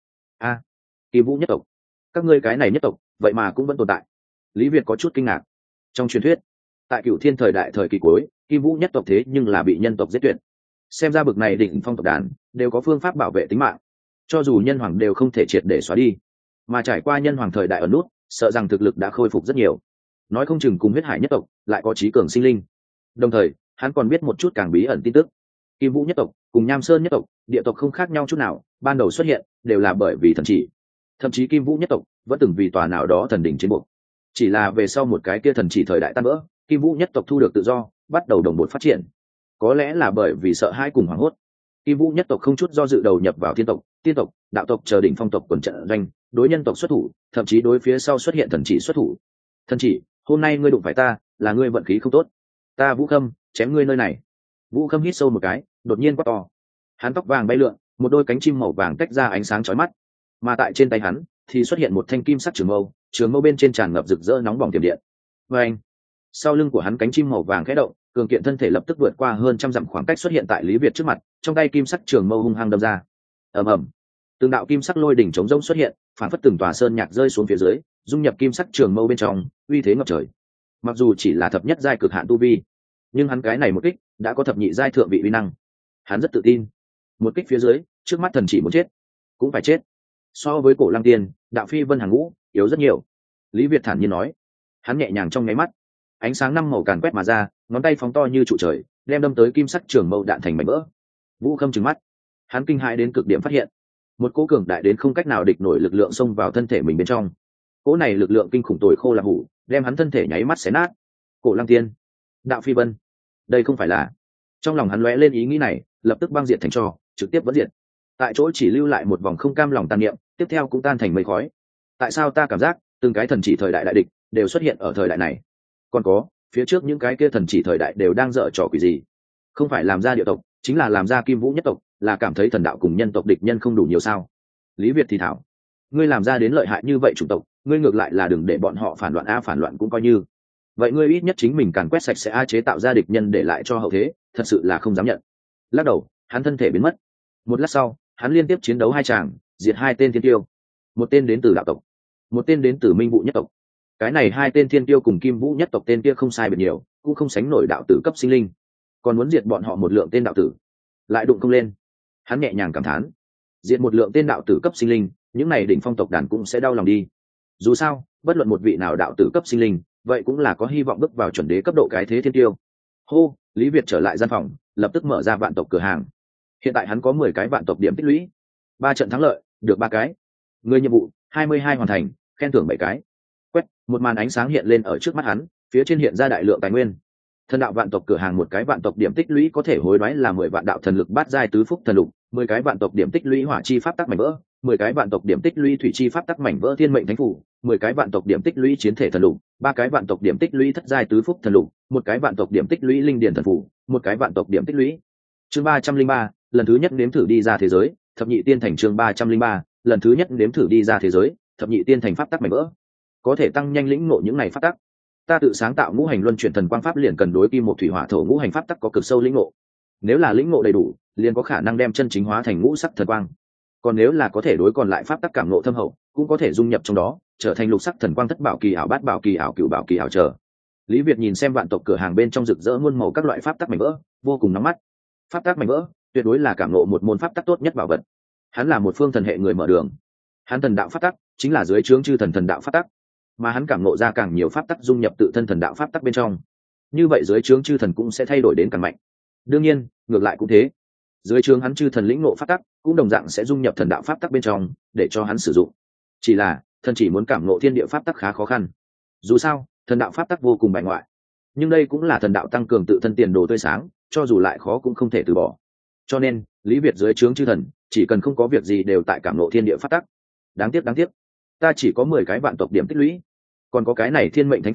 Kỳ Vũ nhất tộc, các ngươi cái này nhất tộc vậy mà cũng vẫn tồn tại. Lý Việt có chút kinh ngạc. Trong truyền thuyết, tại cựu thiên thời đại thời kỳ cuối, Kỳ Vũ nhất tộc thế nhưng là bị nhân tộc giết tuyệt. Xem ra bực này đỉnh phong tộc đàn đều có phương pháp bảo vệ tính mạng, cho dù nhân hoàng đều không thể triệt để xóa đi, mà trải qua nhân hoàng thời đại ở nút, sợ rằng thực lực đã khôi phục rất nhiều. Nói không chừng cùng huyết hải nhất tộc lại có trí cường sinh linh. Đồng thời hắn còn biết một chút càng bí ẩn tin tức. Kỳ Vũ nhất tộc cùng Nham Sơn nhất tộc, địa tộc không khác nhau chút nào, ban đầu xuất hiện đều là bởi vì thần chỉ. Thậm chí Kim Vũ nhất tộc vẫn từng vì tòa nào đó thần đỉnh chiến buộc, chỉ là về sau một cái kia thần chỉ thời đại tan vỡ, Kim Vũ nhất tộc thu được tự do, bắt đầu đồng bộ phát triển. Có lẽ là bởi vì sợ hãi cùng hoảng hốt, Kim Vũ nhất tộc không chút do dự đầu nhập vào thiên tộc, tiên tộc, đạo tộc chờ đỉnh phong tộc quần trận doanh, đối nhân tộc xuất thủ, thậm chí đối phía sau xuất hiện thần chỉ xuất thủ. Thần chỉ, hôm nay ngươi đụng phải ta, là ngươi vận khí không tốt. Ta Vũ Khâm, chém ngươi nơi này. Vũ Khâm hít sâu một cái, đột nhiên quát to. Hắn tóc vàng bay lượn, một đôi cánh chim màu vàng tách ra ánh sáng chói mắt, mà tại trên tay hắn thì xuất hiện một thanh kim sắc trường mâu bên trên tràn ngập rực rỡ nóng bỏng tiềm điện. Và anh, sau lưng của hắn cánh chim màu vàng khẽ động, cường kiện thân thể lập tức vượt qua hơn 100 dặm khoảng cách xuất hiện tại Lý Việt trước mặt, trong tay kim sắc trường mâu hung hăng đâm ra. Ầm ầm, từng đạo kim sắc lôi đỉnh chống rông xuất hiện, phản phất từng tòa sơn nhạc rơi xuống phía dưới, dung nhập kim sắc trường mâu bên trong, uy thế ngập trời. Mặc dù chỉ là thập nhất giai cực hạn tu vi, nhưng hắn cái này một kích đã có thập nhị giai thượng vị uy năng. Hắn rất tự tin, một kích phía dưới, trước mắt thần chỉ muốn chết cũng phải chết. So với Cổ Lăng Tiên, Đạo Phi Vân hàng ngũ yếu rất nhiều. Lý Việt thản nhiên nói. Hắn nhẹ nhàng trong nháy mắt, ánh sáng 5 màu càn quét mà ra, ngón tay phóng to như trụ trời, đem đâm tới kim sắc trường mâu đạn thành mảnh vỡ. Vũ Khâm trừng mắt, hắn kinh hãi đến cực điểm phát hiện một cỗ cường đại đến không cách nào địch nổi lực lượng xông vào thân thể mình bên trong. Cỗ này lực lượng kinh khủng tồi khô là hủ, đem hắn thân thể nháy mắt xé nát. Cổ Lăng Tiên, Đạo Phi Vân, đây không phải là... Trong lòng hắn lóe lên ý nghĩ này, lập tức băng diệt thành tro, trực tiếp vẫn diệt. Tại chỗ chỉ lưu lại một vòng không cam lòng tàn niệm, tiếp theo cũng tan thành mây khói. Tại sao ta cảm giác từng cái thần chỉ thời đại đại địch đều xuất hiện ở thời đại này? Còn có, phía trước những cái kia thần chỉ thời đại đều đang dở trò quỷ gì? Không phải làm ra địa tộc, chính là làm ra Kim Vũ nhất tộc, là cảm thấy thần đạo cùng nhân tộc địch nhân không đủ nhiều sao? Lý Việt thì thảo, ngươi làm ra đến lợi hại như vậy chủng tộc, ngươi ngược lại là đừng để bọn họ phản loạn phản loạn cũng coi như. Vậy ngươi ít nhất chính mình càn quét sạch sẽ chế tạo ra địch nhân để lại cho hậu thế, thật sự là không dám nhận. Lắc đầu, hắn thân thể biến mất. Một lát sau, hắn liên tiếp chiến đấu 2 tràng, diệt 2 tên thiên tiêu. Một tên đến từ đạo tộc, một tên đến từ Minh Vũ nhất tộc. Cái này 2 tên thiên tiêu cùng Kim Vũ nhất tộc tên kia không sai biệt nhiều, cũng không sánh nổi đạo tử cấp sinh linh. Còn muốn diệt bọn họ một lượng tên đạo tử, lại đụng không lên. Hắn nhẹ nhàng cảm thán, diệt một lượng tên đạo tử cấp sinh linh, những này đỉnh phong tộc đàn cũng sẽ đau lòng đi. Dù sao, bất luận một vị nào đạo tử cấp sinh linh, vậy cũng là có hy vọng bước vào chuẩn đế cấp độ cái thế thiên tiêu. Hô, Lý Việt trở lại gian phòng, lập tức mở ra vạn tộc cửa hàng. Hiện tại hắn có 10 cái vạn tộc điểm tích lũy, 3 trận thắng lợi được 3 cái, người nhiệm vụ 22 hoàn thành, khen thưởng 7 cái. Quét, một màn ánh sáng hiện lên ở trước mắt hắn, phía trên hiện ra đại lượng tài nguyên. Thần đạo vạn tộc cửa hàng, một cái vạn tộc điểm tích lũy có thể hối đoái là 10 vạn đạo thần lực bát giai tứ phúc thần lục, 10 cái vạn tộc điểm tích lũy hỏa chi pháp tắc mảnh vỡ, 10 cái vạn tộc điểm tích lũy thủy chi pháp tắc mảnh vỡ thiên mệnh thánh phủ, 10 cái vạn tộc điểm tích lũy chiến thể thần lục, 3 cái vạn tộc điểm tích lũy thất giai tứ phúc thần lục, 1 cái vạn tộc điểm tích lũy linh điển thần phủ, 1 cái vạn tộc điểm tích lũy. Chương 303, lần thứ nhất nếm thử đi ra thế giới, thập nhị tiên thành. Chương 303, lần thứ nhất nếm thử đi ra thế giới, thập nhị tiên thành pháp tắc mảnh vỡ. Có thể tăng nhanh lĩnh ngộ những này pháp tắc. Ta tự sáng tạo ngũ hành luân chuyển thần quang pháp liền cần đối kim một thủy hỏa thổ ngũ hành pháp tắc có cực sâu lĩnh ngộ. Nếu là lĩnh ngộ đầy đủ, liền có khả năng đem chân chính hóa thành ngũ sắc thần quang. Còn nếu là có thể đối còn lại pháp tắc cảm ngộ thâm hậu, cũng có thể dung nhập trong đó, trở thành lục sắc thần quang, thất bảo kỳ ảo, bát bảo kỳ ảo, cửu bảo kỳ ảo trở. Lý Việt nhìn xem vạn tộc cửa hàng bên trong rực rỡ muôn màu các loại pháp tắc mảnh vỡ, vô cùng nóng mắt. Pháp tắc mảnh vỡ, tuyệt đối là cảm ngộ một môn pháp tắc tốt nhất bảo vật. Hắn là một phương thần hệ người mở đường. Hắn thần đạo pháp tắc chính là dưới trướng chư thần thần đạo pháp tắc, mà hắn cảm ngộ ra càng nhiều pháp tắc dung nhập tự thân thần đạo pháp tắc bên trong. Như vậy dưới trướng chư thần cũng sẽ thay đổi đến càng mạnh. Đương nhiên, ngược lại cũng thế. Dưới trướng hắn chư thần lĩnh ngộ pháp tắc, cũng đồng dạng sẽ dung nhập thần đạo pháp tắc bên trong, để cho hắn sử dụng. Chỉ là, thần chỉ muốn cảm ngộ thiên địa pháp tắc khá khó khăn. Dù sao, thần đạo pháp tắc vô cùng bài ngoại. Nhưng đây cũng là thần đạo tăng cường tự thân tiền đồ tươi sáng, cho dù lại khó cũng không thể từ bỏ. Cho nên, Lý Việt dưới trướng chư thần, chỉ cần không có việc gì đều tại cảm ngộ thiên địa pháp tắc. Đáng tiếc, ta chỉ có 10 cái vạn tộc điểm tích lũy, còn có cái này thiên mệnh thánh phủ,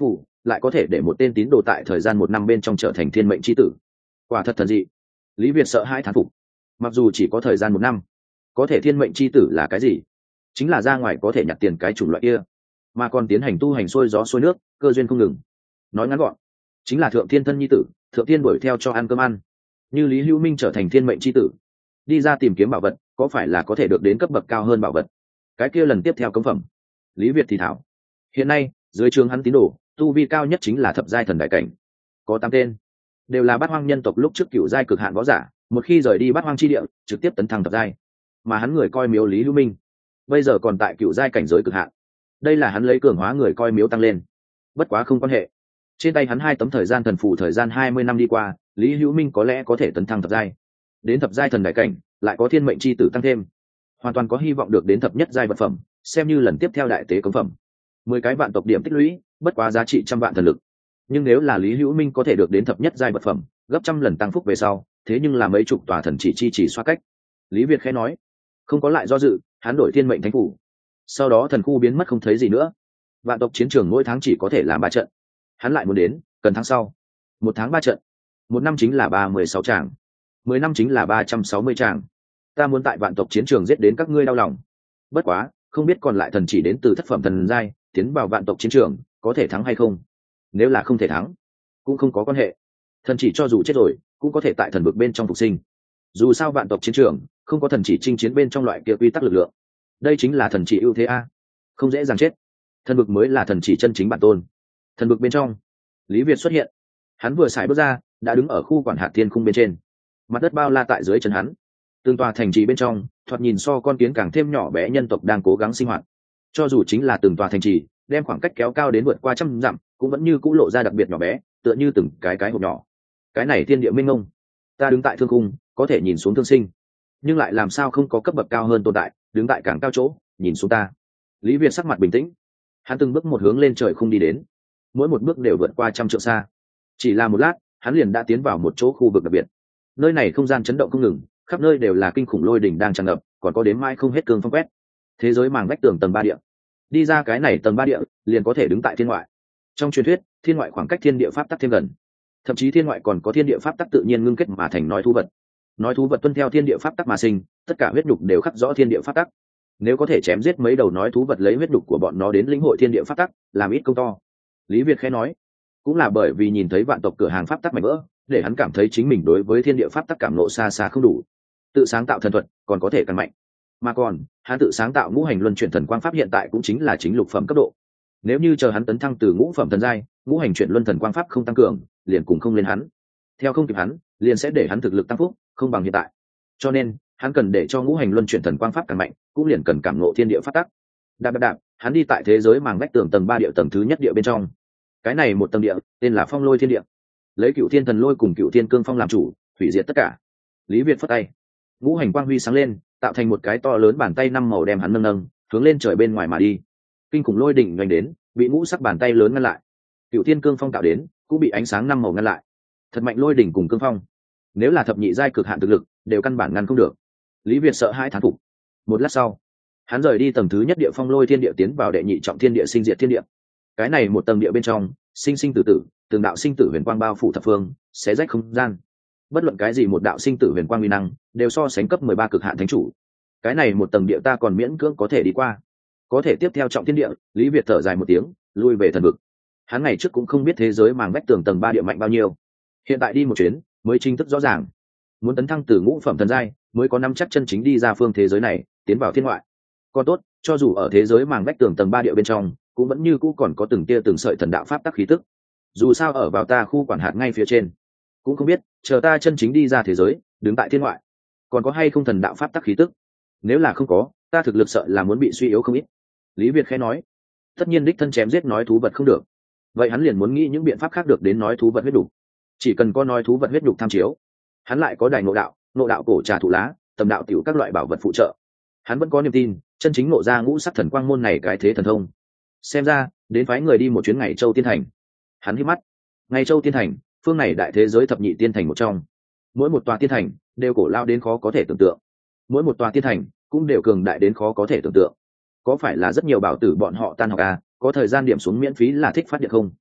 lại có thể để một tên tín đồ tại thời gian 1 năm bên trong trở thành thiên mệnh c h i tử, quả thật thần dị. Lý Việt sợ hãi thán phục. Mặc dù chỉ có thời gian 1 năm, có thể thiên mệnh c h i tử là cái gì? Chính là ra ngoài có thể nhặt tiền cái chủng loại kia, mà còn tiến hành tu hành xuôi gió xuôi nước, cơ duyên không ngừng. Nói ngắn gọn, chính là thượng thiên thân nhi tử, thượng thiên đuổi theo cho ăn cơm ăn. Như Lý Hữu Minh trở thành thiên mệnh c h i tử, đi ra tìm kiếm bảo vật, có phải là có thể được đến cấp bậc cao hơn bảo vật? Cái kia lần tiếp theo cống phẩm. Lý Việt thì thảo, hiện nay dưới trường hắn tín đồ, tu vi cao nhất chính là thập giai thần đại cảnh, có 8 tên, đều là bát hoang nhân tộc lúc trước cựu giai cực hạn võ giả, một khi rời đi bát hoang chi địa, trực tiếp tấn thăng thập giai. Mà hắn người coi miếu Lý Hữu Minh bây giờ còn tại cựu giai cảnh giới cực hạn, đây là hắn lấy cường hóa người coi miếu tăng lên. Bất quá không quan hệ, trên tay hắn 2 tấm thời gian thần phù, thời gian 20 năm đi qua, Lý Hữu Minh có lẽ có thể tấn thăng thập giai. Đến thập giai thần đại cảnh, lại có thiên mệnh chi tử tăng thêm, hoàn toàn có hy vọng được đến thập nhất giai vật phẩm, xem như lần tiếp theo đại tế cống phẩm. 10 cái vạn tộc điểm tích lũy, bất quá giá trị 100 vạn thần lực. Nhưng nếu là Lý Hữu Minh có thể được đến thập nhất giai vật phẩm, gấp 100 lần tăng phúc về sau, thế nhưng là mấy chục tòa thần chỉ xoa cách. Lý Việt khẽ nói, không có lại do dự, hắn đổi thiên mệnh thánh phủ. Sau đó thần khu biến mất không thấy gì nữa. Vạn tộc chiến trường mỗi tháng chỉ có thể làm 3 trận. Hắn lại muốn đến, cần tháng sau. 1 tháng 3 trận. 1 năm chính là 36 tràng. 10 năm chính là 360 tràng. Ta muốn tại vạn tộc chiến trường giết đến các ngươi đau lòng. Bất quá, không biết còn lại thần chỉ đến từ thất phẩm thần giai, tiến vào vạn tộc chiến trường, có thể thắng hay không? Nếu là không thể thắng, cũng không có quan hệ. Thần chỉ cho dù chết rồi, cũng có thể tại thần vực bên trong phục sinh. Dù sao vạn tộc chiến trường không có thần chỉ chinh chiến bên trong loại kia quy tắc lực lượng. Đây chính là thần chỉ ưu thế a, không dễ dàng chết. Thần vực mới là thần chỉ chân chính bản tôn. Thần vực bên trong, Lý Việt xuất hiện. Hắn vừa xài bước ra, đã đứng ở khu quản hạt thiên khung bên trên. Mặt đất bao la tại dưới chân hắn. Tương tòa thành trì bên trong, thoạt nhìn so con kiến càng thêm nhỏ bé nhân tộc đang cố gắng sinh hoạt. Cho dù chính là từng tòa thành trì, đem khoảng cách kéo cao đến vượt qua 100 dặm, cũng vẫn như cũ lộ ra đặc biệt nhỏ bé, tựa như từng cái hộp nhỏ. Cái này thiên địa minh mông. Ta đứng tại thương khung, có thể nhìn xuống thương sinh, nhưng lại làm sao không có cấp bậc cao hơn tồn tại, đứng tại càng cao chỗ, nhìn xuống ta. Lý Việt sắc mặt bình tĩnh, hắn từng bước một hướng lên trời khung đi đến, mỗi một bước đều vượt qua 100 trượng xa. Chỉ là một lát, hắn liền đã tiến vào một chỗ khu vực đặc biệt. Nơi này không gian chấn động không ngừng, khắp nơi đều là kinh khủng lôi đỉnh đang tràn ngập, còn có đếm mãi không hết cương phong quét. Thế giới màng vách tường tầng 3 địa, đi ra cái này tầng 3 địa, liền có thể đứng tại thiên ngoại. Trong truyền thuyết, thiên ngoại khoảng cách thiên địa pháp tắc thêm gần, thậm chí thiên ngoại còn có thiên địa pháp tắc tự nhiên ngưng kết mà thành nói thú vật. Nói thú vật tuân theo thiên địa pháp tắc mà sinh, tất cả huyết nhục đều khắc rõ thiên địa pháp tắc. Nếu có thể chém giết mấy đầu nói thú vật, lấy huyết nhục của bọn nó đến lĩnh hội thiên địa pháp tắc, làm ít công to. Lý Việt khẽ nói, cũng là bởi vì nhìn thấy vạn tộc cửa hàng pháp tắc mảnh vỡ, để hắn cảm thấy chính mình đối với thiên địa pháp tắc cảm nộ xa xa không đủ. Tự sáng tạo thần thuật còn có thể càng mạnh, mà còn hắn tự sáng tạo ngũ hành luân chuyển thần quang pháp hiện tại cũng chính là chính lục phẩm cấp độ. Nếu như chờ hắn tấn thăng từ ngũ phẩm thần giai, ngũ hành chuyển luân thần quang pháp không tăng cường, liền cùng không lên hắn. Theo không kịp hắn, liền sẽ để hắn thực lực tăng phúc không bằng hiện tại. Cho nên hắn cần để cho ngũ hành luân chuyển thần quang pháp càng mạnh, cũng liền cần cảm ngộ thiên địa pháp tắc. Đạp, hắn đi tại thế giới màng vách tường tầng 3 địa, tầng thứ nhất địa bên trong. Cái này một tầng địa tên là Phong Lôi Thiên Địa, lấy Cựu Thiên Thần Lôi cùng Cựu Thiên Cương Phong làm chủ, hủy diệt tất cả. Lý Việt phất tay, ngũ hành quang huy sáng lên, tạo thành một cái to lớn bàn tay 5 màu, đem hắn nâng hướng lên trời bên ngoài mà đi. Kinh khủng lôi đỉnh nhanh đến, bị ngũ sắc bàn tay lớn ngăn lại. Cựu Thiên Cương Phong tạo đến, cũng bị ánh sáng 5 màu ngăn lại. Thật mạnh lôi đỉnh cùng cương phong, nếu là thập nhị giai cực hạn thực lực, đều căn bản ngăn không được. Lý Việt sợ hãi thán phục. Một lát sau, hắn rời đi tầng thứ nhất địa Phong Lôi Thiên Địa, tiến vào đệ nhị trọng thiên địa Sinh Diệt Thiên Địa. Cái này một tầng địa bên trong, sinh sinh tử tử, từng đạo sinh tử huyền quang bao phủ thập phương, xé rách không gian. Bất luận cái gì một đạo sinh tử huyền quang uy năng, đều so sánh cấp 13 cực hạn thánh chủ. Cái này một tầng địa ta còn miễn cưỡng có thể đi qua. Có thể tiếp theo trọng thiên địa, Lý Việt thở dài một tiếng, lui về thần vực. Hắn ngày trước cũng không biết thế giới màng vách tường tầng 3 địa mạnh bao nhiêu. Hiện tại đi một chuyến, mới chính thức rõ ràng. Muốn tấn thăng từ ngũ phẩm thần giai, mới có năm chắc chân chính đi ra phương thế giới này, tiến vào thiên ngoại. Còn tốt, cho dù ở thế giới màng vách tường tầng 3 địa bên trong, cũng vẫn như cũ còn có từng tia từng sợi thần đạo pháp tắc khí tức. Dù sao ở vào ta khu quản hạt ngay phía trên, cũng không biết chờ ta chân chính đi ra thế giới, đứng tại thiên ngoại, còn có hay không thần đạo pháp tắc khí tức. Nếu là không có, ta thực lực sợ là muốn bị suy yếu không ít. Lý Việt khẽ nói, tất nhiên đích thân chém giết nói thú vật không được, vậy hắn liền muốn nghĩ những biện pháp khác được đến nói thú vật huyết đủ. Chỉ cần có nói thú vật huyết nhục tham chiếu, hắn lại có đài ngộ đạo cổ trà thụ lá, tầm đạo tiểu các loại bảo vật phụ trợ, hắn vẫn có niềm tin chân chính ngộ ra ngũ sắc thần quang môn này cái thế thần thông. Xem ra đến phái người đi một chuyến Ngày Châu Tiên Thành. Hắn hít mắt. Ngày Châu Tiên Thành, phương này đại thế giới thập nhị tiên thành một trong, mỗi một tòa tiên thành đều cổ lao đến khó có thể tưởng tượng, mỗi một tòa tiên thành cũng đều cường đại đến khó có thể tưởng tượng. Có phải là rất nhiều bảo tử bọn họ tan học à, có thời gian điểm xuống miễn phí là thích phát điện không?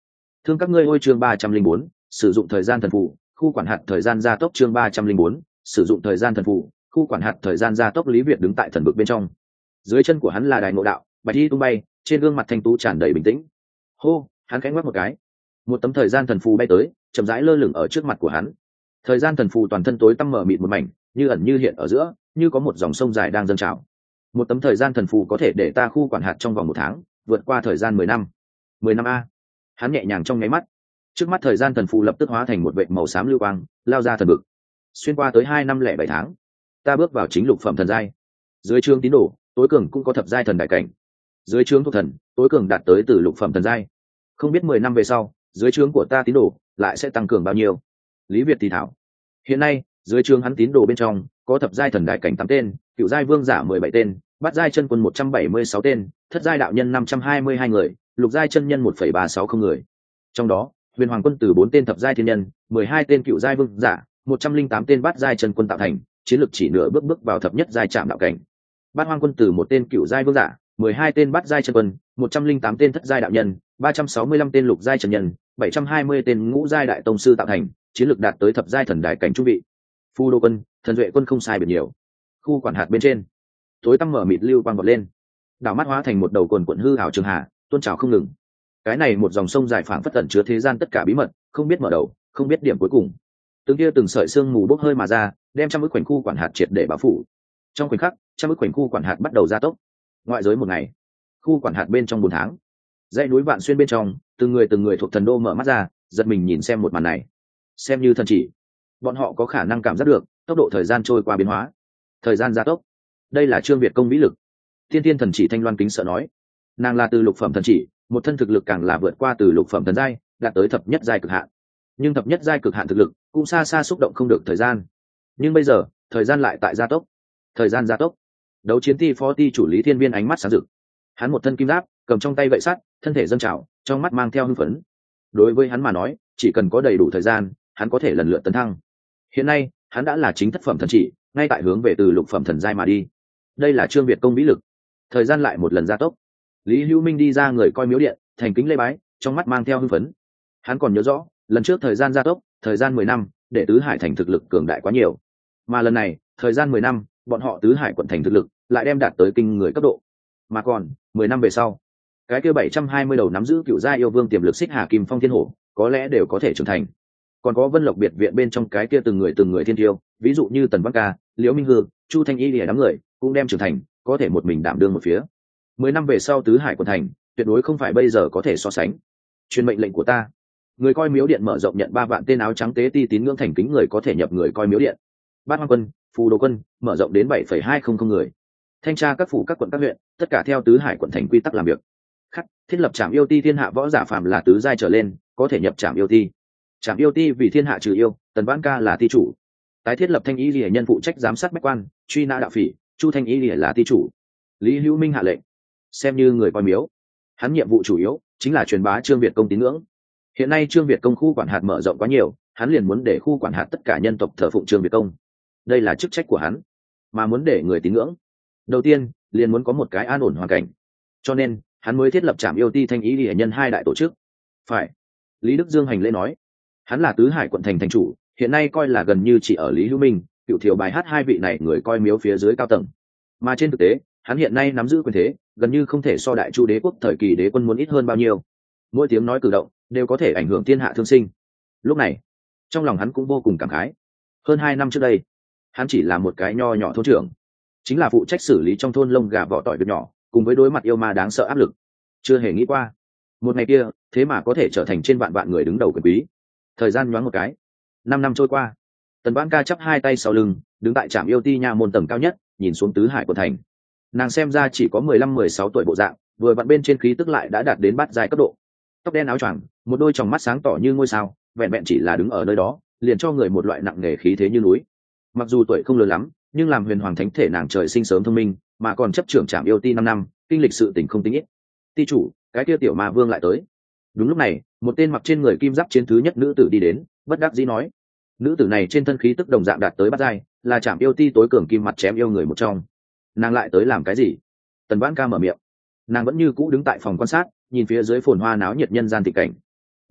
Thương các ngươi ôi chương 304, sử dụng thời gian thần phụ, khu quản hạt thời gian gia tốc chương 304, sử dụng thời gian thần phụ, khu quản hạt thời gian gia tốc. Lý Việt đứng tại thần vực bên trong. Dưới chân của hắn là đài ngộ đạo, bạch y tung bay, trên gương mặt thanh tú tràn đầy bình tĩnh. Hô, hắn khẽ ngoắc một cái. Một tấm thời gian thần phù bay tới, chậm rãi lơ lửng ở trước mặt của hắn. Thời gian thần phù toàn thân tối tăm mở mịt một mảnh, như ẩn như hiện ở giữa, như có một dòng sông dài đang dâng trào. Một tấm thời gian thần phù có thể để ta khu quản hạt trong vòng 1 tháng, vượt qua thời gian 10 năm. 10 năm a. Hắn nhẹ nhàng trong nháy mắt, trước mắt thời gian thần phù lập tức hóa thành một vệt màu xám lưu quang, lao ra thần vực. Xuyên qua tới 2 năm lẻ 7 tháng, ta bước vào chính lục phẩm thần giai. Dưới trướng tín đồ, tối cường cũng có thập giai thần đại cảnh. Dưới trướng thuộc thần, tối cường đạt tới từ lục phẩm thần giai. Không biết 10 năm về sau, dưới trướng của ta tín đồ lại sẽ tăng cường bao nhiêu. Lý Việt thì thảo. Hiện nay, dưới trướng hắn tín đồ bên trong có thập giai thần đại cảnh 8 tên, cựu giai vương giả 17 tên, bát giai chân quân 176 tên, thất giai đạo nhân 522 người, lục giai chân nhân 1,360 người. Trong đó, huyền hoàng quân từ 4 tên thập giai thiên nhân, 12 tên cựu giai vương giả, 108 tên bát giai chân quân tạo thành, chiến lược chỉ nửa bước vào thập nhất giai trạm đạo cảnh. Bát hoang quân từ 1 tên cựu giai vương giả, 12 tên bát giai chân quân, 108 tên thất giai đạo nhân, 365 tên lục giai chân nhân, 720 tên ngũ giai đại tông sư tạo thành, chiến lược đạt tới thập giai thần đại cảnh trung vị. Phu đô quân, thần duệ quân không sai biệt nhiều. Khu quản hạt bên trên, tối tăm mở mịt lưu quang vọt lên, đảo mắt hóa thành một đầu cồn cuộn hư ảo trường hà, tuôn trào không ngừng. Cái này một dòng sông dài phảng phất tẩn chứa thế gian tất cả bí mật, không biết mở đầu, không biết điểm cuối cùng. Từng kia từng sợi sương mù bốc hơi mà ra, đem trăm ức khoảnh khu quản hạt triệt để bao phủ. Trong khoảnh khắc, trăm ức khoảnh khu quản hạt bắt đầu gia tốc. Ngoại giới 1 ngày, khu quản hạt bên trong 4 tháng. Dãy núi Vạn Xuyên bên trong, từng người thuộc thần đô mở mắt ra, giật mình nhìn xem một màn này. Xem như thần chỉ, bọn họ có khả năng cảm giác được tốc độ thời gian trôi qua biến hóa, thời gian gia tốc. Đây là Trương Việt công vĩ lực. Thiên Thiên thần chỉ Thanh Loan kính sợ nói, nàng là từ lục phẩm thần chỉ, một thân thực lực càng là vượt qua từ lục phẩm thần giai, đạt tới thập nhất giai cực hạn. Nhưng thập nhất giai cực hạn thực lực cũng xa xa xúc động không được thời gian. Nhưng bây giờ, thời gian lại tại gia tốc. Thời gian gia tốc. Đấu chiến ty phó ty chủ Lý Thiên Viên ánh mắt sáng rực. Hắn một thân kim giáp, cầm trong tay gậy sắt, thân thể dâng trào, trong mắt mang theo hưng phấn. Đối với hắn mà nói, chỉ cần có đầy đủ thời gian, hắn có thể lần lượt tấn thăng. Hiện nay, hắn đã là chính thất phẩm thần chỉ, ngay tại hướng về từ lục phẩm thần giai mà đi. Đây là Trương Việt công vĩ lực. Thời gian lại một lần gia tốc. Lý Hữu Minh đi ra người coi miếu điện, thành kính lễ bái, trong mắt mang theo hưng phấn. Hắn còn nhớ rõ, lần trước thời gian gia tốc, thời gian 10 năm, để tứ hải thành thực lực cường đại quá nhiều. Mà lần này, thời gian 10 năm, bọn họ tứ hải quận thành thực lực lại đem đạt tới kinh người cấp độ. Mà còn, 10 năm về sau, cái kia 720 đầu nắm giữ cựu gia yêu vương tiềm lực Xích Hà Kim Phong Thiên Hổ, có lẽ đều có thể trưởng thành. Còn có Vân Lộc biệt viện bên trong cái kia từng người thiên tiêu, ví dụ như Tần Văn Ca, Liễu Minh Hư, Chu Thanh Y lìa đám người, cũng đem trưởng thành, có thể một mình đảm đương một phía. 10 năm về sau tứ hải quận thành, tuyệt đối không phải bây giờ có thể so sánh. Truyền mệnh lệnh của ta, người coi miếu điện mở rộng nhận 3 vạn tên áo trắng tế ti tín ngưỡng thành kính người có thể nhập người coi miếu điện. Bát Hoang quân, Phù Đồ quân mở rộng đến 7,200 người. Thanh tra các phủ các quận các huyện, tất cả theo tứ hải quận thành quy tắc làm việc. Khắc, thiết lập trạm yêu ti thiên hạ võ giả phàm là tứ giai trở lên, có thể nhập trạm yêu ti. Trạm yêu ti vì thiên hạ trừ yêu, Tần Vãn Ca là ti chủ. Tái thiết lập Thanh Y Liễu nhân phụ trách giám sát bách quan, truy nã đạo phỉ, Chu Thanh Y Liễu là ti chủ. Lý Hữu Minh hạ lệnh, xem như người coi miếu, hắn nhiệm vụ chủ yếu chính là truyền bá Trương Việt công tín ngưỡng. Hiện nay Trương Việt công khu quản hạt mở rộng quá nhiều, hắn liền muốn để khu quản hạt tất cả nhân tộc thờ phụng Trương Việt công. Đây là chức trách của hắn, mà muốn để người tín ngưỡng, đầu tiên liền muốn có một cái an ổn hoàn cảnh, cho nên hắn mới thiết lập trạm yêu ti Thanh Y Liễu nhân 2 đại tổ chức. Phải. Lý Đức Dương hành lễ nói, hắn là tứ hải quận thành thành chủ, hiện nay coi là gần như chỉ ở Lý Hữu Minh, Cựu Thiều bài hát 2 vị này người coi miếu phía dưới cao tầng. Mà trên thực tế, hắn hiện nay nắm giữ quyền thế, gần như không thể so đại chu đế quốc thời kỳ đế quân muốn ít hơn bao nhiêu. Mỗi tiếng nói cử động đều có thể ảnh hưởng thiên hạ thương sinh. Lúc này, trong lòng hắn cũng vô cùng cảm khái. Hơn 2 năm trước đây, hắn chỉ là một cái nho nhỏ thôn trưởng, chính là phụ trách xử lý trong thôn lông gà vỏ tỏi việc nhỏ, cùng với đối mặt yêu ma đáng sợ áp lực. Chưa hề nghĩ qua, một ngày kia, thế mà có thể trở thành trên vạn vạn người đứng đầu quyền quý. Thời gian nhoáng một cái, 5 năm trôi qua, Tần Vãn Ca chắp 2 tay sau lưng, đứng tại trạm yêu ti nha môn tầng cao nhất, nhìn xuống tứ hải quận thành. Nàng xem ra chỉ có 15-16 tuổi bộ dạng, vừa vặn bên trên khí tức lại đã đạt đến bát giai cấp độ. Tóc đen áo choàng, một đôi tròng mắt sáng tỏ như ngôi sao, vẹn vẹn chỉ là đứng ở nơi đó, liền cho người một loại nặng nề khí thế như núi. Mặc dù tuổi không lớn lắm, nhưng làm huyền hoàng thánh thể nàng trời sinh sớm thông minh, mà còn chấp trưởng trạm yêu ti 5 năm, kinh lịch sự tình không tính ít. Ti chủ, cái kia tiểu ma vương lại tới. Đúng lúc này, một tên mặc trên người kim giáp chiến thứ nhất nữ tử đi đến, bất đắc dĩ nói. Nữ tử này trên thân khí tức đồng dạng đạt tới bát giai, là trạm yêu ti tối cường kim mặt chém yêu người một trong. Nàng lại tới làm cái gì? Tần Vãn Ca mở miệng. Nàng vẫn như cũ đứng tại phòng quan sát, nhìn phía dưới phồn hoa náo nhiệt nhân gian thị cảnh.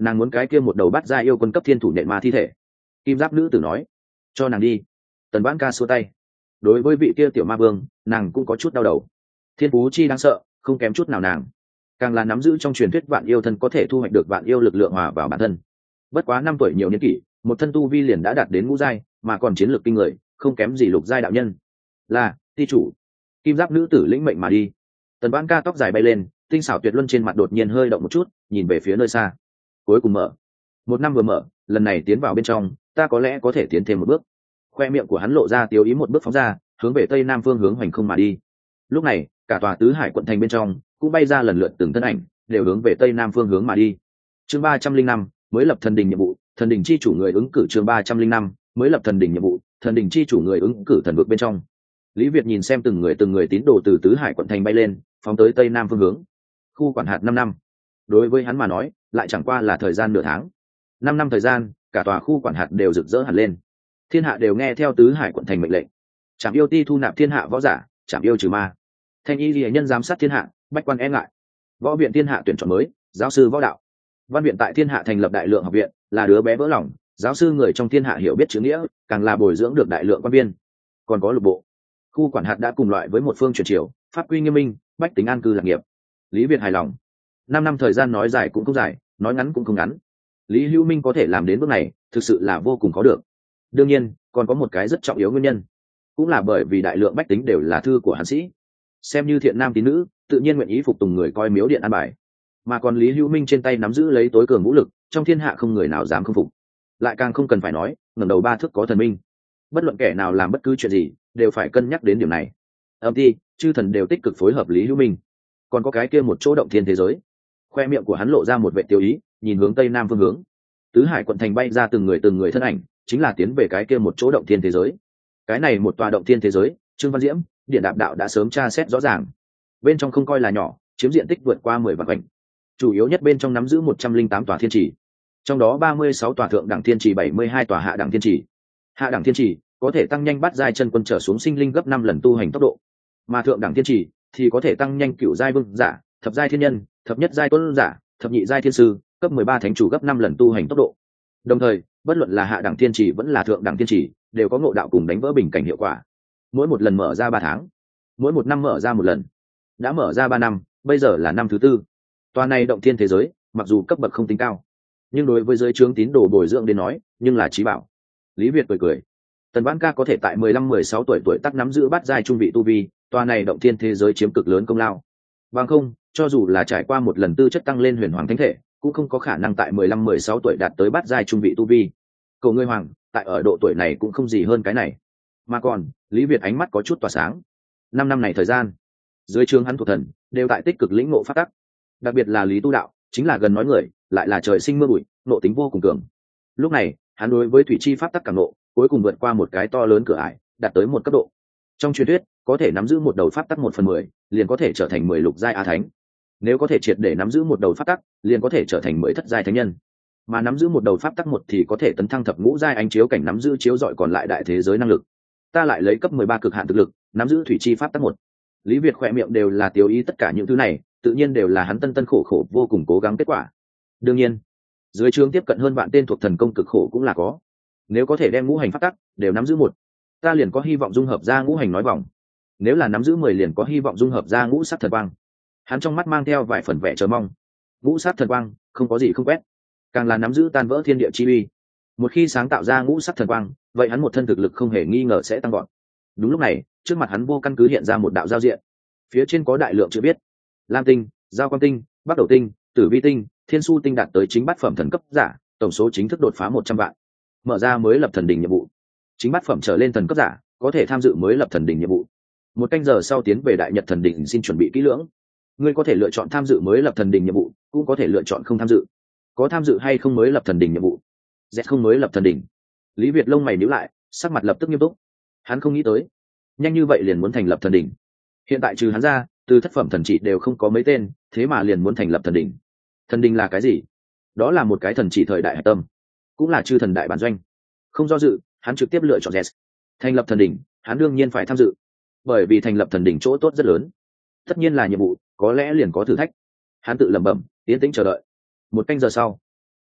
nàng muốn cái kia một đầu bắt ra yêu quân cấp thiên thủ nện ma thi thể. Kim giáp nữ tử nói, cho nàng đi. Tần Vãn Ca xua tay. Đối với vị kia tiểu ma vương, nàng cũng có chút đau đầu. Thiên phú chi đáng sợ, không kém chút nào nàng. Càng là nắm giữ trong truyền thuyết vạn yêu thân có thể thu hoạch được vạn yêu lực lượng hòa vào bản thân. Bất quá 5 tuổi nhiều niên kỷ, một thân tu vi liền đã đạt đến ngũ giai, mà còn chiến lược kinh người, không kém gì lục giai đạo nhân. Là ti chủ. Kim giáp nữ tử lĩnh mệnh mà đi. Tần Vãn Ca tóc dài bay lên, tinh xảo tuyệt luân trên mặt đột nhiên hơi động một chút, nhìn về phía nơi xa. Cuối cùng mở. Một năm vừa mở, lần này tiến vào bên trong, ta có lẽ có thể tiến thêm một bước. Khoe miệng của hắn lộ ra tiêu ý, một bước phóng ra, hướng về tây nam phương hướng hoành không mà đi. Lúc này, cả tòa tứ hải quận thành bên trong cũng bay ra lần lượt từng thân ảnh, đều hướng về tây nam phương hướng mà đi. Chương 305, mới lập thần đình nhiệm vụ, thần đình chi chủ người ứng cử. Chương 305, mới lập thần đình nhiệm vụ, thần đình chi chủ người ứng cử. Thần vực bên trong, Lý Việt nhìn xem từng người tín đồ từ tứ hải quận thành bay lên, phóng tới tây nam phương hướng. Khu quản hạt 5 năm. Đối với hắn mà nói, lại chẳng qua là thời gian nửa tháng. 5 năm thời gian, cả tòa khu quản hạt đều rực rỡ hẳn lên. Thiên hạ đều nghe theo tứ hải quận thành mệnh lệnh. Trảm yêu ti thu nạp thiên hạ võ giả, trảm yêu trừ ma. Thanh y liễu nhân giám sát thiên hạ, bách quan e ngại. Võ viện thiên hạ tuyển chọn mới, giáo sư võ đạo. Văn viện tại thiên hạ thành lập đại lượng học viện, là đứa bé vỡ lòng, giáo sư người trong thiên hạ hiểu biết chữ nghĩa, càng là bồi dưỡng được đại lượng quan viên. Còn có lục bộ. Khu quản hạt đã cùng loại với một phương truyền triều, pháp quy nghiêm minh, bách tính an cư lạc nghiệp. Lý Việt hài lòng. 5 năm thời gian nói dài cũng không dài, nói ngắn cũng không ngắn. Lý Hữu Minh có thể làm đến bước này, thực sự là vô cùng khó được. Đương nhiên, còn có một cái rất trọng yếu nguyên nhân, cũng là bởi vì đại lượng bách tính đều là thư của hắn sĩ, xem như thiện nam tín nữ, tự nhiên nguyện ý phục tùng người coi miếu điện an bài. Mà còn Lý Hữu Minh trên tay nắm giữ lấy tối cường vũ lực, trong thiên hạ không người nào dám không phục. Lại càng không cần phải nói, ngẩng đầu 3 thước có thần minh, bất luận kẻ nào làm bất cứ chuyện gì, đều phải cân nhắc đến điểm này. Âm ti, chư thần đều tích cực phối hợp Lý Hữu Minh. Còn có cái kia một chỗ động thiên thế giới. Khoe miệng của hắn lộ ra một vẻ tiêu ý, nhìn hướng tây nam phương hướng. Tứ hải quận thành bay ra từng người thân ảnh, chính là tiến về cái kia một chỗ động thiên thế giới. Cái này một tòa động thiên thế giới, Trương Văn Diễm, Điện Đạp Đạo đã sớm tra xét rõ ràng. Bên trong không coi là nhỏ, chiếm diện tích vượt qua 10 vạn dặm. Chủ yếu nhất bên trong nắm giữ 108 tòa thiên trì, trong đó 36 tòa thượng đẳng thiên trì, 72 tòa hạ đẳng thiên trì. Hạ đẳng thiên trì có thể tăng nhanh bát giai chân quân trở xuống sinh linh gấp 5 lần tu hành tốc độ, mà thượng đẳng thiên trì thì có thể tăng nhanh cửu giai vương giả, thập giai thiên nhân, thập nhất giai tuấn giả, thập nhị giai thiên sư, cấp 13 thánh chủ gấp 5 lần tu hành tốc độ. Đồng thời, bất luận là hạ đẳng thiên trì vẫn là thượng đẳng thiên trì, đều có ngộ đạo cùng đánh vỡ bình cảnh hiệu quả. Mỗi một lần mở ra 3 tháng, mỗi một năm mở ra một lần. Đã mở ra 3 năm, bây giờ là năm thứ 4. Tòa này động thiên thế giới, mặc dù cấp bậc không tính cao, nhưng đối với giới trướng tín đồ bồi dưỡng đến nói, nhưng là chí bảo. Lý Việt cười. Tần Vãn Ca có thể tại 15-16 tuổi tác nắm giữ bát giai trung vị tu vi, tòa này động thiên thế giới chiếm cực lớn công lao. Bằng không, cho dù là trải qua một lần tư chất tăng lên huyền hoàng thánh thể, cũng không có khả năng tại 15-16 tuổi đạt tới bát giai trung vị tu vi. Cầu ngươi hoàng, tại ở độ tuổi này cũng không gì hơn cái này. Mà còn, Lý Việt ánh mắt có chút tỏa sáng. 5 năm này thời gian, dưới trướng hắn thuộc thần đều tại tích cực lĩnh ngộ pháp tắc. Đặc biệt là Lý Tu Đạo, chính là gần nói người, lại là trời sinh mưa bụi, nộ tính vô cùng cường. Lúc này, hắn đối với thủy chi pháp tắc cảm nộ, cuối cùng vượt qua một cái to lớn cửa ải, đạt tới một cấp độ. Trong truyền thuyết, có thể nắm giữ một đầu pháp tắc 1/10, liền có thể trở thành 10 lục giai a thánh. Nếu có thể triệt để nắm giữ một đầu pháp tắc, liền có thể trở thành 10 thất giai thánh nhân. Mà nắm giữ một đầu pháp tắc 1 thì có thể tấn thăng thập ngũ giai ánh chiếu cảnh, nắm giữ chiếu rọi còn lại đại thế giới năng lực. Ta lại lấy cấp 13 cực hạn thực lực, nắm giữ thủy chi pháp tắc 1. Lý Việt khỏe miệng đều là tiêu ý, tất cả những thứ này, tự nhiên đều là hắn tân khổ vô cùng cố gắng kết quả. Đương nhiên, dưới trướng tiếp cận hơn vạn tên thuộc thần công cực khổ cũng là có. Nếu có thể đem ngũ hành pháp tắc đều nắm giữ 1, ta liền có hy vọng dung hợp ra ngũ hành nói vòng. Nếu là nắm giữ 10 liền có hy vọng dung hợp ra ngũ sắc thần quang. Hắn trong mắt mang theo vài phần vẻ chờ mong. Ngũ sắc thần quang, không có gì không quét. Càng là nắm giữ tan vỡ thiên địa chi uy. Một khi sáng tạo ra ngũ sắc thần quang, vậy hắn một thân thực lực không hề nghi ngờ sẽ tăng vọt. Đúng lúc này, trước mặt hắn vô căn cứ hiện ra một đạo giao diện. Phía trên có đại lượng chữ viết: Lam tinh, Giao Quang tinh, Bắc Đầu tinh, Tử Vi tinh, Thiên Su tinh đạt tới chính bát phẩm thần cấp giả, tổng số chính thức đột phá 100 vạn. Mở ra mới lập thần đỉnh nhiệm vụ. Chính bát phẩm trở lên thần cấp giả, có thể tham dự mới lập thần đỉnh nhiệm vụ. 1 canh giờ sau tiến về Đại Nhật thần đỉnh, xin chuẩn bị kỹ lưỡng. Ngươi có thể lựa chọn tham dự mới lập thần đỉnh nhiệm vụ, cũng có thể lựa chọn không tham dự. Có tham dự hay không mới lập thần đỉnh nhiệm vụ? Z không mới lập thần đỉnh. Lý Việt lông mày nhíu lại, sắc mặt lập tức nghiêm túc. Hắn không nghĩ tới, nhanh như vậy liền muốn thành lập thần đỉnh. Hiện tại trừ hắn ra, từ thất phẩm thần chỉ đều không có mấy tên, thế mà liền muốn thành lập thần đỉnh. Thần đỉnh là cái gì? Đó là một cái thần chỉ thời đại hạch tâm, cũng là chư thần đại bản doanh. Không do dự, hắn trực tiếp lựa chọn Z. Thành lập thần đỉnh, hắn đương nhiên phải tham dự, bởi vì thành lập thần đỉnh chỗ tốt rất lớn. Tất nhiên là nhiệm vụ, có lẽ liền có thử thách. Hắn tự lẩm bẩm, yên tĩnh chờ đợi. 1 canh giờ sau,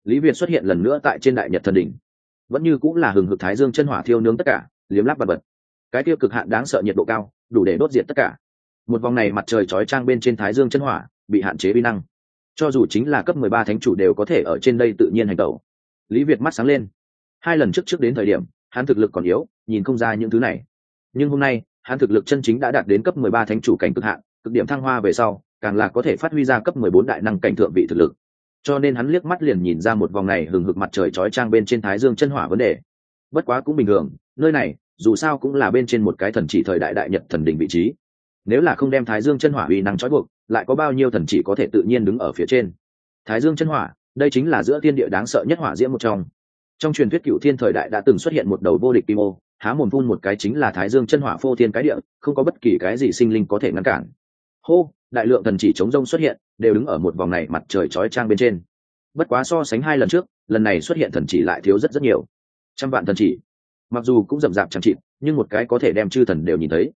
Lý Việt xuất hiện lần nữa tại trên đại nhật thần đỉnh, vẫn như cũng là hừng hực thái dương chân hỏa thiêu nướng tất cả, liếm láp bật bật. Cái tiêu cực hạn đáng sợ nhiệt độ cao, đủ để đốt diệt tất cả. Một vòng này mặt trời chói chang bên trên thái dương chân hỏa, bị hạn chế uy năng. Cho dù chính là cấp 13 thánh chủ đều có thể ở trên đây tự nhiên hành động. Lý Việt mắt sáng lên. 2 lần trước đến thời điểm, hắn thực lực còn yếu, nhìn không ra những thứ này. Nhưng hôm nay, hắn thực lực chân chính đã đạt đến cấp 13 thánh chủ cảnh cực hạn, cực điểm thăng hoa về sau, càng là có thể phát huy ra cấp 14 đại năng cảnh thượng vị thực lực. Cho nên hắn liếc mắt liền nhìn ra một vòng này hừng hực mặt trời chói chang bên trên thái dương chân hỏa vấn đề. Bất quá cũng bình thường, nơi này dù sao cũng là bên trên một cái thần chỉ thời đại đại nhật thần đỉnh vị trí. Nếu là không đem thái dương chân hỏa uy năng trói buộc, lại có bao nhiêu thần chỉ có thể tự nhiên đứng ở phía trên. Thái dương chân hỏa, đây chính là giữa thiên địa đáng sợ nhất hỏa diễm một trong. Trong truyền thuyết cựu thiên thời đại đã từng xuất hiện một đầu vô địch kim ô, há mồm phun một cái chính là thái dương chân hỏa phô thiên cái địa, không có bất kỳ cái gì sinh linh có thể ngăn cản. Hô, đại lượng thần chỉ chống rông xuất hiện, đều đứng ở một vòng này mặt trời chói chang bên trên. Bất quá so sánh 2 lần trước, lần này xuất hiện thần chỉ lại thiếu rất nhiều. Trăm vạn thần chỉ, mặc dù cũng rậm rạp chẳng chịt, nhưng một cái có thể đem chư thần đều nhìn thấy.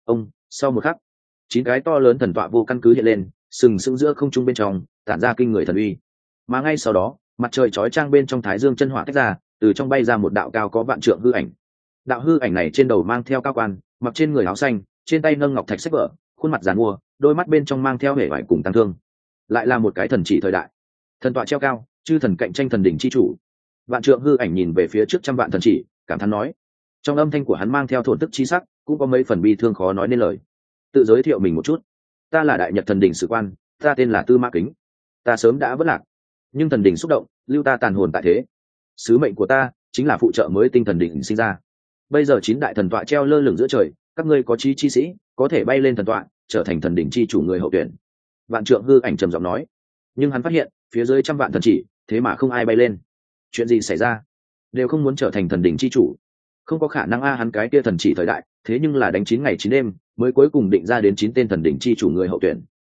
Sau một khắc, 9 cái to lớn thần tọa vô căn cứ hiện lên, sừng sững giữa không trung bên trong, tản ra kinh người thần uy. Mà ngay sau đó, mặt trời chói chang bên trong thái dương chân hỏa tách ra, từ trong bay ra một đạo cao có vạn trượng hư ảnh. Đạo hư ảnh này trên đầu mang theo cao quan, mặc trên người áo xanh, trên tay nâng ngọc thạch sách vở, khuôn mặt giàn mua, đôi mắt bên trong mang theo vẻ vải cùng tăng thương. Lại là một cái thần chỉ thời đại. Thần tọa treo cao, chư thần cạnh tranh thần đỉnh chi chủ. Vạn trượng hư ảnh nhìn về phía trước trăm vạn thần chỉ, cảm thán nói. Trong âm thanh của hắn mang theo thổn tức chi sắc, cũng có mấy phần bi thương khó nói nên lời. Tự giới thiệu mình một chút, ta là đại nhật thần đỉnh sử quan, ta tên là Tư Mã Kính. Ta sớm đã vất lạc, nhưng thần đỉnh xúc động, lưu ta tàn hồn tại thế. Sứ mệnh của ta chính là phụ trợ mới tinh thần đỉnh sinh ra. Bây giờ 9 đại thần tọa treo lơ lửng giữa trời, các ngươi có chí chi sĩ, có thể bay lên thần tọa, trở thành thần đỉnh chi chủ người hậu tuyển. Vạn trượng hư ảnh trầm giọng nói. Nhưng hắn phát hiện, phía dưới trăm vạn thần chỉ, thế mà không ai bay lên. Chuyện gì xảy ra? Đều không muốn trở thành thần đỉnh chi chủ. Không có khả năng hắn cái kia thần chỉ thời đại, thế nhưng là đánh 9 ngày 9 đêm, mới cuối cùng định ra đến 9 tên thần đỉnh chi chủ người hậu tuyển.